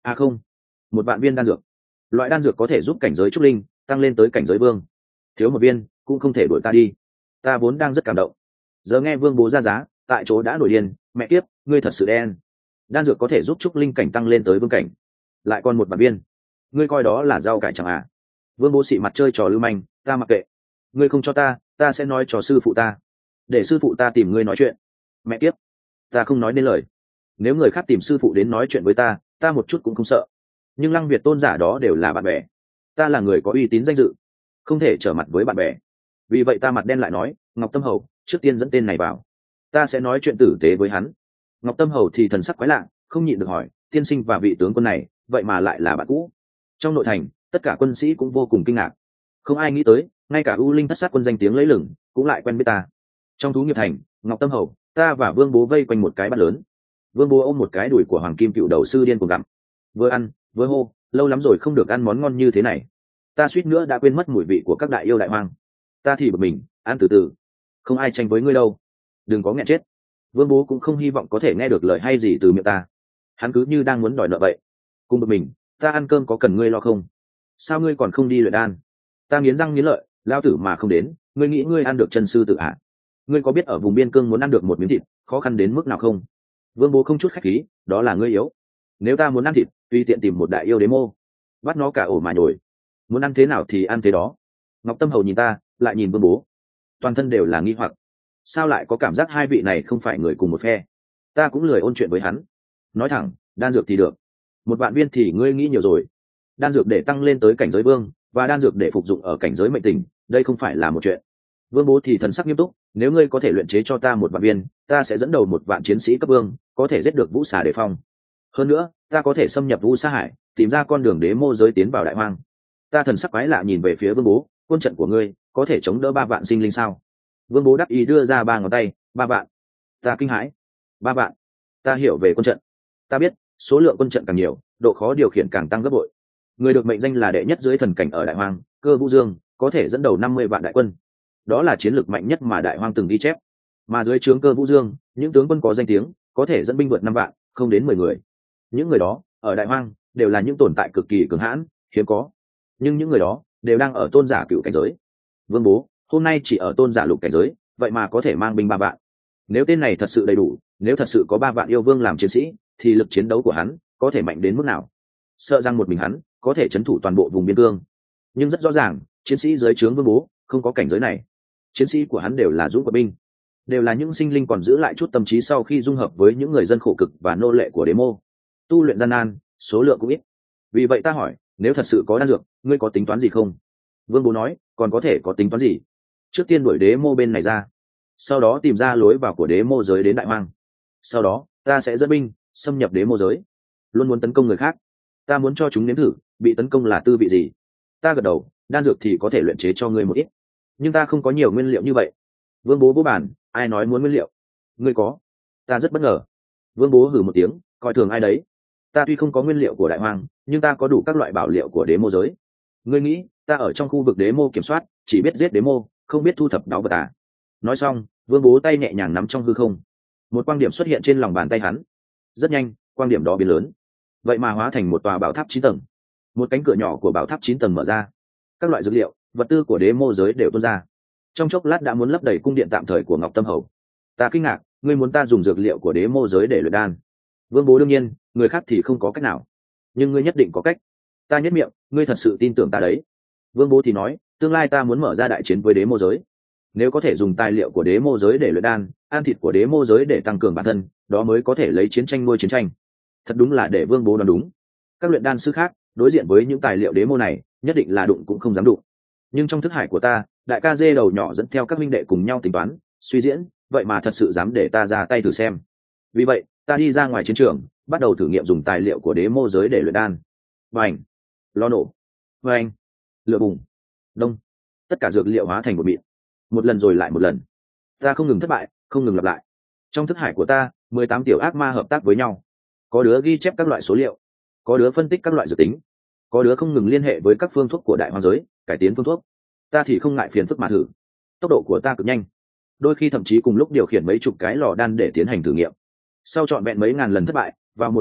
À không, một vạn viên đan dược. Loại đan dược có thể giúp cảnh giới trúc linh tăng lên tới cảnh giới vương. Thiếu một viên cũng không thể đuổi ta đi. Ta vốn đang rất cảm động, giờ nghe vương bố ra giá, tại chỗ đã nổi điên. Mẹ kiếp, ngươi thật sự đen. Đan dược có thể giúp trúc linh cảnh tăng lên tới vương cảnh, lại còn một vạn viên, ngươi coi đó là rau cải chẳng à? Vương bố xị mặt chơi trò lưu manh. Ta mặc kệ, ngươi không cho ta, ta sẽ nói cho sư phụ ta, để sư phụ ta tìm ngươi nói chuyện. Mẹ kiếp, ta không nói nên lời. Nếu người khác tìm sư phụ đến nói chuyện với ta, ta một chút cũng không sợ, nhưng Lăng Việt tôn giả đó đều là bạn bè, ta là người có uy tín danh dự, không thể trở mặt với bạn bè. Vì vậy ta mặt đen lại nói, Ngọc Tâm Hầu, trước tiên dẫn tên này vào, ta sẽ nói chuyện tử tế với hắn. Ngọc Tâm Hầu thì thần sắc quái lạ, không nhịn được hỏi, tiên sinh và vị tướng quân này vậy mà lại là bạn cũ? Trong nội thành tất cả quân sĩ cũng vô cùng kinh ngạc, không ai nghĩ tới ngay cả U Linh thất sát quân danh tiếng lấy lừng cũng lại quen biết ta. Trong thú nghiệp thành, Ngọc Tâm Hầu, ta và Vương bố vây quanh một cái bát lớn. Vương bố ôm một cái đùi của Hoàng Kim Cựu đầu sư điên cuồng gặm, vừa ăn vừa hô, lâu lắm rồi không được ăn món ngon như thế này, ta suýt nữa đã quên mất mùi vị của các đại yêu đại hoang. Ta thì bực mình, ăn từ từ, không ai tranh với ngươi đâu, đừng có nghẹn chết. Vương bố cũng không hy vọng có thể nghe được lời hay gì từ miệng ta, hắn cứ như đang muốn đòi nợ vậy. Cùng bực mình, ta ăn cơm có cần ngươi lo không? Sao ngươi còn không đi luyện đan? Ta nghiến răng nghiến lợi, lao tử mà không đến, ngươi nghĩ ngươi ăn được chân sư tự ạ? Ngươi có biết ở vùng biên cương muốn ăn được một miếng thịt khó khăn đến mức nào không? Vương bố không chút khách khí, đó là ngươi yếu. Nếu ta muốn ăn thịt, tùy tiện tìm một đại yêu đế mô, bắt nó cả ổ mà nhồi, muốn ăn thế nào thì ăn thế đó. Ngọc Tâm Hầu nhìn ta, lại nhìn Vương bố, toàn thân đều là nghi hoặc, sao lại có cảm giác hai vị này không phải người cùng một phe. Ta cũng lười ôn chuyện với hắn, nói thẳng, đan dược thì được, một vạn viên thì ngươi nghĩ nhiều rồi. Đan dược để tăng lên tới cảnh giới vương và đan dược để phục dụng ở cảnh giới mệnh tình, đây không phải là một chuyện. Vương bố thì thần sắc nghiêm túc, nếu ngươi có thể luyện chế cho ta một vạn viên, ta sẽ dẫn đầu một vạn chiến sĩ cấp vương, có thể giết được vũ xà đề phong. Hơn nữa, ta có thể xâm nhập vũ sa hải, tìm ra con đường đế mô giới tiến vào đại hoang. Ta thần sắc quái lạ nhìn về phía Vương bố, quân trận của ngươi có thể chống đỡ ba vạn sinh linh sao? Vương bố đắc ý đưa ra ba ngón tay. Ba vạn? Ta kinh hãi. Ba vạn? Ta hiểu về quân trận, ta biết số lượng quân trận càng nhiều, độ khó điều khiển càng tăng gấp bội. Người được mệnh danh là đệ nhất dưới thần cảnh ở đại hoang, Cơ Vũ Dương, có thể dẫn đầu năm mươi vạn đại quân, đó là chiến lược mạnh nhất mà đại hoang từng ghi chép. Mà dưới trướng Cơ Vũ Dương, những tướng quân có danh tiếng có thể dẫn binh vượt năm vạn, không đến mười người. Những người đó ở đại hoang đều là những tồn tại cực kỳ cường hãn, hiếm có, nhưng những người đó đều đang ở tôn giả cựu cảnh giới. Vương bố hôm nay chỉ ở tôn giả lục cảnh giới, vậy mà có thể mang binh ba vạn. Nếu tên này thật sự đầy đủ, nếu thật sự có ba vạn yêu vương làm chiến sĩ, thì lực chiến đấu của hắn có thể mạnh đến mức nào? Sợ rằng một mình hắn có thể trấn thủ toàn bộ vùng biên cương. Nhưng rất rõ ràng, chiến sĩ dưới trướng Vương bố không có cảnh giới này. Chiến sĩ của hắn đều là dũng của binh, đều là những sinh linh còn giữ lại chút tâm trí sau khi dung hợp với những người dân khổ cực và nô lệ của đế mô. Tu luyện gian nan, số lượng cũng ít. Vì vậy ta hỏi, nếu thật sự có đan dược, ngươi có tính toán gì không? Vương bố nói, còn có thể có tính toán gì? Trước tiên đuổi đế mô bên này ra, sau đó tìm ra lối vào của đế mô giới đến đại hoang. Sau đó ta sẽ dẫn binh xâm nhập đế mô giới, luôn muốn tấn công người khác. Ta muốn cho chúng nếm thử bị tấn công là tư vị gì. Ta gật đầu, đan dược thì có thể luyện chế cho ngươi một ít, nhưng ta không có nhiều nguyên liệu như vậy. Vương bố vô bản, ai nói muốn nguyên liệu? Ngươi có. Ta rất bất ngờ. Vương bố hừ một tiếng, coi thường ai đấy. Ta tuy không có nguyên liệu của đại hoang, nhưng ta có đủ các loại bảo liệu của đế mô giới. Ngươi nghĩ ta ở trong khu vực đế mô kiểm soát, chỉ biết giết đế mô, không biết thu thập đáo vật à? Nói xong, Vương bố tay nhẹ nhàng nắm trong hư không, một quang điểm xuất hiện trên lòng bàn tay hắn. Rất nhanh, quang điểm đó biến lớn, vậy mà hóa thành một tòa bảo tháp chín tầng. Một cánh cửa nhỏ của bảo tháp chín tầng mở ra, các loại dược liệu, vật tư của đế mô giới đều tuôn ra. Trong chốc lát đã muốn lấp đầy cung điện tạm thời của Ngọc Tâm Hầu. Ta kinh ngạc, ngươi muốn ta dùng dược liệu của đế mô giới để luyện đan? Vương bố đương nhiên, người khác thì không có cách nào, nhưng ngươi nhất định có cách. Ta nhất miệng, ngươi thật sự tin tưởng ta đấy? Vương bố thì nói, tương lai ta muốn mở ra đại chiến với đế mô giới, nếu có thể dùng tài liệu của đế mô giới để luyện đan, ăn thịt của đế mô giới để tăng cường bản thân, đó mới có thể lấy chiến tranh nuôi chiến tranh. Thật đúng là để Vương bố đoán đúng. Các luyện đan sư khác đối diện với những tài liệu đế mô này, nhất định là đụng cũng không dám đụng. Nhưng trong thức hải của ta, đại ca dê đầu nhỏ dẫn theo các minh đệ cùng nhau tính toán suy diễn, vậy mà thật sự dám để ta ra tay thử xem. Vì vậy ta đi ra ngoài chiến trường, bắt đầu thử nghiệm dùng tài liệu của đế mô giới để luyện đan. Vành, lo nổ, vành, lửa bùng, đông, tất cả dược liệu hóa thành một mịn, một lần rồi lại một lần. Ta không ngừng thất bại, không ngừng lặp lại. Trong thức hải của ta, mười tám tiểu ác ma hợp tác với nhau, có đứa ghi chép các loại số liệu, có đứa phân tích các loại dược tính, có đứa không ngừng liên hệ với các phương thuốc của đại hoàng giới, cải tiến phương thuốc. Ta thì không ngại phiền phức mà thử. Tốc độ của ta cực nhanh, đôi khi thậm chí cùng lúc điều khiển mấy chục cái lò đan để tiến hành thử nghiệm. Sau trọn vẹn mấy ngàn lần thất bại, vào một khoảnh khắc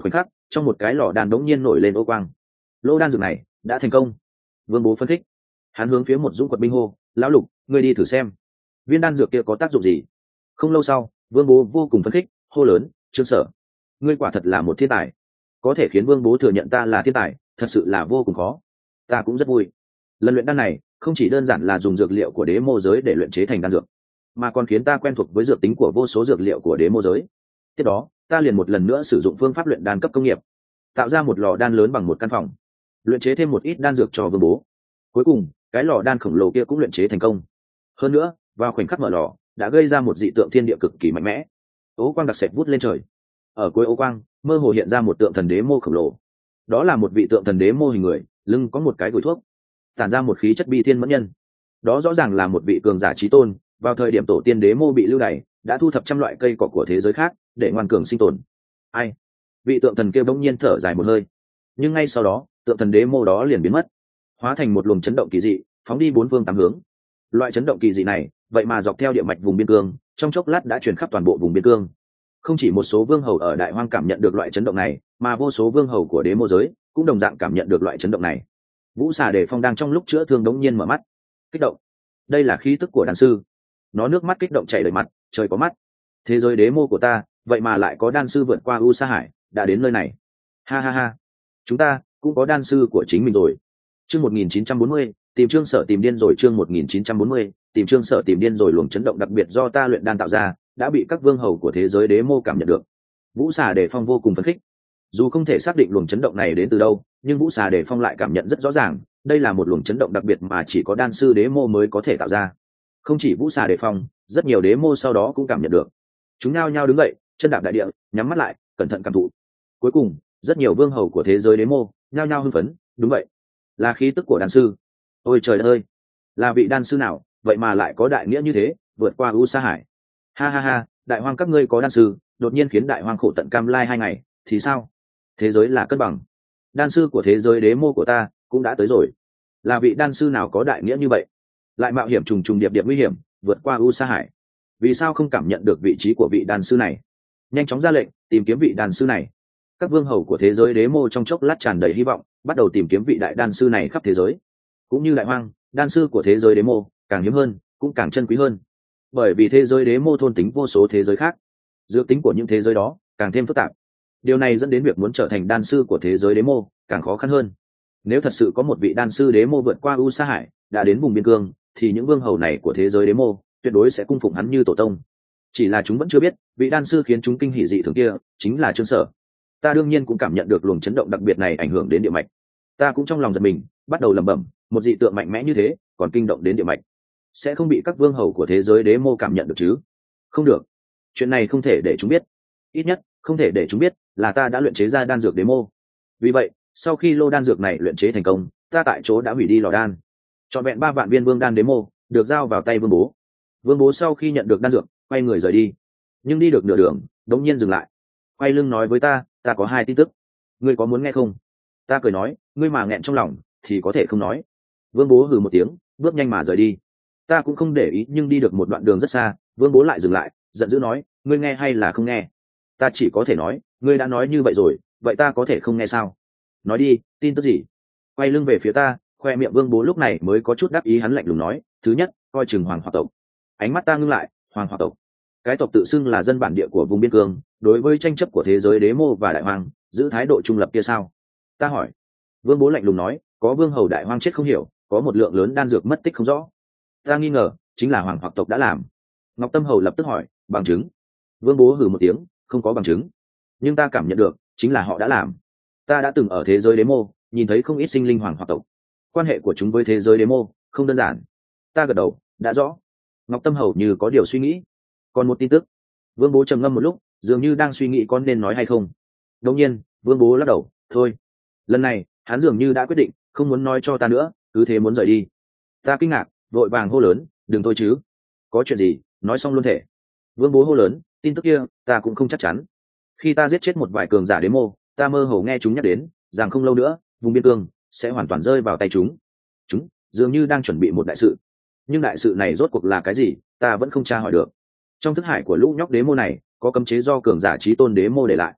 trong một cái lò đan đống nhiên nổi lên ô quang. Lô đan dược này đã thành công. Vương Bố phân tích. Hắn hướng phía một dũng quật binh hô, lão Lục, ngươi đi thử xem viên đan dược kia có tác dụng gì. Không lâu sau, Vương Bố vô cùng phấn khích, hô lớn, Trương Sở, ngươi quả thật là một thiên tài. Có thể khiến Vương Bố thừa nhận ta là thiên tài, thật sự là vô cùng khó. Ta cũng rất vui. Lần luyện đan này không chỉ đơn giản là dùng dược liệu của đế mô giới để luyện chế thành đan dược, mà còn khiến ta quen thuộc với dược tính của vô số dược liệu của đế mô giới. Tiếp đó, ta liền một lần nữa sử dụng phương pháp luyện đan cấp công nghiệp, tạo ra một lò đan lớn bằng một căn phòng, luyện chế thêm một ít đan dược cho Vương Bố. Cuối cùng, cái lò đan khổng lồ kia cũng luyện chế thành công. Hơn nữa, vào khoảnh khắc mở lò, đã gây ra một dị tượng thiên địa cực kỳ mạnh mẽ. Ố quang đặc sệt vút lên trời. Ở cuối ố quang, mơ hồ hiện ra một tượng thần đế mô khổng lồ. Đó là một vị tượng thần đế mô hình người, lưng có một cái gùi thuốc, tản ra một khí chất bi thiên mẫn nhân. Đó rõ ràng là một vị cường giả chí tôn, vào thời điểm tổ tiên đế mô bị lưu đày, đã thu thập trăm loại cây cỏ của thế giới khác để ngoan cường sinh tồn. Ai? Vị tượng thần kia bỗng nhiên thở dài một hơi, nhưng ngay sau đó, tượng thần đế mô đó liền biến mất, hóa thành một luồng chấn động kỳ dị, phóng đi bốn phương tám hướng. Loại chấn động kỳ dị này, vậy mà dọc theo địa mạch vùng biên cương, trong chốc lát đã truyền khắp toàn bộ vùng biên cương. Không chỉ một số vương hầu ở Đại Hoang cảm nhận được loại chấn động này, mà vô số vương hầu của đế mô giới cũng đồng dạng cảm nhận được loại chấn động này. Vũ Xà Đề Phong đang trong lúc chữa thương đống nhiên mở mắt, kích động. Đây là khí tức của đan sư. Nó nước mắt kích động chảy đầy mặt, trời có mắt. Thế giới đế mô của ta, vậy mà lại có đan sư vượt qua U Sa Hải, đã đến nơi này. Ha ha ha, chúng ta cũng có đan sư của chính mình rồi. Chương một nghìn chín trăm bốn mươi, tìm Trương Sở tìm điên rồi. Chương một nghìn chín trăm bốn mươi, tìm Trương Sở tìm điên rồi. Luồng chấn động đặc biệt do ta luyện đan tạo ra, đã bị các vương hầu của thế giới đế mô cảm nhận được. Vũ Xà Đề Phong vô cùng phấn khích. Dù không thể xác định luồng chấn động này đến từ đâu, nhưng Vũ Xà Đề Phong lại cảm nhận rất rõ ràng, đây là một luồng chấn động đặc biệt mà chỉ có đan sư đế mô mới có thể tạo ra. Không chỉ Vũ Xà Đề Phong, rất nhiều đế mô sau đó cũng cảm nhận được. Chúng nhao nhao đứng dậy, chân đạp đại địa, nhắm mắt lại, cẩn thận cảm thụ. Cuối cùng, rất nhiều vương hầu của thế giới đế mô nhao nhao hưng phấn, đúng vậy, là khí tức của đan sư. Ôi trời ơi, là vị đan sư nào, vậy mà lại có đại nghĩa như thế, vượt qua U Sa Hải. Ha ha ha, Đại Hoang các ngươi có đan sư, đột nhiên khiến Đại Hoang khổ tận cam lai hai ngày, thì sao? Thế giới là cân bằng. Đan sư của thế giới đế mô của ta cũng đã tới rồi. Là vị đan sư nào có đại nghĩa như vậy, lại mạo hiểm trùng trùng điệp điệp nguy hiểm, vượt qua U Sa Hải? Vì sao không cảm nhận được vị trí của vị đan sư này? Nhanh chóng ra lệnh, tìm kiếm vị đan sư này. Các vương hầu của thế giới đế mô trong chốc lát tràn đầy hy vọng, bắt đầu tìm kiếm vị đại đan sư này khắp thế giới. Cũng như Đại Hoang, đan sư của thế giới đế mô càng hiếm hơn, cũng càng chân quý hơn, bởi vì thế giới đế mô thôn tính vô số thế giới khác, dược tính của những thế giới đó càng thêm phức tạp. Điều này dẫn đến việc muốn trở thành đan sư của thế giới đế mô càng khó khăn hơn. Nếu thật sự có một vị đan sư đế mô vượt qua U Sa Hải, đã đến vùng biên cương, thì những vương hầu này của thế giới đế mô tuyệt đối sẽ cung phụng hắn như tổ tông. Chỉ là chúng vẫn chưa biết, vị đan sư khiến chúng kinh hỉ dị thường kia chính là Trương Sở. Ta đương nhiên cũng cảm nhận được luồng chấn động đặc biệt này ảnh hưởng đến địa mạch. Ta cũng trong lòng giật mình, bắt đầu lẩm bẩm, một dị tượng mạnh mẽ như thế còn kinh động đến địa mạch, sẽ không bị các vương hầu của thế giới đế mô cảm nhận được chứ? Không được, chuyện này không thể để chúng biết, ít nhất không thể để chúng biết là ta đã luyện chế ra đan dược đế mô. Vì vậy, sau khi lô đan dược này luyện chế thành công, ta tại chỗ đã hủy đi lò đan, trọn vẹn ba vạn viên vương đan đế mô được giao vào tay Vương Bố. Vương Bố sau khi nhận được đan dược, quay người rời đi, nhưng đi được nửa đường đột nhiên dừng lại, quay lưng nói với ta, ta có hai tin tức, ngươi có muốn nghe không? Ta cười nói, ngươi mà nghẹn trong lòng thì có thể không nói. Vương Bố hừ một tiếng, bước nhanh mà rời đi. Ta cũng không để ý, nhưng đi được một đoạn đường rất xa, Vương Bố lại dừng lại, giận dữ nói, ngươi nghe hay là không nghe? Ta chỉ có thể nói, ngươi đã nói như vậy rồi, vậy ta có thể không nghe sao? Nói đi, tin tức gì? Quay lưng về phía ta, khoe miệng Vương Bố lúc này mới có chút đắc ý, hắn lạnh lùng nói, thứ nhất, coi chừng Hoàng Hỏa tộc. Ánh mắt ta ngưng lại, Hoàng Hỏa tộc, cái tộc tự xưng là dân bản địa của vùng biên cương, đối với tranh chấp của thế giới đế mô và Đại Hoang giữ thái độ trung lập kia sao? Ta hỏi. Vương Bố lạnh lùng nói, có vương hầu Đại Hoang chết không hiểu, có một lượng lớn đan dược mất tích không rõ. Ta nghi ngờ chính là Hoàng Hỏa tộc đã làm. Ngọc Tâm Hầu lập tức hỏi, bằng chứng? Vương Bố hừ một tiếng, không có bằng chứng, nhưng ta cảm nhận được chính là họ đã làm. Ta đã từng ở thế giới đế mô nhìn thấy không ít sinh linh Hoàng Hỏa tộc, quan hệ của chúng với thế giới đế mô không đơn giản. Ta gật đầu, đã rõ. Ngọc Tâm Hầu như có điều suy nghĩ. Còn một tin tức. Vương Bố trầm ngâm một lúc, dường như đang suy nghĩ con nên nói hay không. Đột nhiên, Vương Bố lắc đầu, thôi. Lần này, hắn dường như đã quyết định, không muốn nói cho ta nữa, cứ thế muốn rời đi. Ta kinh ngạc, vội vàng hô lớn, đừng thôi chứ. Có chuyện gì, nói xong luôn thể. Vương Bố hô lớn, tin tức kia, ta cũng không chắc chắn. Khi ta giết chết một vài cường giả đế mô, ta mơ hồ nghe chúng nhắc đến, rằng không lâu nữa, vùng biên cương sẽ hoàn toàn rơi vào tay chúng. Chúng dường như đang chuẩn bị một đại sự. Nhưng đại sự này rốt cuộc là cái gì, ta vẫn không tra hỏi được. Trong thức hải của lũ nhóc đế mô này, có cấm chế do cường giả chí tôn đế mô để lại.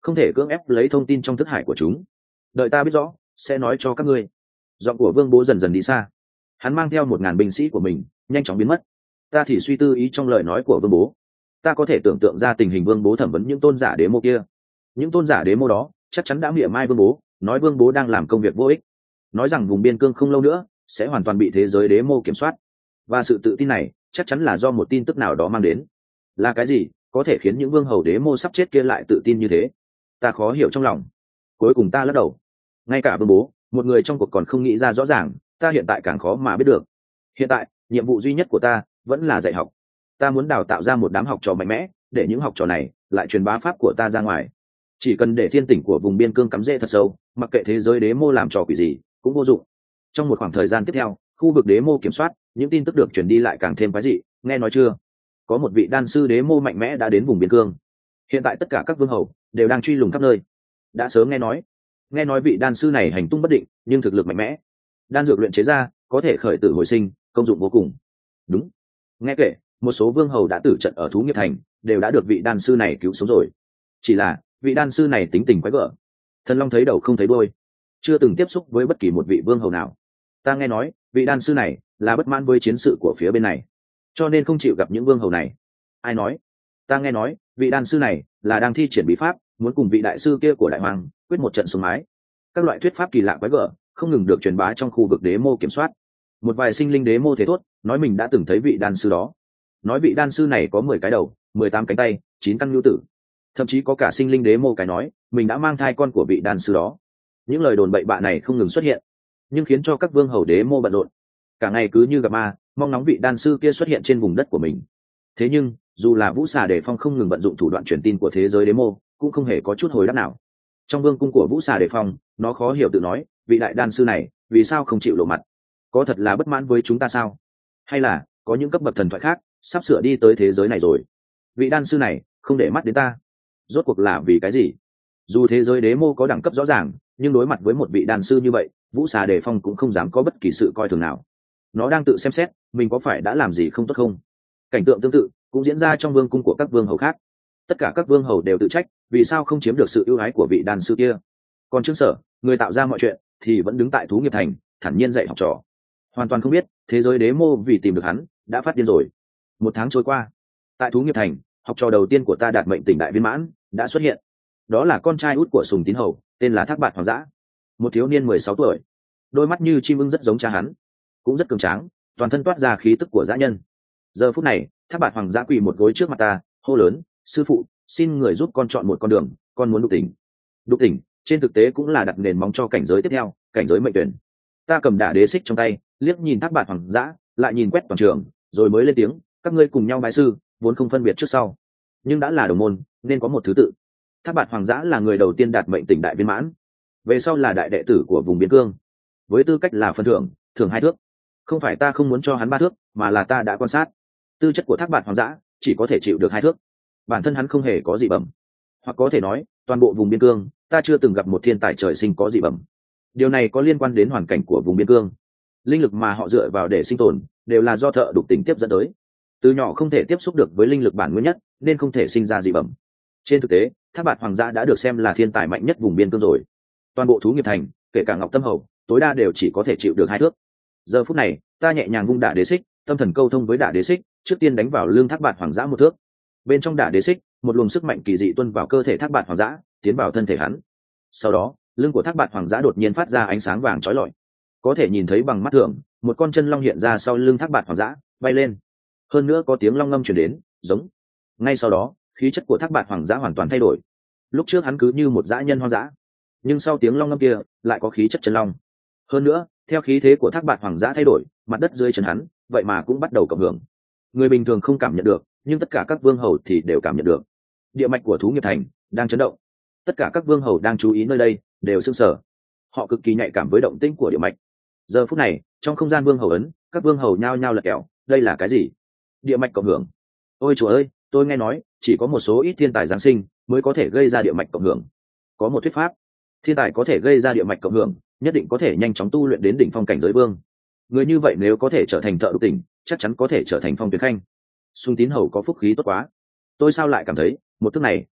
không thể cưỡng ép lấy thông tin trong thức hải của chúng. Đợi ta biết rõ sẽ nói cho các ngươi. Giọng của Vương Bố dần dần đi xa, hắn mang theo một ngàn binh sĩ của mình nhanh chóng biến mất. Ta thì suy tư ý trong lời nói của Vương Bố, ta có thể tưởng tượng ra tình hình Vương Bố thẩm vấn những tôn giả đế mô kia. Những tôn giả đế mô đó chắc chắn đã mỉa mai Vương Bố, nói Vương Bố đang làm công việc vô ích, nói rằng vùng biên cương không lâu nữa sẽ hoàn toàn bị thế giới đế mô kiểm soát. Và sự tự tin này chắc chắn là do một tin tức nào đó mang đến. Là cái gì có thể khiến những vương hầu đế mô sắp chết kia lại tự tin như thế? Ta khó hiểu trong lòng. Cuối cùng ta lắc đầu. Ngay cả Vương Bố, một người trong cuộc còn không nghĩ ra rõ ràng, ta hiện tại càng khó mà biết được. Hiện tại nhiệm vụ duy nhất của ta vẫn là dạy học. Ta muốn đào tạo ra một đám học trò mạnh mẽ, để những học trò này lại truyền bá pháp của ta ra ngoài. Chỉ cần để thiên tỉnh của vùng biên cương cắm rễ thật sâu, mặc kệ thế giới đế mô làm trò quỷ gì cũng vô dụng. Trong một khoảng thời gian tiếp theo, khu vực đế mô kiểm soát, những tin tức được truyền đi lại càng thêm quái dị. Nghe nói chưa, có một vị đan sư đế mô mạnh mẽ đã đến vùng biên cương. Hiện tại tất cả các vương hầu đều đang truy lùng khắp nơi. Đã sớm nghe nói nghe nói vị đan sư này hành tung bất định, nhưng thực lực mạnh mẽ, đan dược luyện chế ra có thể khởi tử hồi sinh, công dụng vô cùng. Đúng, nghe kể một số vương hầu đã tử trận ở Thú Nghiệp Thành đều đã được vị đan sư này cứu sống rồi. Chỉ là vị đan sư này tính tình quái gở, Thần Long thấy đầu không thấy đuôi, chưa từng tiếp xúc với bất kỳ một vị vương hầu nào. Ta nghe nói vị đan sư này là bất mãn với chiến sự của phía bên này, cho nên không chịu gặp những vương hầu này. Ai nói? Ta nghe nói vị đan sư này là đang thi triển bí pháp, muốn cùng vị đại sư kia của đại hoàng quyết một trận xuống mái. Các loại thuyết pháp kỳ lạ quái gở không ngừng được truyền bá trong khu vực đế mô kiểm soát. Một vài sinh linh đế mô thế thốt nói mình đã từng thấy vị đan sư đó, nói vị đan sư này có mười cái đầu, mười tám cánh tay, chín căn ngưu tử. Thậm chí có cả sinh linh đế mô cái nói mình đã mang thai con của vị đan sư đó. Những lời đồn bậy bạ này không ngừng xuất hiện, nhưng khiến cho các vương hầu đế mô bận rộn, cả ngày cứ như gặp ma, mong nóng vị đan sư kia xuất hiện trên vùng đất của mình. Thế nhưng dù là Vũ Xà Đề Phong không ngừng vận dụng thủ đoạn truyền tin của thế giới đế mô, cũng không hề có chút hồi đáp nào. Trong vương cung của Vũ Xà Đề Phong, nó khó hiểu tự nói, vị đại đan sư này vì sao không chịu lộ mặt? Có thật là bất mãn với chúng ta sao? Hay là có những cấp bậc thần thoại khác sắp sửa đi tới thế giới này rồi? Vị đan sư này không để mắt đến ta, rốt cuộc là vì cái gì? Dù thế giới đế mô có đẳng cấp rõ ràng, nhưng đối mặt với một vị đan sư như vậy, Vũ Xà Đề Phong cũng không dám có bất kỳ sự coi thường nào. Nó đang tự xem xét mình có phải đã làm gì không tốt không. Cảnh tượng tương tự cũng diễn ra trong vương cung của các vương hầu khác. Tất cả các vương hầu đều tự trách vì sao không chiếm được sự ưu ái của vị đan sư kia. Còn Trương Sở, người tạo ra mọi chuyện, thì vẫn đứng tại Thú Nghiệp Thành thản nhiên dạy học trò, hoàn toàn không biết thế giới đế mô vì tìm được hắn đã phát điên rồi. Một tháng trôi qua, tại Thú Nghiệp Thành, học trò đầu tiên của ta đạt mệnh tỉnh đại viên mãn đã xuất hiện. Đó là con trai út của Sùng Tín Hầu, tên là Thác Bạt Hoàng Dã, một thiếu niên mười sáu tuổi, đôi mắt như chim ưng rất giống cha hắn, cũng rất cường tráng, toàn thân toát ra khí tức của dã nhân. Giờ phút này, Thác Bạt Hoàng Dã quỳ một gối trước mặt ta, hô lớn: sư phụ, xin người giúp con chọn một con đường, con muốn đục tỉnh. Đục tỉnh trên thực tế cũng là đặt nền móng cho cảnh giới tiếp theo, cảnh giới mệnh tuyển. Ta cầm đả đế xích trong tay, liếc nhìn Thác Bạt Hoàng Dã, lại nhìn quét toàn trường, rồi mới lên tiếng: các ngươi cùng nhau bái sư, vốn không phân biệt trước sau, nhưng đã là đồng môn nên có một thứ tự. Thác Bạt Hoàng Dã là người đầu tiên đạt mệnh tỉnh đại viên mãn, về sau là đại đệ tử của vùng biên cương, với tư cách là phần thưởng, thưởng hai thước. Không phải ta không muốn cho hắn ba thước, mà là ta đã quan sát tư chất của Thác Bạt Hoàng Dã chỉ có thể chịu được hai thước. Bản thân hắn không hề có dị bẩm, hoặc có thể nói toàn bộ vùng biên cương ta chưa từng gặp một thiên tài trời sinh có dị bẩm. Điều này có liên quan đến hoàn cảnh của vùng biên cương. Linh lực mà họ dựa vào để sinh tồn đều là do thợ đục tỉnh tiếp dẫn tới. Từ nhỏ không thể tiếp xúc được với linh lực bản nguyên nhất, nên không thể sinh ra dị bẩm. Trên thực tế, Thác Bạt Hoàng Dã đã được xem là thiên tài mạnh nhất vùng biên cương rồi. Toàn bộ Thú Nghiệp Thành, kể cả Ngọc Tâm Hầu, tối đa đều chỉ có thể chịu được hai thước. Giờ phút này, ta nhẹ nhàng vung đả đế xích, tâm thần câu thông với đả đế xích, trước tiên đánh vào lưng Thác Bạt Hoàng Dã một thước. Bên trong đả đế xích, một luồng sức mạnh kỳ dị tuôn vào cơ thể Thác Bạt Hoàng Dã, tiến vào thân thể hắn. Sau đó, lưng của Thác Bạt Hoàng Dã đột nhiên phát ra ánh sáng vàng chói lọi. Có thể nhìn thấy bằng mắt thường, một con chân long hiện ra sau lưng Thác Bạt Hoàng Dã, bay lên. Hơn nữa có tiếng long ngâm truyền đến, giống. Ngay sau đó, khí chất của Thác Bạt Hoàng Dã hoàn toàn thay đổi. Lúc trước hắn cứ như một dã nhân hoang dã, nhưng sau tiếng long ngâm kia lại có khí chất chân long. Hơn nữa, theo khí thế của Thác Bạt Hoàng Dã thay đổi, mặt đất dưới chân hắn vậy mà cũng bắt đầu cộng hưởng. Người bình thường không cảm nhận được, nhưng tất cả các vương hầu thì đều cảm nhận được. Địa mạch của Thú Nghiệp Thành đang chấn động. Tất cả các vương hầu đang chú ý nơi đây đều sững sờ. Họ cực kỳ nhạy cảm với động tĩnh của địa mạch. Giờ phút này, trong không gian vương hầu ấn, các vương hầu nhao nhao lật kẹo, đây là cái gì? Địa mạch cộng hưởng. Ôi trời ơi, tôi nghe nói chỉ có một số ít thiên tài giáng sinh mới có thể gây ra địa mạch cộng hưởng. Có một thuyết pháp, thiên tài có thể gây ra địa mạch cộng hưởng, nhất định có thể nhanh chóng tu luyện đến đỉnh phong cảnh giới vương. Người như vậy nếu có thể trở thành thợ đục tỉnh, chắc chắn có thể trở thành phong tuyệt khanh. Sung Tín Hầu có phúc khí tốt quá. Tôi sao lại cảm thấy một thức này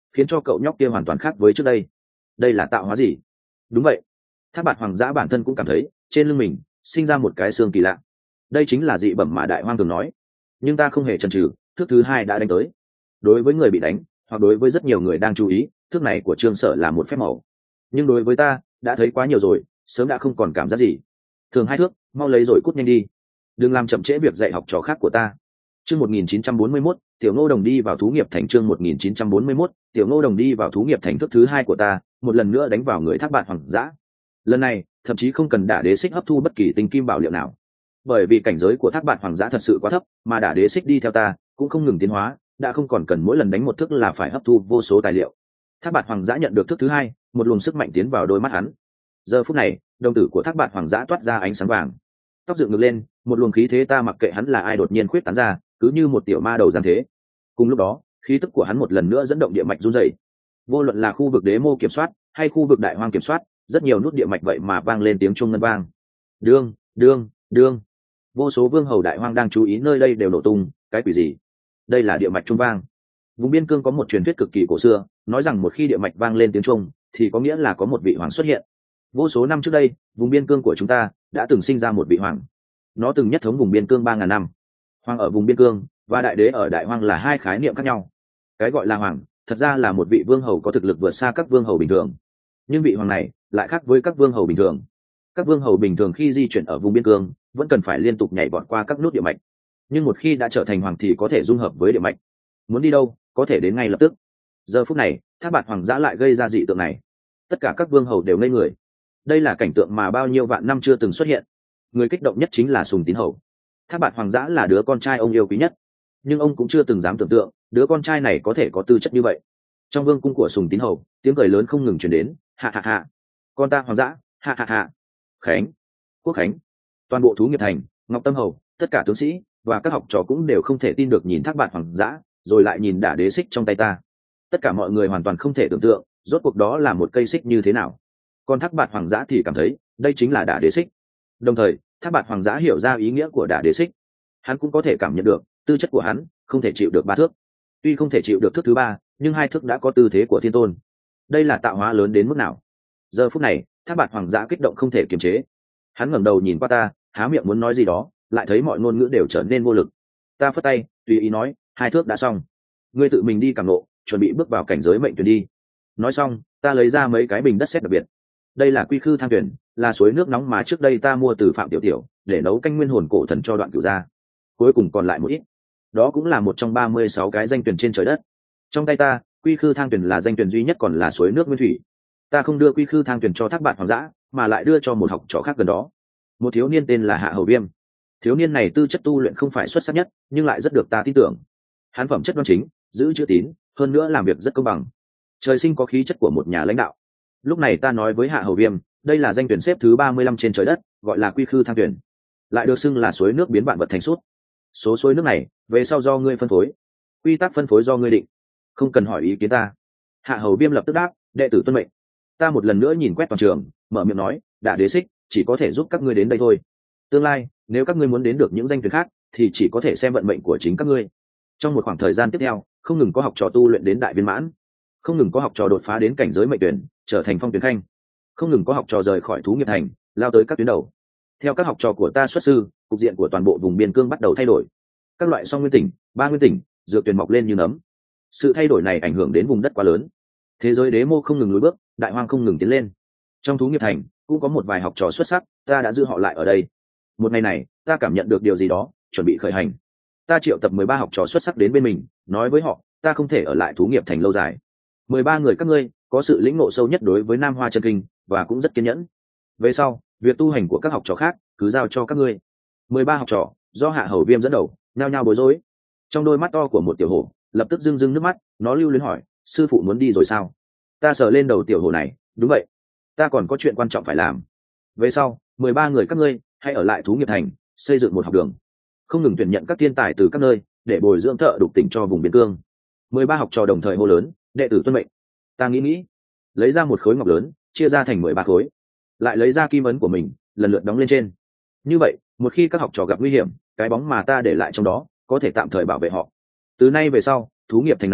khiến cho cậu nhóc kia hoàn toàn khác với trước đây. Đây là tạo hóa gì? Đúng vậy, Thác Bạt Hoàng Dã bản thân cũng cảm thấy trên lưng mình sinh ra một cái xương kỳ lạ. Đây chính là dị bẩm mà Đại Hoang thường nói. Nhưng ta không hề chần chừ, thước thứ hai đã đánh tới. Đối với người bị đánh, hoặc đối với rất nhiều người đang chú ý, thước này của Trương Sở là một phép màu. Nhưng đối với ta, đã thấy quá nhiều rồi, sớm đã không còn cảm giác gì. Thường hai thước, mau lấy rồi cút nhanh đi. Đừng làm chậm trễ việc dạy học trò khác của ta. Chương một nghìn chín trăm bốn mươi mốt, Tiểu Ngô Đồng đi vào thú nghiệp thành. Chương một nghìn chín trăm bốn mươi mốt, Tiểu Ngô Đồng đi vào thú nghiệp thành. Thước thứ hai của ta, một lần nữa đánh vào người Thác Bạt Hoàng Dã. Lần này, thậm chí không cần Đả Đế Xích hấp thu bất kỳ tinh kim bảo liệu nào. Bởi vì cảnh giới của Thác Bạt Hoàng Dã thật sự quá thấp, mà Đả Đế Xích đi theo ta, cũng không ngừng tiến hóa, đã không còn cần mỗi lần đánh một thước là phải hấp thu vô số tài liệu. Thác Bạt Hoàng Dã nhận được thước thứ hai, một luồng sức mạnh tiến vào đôi mắt hắn. Giờ phút này, đồng tử của Thác Bạt Hoàng Dã toát ra ánh sáng vàng, tóc dựng ngược lên, một luồng khí thế ta mặc kệ hắn là ai đột nhiên khuyết tán ra, cứ như một tiểu ma đầu giáng thế. Cùng lúc đó, khí tức của hắn một lần nữa dẫn động địa mạch run rẩy. Vô luận là khu vực Đế Mô kiểm soát hay khu vực Đại Hoang kiểm soát, rất nhiều nút địa mạch vậy mà vang lên tiếng chuông ngân vang. Đương, đương, đương. Vô số vương hầu Đại Hoang đang chú ý nơi đây đều nổ tung, cái quỷ gì? Đây là địa mạch trung vang. Vùng biên cương có một truyền thuyết cực kỳ cổ xưa, nói rằng một khi địa mạch vang lên tiếng chuông, thì có nghĩa là có một vị hoàng xuất hiện. Vô số năm trước đây, vùng biên cương của chúng ta đã từng sinh ra một vị hoàng. Nó từng nhất thống vùng biên cương ba ngàn năm. Hoàng ở vùng biên cương và đại đế ở Đại Hoang là hai khái niệm khác nhau. Cái gọi là hoàng, thật ra là một vị vương hầu có thực lực vượt xa các vương hầu bình thường. Nhưng vị hoàng này lại khác với các vương hầu bình thường. Các vương hầu bình thường khi di chuyển ở vùng biên cương vẫn cần phải liên tục nhảy vọt qua các nút địa mạch. Nhưng một khi đã trở thành hoàng thì có thể dung hợp với địa mạch. Muốn đi đâu, có thể đến ngay lập tức. Giờ phút này, Thác Bạt Hoàng Dã lại gây ra dị tượng này. Tất cả các vương hầu đều ngây người. Đây là cảnh tượng mà bao nhiêu vạn năm chưa từng xuất hiện. Người kích động nhất chính là Sùng Tín Hầu. Thác Bạt Hoàng Dã là đứa con trai ông yêu quý nhất, nhưng ông cũng chưa từng dám tưởng tượng đứa con trai này có thể có tư chất như vậy. Trong vương cung của Sùng Tín Hầu, tiếng cười lớn không ngừng truyền đến. Hạ hạ hạ, con ta Hoàng Dã, hạ hạ hạ. Khánh, Quốc Khánh, toàn bộ thú nghiệp thành, Ngọc Tâm Hầu, tất cả tướng sĩ và các học trò cũng đều không thể tin được nhìn Thác Bạt Hoàng Dã, rồi lại nhìn Đả Đế Xích trong tay ta. Tất cả mọi người hoàn toàn không thể tưởng tượng rốt cuộc đó là một cây xích như thế nào. Còn Thác Bạt Hoàng Dã thì cảm thấy đây chính là Đả Đế Xích. Đồng thời, Thác Bạt Hoàng Dã hiểu ra ý nghĩa của Đả Đế Xích. Hắn cũng có thể cảm nhận được tư chất của hắn không thể chịu được ba thước. Tuy không thể chịu được thước thứ ba, nhưng hai thước đã có tư thế của thiên tôn. Đây là tạo hóa lớn đến mức nào? Giờ phút này, Thác Bạt Hoàng Dã kích động không thể kiềm chế. Hắn ngẩng đầu nhìn qua ta, há miệng muốn nói gì đó, lại thấy mọi ngôn ngữ đều trở nên vô lực. Ta phất tay, tùy ý nói, hai thước đã xong. Ngươi tự mình đi cảm ngộ, chuẩn bị bước vào cảnh giới mệnh tuyển đi. Nói xong, ta lấy ra mấy cái bình đất sét đặc biệt. Đây là quy khư thang tuyển, là suối nước nóng mà trước đây ta mua từ Phạm Tiểu Tiểu để nấu canh nguyên hồn cổ thần cho Đoạn Cửu gia. Cuối cùng còn lại một ít. Đó cũng là một trong ba mươi sáu cái danh tuyển trên trời đất. Trong tay ta, quy khư thang tuyển là danh tuyển duy nhất còn là suối nước nguyên thủy. Ta không đưa quy khư thang tuyển cho Thác Bạt Hoàng Dã, mà lại đưa cho một học trò khác gần đó. Một thiếu niên tên là Hạ Hầu Viêm. Thiếu niên này tư chất tu luyện không phải xuất sắc nhất, nhưng lại rất được ta tin tưởng. Hắn phẩm chất đoan chính, giữ chữ tín, hơn nữa làm việc rất công bằng. Trời sinh có khí chất của một nhà lãnh đạo. Lúc này ta nói với Hạ Hầu Viêm, đây là danh tuyển xếp thứ ba mươi lăm trên trời đất, gọi là quy khư thang tuyển, lại được xưng là suối nước biến vạn vật thành sút. Số suối nước này về sau do ngươi phân phối, quy tắc phân phối do ngươi định, không cần hỏi ý kiến ta. Hạ Hầu Viêm lập tức đáp, đệ tử tuân mệnh. Ta một lần nữa nhìn quét toàn trường, mở miệng nói, Đả Đế Xích chỉ có thể giúp các ngươi đến đây thôi. Tương lai nếu các ngươi muốn đến được những danh tuyển khác thì chỉ có thể xem vận mệnh của chính các ngươi. Trong một khoảng thời gian tiếp theo, không ngừng có học trò tu luyện đến đại viên mãn, không ngừng có học trò đột phá đến cảnh giới mệnh tuyển, trở thành phong tuyển khanh, không ngừng có học trò rời khỏi thú nghiệp thành, lao tới các tuyến đầu. Theo các học trò của ta xuất sư, cục diện của toàn bộ vùng biên cương bắt đầu thay đổi. Các loại song nguyên tỉnh, ba nguyên tỉnh, dược tuyển mọc lên như nấm. Sự thay đổi này ảnh hưởng đến vùng đất quá lớn. Thế giới Đế Mô không ngừng lùi bước, Đại Hoang không ngừng tiến lên. Trong thú nghiệp thành cũng có một vài học trò xuất sắc, ta đã giữ họ lại ở đây. Một ngày này, ta cảm nhận được điều gì đó, chuẩn bị khởi hành. Ta triệu tập mười ba học trò xuất sắc đến bên mình, nói với họ, ta không thể ở lại thú nghiệp thành lâu dài. Mười ba người các ngươi có sự lĩnh ngộ sâu nhất đối với Nam Hoa chân kinh và cũng rất kiên nhẫn. Về sau, việc tu hành của các học trò khác cứ giao cho các ngươi. Mười ba học trò do Hạ Hầu Viêm dẫn đầu, nhao nhao bối rối. Trong đôi mắt to của một tiểu hổ lập tức rưng rưng nước mắt, nó lưu luyến hỏi, sư phụ muốn đi rồi sao? Ta sờ lên đầu tiểu hổ này, đúng vậy, ta còn có chuyện quan trọng phải làm. Về sau, mười ba người các ngươi hãy ở lại thú nghiệp thành, xây dựng một học đường, không ngừng tuyển nhận các thiên tài từ các nơi để bồi dưỡng thợ đục tỉnh cho vùng biên cương. Mười ba học trò đồng thời hô lớn, đệ tử tuân mệnh. Ta nghĩ nghĩ, lấy ra một khối ngọc lớn, chia ra thành mười ba khối, lại lấy ra kim ấn của mình, lần lượt đóng lên trên. Như vậy, một khi các học trò gặp nguy hiểm, cái bóng mà ta để lại trong đó có thể tạm thời bảo vệ họ. Từ nay về sau, thú nghiệp thành này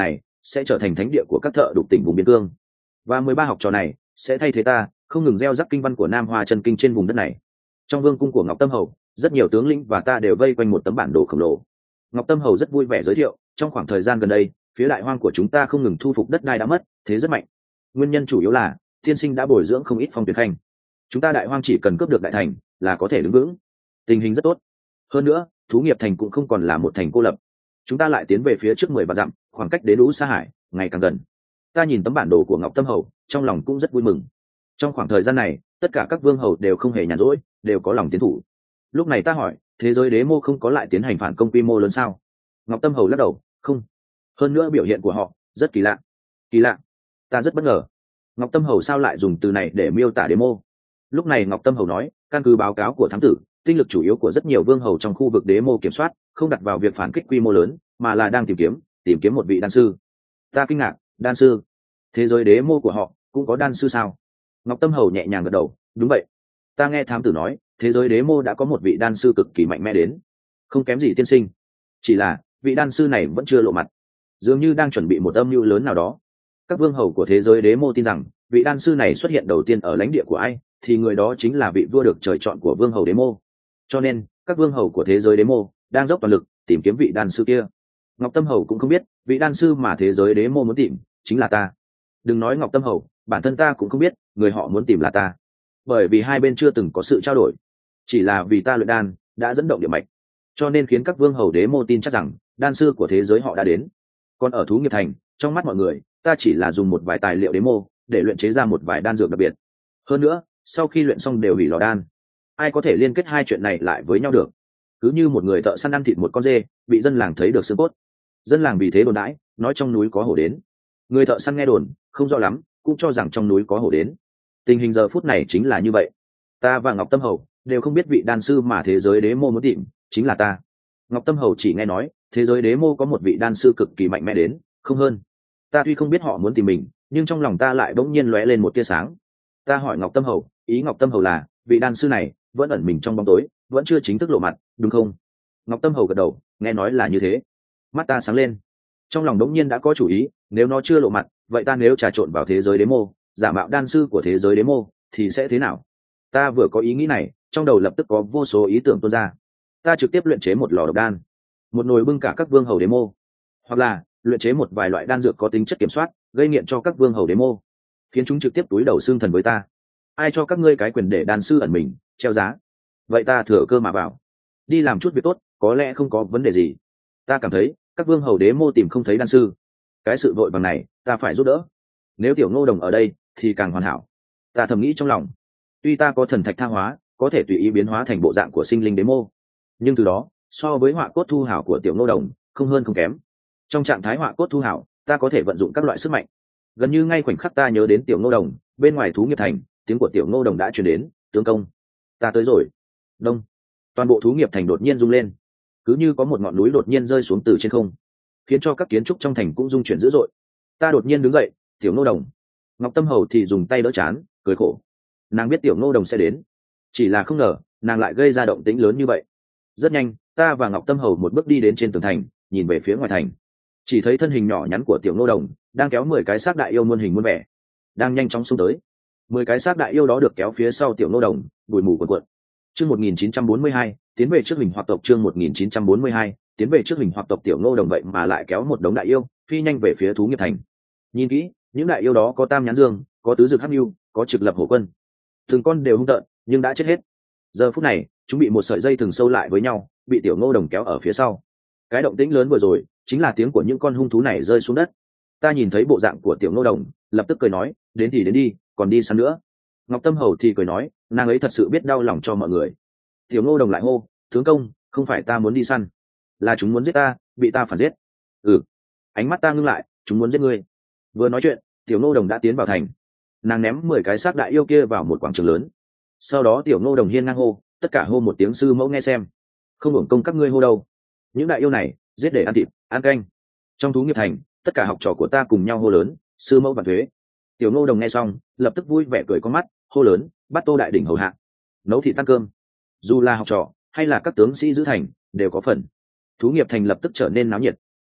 sẽ trở thành thánh địa của các thợ đục tỉnh vùng biên cương, và mười ba học trò này sẽ thay thế ta không ngừng gieo rắc kinh văn của Nam Hoa chân kinh trên vùng đất này. Trong vương cung của Ngọc Tâm Hầu, rất nhiều tướng lĩnh và ta đều vây quanh một tấm bản đồ khổng lồ. Ngọc Tâm Hầu rất vui vẻ giới thiệu, trong khoảng thời gian gần đây, phía đại hoang của chúng ta không ngừng thu phục đất đai đã mất, thế rất mạnh. Nguyên nhân chủ yếu là tiên sinh đã bồi dưỡng không ít phong tuyệt khanh. Chúng ta đại hoang chỉ cần cướp được đại thành là có thể đứng vững. Tình hình rất tốt. Hơn nữa, Thú Nghiệp Thành cũng không còn là một thành cô lập. Chúng ta lại tiến về phía trước mười vạn dặm, khoảng cách đến Lũ Sa Hải ngày càng gần. Ta nhìn tấm bản đồ của Ngọc Tâm Hầu, trong lòng cũng rất vui mừng. Trong khoảng thời gian này, tất cả các vương hầu đều không hề nhàn rỗi, đều có lòng tiến thủ. Lúc này ta hỏi, thế giới đế mô không có lại tiến hành phản công quy mô lớn sao? Ngọc Tâm Hầu lắc đầu, không. Hơn nữa biểu hiện của họ rất kỳ lạ. Kỳ lạ? Ta rất bất ngờ. Ngọc Tâm Hầu sao lại dùng từ này để miêu tả đế mô? Lúc này Ngọc Tâm Hầu nói, căn cứ báo cáo của thám tử, tinh lực chủ yếu của rất nhiều vương hầu trong khu vực đế mô kiểm soát không đặt vào việc phản kích quy mô lớn, mà là đang tìm kiếm tìm kiếm một vị đan sư. Ta kinh ngạc, đan sư? Thế giới đế mô của họ cũng có đan sư sao? Ngọc Tâm Hầu nhẹ nhàng gật đầu, đúng vậy. Ta nghe thám tử nói, thế giới đế mô đã có một vị đan sư cực kỳ mạnh mẽ đến, không kém gì tiên sinh. Chỉ là vị đan sư này vẫn chưa lộ mặt, dường như đang chuẩn bị một âm mưu lớn nào đó. Các vương hầu của thế giới đế mô tin rằng vị đan sư này xuất hiện đầu tiên ở lãnh địa của ai, thì người đó chính là vị vua được trời chọn của vương hầu đế mô. Cho nên các vương hầu của thế giới đế mô đang dốc toàn lực tìm kiếm vị đan sư kia. Ngọc Tâm Hầu cũng không biết vị đan sư mà thế giới đế mô muốn tìm chính là ta. Đừng nói Ngọc Tâm Hầu, bản thân ta cũng không biết người họ muốn tìm là ta, bởi vì hai bên chưa từng có sự trao đổi. Chỉ là vì ta luyện đan đã dẫn động địa mạch, cho nên khiến các vương hầu đế mô tin chắc rằng đan sư của thế giới họ đã đến. Còn ở Thú Nghiệp Thành, trong mắt mọi người, ta chỉ là dùng một vài tài liệu đế mô để luyện chế ra một vài đan dược đặc biệt. Hơn nữa, sau khi luyện xong đều hủy lò đan. Ai có thể liên kết hai chuyện này lại với nhau được? Cứ như một người thợ săn ăn thịt một con dê, bị dân làng thấy được xương cốt. Dân làng vì thế đồn đãi, nói trong núi có hổ đến. Người thợ săn nghe đồn, không rõ lắm, cũng cho rằng trong núi có hổ đến. Tình hình giờ phút này chính là như vậy. Ta và Ngọc Tâm Hầu đều không biết vị đan sư mà thế giới đế mô muốn tìm chính là ta. Ngọc Tâm Hầu chỉ nghe nói thế giới đế mô có một vị đan sư cực kỳ mạnh mẽ đến, không hơn. Ta tuy không biết họ muốn tìm mình, nhưng trong lòng ta lại bỗng nhiên lóe lên một tia sáng. Ta hỏi Ngọc Tâm Hầu, ý Ngọc Tâm Hầu là vị đan sư này vẫn ẩn mình trong bóng tối, vẫn chưa chính thức lộ mặt, đúng không? Ngọc Tâm Hầu gật đầu, nghe nói là như thế. Mắt ta sáng lên, trong lòng đống nhiên đã có chủ ý. Nếu nó chưa lộ mặt, vậy ta nếu trà trộn vào thế giới đế mô, giả mạo đan sư của thế giới đế mô, thì sẽ thế nào? Ta vừa có ý nghĩ này, trong đầu lập tức có vô số ý tưởng tuôn ra. Ta trực tiếp luyện chế một lò độc đan, một nồi bưng cả các vương hầu đế mô, hoặc là luyện chế một vài loại đan dược có tính chất kiểm soát, gây nghiện cho các vương hầu đế mô, khiến chúng trực tiếp túi đầu xương thần với ta. Ai cho các ngươi cái quyền để đan sư ẩn mình treo giá? Vậy ta thừa cơ mà vào, đi làm chút việc tốt, có lẽ không có vấn đề gì. Ta cảm thấy các vương hầu đế mô tìm không thấy đan sư, cái sự vội vàng này ta phải giúp đỡ. Nếu Tiểu Ngô Đồng ở đây thì càng hoàn hảo. Ta thầm nghĩ trong lòng. Tuy ta có thần thạch tha hóa, có thể tùy ý biến hóa thành bộ dạng của sinh linh đế mô, nhưng từ đó so với họa cốt thu hảo của Tiểu Ngô Đồng không hơn không kém. Trong trạng thái họa cốt thu hảo, ta có thể vận dụng các loại sức mạnh. Gần như ngay khoảnh khắc ta nhớ đến Tiểu Ngô Đồng, bên ngoài Thú Nghiệp Thành, tiếng của Tiểu Ngô Đồng đã truyền đến, tướng công, ta tới rồi. Đông. Toàn bộ Thú Nghiệp Thành đột nhiên rung lên, cứ như có một ngọn núi đột nhiên rơi xuống từ trên không, khiến cho các kiến trúc trong thành cũng rung chuyển dữ dội. Ta đột nhiên đứng dậy, Tiểu Ngô Đồng. Ngọc Tâm Hầu thì dùng tay đỡ chán, cười khổ. Nàng biết Tiểu Ngô Đồng sẽ đến, chỉ là không ngờ nàng lại gây ra động tĩnh lớn như vậy. Rất nhanh, ta và Ngọc Tâm Hầu một bước đi đến trên tường thành, nhìn về phía ngoài thành, chỉ thấy thân hình nhỏ nhắn của Tiểu Ngô Đồng đang kéo mười cái xác đại yêu muôn hình muôn vẻ, đang nhanh chóng xông tới. Mười cái xác đại yêu đó được kéo phía sau Tiểu Ngô Đồng, bụi mù cuồn cuộn. Chương một nghìn chín trăm bốn mươi hai, tiến về trước hình hoặc tộc. Chương một nghìn chín trăm bốn mươi hai, tiến về trước hình hoặc tộc. Tiểu Ngô Đồng vậy mà lại kéo một đống đại yêu phi nhanh về phía Thú Nghiệp Thành. Nhìn kỹ, những đại yêu đó có tam nhãn dương, có tứ dực hắc nhu, có trực lập hổ quân, từng con đều hung tợn nhưng đã chết hết. Giờ phút này chúng bị một sợi dây thừng sâu lại với nhau, bị Tiểu Ngô Đồng kéo ở phía sau. Cái động tĩnh lớn vừa rồi chính là tiếng của những con hung thú này rơi xuống đất. Ta nhìn thấy bộ dạng của Tiểu Ngô Đồng, lập tức cười nói, đến thì đến đi, còn đi săn nữa. Ngọc Tâm Hầu thì cười nói, nàng ấy thật sự biết đau lòng cho mọi người. Tiểu Ngô Đồng lại hô, tướng công, không phải ta muốn đi săn, là chúng muốn giết ta, bị ta phản giết. Ừ. Ánh mắt ta ngưng lại, chúng muốn giết ngươi. Vừa nói chuyện, Tiểu Ngô Đồng đã tiến vào thành. Nàng ném mười cái xác đại yêu kia vào một quảng trường lớn. Sau đó Tiểu Ngô Đồng hiên ngang hô, tất cả hô một tiếng sư mẫu nghe xem. Không hưởng công các ngươi hô đâu. Những đại yêu này giết để ăn thịt, ăn canh. Trong Thú Nghiệp Thành, tất cả học trò của ta cùng nhau hô lớn, sư mẫu vạn thuế. Tiểu Ngô Đồng nghe xong, lập tức vui vẻ cười con mắt, hô lớn, bắt Tô đại đỉnh hầu hạ, nấu thịt ăn cơm. Dù là học trò hay là các tướng sĩ giữ thành đều có phần. Thú Nghiệp Thành lập tức trở nên náo nhiệt.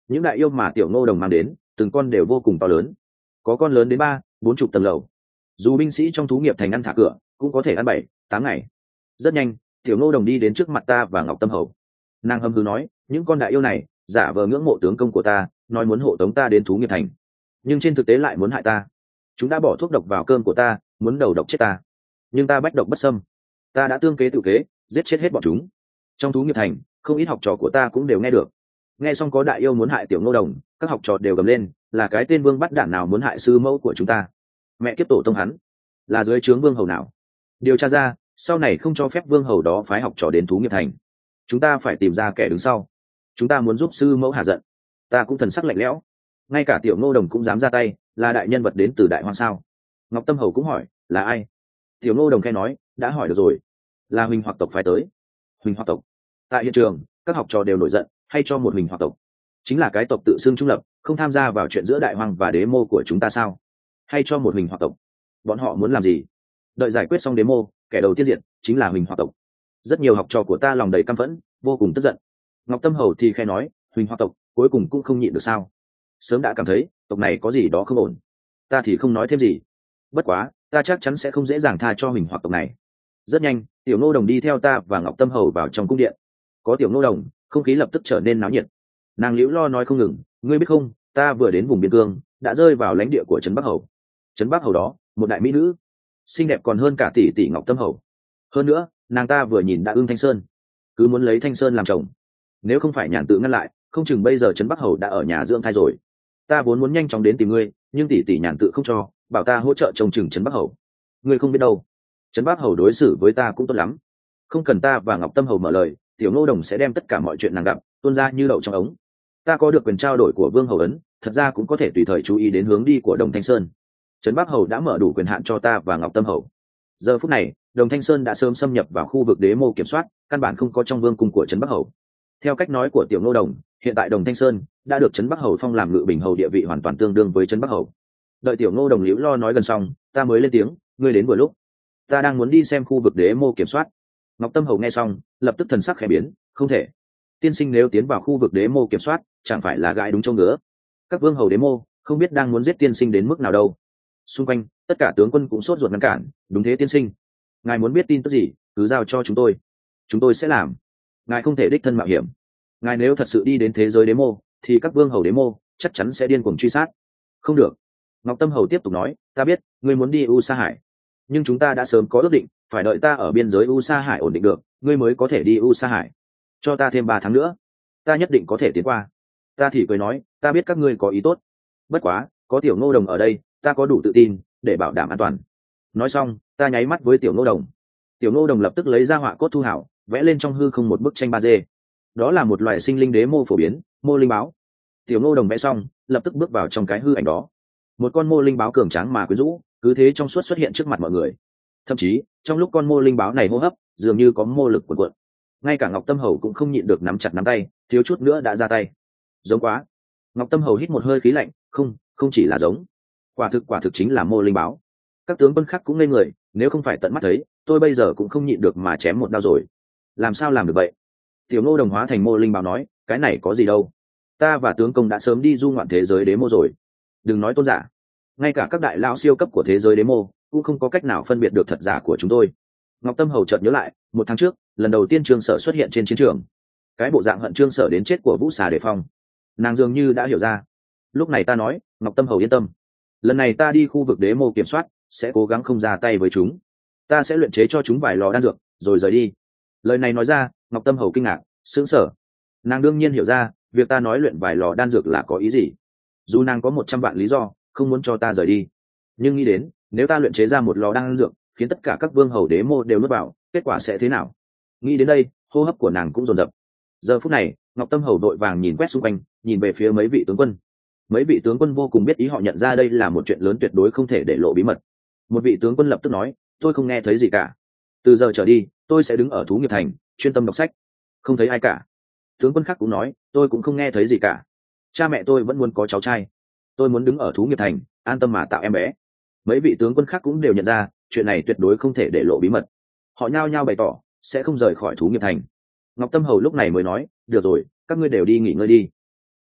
những đại yêu mà tiểu ngô đồng mang đến từng con đều vô cùng to lớn, có con lớn đến ba bốn chục tầng lầu. Dù binh sĩ trong thú nghiệp thành ăn thả cửa cũng có thể ăn bảy tám ngày. Rất nhanh tiểu ngô đồng đi đến trước mặt ta và Ngọc Tâm Hầu. Nàng hâm hư nói, những con đại yêu này giả vờ ngưỡng mộ tướng công của ta, nói muốn hộ tống ta đến thú nghiệp thành, nhưng trên thực tế lại muốn hại ta. Chúng đã bỏ thuốc độc vào cơm của ta, muốn đầu độc chết ta, nhưng ta bách độc bất xâm, ta đã tương kế tự kế giết chết hết bọn chúng. Trong thú nghiệp thành không ít học trò của ta cũng đều nghe được. Nghe xong có đại yêu muốn hại tiểu ngô đồng, các học trò đều gầm lên, là cái tên vương bắt đản nào muốn hại sư mẫu của chúng ta, mẹ kiếp tổ tông hắn là dưới trướng vương hầu nào, điều tra ra sau này không cho phép vương hầu đó phái học trò đến thú nghiệp thành. Chúng ta phải tìm ra kẻ đứng sau, chúng ta muốn giúp sư mẫu hạ giận. Ta cũng thần sắc lạnh lẽo, ngay cả tiểu ngô đồng cũng dám ra tay, là đại nhân vật đến từ đại hoang sao? Ngọc Tâm Hầu cũng hỏi, là ai? Tiểu ngô đồng khe nói, đã hỏi được rồi, là huỳnh hoặc tộc phái tới. Huỳnh hoặc tộc? Tại hiện trường các học trò đều nổi giận, hay cho một huỳnh hoặc tộc chính là cái tộc tự xưng trung lập, không tham gia vào chuyện giữa đại hoang và đế mô của chúng ta sao? Hay cho một huỳnh hoặc tộc, bọn họ muốn làm gì? Đợi giải quyết xong đế mô, kẻ đầu tiên diện chính là huỳnh hoặc tộc. Rất nhiều học trò của ta lòng đầy căm phẫn, vô cùng tức giận. Ngọc Tâm Hầu thì khe nói, huỳnh hoặc tộc cuối cùng cũng không nhịn được sao? Sớm đã cảm thấy tộc này có gì đó không ổn. Ta thì không nói thêm gì, bất quá ta chắc chắn sẽ không dễ dàng tha cho huỳnh hoặc tộc này. Rất nhanh tiểu ngô đồng đi theo ta và Ngọc Tâm Hầu vào trong cung điện. Có tiểu ngô đồng, không khí lập tức trở nên náo nhiệt. Nàng liễu lo nói không ngừng, ngươi biết không, ta vừa đến vùng biên cương đã rơi vào lãnh địa của trấn Bắc Hầu. Trấn Bắc Hầu đó một đại mỹ nữ, xinh đẹp còn hơn cả tỷ tỷ Ngọc Tâm Hầu. Hơn nữa nàng ta vừa nhìn đã ưng Thanh Sơn, cứ muốn lấy Thanh Sơn làm chồng. Nếu không phải nhàn tự ngăn lại, không chừng bây giờ trấn Bắc Hầu đã ở nhà dưỡng thai rồi. Ta vốn muốn nhanh chóng đến tìm ngươi, nhưng tỷ tỷ nhàn tự không cho, bảo ta hỗ trợ trông chừng trấn Bắc Hầu. Ngươi không biết đâu, trấn Bắc Hầu đối xử với ta cũng tốt lắm, không cần ta và Ngọc Tâm Hầu mở lời, tiểu ngô đồng sẽ đem tất cả mọi chuyện nàng gặp tuôn ra như đậu trong ống. Ta có được quyền trao đổi của vương hầu ấn, thật ra cũng có thể tùy thời chú ý đến hướng đi của Đồng Thanh Sơn. Trấn Bắc Hầu đã mở đủ quyền hạn cho ta và Ngọc Tâm Hầu. Giờ phút này Đồng Thanh Sơn đã sớm xâm nhập vào khu vực đế mô kiểm soát, căn bản không có trong vương cung của Trấn Bắc Hầu. Theo cách nói của tiểu ngô đồng, hiện tại Đồng Thanh Sơn đã được Trấn Bắc Hầu phong làm ngự bình hầu, địa vị hoàn toàn tương đương với Trấn Bắc Hầu. Đợi tiểu ngô đồng liễu lo nói gần xong, ta mới lên tiếng, ngươi đến vừa lúc, ta đang muốn đi xem khu vực đế mô kiểm soát. Ngọc Tâm Hầu nghe xong lập tức thần sắc khẽ biến, không thể, tiên sinh nếu tiến vào khu vực đế mô kiểm soát chẳng phải là gãi đúng châu ngứa. Các vương hầu đế mô không biết đang muốn giết tiên sinh đến mức nào đâu. Xung quanh tất cả tướng quân cũng sốt ruột ngăn cản, đúng thế tiên sinh, ngài muốn biết tin tức gì cứ giao cho chúng tôi, chúng tôi sẽ làm. Ngài không thể đích thân mạo hiểm, ngài nếu thật sự đi đến thế giới đế mô thì các vương hầu đế mô chắc chắn sẽ điên cuồng truy sát. Không được. Ngọc Tâm Hầu tiếp tục nói, ta biết ngươi muốn đi U Sa Hải, nhưng chúng ta đã sớm có ước định, phải đợi ta ở biên giới U Sa Hải ổn định được, ngươi mới có thể đi U Sa Hải. Cho ta thêm ba tháng nữa, ta nhất định có thể tiến qua. Ta thì cười nói, ta biết các ngươi có ý tốt, bất quá có tiểu ngô đồng ở đây, ta có đủ tự tin để bảo đảm an toàn. Nói xong ta nháy mắt với tiểu ngô đồng. Tiểu ngô đồng lập tức lấy ra họa cốt thu hảo, vẽ lên trong hư không một bức tranh ba D. Đó là một loại sinh linh đế mô phổ biến, mô linh báo. Tiểu ngô đồng vẽ xong lập tức bước vào trong cái hư ảnh đó. Một con mô linh báo cường tráng mà quyến rũ cứ thế trong suốt xuất hiện trước mặt mọi người. Thậm chí trong lúc con mô linh báo này hô hấp dường như có mô lực cuộn cuộn, ngay cả Ngọc Tâm Hầu cũng không nhịn được nắm chặt nắm tay, thiếu chút nữa đã ra tay. Giống quá. Ngọc Tâm Hầu hít một hơi khí lạnh, không không chỉ là giống, quả thực quả thực chính là mô linh báo. Các tướng quân khác cũng ngây người, nếu không phải tận mắt thấy, tôi bây giờ cũng không nhịn được mà chém một đao rồi. Làm sao làm được vậy? Tiểu ngô đồng hóa thành mô linh báo nói, cái này có gì đâu, ta và tướng công đã sớm đi du ngoạn thế giới đế mô rồi. Đừng nói tôn giả, ngay cả các đại lão siêu cấp của thế giới đế mô cũng không có cách nào phân biệt được thật giả của chúng tôi. Ngọc Tâm Hầu chợt nhớ lại, một tháng trước lần đầu tiên Trương Sở xuất hiện trên chiến trường, cái bộ dạng hận Trương Sở đến chết của Vũ Xà Đề Phong, nàng dường như đã hiểu ra. Lúc này ta nói, Ngọc Tâm Hầu yên tâm, lần này ta đi khu vực đế mô kiểm soát sẽ cố gắng không ra tay với chúng, ta sẽ luyện chế cho chúng vài lò đan dược rồi rời đi. Lời này nói ra, Ngọc Tâm Hầu kinh ngạc, sững sờ. Nàng đương nhiên hiểu ra việc ta nói luyện vài lò đan dược là có ý gì. Dù nàng có một trăm vạn lý do không muốn cho ta rời đi, nhưng nghĩ đến nếu ta luyện chế ra một lò đan dược khiến tất cả các vương hầu đế mô đều nuốt vào, kết quả sẽ thế nào? Nghĩ đến đây hô hấp của nàng cũng dồn dập. Giờ phút này Ngọc Tâm Hầu đội vàng nhìn quét xung quanh, nhìn về phía mấy vị tướng quân. Mấy vị tướng quân vô cùng biết ý, họ nhận ra đây là một chuyện lớn, tuyệt đối không thể để lộ bí mật. Một vị tướng quân lập tức nói, tôi không nghe thấy gì cả, từ giờ trở đi tôi sẽ đứng ở thú nghiệp thành chuyên tâm đọc sách, không thấy ai cả. Tướng quân khác cũng nói, tôi cũng không nghe thấy gì cả, cha mẹ tôi vẫn muốn có cháu trai, tôi muốn đứng ở thú nghiệp thành an tâm mà tạo em bé. Mấy vị tướng quân khác cũng đều nhận ra chuyện này tuyệt đối không thể để lộ bí mật, họ nhao nhao bày tỏ sẽ không rời khỏi thú nghiệp thành. Ngọc Tâm Hầu lúc này mới nói, được rồi, các ngươi đều đi nghỉ ngơi đi,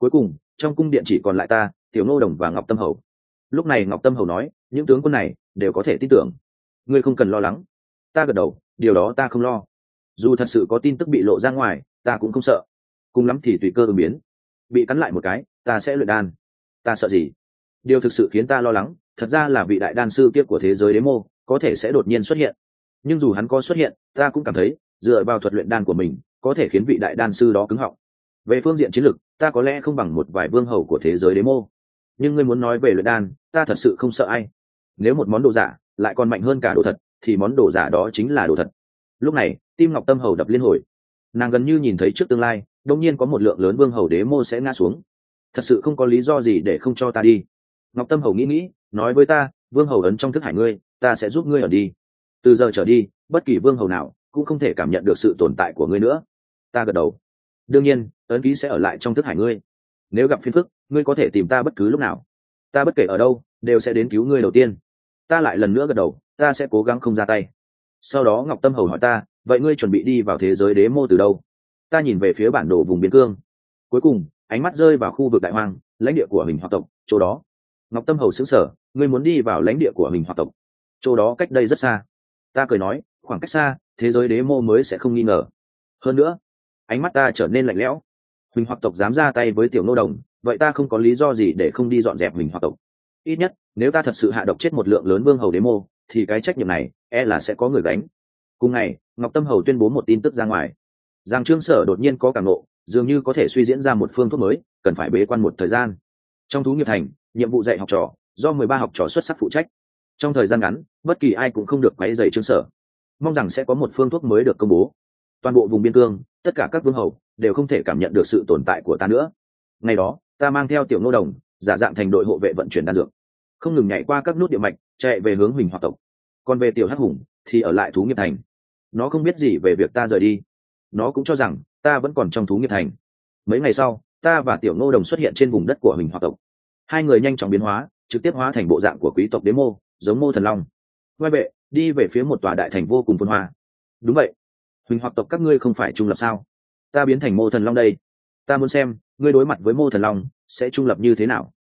Cuối cùng trong cung điện chỉ còn lại ta, Tiểu Ngô Đồng và Ngọc Tâm Hầu. Lúc này Ngọc Tâm Hầu nói, những tướng quân này đều có thể tin tưởng, ngươi không cần lo lắng. Ta gật đầu, điều đó ta không lo. Dù thật sự có tin tức bị lộ ra ngoài, ta cũng không sợ. Cùng lắm thì tùy cơ ứng biến, bị cắn lại một cái, ta sẽ luyện đan. Ta sợ gì? Điều thực sự khiến ta lo lắng, thật ra là vị đại đan sư kia của thế giới đế mô có thể sẽ đột nhiên xuất hiện. Nhưng dù hắn có xuất hiện, ta cũng cảm thấy dựa vào thuật luyện đan của mình có thể khiến vị đại đan sư đó cứng họng. Về phương diện chiến lược, ta có lẽ không bằng một vài vương hầu của thế giới đế mô. Nhưng ngươi muốn nói về luyện đan, ta thật sự không sợ ai. Nếu một món đồ giả lại còn mạnh hơn cả đồ thật, thì món đồ giả đó chính là đồ thật. Lúc này tim Ngọc Tâm Hầu đập liên hồi, nàng gần như nhìn thấy trước tương lai đột nhiên có một lượng lớn vương hầu đế mô sẽ ngã xuống. Thật sự không có lý do gì để không cho ta đi. Ngọc Tâm Hầu nghĩ nghĩ, nói với ta, vương hầu ấn trong thức hải ngươi, ta sẽ giúp ngươi ở đi. Từ giờ trở đi, bất kỳ vương hầu nào cũng không thể cảm nhận được sự tồn tại của ngươi nữa. Ta gật đầu. Đương nhiên ấn ký sẽ ở lại trong thức hải ngươi, nếu gặp phiền phức ngươi có thể tìm ta bất cứ lúc nào. Ta bất kể ở đâu đều sẽ đến cứu ngươi đầu tiên. Ta lại lần nữa gật đầu, ta sẽ cố gắng không ra tay. Sau đó Ngọc Tâm Hầu hỏi ta, vậy ngươi chuẩn bị đi vào thế giới đế mô từ đâu? Ta nhìn về phía bản đồ vùng biên cương, cuối cùng ánh mắt rơi vào khu vực đại hoang, lãnh địa của Huỳnh Hoa tộc. Chỗ đó. Ngọc Tâm Hầu sững sờ, ngươi muốn đi vào lãnh địa của Huỳnh Hoa tộc? Chỗ đó cách đây rất xa. Ta cười nói, khoảng cách xa, thế giới đế mô mới sẽ không nghi ngờ. Hơn nữa, ánh mắt ta trở nên lạnh lẽo. Huỳnh Hoa tộc dám ra tay với Tiểu Ngô Đồng, vậy ta không có lý do gì để không đi dọn dẹp Huỳnh Hoa tộc. Ít nhất nếu ta thật sự hạ độc chết một lượng lớn vương hầu đế mô, thì cái trách nhiệm này e là sẽ có người gánh. Cùng ngày Ngọc Tâm Hầu tuyên bố một tin tức ra ngoài, rằng Trương Sở đột nhiên có cảm ngộ, dường như có thể suy diễn ra một phương thuốc mới, cần phải bế quan một thời gian. Trong thú nghiệp thành, nhiệm vụ dạy học trò do mười ba học trò xuất sắc phụ trách. Trong thời gian ngắn, bất kỳ ai cũng không được quấy rầy Trương Sở. Mong rằng sẽ có một phương thuốc mới được công bố. Toàn bộ vùng biên cương, tất cả các vương hầu đều không thể cảm nhận được sự tồn tại của ta nữa. Ngày đó, ta mang theo Tiểu Ngô Đồng, giả dạng thành đội hộ vệ vận chuyển đan dược, không ngừng nhảy qua các nút địa mạch, chạy về hướng Huỳnh Hoa tộc. Còn về Tiểu Hắc Hùng thì ở lại thú nghiệp thành. Nó không biết gì về việc ta rời đi, nó cũng cho rằng ta vẫn còn trong thú nghiệp thành. Mấy ngày sau, ta và Tiểu Ngô Đồng xuất hiện trên vùng đất của Huỳnh Hoa tộc. Hai người nhanh chóng biến hóa, trực tiếp hóa thành bộ dạng của quý tộc đế mô, giống Mô Thần Long. Quay vệ đi về phía một tòa đại thành vô cùng phồn hoa. Đúng vậy, Huỳnh Hoa tộc các ngươi không phải trung lập sao? Ta biến thành Mô Thần Long đây. Ta muốn xem ngươi đối mặt với Mô Thần Long sẽ trung lập như thế nào.